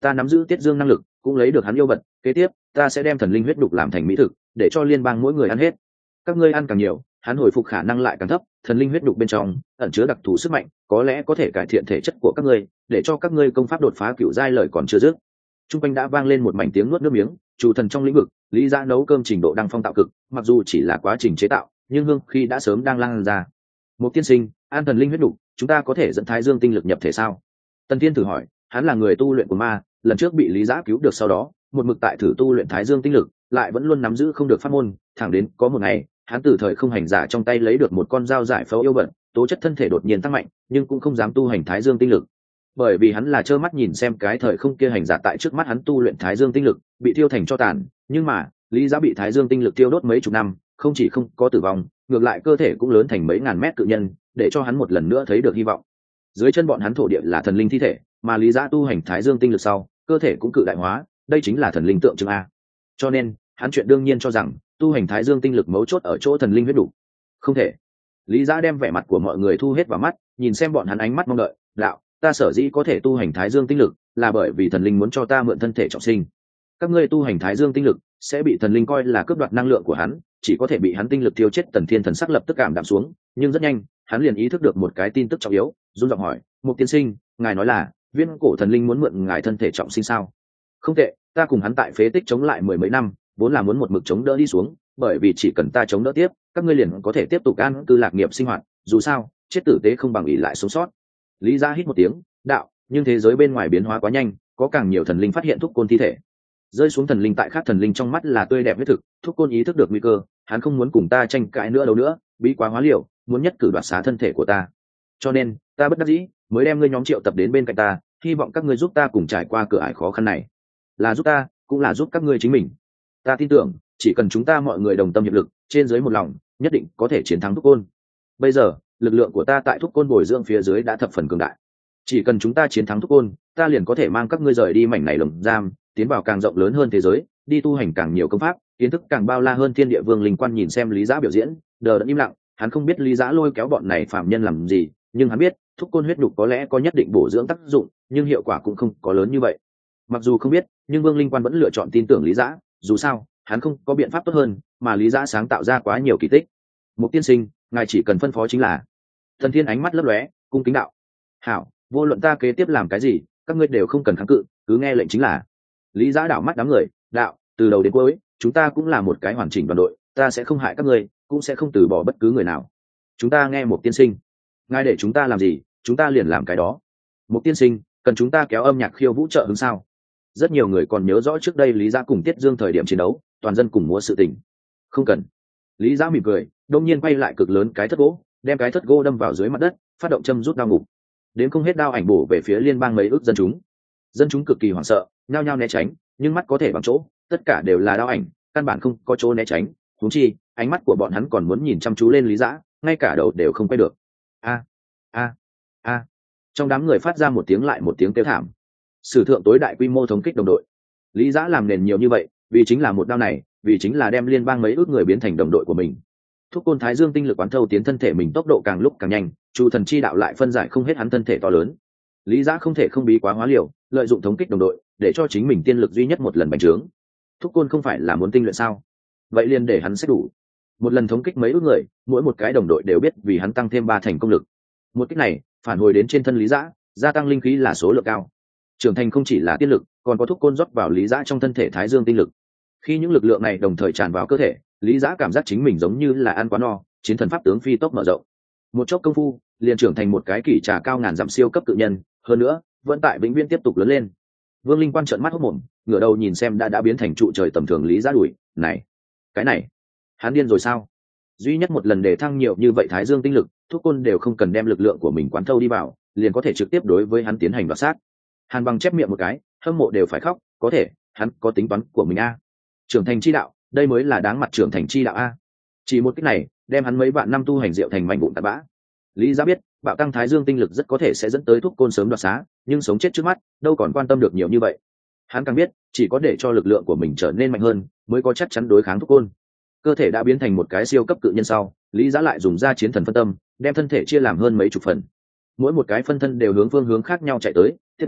ta nắm giữ tiết dương năng lực, cũng lấy được hắn yêu vật, kế tiếp ta sẽ đem thần linh huyết đục làm thành mỹ thực, để cho liên bang mỗi người ăn hết. Các ngươi ăn càng nhiều, hắn hồi phục khả năng lại càng thấp. Thần linh huyết đục bên trong ẩn chứa đặc thù sức mạnh, có lẽ có thể cải thiện thể chất của các ngươi, để cho các ngươi công pháp đột phá cựu giai lời còn chưa dứt. Trung quanh đã vang lên một mảnh tiếng nuốt nước miếng. Chủ thần trong lĩnh vực, Lý Giã nấu cơm trình độ đăng phong tạo cực, mặc dù chỉ là quá trình chế tạo, nhưng hương khi đã sớm đang lan ra. Một tiên sinh, an thần linh huyết đục, chúng ta có thể dẫn thái dương tinh lực nhập thể sao? Tần Thiên thử hỏi. Hắn là người tu luyện của ma, lần trước bị Lý Giã cứu được sau đó, một mực tại thử tu luyện thái dương tinh lực, lại vẫn luôn nắm giữ không được pháp môn, thẳng đến có một ngày, hắn từ thời không hành giả trong tay lấy được một con dao giải phẫu yêu vận, tố chất thân thể đột nhiên tăng mạnh, nhưng cũng không dám tu hành thái dương tinh lực, bởi vì hắn là trơ mắt nhìn xem cái thời không kia hành giả tại trước mắt hắn tu luyện thái dương tinh lực bị thiêu thành cho tàn. Nhưng mà Lý Giã bị thái dương tinh lực tiêu đốt mấy chục năm, không chỉ không có tử vong, ngược lại cơ thể cũng lớn thành mấy ngàn mét cự nhân, để cho hắn một lần nữa thấy được hy vọng. Dưới chân bọn hắn thổ địa là thần linh thi thể, mà Lý Giã tu hành thái dương tinh lực sau, cơ thể cũng cự đại hóa, đây chính là thần linh tượng trưng a. Cho nên hắn chuyện đương nhiên cho rằng tu hành thái dương tinh lực mấu chốt ở chỗ thần linh huyết đủ. Không thể. Lý Giã đem vẻ mặt của mọi người thu hết vào mắt, nhìn xem bọn hắn ánh mắt mong đợi. Đạo, ta sở dĩ có thể tu hành thái dương tinh lực, là bởi vì thần linh muốn cho ta mượn thân thể trọng sinh. Các ngươi tu hành thái dương tinh lực sẽ bị thần linh coi là cướp đoạt năng lượng của hắn, chỉ có thể bị hắn tinh lực tiêu chết. Tần Thiên thần sắc lập tức cảm đạm xuống, nhưng rất nhanh hắn liền ý thức được một cái tin tức trọng yếu, run giọng hỏi: Mục tiên sinh, ngài nói là viên cổ thần linh muốn mượn ngài thân thể trọng sinh sao? Không tệ, ta cùng hắn tại phế tích chống lại mười mấy năm, vốn là muốn một mực chống đỡ đi xuống, bởi vì chỉ cần ta chống đỡ tiếp, các ngươi liền có thể tiếp tục an cư lạc nghiệp sinh hoạt, dù sao chết tử tế không bằng ỷ lại sống sót. Lý Giã hít một tiếng, đạo, nhưng thế giới bên ngoài biến hóa quá nhanh, có càng nhiều thần linh phát hiện Thúc Côn thi thể. Rơi xuống thần linh tại khác thần linh trong mắt là tươi đẹp huyết thực. Thúc Côn ý thức được nguy cơ, hắn không muốn cùng ta tranh cãi nữa đâu nữa, bí quá hóa liều, muốn nhất cử đoạt xá thân thể của ta. Cho nên ta bất đắc dĩ mới đem ngươi nhóm triệu tập đến bên cạnh ta, hy vọng các ngươi giúp ta cùng trải qua cửa ải khó khăn này, là giúp ta cũng là giúp các ngươi chính mình. Ta tin tưởng chỉ cần chúng ta mọi người đồng tâm hiệp lực, trên dưới một lòng, nhất định có thể chiến thắng Thúc Côn. Bây giờ lực lượng của ta tại Thúc Côn bồi dưỡng phía dưới đã thập phần cường đại, chỉ cần chúng ta chiến thắng Thúc Côn, ta liền có thể mang các ngươi rời đi mảnh này lồng giam, tiến vào càng rộng lớn hơn thế giới, đi tu hành càng nhiều công pháp, kiến thức càng bao la hơn. Thiên Địa Vương Linh Quan nhìn xem Lý Giã biểu diễn, đờ đẫn im lặng. Hắn không biết Lý Giã lôi kéo bọn này phạm nhân làm gì, nhưng hắn biết Thúc Côn huyết đục có lẽ có nhất định bổ dưỡng tác dụng, nhưng hiệu quả cũng không có lớn như vậy. Mặc dù không biết, nhưng Vương Linh Quan vẫn lựa chọn tin tưởng Lý Giã, dù sao hắn không có biện pháp tốt hơn, mà Lý Giã sáng tạo ra quá nhiều kỳ tích. Mục tiên sinh, ngài chỉ cần phân phó chính là. Thần Thiên ánh mắt lấp lóe, cung kính đạo: Hảo, vô luận ta kế tiếp làm cái gì, các ngươi đều không cần kháng cự, cứ nghe lệnh chính là. Lý Giã đảo mắt đám người, đạo: từ đầu đến cuối chúng ta cũng là một cái hoàn chỉnh đoàn đội, ta sẽ không hại các ngươi, cũng sẽ không từ bỏ bất cứ người nào. Chúng ta nghe một tiên sinh, ngài để chúng ta làm gì chúng ta liền làm cái đó. Một tiên sinh, cần chúng ta kéo âm nhạc khiêu vũ trợ hứng sao? Rất nhiều người còn nhớ rõ trước đây Lý Giã cùng Tiết Dương thời điểm chiến đấu, toàn dân cùng múa sự tình. Không cần. Lý Giã mỉm cười, đông nhiên quay lại cực lớn cái thất gỗ, đem cái thất gỗ đâm vào dưới mặt đất, phát động châm rút đao ngục. Đến không hết đao ảnh bổ về phía liên bang mấy ước dân chúng. Dân chúng cực kỳ hoảng sợ, nhao nhao né tránh, nhưng mắt có thể bằng chỗ, tất cả đều là đao ảnh, căn bản không có chỗ né tránh. Huống chi ánh mắt của bọn hắn còn muốn nhìn chăm chú lên Lý Giã, ngay cả đầu đều không quay được. A a a Trong đám người phát ra một tiếng lại một tiếng kêu thảm. Sử thượng tối đại quy mô thống kích đồng đội. Lý Giã làm nền nhiều như vậy, vì chính là một đao này, vì chính là đem liên bang mấy ước người biến thành đồng đội của mình. Thúc Côn thái dương tinh lực quán thâu tiến thân thể mình tốc độ càng lúc càng nhanh, Chu thần chi đạo lại phân giải không hết hắn thân thể to lớn. Lý Giã không thể không bí quá hóa liều, lợi dụng thống kích đồng đội để cho chính mình tiên lực duy nhất một lần bành trướng. Thúc Côn không phải là muốn tinh luyện sao? Vậy liền để hắn xét đủ. Một lần thống kích mấy ước người, mỗi một cái đồng đội đều biết vì hắn tăng thêm ba thành công lực. Một kích này phản hồi đến trên thân Lý Giã, gia tăng linh khí là số lượng cao. Trưởng thành không chỉ là tiên lực, còn có Thúc Côn rót vào Lý Giã trong thân thể thái dương tinh lực. Khi những lực lượng này đồng thời tràn vào cơ thể, Lý Giã cảm giác chính mình giống như là ăn quá no, chiến thần pháp tướng phi tốc mở rộng. Một chốc công phu, liền trưởng thành một cái kỷ trà cao ngàn dặm siêu cấp tự nhân, hơn nữa vẫn tại vĩnh viễn tiếp tục lớn lên. Vương Linh Quan trợn mắt hốt mồm, ngửa đầu nhìn xem đã đã biến thành trụ trời tầm thường Lý Giã đuổi, này, cái này, hắn điên rồi sao? Duy nhất một lần để thăng nhiều như vậy thái dương tinh lực, Thúc Côn đều không cần đem lực lượng của mình quán thâu đi vào, liền có thể trực tiếp đối với hắn tiến hành đoạt sát. Hàn Bằng chép miệng một cái, hâm mộ đều phải khóc, có thể, hắn có tính toán của mình a. Trưởng thành chi đạo, đây mới là đáng mặt trưởng thành chi đạo a. Chỉ một cái này, đem hắn mấy vạn năm tu hành diệu thành mảnh vụn tạt bã. Lý Giã biết, bạo tăng thái dương tinh lực rất có thể sẽ dẫn tới Thúc Côn sớm đoạt xá, nhưng sống chết trước mắt, đâu còn quan tâm được nhiều như vậy. Hắn càng biết, chỉ có để cho lực lượng của mình trở nên mạnh hơn, mới có chắc chắn đối kháng Thúc Côn. Cơ thể đã biến thành một cái siêu cấp cự nhân sau, Lý Giã lại dùng ra chiến thần phân tâm, đem thân thể chia làm hơn mấy chục phần. Mỗi một cái phân thân đều hướng phương hướng khác nhau chạy tới, tiếp đó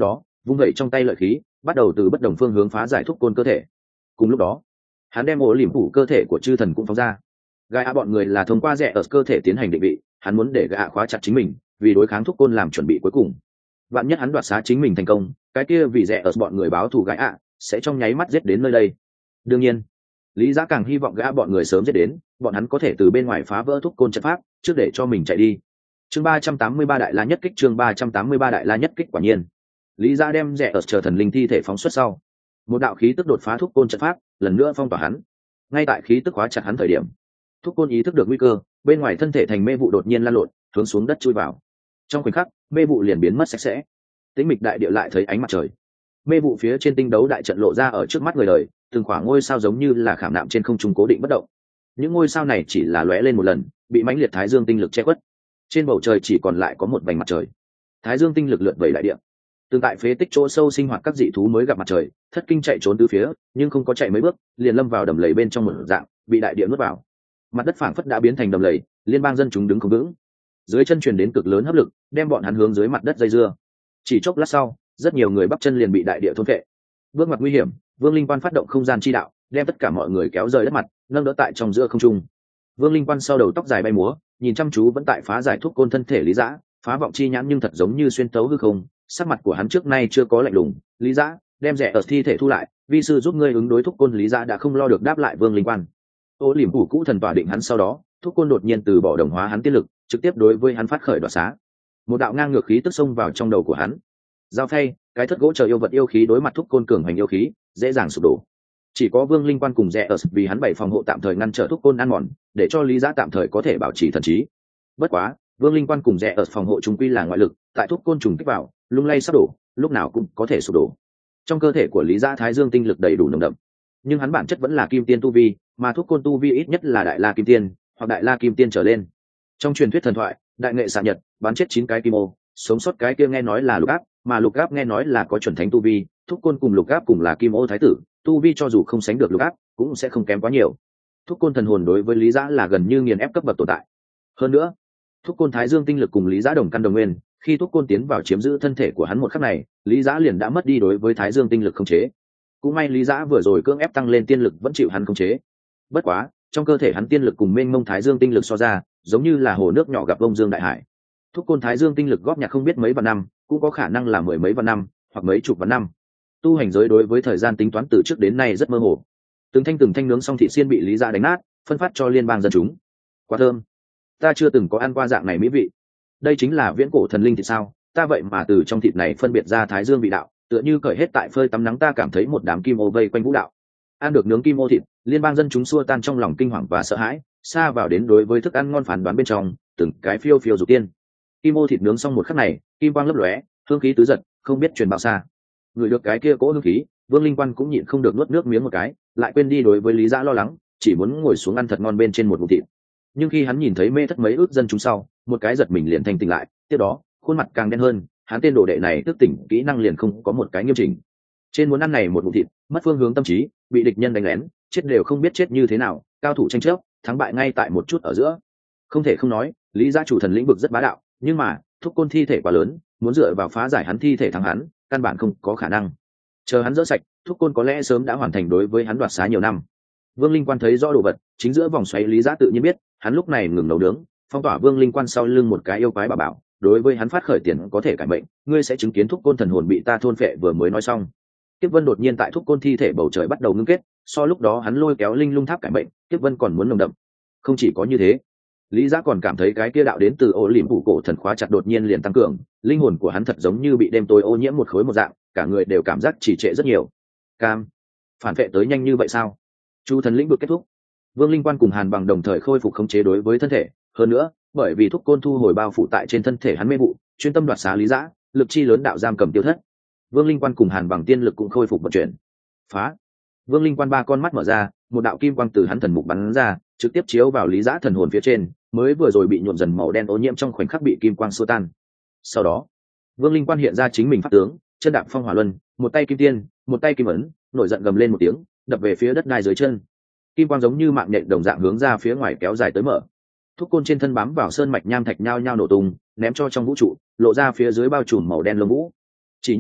vung vẩy trong tay lợi khí bắt đầu từ bất đồng phương hướng phá giải thúc côn cơ thể. Cùng lúc đó hắn đem ổ liềm phủ cơ thể của chư thần cũng phóng ra. Gai ạ bọn người là thông qua rẽ ở cơ thể tiến hành định vị, hắn muốn để gai ạ khóa chặt chính mình vì đối kháng thúc côn làm chuẩn bị cuối cùng. Vạn nhất hắn đoạt xá chính mình thành công, cái kia vì rẽ ở bọn người báo thù gai ạ sẽ trong nháy mắt giết đến nơi đây. Đương nhiên lý giá càng hy vọng gai ạ bọn người sớm giết đến, bọn hắn có thể từ bên ngoài phá vỡ thúc côn trận pháp trước để cho mình chạy đi. Chương ba trăm tám mươi ba đại la nhất kích. Chương ba trăm tám mươi ba đại la nhất kích. Quả nhiên lý giá đem rẽ ở chờ thần linh thi thể phóng xuất sau, một đạo khí tức đột phá thúc côn trận pháp lần nữa phong tỏa hắn. Ngay tại khí tức khóa chặt hắn thời điểm, thúc côn ý thức được nguy cơ, bên ngoài thân thể thành mê vụ đột nhiên lan lộn hướng xuống đất chui vào. Trong khoảnh khắc mê vụ liền biến mất sạch sẽ, tĩnh mịch đại địa lại thấy ánh mặt trời. Mê vụ phía trên tinh đấu đại trận lộ ra ở trước mắt người đời, từng khoảng ngôi sao giống như là khảm nạm trên không trung cố định bất động. Những ngôi sao này chỉ là lóe lên một lần, bị mãnh liệt thái dương tinh lực che khuất. Trên bầu trời chỉ còn lại có một vành mặt trời. Thái dương tinh lực lượn vẩy đại địa. Tương tại phế tích chỗ sâu sinh hoạt các dị thú mới gặp mặt trời, thất kinh chạy trốn từ phía, nhưng không có chạy mấy bước, liền lâm vào đầm lầy bên trong một dạng, bị đại địa nuốt vào. Mặt đất phảng phất đã biến thành đầm lầy, liên bang dân chúng đứng không vững. Dưới chân truyền đến cực lớn hấp lực, đem bọn hắn hướng dưới mặt đất dây dưa. Chỉ chốc lát sau, rất nhiều người bắp chân liền bị đại địa thôn phệ. Bước ngoặt nguy hiểm, Vương Linh Quan phát động không gian chi đạo, đem tất cả mọi người kéo rời đất mặt, nâng đỡ tại trong giữa không trung. Vương Linh Quan sau đầu tóc dài bay múa, nhìn chăm chú vẫn tại phá giải thuốc côn thân thể Lý Dã, phá vọng chi nhãn nhưng thật giống như xuyên tấu hư không. Sắc mặt của hắn trước nay chưa có lạnh lùng. Lý Dã, đem rẻ ở thi thể thu lại, vi sư giúp ngươi ứng đối thuốc côn. Lý Dã đã không lo được đáp lại Vương Linh Quan. Ô liềm phủ cũ thần tỏa định hắn sau đó, thuốc côn đột nhiên từ bỏ đồng hóa hắn tiên lực, trực tiếp đối với hắn phát khởi đoạt xá. Một đạo ngang ngược khí tức xông vào trong đầu của hắn. Giao phay, cái thất gỗ chờ yêu vật yêu khí đối mặt thuốc côn cường hành yêu khí, dễ dàng sụp đổ. Chỉ có Vương Linh Quan cùng rẻ ở vì hắn bảy phòng hộ tạm thời ngăn trở thuốc côn ăn mòn, để cho Lý Dã tạm thời có thể bảo trì thần trí. Bất quá, Vương Linh Quan cùng rẻ ở phòng hộ trung quy là ngoại lực, tại thuốc côn trùng kích vào, lung lay sắp đổ, lúc nào cũng có thể sụp đổ. Trong cơ thể của Lý Dã thái dương tinh lực đầy đủ nồng đậm, nhưng hắn bản chất vẫn là kim tiên tu vi, mà thuốc côn tu vi ít nhất là đại la kim tiên hoặc đại la kim tiên trở lên. Trong truyền thuyết thần thoại, đại nghệ xạ nhật bắn chết chín cái kim ô, sống sót cái kia nghe nói là lục áp, mà lục áp nghe nói là có chuẩn thánh tu vi. Thuốc côn cùng lục áp cùng là kim ô thái tử, tu vi cho dù không sánh được lục áp cũng sẽ không kém quá nhiều. Thuốc côn thần hồn đối với Lý Dã là gần như nghiền ép cấp bậc tồn tại. Hơn nữa, thuốc côn thái dương tinh lực cùng Lý Dã đồng căn đồng nguyên, khi thuốc côn tiến vào chiếm giữ thân thể của hắn một khắc này, Lý Dã liền đã mất đi đối với thái dương tinh lực khống chế. Cũng may Lý Dã vừa rồi cưỡng ép tăng lên tiên lực vẫn chịu hắn khống chế. Bất quá, trong cơ thể hắn tiên lực cùng mênh mông thái dương tinh lực so ra, giống như là hồ nước nhỏ gặp ông dương đại hải. Thuốc côn thái dương tinh lực góp nhặt không biết mấy vạn năm, cũng có khả năng là mười mấy vạn năm, hoặc mấy chục vạn năm. Tu hành giới đối với thời gian tính toán từ trước đến nay rất mơ hồ. Từng thanh từng thanh nướng xong thịt xiên bị Lý Dã đánh nát, phân phát cho liên bang dân chúng. Quá thơm, ta chưa từng có ăn qua dạng này mỹ vị. Đây chính là viễn cổ thần linh thì sao? Ta vậy mà từ trong thịt này phân biệt ra thái dương vị đạo, tựa như cởi hết tại phơi tắm nắng. Ta cảm thấy một đám kim ô vây quanh vũ đạo. Ăn được nướng kim ô thịt, liên bang dân chúng xua tan trong lòng kinh hoàng và sợ hãi, xa vào đến đối với thức ăn ngon phán đoán bên trong, từng cái phiêu phiêu dục tiên. Kim ô thịt nướng xong một khắc này, kim quang lấp lóe, hương khí tứ giật, không biết truyền bao xa. Người được cái kia cỗ hương khí, Vương Linh Quan cũng nhịn không được nuốt nước miếng một cái, lại quên đi đối với Lý Dã lo lắng, chỉ muốn ngồi xuống ăn thật ngon bên trên một ngụm thịt. Nhưng khi hắn nhìn thấy mê thất mấy ước dân chúng sau, một cái giật mình liền thanh tỉnh lại, tiếp đó khuôn mặt càng đen hơn. Hắn tên đồ đệ này thức tỉnh kỹ năng liền không có một cái nghiêm chỉnh. Trên muốn ăn này một ngụm thịt, mất phương hướng tâm trí, bị địch nhân đánh lén, chết đều không biết chết như thế nào. Cao thủ tranh chấp, thắng bại ngay tại một chút ở giữa. Không thể không nói, Lý Dã chủ thần lĩnh vực rất bá đạo, nhưng mà thuốc côn thi thể quá lớn, muốn dựa vào phá giải hắn thi thể thắng hắn, căn bản không có khả năng. Chờ hắn dỡ sạch, thuốc côn có lẽ sớm đã hoàn thành đối với hắn đoạt xá nhiều năm. Vương Linh Quan thấy rõ đồ vật chính giữa vòng xoáy, Lý Dã tự nhiên biết, hắn lúc này ngừng nấu nướng, phong tỏa Vương Linh Quan sau lưng một cái yêu quái bà bảo, đối với hắn phát khởi tiền có thể cải mệnh, ngươi sẽ chứng kiến thuốc côn thần hồn bị ta thôn phệ. Vừa mới nói xong, Kiếp Vân đột nhiên tại thuốc côn thi thể bầu trời bắt đầu ngưng kết, so lúc đó hắn lôi kéo linh lung tháp cải mệnh, Kiếp Vân còn muốn nồng đậm. Không chỉ có như thế, Lý Dã còn cảm thấy cái kia đạo đến từ ô liềm phủ cổ thần khóa chặt đột nhiên liền tăng cường, linh hồn của hắn thật giống như bị đêm tối ô nhiễm một khối một dạng, cả người đều cảm giác trì trệ rất nhiều. Cam, phản vệ tới nhanh như vậy sao? Chu thần lĩnh vực kết thúc, Vương Linh Quan cùng Hàn Bằng đồng thời khôi phục khống chế đối với thân thể. Hơn nữa, bởi vì thuốc côn thu hồi bao phủ tại trên thân thể hắn mê vụ, chuyên tâm đoạt xá Lý Dã, lực chi lớn đạo giam cầm tiêu thất. Vương Linh Quan cùng Hàn Bằng tiên lực cũng khôi phục vận chuyển. Phá! Vương Linh Quan ba con mắt mở ra, một đạo kim quang từ hắn thần mục bắn ra, trực tiếp chiếu vào Lý Dã thần hồn phía trên, mới vừa rồi bị nhuộm dần màu đen ô nhiễm trong khoảnh khắc bị kim quang xua tan. Sau đó, Vương Linh Quan hiện ra chính mình pháp tướng, chân đạp phong hỏa luân, một tay kim tiên, một tay kim ấn, nổi giận gầm lên một tiếng, đập về phía đất đai dưới chân. Kim quang giống như mạng nhện đồng dạng hướng ra phía ngoài kéo dài tới mở. Thuốc côn trên thân bám vào sơn mạch nham thạch nhao nhao nổ tung, ném cho trong vũ trụ, lộ ra phía dưới bao trùm màu đen lông vũ. Chỉ nhất kích,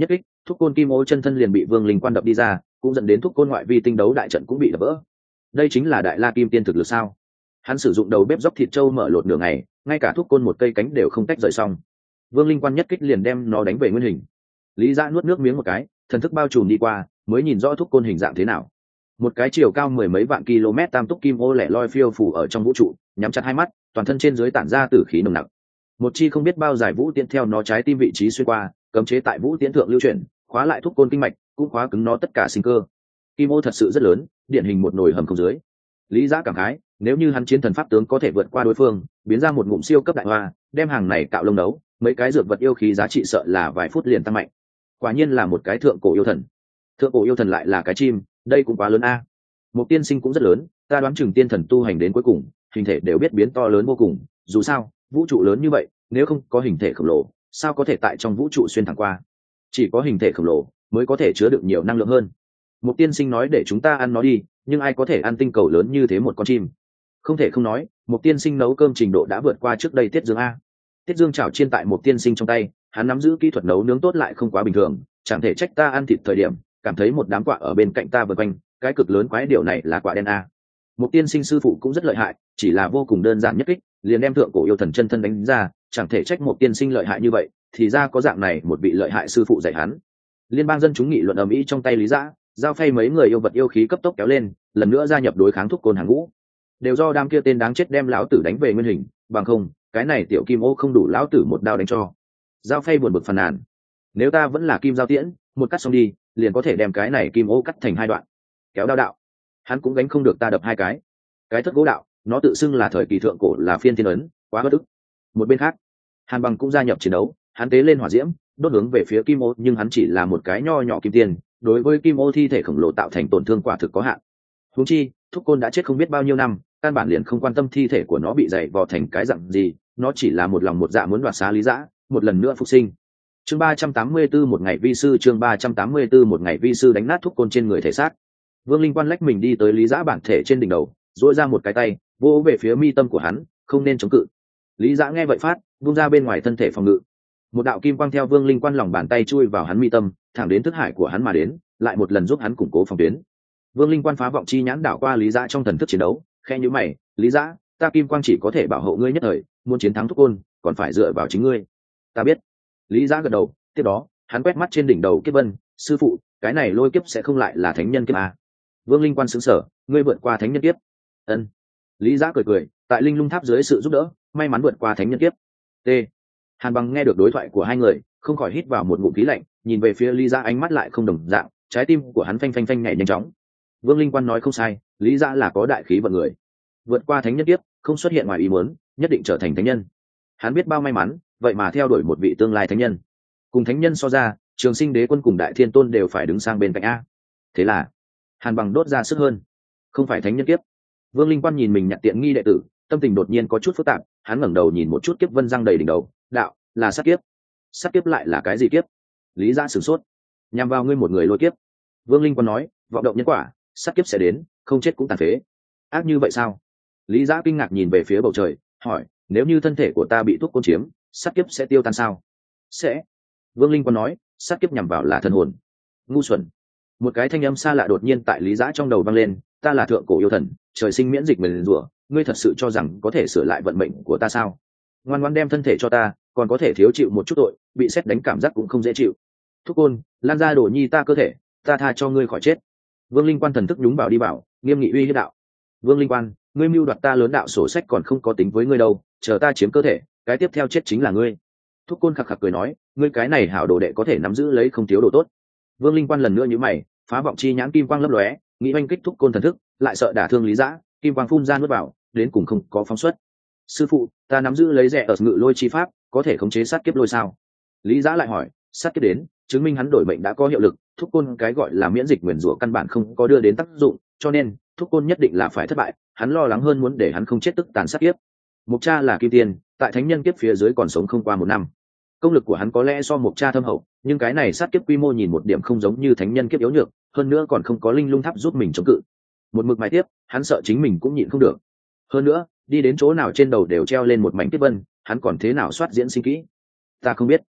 thúc côn kim ô chân thân liền bị Vương Linh Quan đập đi ra, cũng dẫn đến thúc côn ngoại vi tinh đấu đại trận cũng bị đập vỡ. Đây chính là đại la kim tiên thực lực sao? Hắn sử dụng đầu bếp dốc thịt trâu mở lột nửa ngày, ngay cả thúc côn một cây cánh đều không tách rời xong. Vương Linh Quan nhất kích liền đem nó đánh về nguyên hình. Lý Dã nuốt nước miếng một cái, thần thức bao trùm đi qua, mới nhìn rõ thúc côn hình dạng thế nào. Một cái chiều cao mười mấy vạn km tam túc kim ô lẻ loi phiêu phù ở trong vũ trụ, nhắm chặt hai mắt, toàn thân trên dưới tản ra tử khí nồng nặc. Một chi không biết bao dài vũ tiễn theo nó trái tim vị trí xuyên qua, cấm chế tại vũ tiễn thượng lưu chuyển, khóa lại thúc côn kinh mạch, cũng khóa cứng nó tất cả sinh cơ. Kim ô thật sự rất lớn, điển hình một nồi hầm không dưới. Lý Dã cảm khái, nếu như hắn chiến thần pháp tướng có thể vượt qua đối phương, biến ra một ngụm siêu cấp đại hoa, đem hàng này cạo lông đấu, mấy cái dược vật yêu khí giá trị sợ là vài phút liền tăng mạnh. Quả nhiên là một cái thượng cổ yêu thần. Thượng cổ yêu thần lại là cái chim, đây cũng quá lớn a. Một tiên sinh cũng rất lớn, ta đoán chừng tiên thần tu hành đến cuối cùng, hình thể đều biết biến to lớn vô cùng, dù sao, vũ trụ lớn như vậy, nếu không có hình thể khổng lồ, sao có thể tại trong vũ trụ xuyên thẳng qua? Chỉ có hình thể khổng lồ mới có thể chứa được nhiều năng lượng hơn. Một tiên sinh nói để chúng ta ăn nó đi, nhưng ai có thể ăn tinh cầu lớn như thế một con chim? Không thể không nói, một tiên sinh nấu cơm trình độ đã vượt qua trước đây Tiết Dương a. Tiết Dương chảo chiên tại một tiên sinh trong tay, hắn nắm giữ kỹ thuật nấu nướng tốt lại không quá bình thường, chẳng thể trách ta ăn thịt thời điểm cảm thấy một đám quạ ở bên cạnh ta vượt quanh, cái cực lớn quái điều này là quạ đen a. Một tiên sinh sư phụ cũng rất lợi hại, chỉ là vô cùng đơn giản nhất kích, liền đem thượng cổ yêu thần chân thân đánh ra, chẳng thể trách một tiên sinh lợi hại như vậy, thì ra có dạng này một vị lợi hại sư phụ dạy hắn. Liên bang dân chúng nghị luận ầm ĩ trong tay Lý Dã, giao phay mấy người yêu vật yêu khí cấp tốc kéo lên, lần nữa gia nhập đối kháng thúc côn hàng ngũ. Đều do đám kia tên đáng chết đem lão tử đánh về nguyên hình, bằng không, cái này tiểu kim ô không đủ lão tử một đao đánh cho. Giao phay buồn bực phàn nàn, nếu ta vẫn là kim giao tiễn, một cắt xong đi, liền có thể đem cái này kim ô cắt thành hai đoạn. Kéo đao đạo, hắn cũng gánh không được ta đập hai cái. Cái thất gỗ đạo, nó tự xưng là thời kỳ thượng cổ là phiên thiên ấn, quá bất ức. Một bên khác, Hàn Bằng cũng gia nhập chiến đấu, hắn tế lên hỏa diễm, đốt hướng về phía kim ô, nhưng hắn chỉ là một cái nho nhỏ kim tiền, đối với kim ô thi thể khổng lồ tạo thành tổn thương quả thực có hạn. Huống chi, thúc côn đã chết không biết bao nhiêu năm, căn bản liền không quan tâm thi thể của nó bị dày vò thành cái dạng gì, nó chỉ là một lòng một dạ muốn đoạt xá Lý Dã, một lần nữa phục sinh. Chương ba trăm tám mươi tư một ngày vi sư, chương ba trăm tám mươi tư một ngày vi sư đánh nát thúc côn trên người thể xác. Vương Linh Quan lách mình đi tới Lý Dã bản thể trên đỉnh đầu, duỗi ra một cái tay, vỗ về phía mi tâm của hắn, không nên chống cự. Lý Dã nghe vậy phát, vung ra bên ngoài thân thể phòng ngự. Một đạo kim quang theo Vương Linh Quan lòng bàn tay chui vào hắn mi tâm, thẳng đến thức hải của hắn mà đến, lại một lần giúp hắn củng cố phòng tuyến. Vương Linh Quan phá vọng chi nhãn đảo qua Lý Dã trong thần thức chiến đấu, khe nhíu mày, "Lý Dã, ta kim quang chỉ có thể bảo hộ ngươi nhất thời, muốn chiến thắng thúc côn, còn phải dựa vào chính ngươi." "Ta biết." Lý Dã gật đầu, tiếp đó, hắn quét mắt trên đỉnh đầu Kiếp Vân, "Sư phụ, cái này lôi kiếp sẽ không lại là thánh nhân kiếp à?" Vương Linh Quan sững sờ, "Ngươi vượt qua thánh nhân kiếp?" "Ân." Lý Dã cười cười, tại Linh Lung Tháp dưới sự giúp đỡ, may mắn vượt qua thánh nhân kiếp. T. Hàn Bằng nghe được đối thoại của hai người, không khỏi hít vào một ngụm khí lạnh, nhìn về phía Lý Dã ánh mắt lại không đồng dạng, trái tim của hắn phanh phanh phanh nhảy nhanh chóng. Vương Linh Quan nói không sai, Lý Dã là có đại khí vận người, vượt qua thánh nhân kiếp, không xuất hiện ngoài ý muốn, nhất định trở thành thánh nhân. Hắn biết bao may mắn, vậy mà theo đuổi một vị tương lai thánh nhân. Cùng thánh nhân so ra, Trường Sinh Đế Quân cùng Đại Thiên Tôn đều phải đứng sang bên cạnh a. Thế là, Hàn Bằng đốt ra sức hơn, không phải thánh nhân kiếp. Vương Linh Quan nhìn mình nhặt tiện nghi đệ tử, tâm tình đột nhiên có chút phức tạp, hắn ngẩng đầu nhìn một chút Kiếp Vân răng đầy đỉnh đầu, "Đạo, là sát kiếp." "Sát kiếp lại là cái gì kiếp?" Lý Dã sửng sốt. "Nhằm vào ngươi một người lôi kiếp." Vương Linh Quan nói, "Vọng động nhân quả, sát kiếp sẽ đến, không chết cũng tàn phế." "Ác như vậy sao?" Lý Dã kinh ngạc nhìn về phía bầu trời, hỏi, "Nếu như thân thể của ta bị thuốc côn chiếm, sát kiếp sẽ tiêu tan sao?" "Sẽ." Vương Linh Quan nói, "Sát kiếp nhằm vào là thần hồn." Ngu xuẩn. Một cái thanh âm xa lạ đột nhiên tại Lý Dã trong đầu vang lên, "Ta là thượng cổ yêu thần, trời sinh miễn dịch nguyền rủa, ngươi thật sự cho rằng có thể sửa lại vận mệnh của ta sao? Ngoan ngoãn đem thân thể cho ta, còn có thể thiếu chịu một chút tội, bị sét đánh cảm giác cũng không dễ chịu." "Thúc côn, lan ra đồ nhi ta cơ thể, ta tha cho ngươi khỏi chết." Vương Linh Quan thần thức nhúng vào đi bảo, nghiêm nghị uy hiếp đạo. "Vương Linh Quan, ngươi mưu đoạt ta lớn đạo sổ sách còn không có tính với ngươi đâu, chờ ta chiếm cơ thể, cái tiếp theo chết chính là ngươi." Thúc côn khạc khạc cười nói, "Ngươi cái này hảo đồ đệ có thể nắm giữ lấy không thiếu đồ tốt." Vương Linh Quan lần nữa nhíu mày, phá vọng chi nhãn kim quang lấp lóe, nghĩ oanh kích thúc côn thần thức, lại sợ đả thương Lý Dã, kim quang phun ra nuốt vào, đến cùng không có phóng xuất. "Sư phụ, ta nắm giữ lấy rẻ ở ngự lôi chi pháp, có thể khống chế sát kiếp lôi sao?" Lý Dã lại hỏi, "Sát kiếp đến, chứng minh hắn đổi mệnh đã có hiệu lực, thúc côn cái gọi là miễn dịch nguyền rủa căn bản không có đưa đến tác dụng, cho nên thúc côn nhất định là phải thất bại, hắn lo lắng hơn muốn để hắn không chết tức tàn sát kiếp. Mục Cha là kim tiên, tại thánh nhân kiếp phía dưới còn sống không qua một năm. Công lực của hắn có lẽ so Mục Cha thâm hậu, nhưng cái này sát kiếp quy mô nhìn một điểm không giống như thánh nhân kiếp yếu nhược, hơn nữa còn không có Linh Lung Tháp giúp mình chống cự. Một mực mài tiếp, hắn sợ chính mình cũng nhịn không được. Hơn nữa, đi đến chỗ nào trên đầu đều treo lên một mảnh kiếp vân, hắn còn thế nào soát diễn sinh kỹ?" "Ta không biết."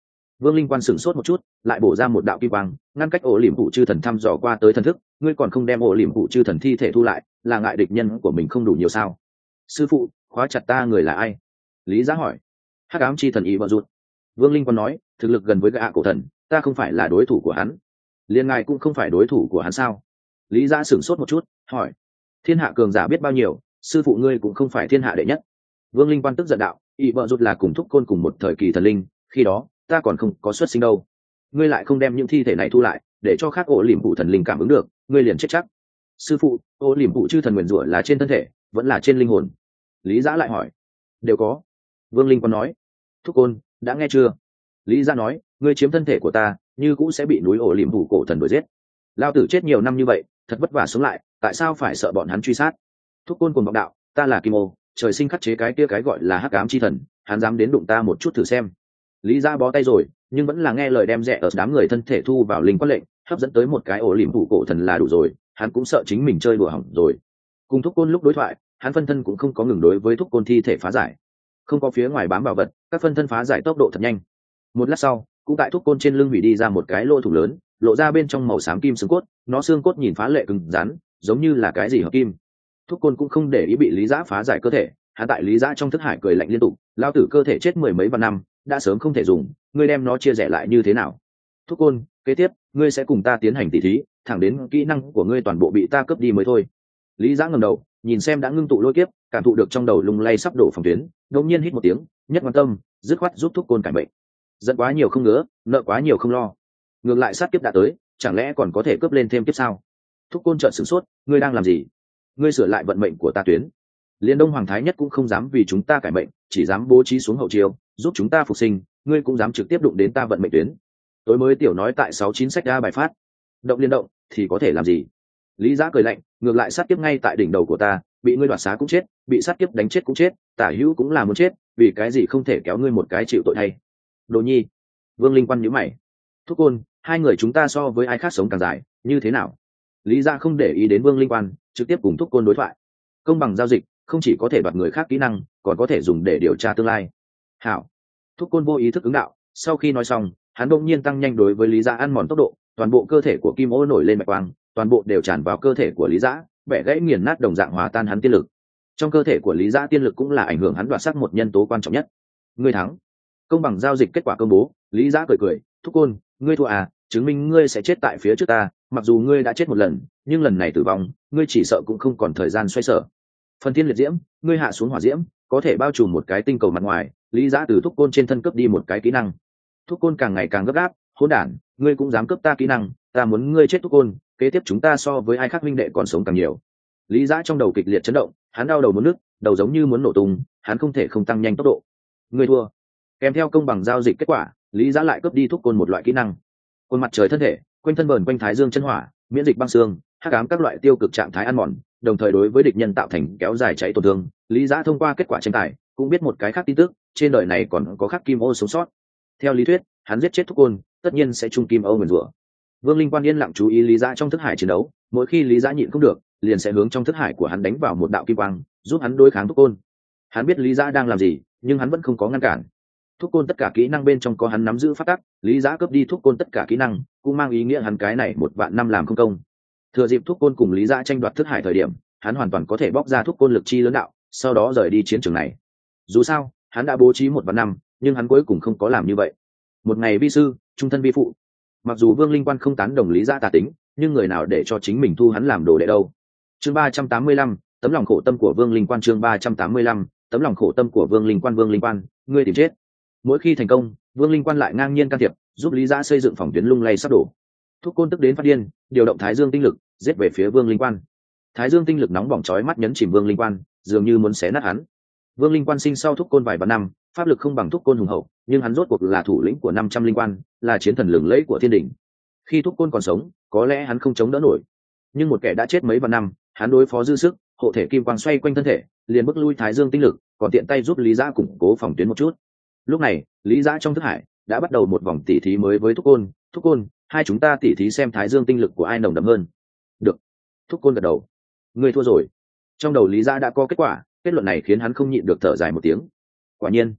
Vương Linh Quan sửng sốt một chút, lại bổ ra một đạo kim quang, ngăn cách ổ liềm phụ chư thần thăm dò qua tới thần thức. Ngươi còn không đem ổ liềm phụ chư thần thi thể thu lại, là ngại địch nhân của mình không đủ nhiều sao? Sư phụ, khóa chặt ta người là ai? Lý Giá hỏi. Hắc ám chi thần ý vợ rụt. Vương Linh Quan nói, thực lực gần với gã cổ thần, ta không phải là đối thủ của hắn. Liên ngài cũng không phải đối thủ của hắn sao? Lý Giá sửng sốt một chút, hỏi. Thiên hạ cường giả biết bao nhiêu, sư phụ ngươi cũng không phải thiên hạ đệ nhất. Vương Linh Quan tức giận đạo, ý vợ rụt là cùng thúc côn cùng một thời kỳ thần linh, khi đó ta còn không có xuất sinh đâu. Ngươi lại không đem những thi thể này thu lại, để cho khác ổ liềm phụ thần linh cảm ứng được, ngươi liền chết chắc. Sư phụ, ổ liềm phụ chư thần nguyền rủa là trên thân thể, vẫn là trên linh hồn? Lý Giá lại hỏi. Đều có. Vương Linh Quan nói. Thúc côn, đã nghe chưa? Lý Giá nói, ngươi chiếm thân thể của ta, như cũng sẽ bị núi ổ liềm phụ cổ thần đuổi giết. Lao tử chết nhiều năm như vậy, thật vất vả sống lại, tại sao phải sợ bọn hắn truy sát? Thúc côn cùng vọng đạo, ta là Kim Ô, trời sinh khắc chế cái kia cái gọi là hắc ám chi thần, hắn dám đến đụng ta một chút thử xem. Lý Giá bó tay rồi, nhưng vẫn là nghe lời đem rẻ ở đám người thân thể thu vào linh quan lệnh, hấp dẫn tới một cái ổ liềm phụ cổ thần là đủ rồi, hắn cũng sợ chính mình chơi đùa hỏng rồi. Cùng thúc côn lúc đối thoại, hắn phân thân cũng không có ngừng đối với thúc côn thi thể phá giải, không có phía ngoài bám bảo vật, các phân thân phá giải tốc độ thật nhanh. Một lát sau, cũng tại thúc côn trên lưng hủy đi ra một cái lỗ thủng lớn, lộ ra bên trong màu xám kim xương cốt, nó xương cốt nhìn phá lệ cứng rắn, giống như là cái gì hợp kim. Thúc côn cũng không để ý bị Lý Giá phá giải cơ thể, hắn tại Lý Giá trong thức hải cười lạnh liên tục, lao tử cơ thể chết mười mấy vạn năm, đã sớm không thể dùng, ngươi đem nó chia rẽ lại như thế nào? Thúc côn, kế tiếp ngươi sẽ cùng ta tiến hành tỉ thí, thẳng đến kỹ năng của ngươi toàn bộ bị ta cướp đi mới thôi. Lý Giá ngẩng đầu nhìn xem đã ngưng tụ lôi kiếp, cảm thụ được trong đầu lung lay sắp đổ phòng tuyến, đột nhiên hít một tiếng, nhất quan tâm, dứt khoát giúp thúc côn cải mệnh. Giận quá nhiều không ngứa, nợ quá nhiều không lo, ngược lại sát kiếp đã tới, chẳng lẽ còn có thể cướp lên thêm kiếp sao? Thúc côn trợn sửng sốt, ngươi đang làm gì? Ngươi sửa lại vận mệnh của ta tuyến. Liên Đông Hoàng Thái Nhất cũng không dám vì chúng ta cải mệnh, chỉ dám bố trí xuống hậu chiêu, giúp chúng ta phục sinh, ngươi cũng dám trực tiếp đụng đến ta vận mệnh tuyến. Tối mới tiểu nói tại sáu chín sách ra bài phát. Động liên động thì có thể làm gì? Lý Giá cười lạnh, ngược lại sát kiếp ngay tại đỉnh đầu của ta, bị ngươi đoạt xá cũng chết, bị sát kiếp đánh chết cũng chết, tả hữu cũng là muốn chết, vì cái gì không thể kéo ngươi một cái chịu tội thay? Đồ Nhi. Vương Linh Quan nhíu mày. Thúc côn, hai người chúng ta so với ai khác sống càng dài, như thế nào? Lý Giá không để ý đến Vương Linh Quan, trực tiếp cùng thúc côn đối thoại. Công bằng giao dịch, không chỉ có thể đoạt người khác kỹ năng, còn có thể dùng để điều tra tương lai. Hảo. Thúc côn vô ý thức ứng đạo, sau khi nói xong, hắn đột nhiên tăng nhanh đối với Lý Giá ăn mòn tốc độ, toàn bộ cơ thể của Kim Ô nổi lên bạch quang, toàn bộ đều tràn vào cơ thể của Lý Giá, bẻ gãy nghiền nát đồng dạng hòa tan hắn tiên lực. Trong cơ thể của Lý Giá tiên lực cũng là ảnh hưởng hắn đoạt sắc một nhân tố quan trọng nhất. Ngươi thắng. Công bằng giao dịch kết quả công bố, Lý Giá cười cười, thúc côn, ngươi thua à, chứng minh ngươi sẽ chết tại phía trước ta, mặc dù ngươi đã chết một lần, nhưng lần này tử vong, ngươi chỉ sợ cũng không còn thời gian xoay sở. Phần thiên liệt diễm, ngươi hạ xuống hỏa diễm, có thể bao trùm một cái tinh cầu mặt ngoài. Lý Giá từ thúc côn trên thân cướp đi một cái kỹ năng. Thúc côn càng ngày càng gấp gáp, hỗn đản, ngươi cũng dám cướp ta kỹ năng, ta muốn ngươi chết thúc côn, kế tiếp chúng ta so với ai khác huynh đệ còn sống càng nhiều. Lý Giá trong đầu kịch liệt chấn động, hắn đau đầu muốn nứt, đầu giống như muốn nổ tung, hắn không thể không tăng nhanh tốc độ. Ngươi thua. Kèm theo công bằng giao dịch kết quả, Lý Giá lại cướp đi thúc côn một loại kỹ năng. Côn mặt trời thân thể, quanh thân vờn quanh thái dương chân hỏa, miễn dịch băng xương, hắc ám các loại tiêu cực trạng thái ăn mòn, đồng thời đối với địch nhân tạo thành kéo dài cháy tổn thương. Lý Giá thông qua kết quả tranh tài cũng biết một cái khác tin tức, trên đời này còn có khác Kim Ô sống sót. Theo lý thuyết, hắn giết chết thúc côn, tất nhiên sẽ trung Kim Ô nguyền rủa. Vương Linh Quan yên lặng chú ý Lý Giá trong thức hải chiến đấu, mỗi khi Lý Giá nhịn không được, liền sẽ hướng trong thức hải của hắn đánh vào một đạo kim quang, giúp hắn đối kháng thúc côn. Hắn biết Lý Giá đang làm gì, nhưng hắn vẫn không có ngăn cản. Thúc côn tất cả kỹ năng bên trong có hắn nắm giữ pháp tắc, Lý Giá cướp đi thúc côn tất cả kỹ năng, cũng mang ý nghĩa hắn cái này một vạn năm làm không công. Thừa dịp thúc côn cùng Lý Giá tranh đoạt thức hải thời điểm, hắn hoàn toàn có thể bóc ra thúc côn lực chi lớn đạo, sau đó rời đi chiến trường này. Dù sao, hắn đã bố trí một vạn năm, nhưng hắn cuối cùng không có làm như vậy. Một ngày vi sư, trung thân vi phụ. Mặc dù Vương Linh Quan không tán đồng Lý Giá tà tính, nhưng người nào để cho chính mình thu hắn làm đồ đệ đâu? Chương ba trăm tám mươi lăm, tấm lòng khổ tâm của Vương Linh Quan. Chương ba trăm tám mươi lăm, tấm lòng khổ tâm của Vương Linh Quan. Vương Linh Quan, ngươi tìm chết. Mỗi khi thành công, Vương Linh Quan lại ngang nhiên can thiệp, giúp Lý Giá xây dựng phòng tuyến lung lay sắp đổ. Thúc côn tức đến phát điên, điều động Thái Dương tinh lực, giết về phía Vương Linh Quan. Thái Dương tinh lực nóng bỏng chói mắt nhấn chìm Vương Linh Quan, dường như muốn xé nát hắn. Vương Linh Quan sinh sau thúc côn vài vạn năm, pháp lực không bằng thúc côn hùng hậu, nhưng hắn rốt cuộc là thủ lĩnh của năm trăm linh quan, là chiến thần lừng lẫy của thiên đình. Khi thúc côn còn sống, có lẽ hắn không chống đỡ nổi, nhưng một kẻ đã chết mấy vạn năm, hắn đối phó dư sức, hộ thể kim quang xoay quanh thân thể, liền bức lui Thái Dương tinh lực, còn tiện tay giúp Lý Giá củng cố phòng tuyến một chút. Lúc này, Lý Giá trong thức hải đã bắt đầu một vòng tỉ thí mới với thúc côn. Thúc côn, hai chúng ta tỉ thí xem Thái Dương tinh lực của ai nồng đậm hơn. Được. Thúc côn gật đầu. Ngươi thua rồi. Trong đầu Lý Giá đã có kết quả, kết luận này khiến hắn không nhịn được thở dài một tiếng. Quả nhiên,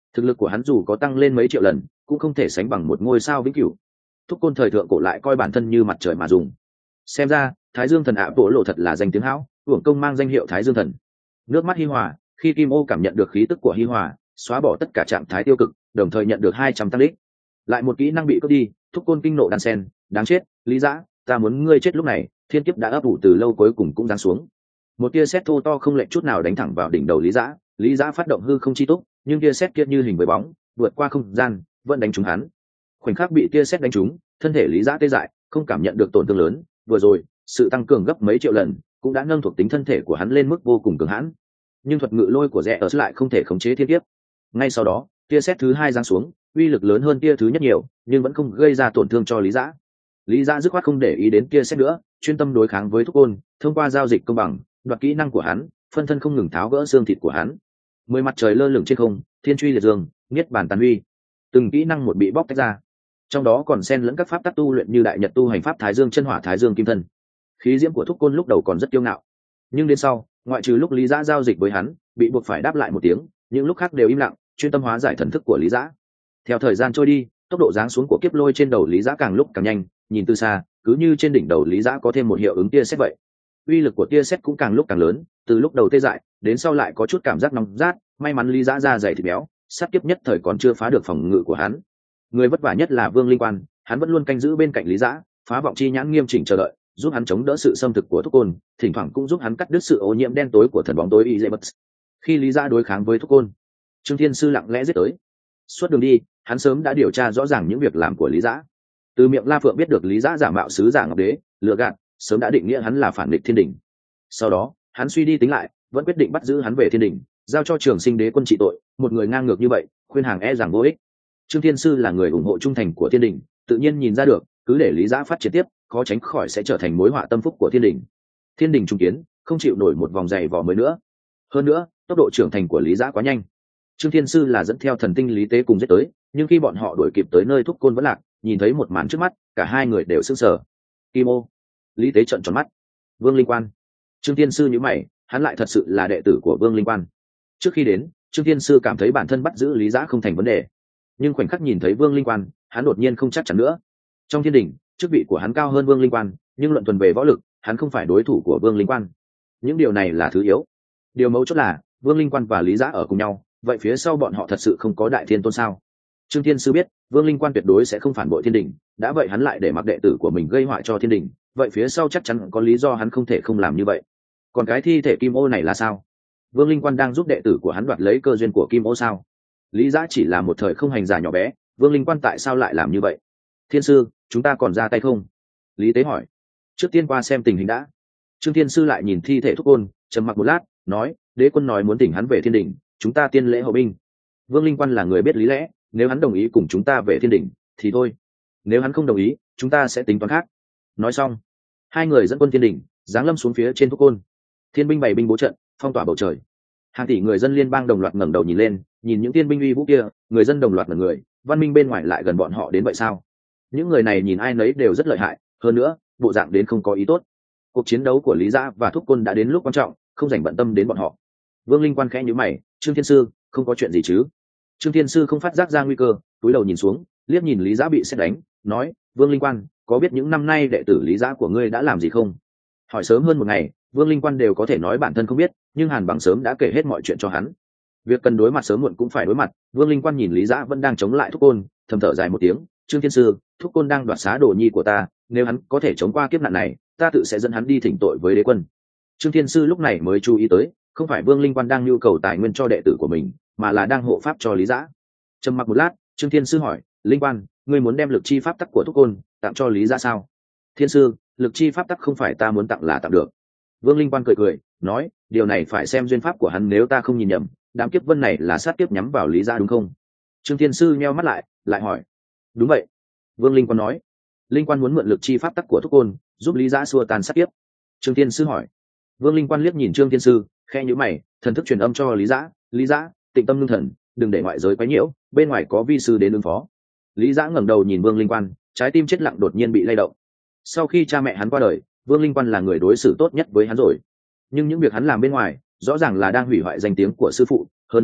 thực lực của hắn dù có tăng lên mấy triệu lần cũng không thể sánh bằng một ngôi sao vĩnh cửu. Thúc côn thời thượng cổ lại coi bản thân như mặt trời mà dùng. Xem ra Thái Dương thần ạ bộ lộ thật là danh tiếng hão, hưởng công mang danh hiệu Thái Dương thần. Nước mắt hi hòa, khi Kim Ô cảm nhận được khí tức của hi hòa, xóa bỏ tất cả trạng thái tiêu cực, đồng thời nhận được hai trăm tăng lích. Lại một kỹ năng bị cướp đi, Thúc côn kinh nộ đan sen, đáng chết, Lý Dã, ta muốn ngươi chết lúc này, thiên kiếp đã ấp ủ từ lâu cuối cùng cũng giáng xuống. Một tia sét thô to không lệch chút nào đánh thẳng vào đỉnh đầu Lý Dã, Lý Dã phát động hư không chi túc, nhưng tia sét kia như hình với bóng, vượt qua không gian, vẫn đánh trúng hắn. Khoảnh khắc bị tia sét đánh trúng, thân thể Lý Dã tê dại, không cảm nhận được tổn thương lớn, vừa rồi, sự tăng cường gấp mấy triệu lần, cũng đã nâng thuộc tính thân thể của hắn lên mức vô cùng cường hãn. Nhưng thuật ngự lôi của rẽ ở lại không thể khống chế thiên kiếp. Ngay sau đó, tia sét thứ hai giáng xuống, uy lực lớn hơn tia thứ nhất nhiều, nhưng vẫn không gây ra tổn thương cho Lý Dã. Lý Dã dứt khoát không để ý đến tia sét nữa, chuyên tâm đối kháng với Thúc Côn, thông qua giao dịch công bằng, đoạt kỹ năng của hắn, phân thân không ngừng tháo gỡ xương thịt của hắn. Mười mặt trời lơ lửng trên không, thiên truy liệt dương, niết bàn tàn uy, từng kỹ năng một bị bóc tách ra. Trong đó còn xen lẫn các pháp tắc tu luyện như đại nhật tu hành pháp Thái Dương chân hỏa Thái Dương kim thân. Khí diễm của Thúc Côn lúc đầu còn rất kiêu ngạo, nhưng đến sau, ngoại trừ lúc Lý Dã giao dịch với hắn, bị buộc phải đáp lại một tiếng, những lúc khác đều im lặng, chuyên tâm hóa giải thần thức của Lý Dã. Theo thời gian trôi đi, tốc độ giáng xuống của kiếp lôi trên đầu Lý Dã càng lúc càng nhanh, nhìn từ xa, cứ như trên đỉnh đầu Lý Dã có thêm một hiệu ứng tia sét vậy. Uy lực của tia sét cũng càng lúc càng lớn, từ lúc đầu tê dại, đến sau lại có chút cảm giác nóng rát, may mắn Lý Dã da dày thịt béo, sát kiếp nhất thời còn chưa phá được phòng ngự của hắn. Người vất vả nhất là Vương Linh Quan, hắn vẫn luôn canh giữ bên cạnh Lý Dã, phá vọng chi nhãn nghiêm chỉnh chờ đợi, giúp hắn chống đỡ sự xâm thực của Thúc Côn, thỉnh thoảng cũng giúp hắn cắt đứt sự ô nhiễm đen tối của thần bóng tối Izebus. Khi Lý Dã đối kháng với Thúc Côn, Trương Thiên Sư lặng lẽ giết tới. Suốt đường đi, hắn sớm đã điều tra rõ ràng những việc làm của Lý Dã. Từ miệng La Phượng biết được Lý Dã giả mạo sứ giả Ngọc Đế, lừa gạt, sớm đã định nghĩa hắn là phản địch thiên đình. Sau đó, hắn suy đi tính lại, vẫn quyết định bắt giữ hắn về thiên đình, giao cho Trường Sinh Đế quân trị tội. Một người ngang ngược như vậy, khuyên hàng e rằng vô ích. Trương Thiên Sư là người ủng hộ trung thành của thiên đình, tự nhiên nhìn ra được, cứ để Lý Dã phát triển tiếp, khó tránh khỏi sẽ trở thành mối họa tâm phúc của thiên đình. Thiên đình trung kiến, không chịu nổi một vòng dày vò mới nữa. Hơn nữa, tốc độ trưởng thành của Lý Dã quá nhanh. Trương Thiên Sư là dẫn theo thần tinh Lý Tế cùng giết tới, nhưng khi bọn họ đuổi kịp tới nơi Thúc Côn vẫn lạc, nhìn thấy một màn trước mắt, cả hai người đều sững sờ. Kim Ô, Lý Tế trợn tròn mắt. Vương Linh Quan. Trương Thiên Sư nhíu mày, hắn lại thật sự là đệ tử của Vương Linh Quan. Trước khi đến, Trương Thiên Sư cảm thấy bản thân bắt giữ Lý Dã không thành vấn đề, nhưng khoảnh khắc nhìn thấy Vương Linh Quan, hắn đột nhiên không chắc chắn nữa. Trong thiên đình, chức vị của hắn cao hơn Vương Linh Quan, nhưng luận thuần về võ lực, hắn không phải đối thủ của Vương Linh Quan. Những điều này là thứ yếu. Điều mấu chốt là Vương Linh Quan và Lý Dã ở cùng nhau, vậy phía sau bọn họ thật sự không có Đại Thiên Tôn sao? Trương Thiên Sư biết, Vương Linh Quan tuyệt đối sẽ không phản bội thiên đình, đã vậy hắn lại để mặc đệ tử của mình gây họa cho thiên đình, vậy phía sau chắc chắn có lý do hắn không thể không làm như vậy. Còn cái thi thể Kim Ô này là sao? Vương Linh Quan đang giúp đệ tử của hắn đoạt lấy cơ duyên của Kim Ô sao? Lý Dã chỉ là một thời không hành giả nhỏ bé, Vương Linh Quan tại sao lại làm như vậy? Thiên Sư, chúng ta còn ra tay không? Lý Tế hỏi. Trước tiên qua xem tình hình đã. Trương Thiên Sư lại nhìn thi thể Thúc Côn, trầm mặc một lát, nói, Đế quân nói muốn tỉnh hắn về thiên đình, chúng ta tiên lễ hậu binh. Vương Linh Quan là người biết lý lẽ, nếu hắn đồng ý cùng chúng ta về thiên đình thì thôi, nếu hắn không đồng ý chúng ta sẽ tính toán khác. Nói xong, hai người dẫn quân thiên đình giáng lâm xuống phía trên Thúc Côn. Thiên binh bày binh bố trận, phong tỏa bầu trời. Hàng tỷ người dân liên bang đồng loạt ngẩng đầu nhìn lên, nhìn những thiên binh uy vũ kia, người dân đồng loạt ngẩn người, văn minh bên ngoài lại gần bọn họ đến vậy sao? Những người này nhìn ai nấy đều rất lợi hại, hơn nữa bộ dạng đến không có ý tốt. Cuộc chiến đấu của Lý Dã và Thúc Côn đã đến lúc quan trọng, không dành bận tâm đến bọn họ. Vương Linh Quan khẽ nhíu mày, Trương Thiên Sư, không có chuyện gì chứ? Trương Thiên Sư không phát giác ra nguy cơ, cúi đầu nhìn xuống, liếc nhìn Lý Dã bị sét đánh, nói, Vương Linh Quan, có biết những năm nay đệ tử Lý Dã của ngươi đã làm gì không? Hỏi sớm hơn một ngày, Vương Linh Quan đều có thể nói bản thân không biết, nhưng Hàn Bằng sớm đã kể hết mọi chuyện cho hắn. Việc cần đối mặt sớm muộn cũng phải đối mặt. Vương Linh Quan nhìn Lý Dã vẫn đang chống lại Thúc Côn, thầm thở dài một tiếng, Trương Thiên Sư, Thúc Côn đang đoạt xá đồ nhi của ta, nếu hắn có thể chống qua kiếp nạn này, ta tự sẽ dẫn hắn đi thỉnh tội với đế quân. Trương Thiên Sư lúc này mới chú ý tới, không phải Vương Linh Quan đang nhu cầu tài nguyên cho đệ tử của mình, mà là đang hộ pháp cho Lý Dã. Trầm mặc một lát, Trương Thiên Sư hỏi, Linh Quan, ngươi muốn đem lực chi pháp tắc của Thúc Côn tặng cho Lý Dã sao? Thiên Sư, lực chi pháp tắc không phải ta muốn tặng là tặng được. Vương Linh Quan cười cười, nói, điều này phải xem duyên pháp của hắn, nếu ta không nhìn nhầm, đám kiếp vân này là sát kiếp nhắm vào Lý Dã đúng không? Trương Thiên Sư nheo mắt lại, lại hỏi, đúng vậy. Vương Linh Quan nói, Linh Quan muốn mượn lực chi pháp tắc của Thúc Côn giúp Lý Dã xua tan sát kiếp. Trương Thiên Sư hỏi. Vương Linh Quan liếc nhìn Trương Thiên Sư, khe nhíu mày, thần thức truyền âm cho Lý Dã, Lý Dã, tịnh tâm lương thần, đừng để ngoại giới quấy nhiễu, bên ngoài có vi sư đến ứng phó. Lý Dã ngẩng đầu nhìn Vương Linh Quan, trái tim chết lặng đột nhiên bị lay động. Sau khi cha mẹ hắn qua đời, Vương Linh Quan là người đối xử tốt nhất với hắn rồi, nhưng những việc hắn làm bên ngoài rõ ràng là đang hủy hoại danh tiếng của sư phụ, hơn nữa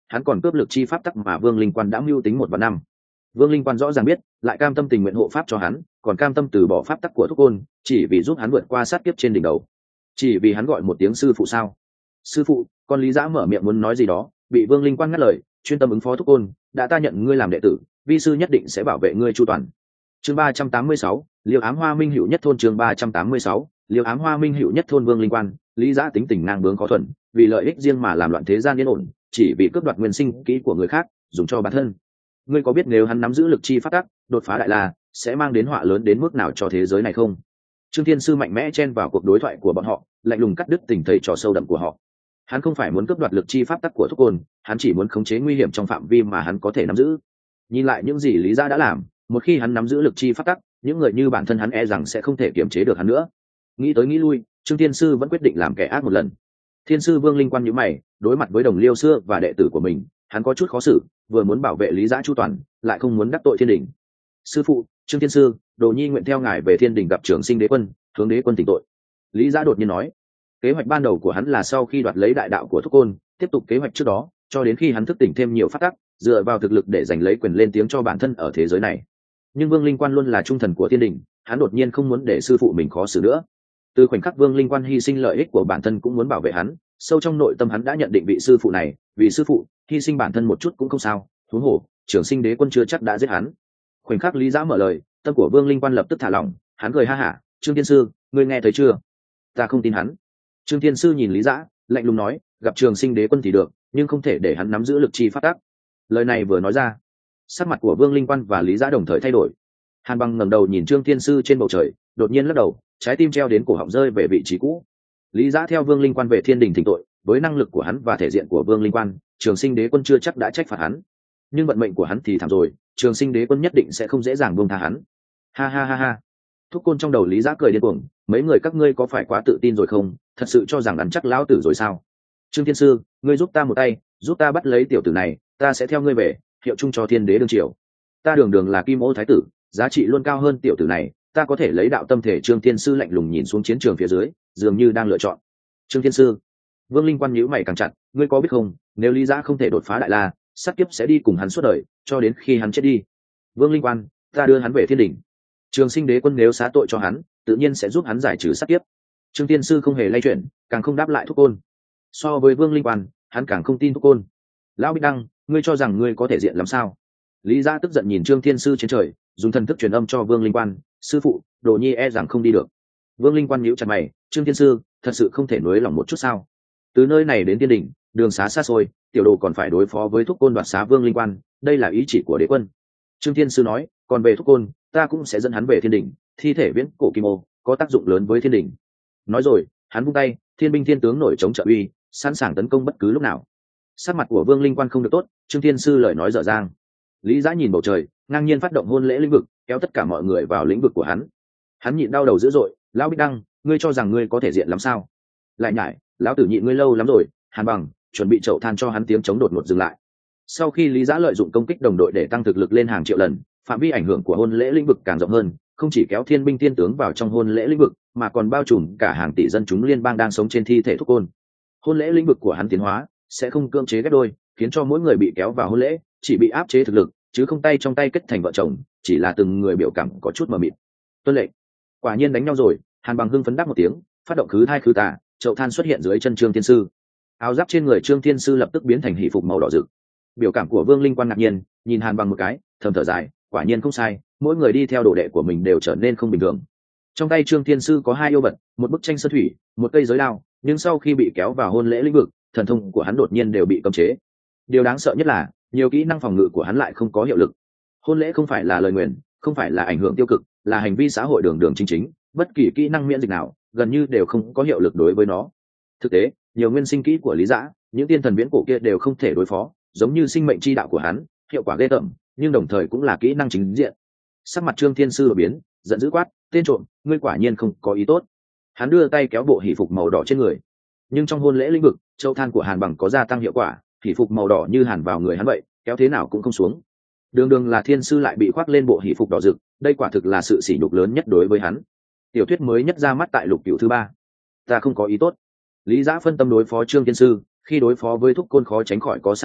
hắn còn cướp lực chi pháp tắc mà Vương Linh Quan đã mưu tính một và năm. Vương Linh Quan rõ ràng biết, lại cam tâm tình nguyện hộ pháp cho hắn, còn cam tâm từ bỏ pháp tắc của Thúc Côn, chỉ vì giúp hắn vượt qua sát kiếp trên đỉnh đầu. Chỉ vì hắn gọi một tiếng sư phụ sao? Sư phụ, con Lý Dã mở miệng muốn nói gì đó, bị Vương Linh Quan ngắt lời, chuyên tâm ứng phó Thúc Côn, đã ta nhận ngươi làm đệ tử, vi sư nhất định sẽ bảo vệ ngươi chu toàn. Chương ba trăm tám mươi sáu, Liêu Ám Hoa Minh Hữu Nhất Thôn. Chương ba trăm tám mươi sáu, Liêu Ám Hoa Minh Hữu Nhất Thôn. Vương Linh Quan, Lý Dã tính tình ngang bướng khó thuần, vì lợi ích riêng mà làm loạn thế gian yên ổn, chỉ vì cướp đoạt nguyên sinh kỹ của người khác, dùng cho bản thân. Ngươi có biết nếu hắn nắm giữ lực chi phát tắc, đột phá đại la, sẽ mang đến họa lớn đến mức nào cho thế giới này không? Trương Thiên Sư mạnh mẽ chen vào cuộc đối thoại của bọn họ, lạnh lùng cắt đứt tình thầy trò sâu đậm của họ. Hắn không phải muốn cướp đoạt lực chi pháp tắc của Thúc Côn, hắn chỉ muốn khống chế nguy hiểm trong phạm vi mà hắn có thể nắm giữ. Nhìn lại những gì Lý Dã đã làm, một khi hắn nắm giữ lực chi pháp tắc, những người như bản thân hắn e rằng sẽ không thể kiềm chế được hắn nữa. Nghĩ tới nghĩ lui, Trương Thiên Sư vẫn quyết định làm kẻ ác một lần. Thiên Sư Vương Linh Quan nhíu mày, đối mặt với đồng liêu xưa và đệ tử của mình, hắn có chút khó xử, vừa muốn bảo vệ Lý Dã chu toàn, lại không muốn đắc tội thiên đình. Sư phụ, Trương Thiên Sư, Đồ Nhi nguyện theo ngài về thiên đình gặp Trường Sinh Đế Quân, hướng Đế Quân tỉnh tội. Lý Dã đột nhiên nói. Kế hoạch ban đầu của hắn là sau khi đoạt lấy đại đạo của Thúc Côn, tiếp tục kế hoạch trước đó, cho đến khi hắn thức tỉnh thêm nhiều pháp tắc, dựa vào thực lực để giành lấy quyền lên tiếng cho bản thân ở thế giới này. Nhưng Vương Linh Quan luôn là trung thần của thiên đình, hắn đột nhiên không muốn để sư phụ mình khó xử nữa. Từ khoảnh khắc Vương Linh Quan hy sinh lợi ích của bản thân cũng muốn bảo vệ hắn, sâu trong nội tâm hắn đã nhận định vị sư phụ này, vì sư phụ, hy sinh bản thân một chút cũng không sao. Huống hồ, Trường Sinh Đế Quân chưa chắc đã giết hắn. Khoảnh khắc Lý Dã mở lời, tâm của Vương Linh Quan lập tức thả lỏng, hắn cười ha hả, Trương Thiên Sư, ngươi nghe thấy chưa? Ta không tin hắn. Trương Thiên Sư nhìn Lý Dã, lạnh lùng nói, gặp Trường Sinh Đế Quân thì được, nhưng không thể để hắn nắm giữ lực chi pháp tắc. Lời này vừa nói ra, sắc mặt của Vương Linh Quan và Lý Dã đồng thời thay đổi. Hàn Băng ngẩng đầu nhìn Trương Thiên Sư trên bầu trời, đột nhiên lắc đầu, trái tim treo đến cổ họng rơi về vị trí cũ. Lý Dã theo Vương Linh Quan về thiên đình thỉnh tội, với năng lực của hắn và thể diện của Vương Linh Quan, Trường Sinh Đế Quân chưa chắc đã trách phạt hắn. Nhưng vận mệnh của hắn thì thảm rồi, Trường Sinh Đế Quân nhất định sẽ không dễ dàng buông tha hắn. Ha ha ha ha. Thúc Côn trong đầu Lý Dã cười điên cuồng, mấy người các ngươi có phải quá tự tin rồi không, thật sự cho rằng ăn chắc lão tử rồi sao? Trương Thiên Sư, ngươi giúp ta một tay, giúp ta bắt lấy tiểu tử này, ta sẽ theo ngươi về, hiệu chung cho thiên đế đương triều. Ta đường đường là Kim Ô thái tử, giá trị luôn cao hơn tiểu tử này, ta có thể lấy đạo tâm thể. Trương Thiên Sư lạnh lùng nhìn xuống chiến trường phía dưới, dường như đang lựa chọn. Trương Thiên Sư. Vương Linh Quan nhíu mày càng chặt, ngươi có biết không, nếu Lý Dã không thể đột phá đại la, sát kiếp sẽ đi cùng hắn suốt đời, cho đến khi hắn chết đi. Vương Linh Quan, ta đưa hắn về thiên đình. Trường Sinh Đế Quân nếu xá tội cho hắn, tự nhiên sẽ giúp hắn giải trừ sát kiếp. Trương Thiên Sư không hề lay chuyển, càng không đáp lại Thúc Côn. So với Vương Linh Quan, hắn càng không tin Thúc Côn. Lão Bích Đăng, ngươi cho rằng ngươi có thể diện làm sao? Lý Dã tức giận nhìn Trương Thiên Sư trên trời, dùng thần thức truyền âm cho Vương Linh Quan, sư phụ, Đồ Nhi e rằng không đi được. Vương Linh Quan nhíu chặt mày, Trương Thiên Sư, thật sự không thể nuối lòng một chút sao? Từ nơi này đến thiên đình, đường xá xa xôi, tiểu đồ còn phải đối phó với Thúc Côn đoạt xá Vương Linh Quan, đây là ý chỉ của Đế Quân. Trương Thiên Sư nói, còn về Thúc Côn, ta cũng sẽ dẫn hắn về thiên đình, thi thể viễn cổ Kim Ô có tác dụng lớn với thiên đình. Nói rồi, hắn vung tay, thiên binh thiên tướng nổi chống trợ uy, sẵn sàng tấn công bất cứ lúc nào. Sắc mặt của Vương Linh Quan không được tốt, Trương Thiên Sư lời nói dở dang. Lý Dã nhìn bầu trời, ngang nhiên phát động hôn lễ lĩnh vực, kéo tất cả mọi người vào lĩnh vực của hắn. Hắn nhịn đau đầu dữ dội, lão Bích Đăng, ngươi cho rằng ngươi có thể diện lắm sao? Lại nhải, lão tử nhịn ngươi lâu lắm rồi. Hàn Bằng chuẩn bị chậu than cho hắn, tiếng chống đột ngột dừng lại. Sau khi Lý Dã lợi dụng công kích đồng đội để tăng thực lực lên hàng triệu lần, phạm vi ảnh hưởng của hôn lễ lĩnh vực càng rộng hơn, không chỉ kéo thiên binh thiên tướng vào trong hôn lễ lĩnh vực, mà còn bao trùm cả hàng tỷ dân chúng liên bang đang sống trên thi thể Thúc Côn. Hôn lễ lĩnh vực của hắn tiến hóa sẽ không cưỡng chế ghép đôi, khiến cho mỗi người bị kéo vào hôn lễ chỉ bị áp chế thực lực, chứ không tay trong tay kết thành vợ chồng, chỉ là từng người biểu cảm có chút mờ mịt. Tuân lệnh. Quả nhiên đánh nhau rồi. Hàn Bằng hưng phấn đáp một tiếng, phát động khứ thai khứ tà, chậu than xuất hiện dưới chân Trương Thiên Sư. Áo giáp trên người Trương Thiên Sư lập tức biến thành hỷ phục màu đỏ rực. Biểu cảm của Vương Linh Quan ngạc nhiên, nhìn Hàn Bằng một cái, thầm thở dài, quả nhiên không sai, mỗi người đi theo đồ đệ của mình đều trở nên không bình thường. Trong tay Trương Thiên Sư có hai yêu vật, một bức tranh sơn thủy, một cây giới đao, nhưng sau khi bị kéo vào hôn lễ lĩnh vực, thần thông của hắn đột nhiên đều bị cấm chế. Điều đáng sợ nhất là, nhiều kỹ năng phòng ngự của hắn lại không có hiệu lực. Hôn lễ không phải là lời nguyền, không phải là ảnh hưởng tiêu cực, là hành vi xã hội đường đường chính chính, bất kỳ kỹ năng miễn dịch nào gần như đều không có hiệu lực đối với nó. Thực tế, nhiều nguyên sinh kỹ của Lý Dã, những tiên thần viễn cổ kia đều không thể đối phó, giống như sinh mệnh chi đạo của hắn, hiệu quả ghê tởm, nhưng đồng thời cũng là kỹ năng chính diện. Sắc mặt Trương Thiên Sư đổi biến, giận dữ quát, tên trộm, ngươi quả nhiên không có ý tốt. Hắn đưa tay kéo bộ hỷ phục màu đỏ trên người, nhưng trong hôn lễ lĩnh vực, châu than của Hàn Bằng có gia tăng hiệu quả, hỷ phục màu đỏ như hàn vào người hắn vậy, kéo thế nào cũng không xuống. Đường đường là thiên sư lại bị khoác lên bộ hỷ phục đỏ rực, đây quả thực là sự sỉ nhục lớn nhất đối với hắn. Tiểu thuyết mới nhất ra mắt tại lục cửu thứ ba. Ta không có ý tốt. Lý Dã phân tâm đối phó Trương Thiên Sư, khi đối phó với Thúc Côn khó tránh khỏi có sai sót,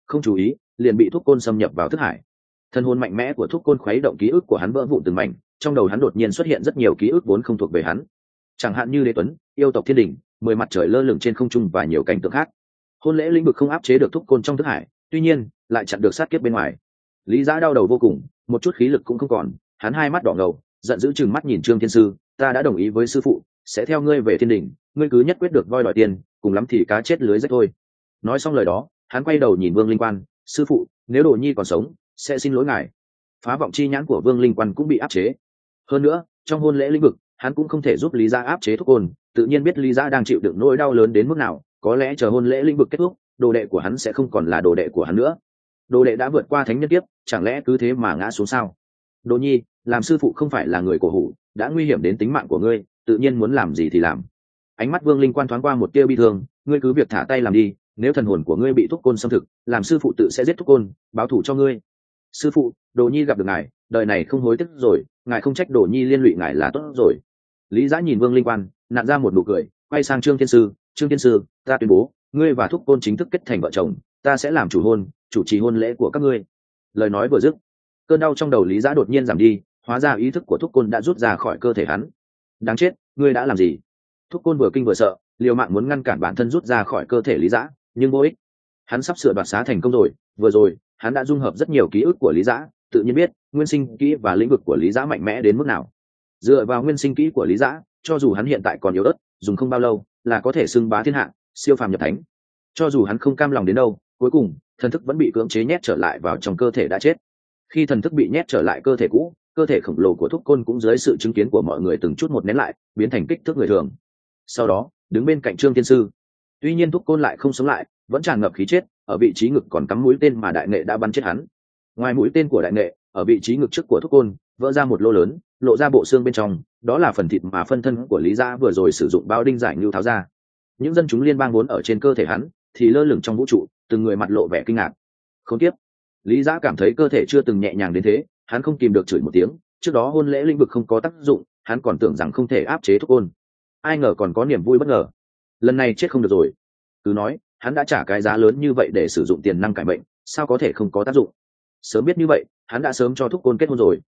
không chú ý liền bị thúc côn xâm nhập vào thức hải. Thân hồn mạnh mẽ của thúc côn khuấy động ký ức của hắn vỡ vụn từng mảnh, trong đầu hắn đột nhiên xuất hiện rất nhiều ký ức vốn không thuộc về hắn, chẳng hạn như Đế Tuấn, yêu tộc thiên đình, mười mặt trời lơ lửng trên không trung và nhiều cảnh tượng khác. Hôn lễ lĩnh vực không áp chế được thúc côn trong thức hải, tuy nhiên lại chặn được sát kiếp bên ngoài. Lý Giã đau đầu vô cùng, một chút khí lực cũng không còn, hắn hai mắt đỏ ngầu, giận dữ chừng mắt nhìn Trương Thiên Sư, ta đã đồng ý với sư phụ, sẽ theo ngươi về thiên đình, ngươi cứ nhất quyết được voi đòi tiền, cùng lắm thì cá chết lưới rách thôi. Nói xong lời đó, hắn quay đầu nhìn Vương Linh Quan, sư phụ, nếu Đồ Nhi còn sống, sẽ xin lỗi ngài. Phá vọng chi nhãn của Vương Linh Quan cũng bị áp chế. Hơn nữa, trong hôn lễ lĩnh vực, hắn cũng không thể giúp Lý Giã áp chế thúc côn, tự nhiên biết Lý Giã đang chịu đựng nỗi đau lớn đến mức nào, có lẽ chờ hôn lễ lĩnh vực kết thúc, đồ đệ của hắn sẽ không còn là đồ đệ của hắn nữa. Đồ đệ đã vượt qua thánh nhân kiếp, chẳng lẽ cứ thế mà ngã xuống sao? Đồ Nhi, làm sư phụ không phải là người cổ hủ, đã nguy hiểm đến tính mạng của ngươi, tự nhiên muốn làm gì thì làm. Ánh mắt Vương Linh Quan thoáng qua một tia bi thương, ngươi cứ việc thả tay làm đi, nếu thần hồn của ngươi bị thúc côn xâm thực, làm sư phụ tự sẽ giết thúc côn, báo thù cho ngươi. Sư phụ, Đồ Nhi gặp được ngài, đời này không hối tiếc rồi, ngài không trách Đồ Nhi liên lụy ngài là tốt rồi. Lý Giã nhìn Vương Linh Quan, nặn ra một nụ cười, quay sang Trương Thiên Sư, Trương Thiên Sư, ta tuyên bố, ngươi và thúc côn chính thức kết thành vợ chồng, ta sẽ làm chủ hôn, chủ trì hôn lễ của các ngươi. Lời nói vừa dứt, cơn đau trong đầu Lý Giã đột nhiên giảm đi, hóa ra ý thức của thúc côn đã rút ra khỏi cơ thể hắn. Đáng chết, ngươi đã làm gì? Thúc côn vừa kinh vừa sợ, liều mạng muốn ngăn cản bản thân rút ra khỏi cơ thể Lý Giã, nhưng vô ích. Hắn sắp sửa đoạt xá thành công rồi, vừa rồi hắn đã dung hợp rất nhiều ký ức của Lý Giã, tự nhiên biết nguyên sinh kỹ và lĩnh vực của Lý Giã mạnh mẽ đến mức nào. Dựa vào nguyên sinh kỹ của Lý Giã, cho dù hắn hiện tại còn yếu ớt, dùng không bao lâu là có thể xưng bá thiên hạ, siêu phàm nhập thánh. Cho dù hắn không cam lòng đến đâu, cuối cùng thần thức vẫn bị cưỡng chế nhét trở lại vào trong cơ thể đã chết. Khi thần thức bị nhét trở lại cơ thể cũ, cơ thể khổng lồ của thúc côn cũng dưới sự chứng kiến của mọi người từng chút một nén lại, biến thành kích thước người thường. Sau đó đứng bên cạnh Trương Thiên Sư. Tuy nhiên thúc côn lại không sống lại, vẫn tràn ngập khí chết, ở vị trí ngực còn cắm mũi tên mà đại nghệ đã bắn chết hắn. Ngoài mũi tên của đại nghệ, ở vị trí ngực trước của thúc côn vỡ ra một lỗ lớn, lộ ra bộ xương bên trong, đó là phần thịt mà phân thân của Lý Giã vừa rồi sử dụng bao đinh giải ngưu tháo ra. Những dân chúng liên bang vốn ở trên cơ thể hắn thì lơ lửng trong vũ trụ, từng người mặt lộ vẻ kinh ngạc. Không tiếp, Lý Giã cảm thấy cơ thể chưa từng nhẹ nhàng đến thế, hắn không kìm được chửi một tiếng, trước đó hôn lễ lĩnh vực không có tác dụng, hắn còn tưởng rằng không thể áp chế thúc côn, ai ngờ còn có niềm vui bất ngờ. Lần này chết không được rồi. Cứ nói hắn đã trả cái giá lớn như vậy để sử dụng tiền năng cải mệnh, sao có thể không có tác dụng? Sớm biết như vậy, hắn đã sớm cho thúc côn kết hôn rồi.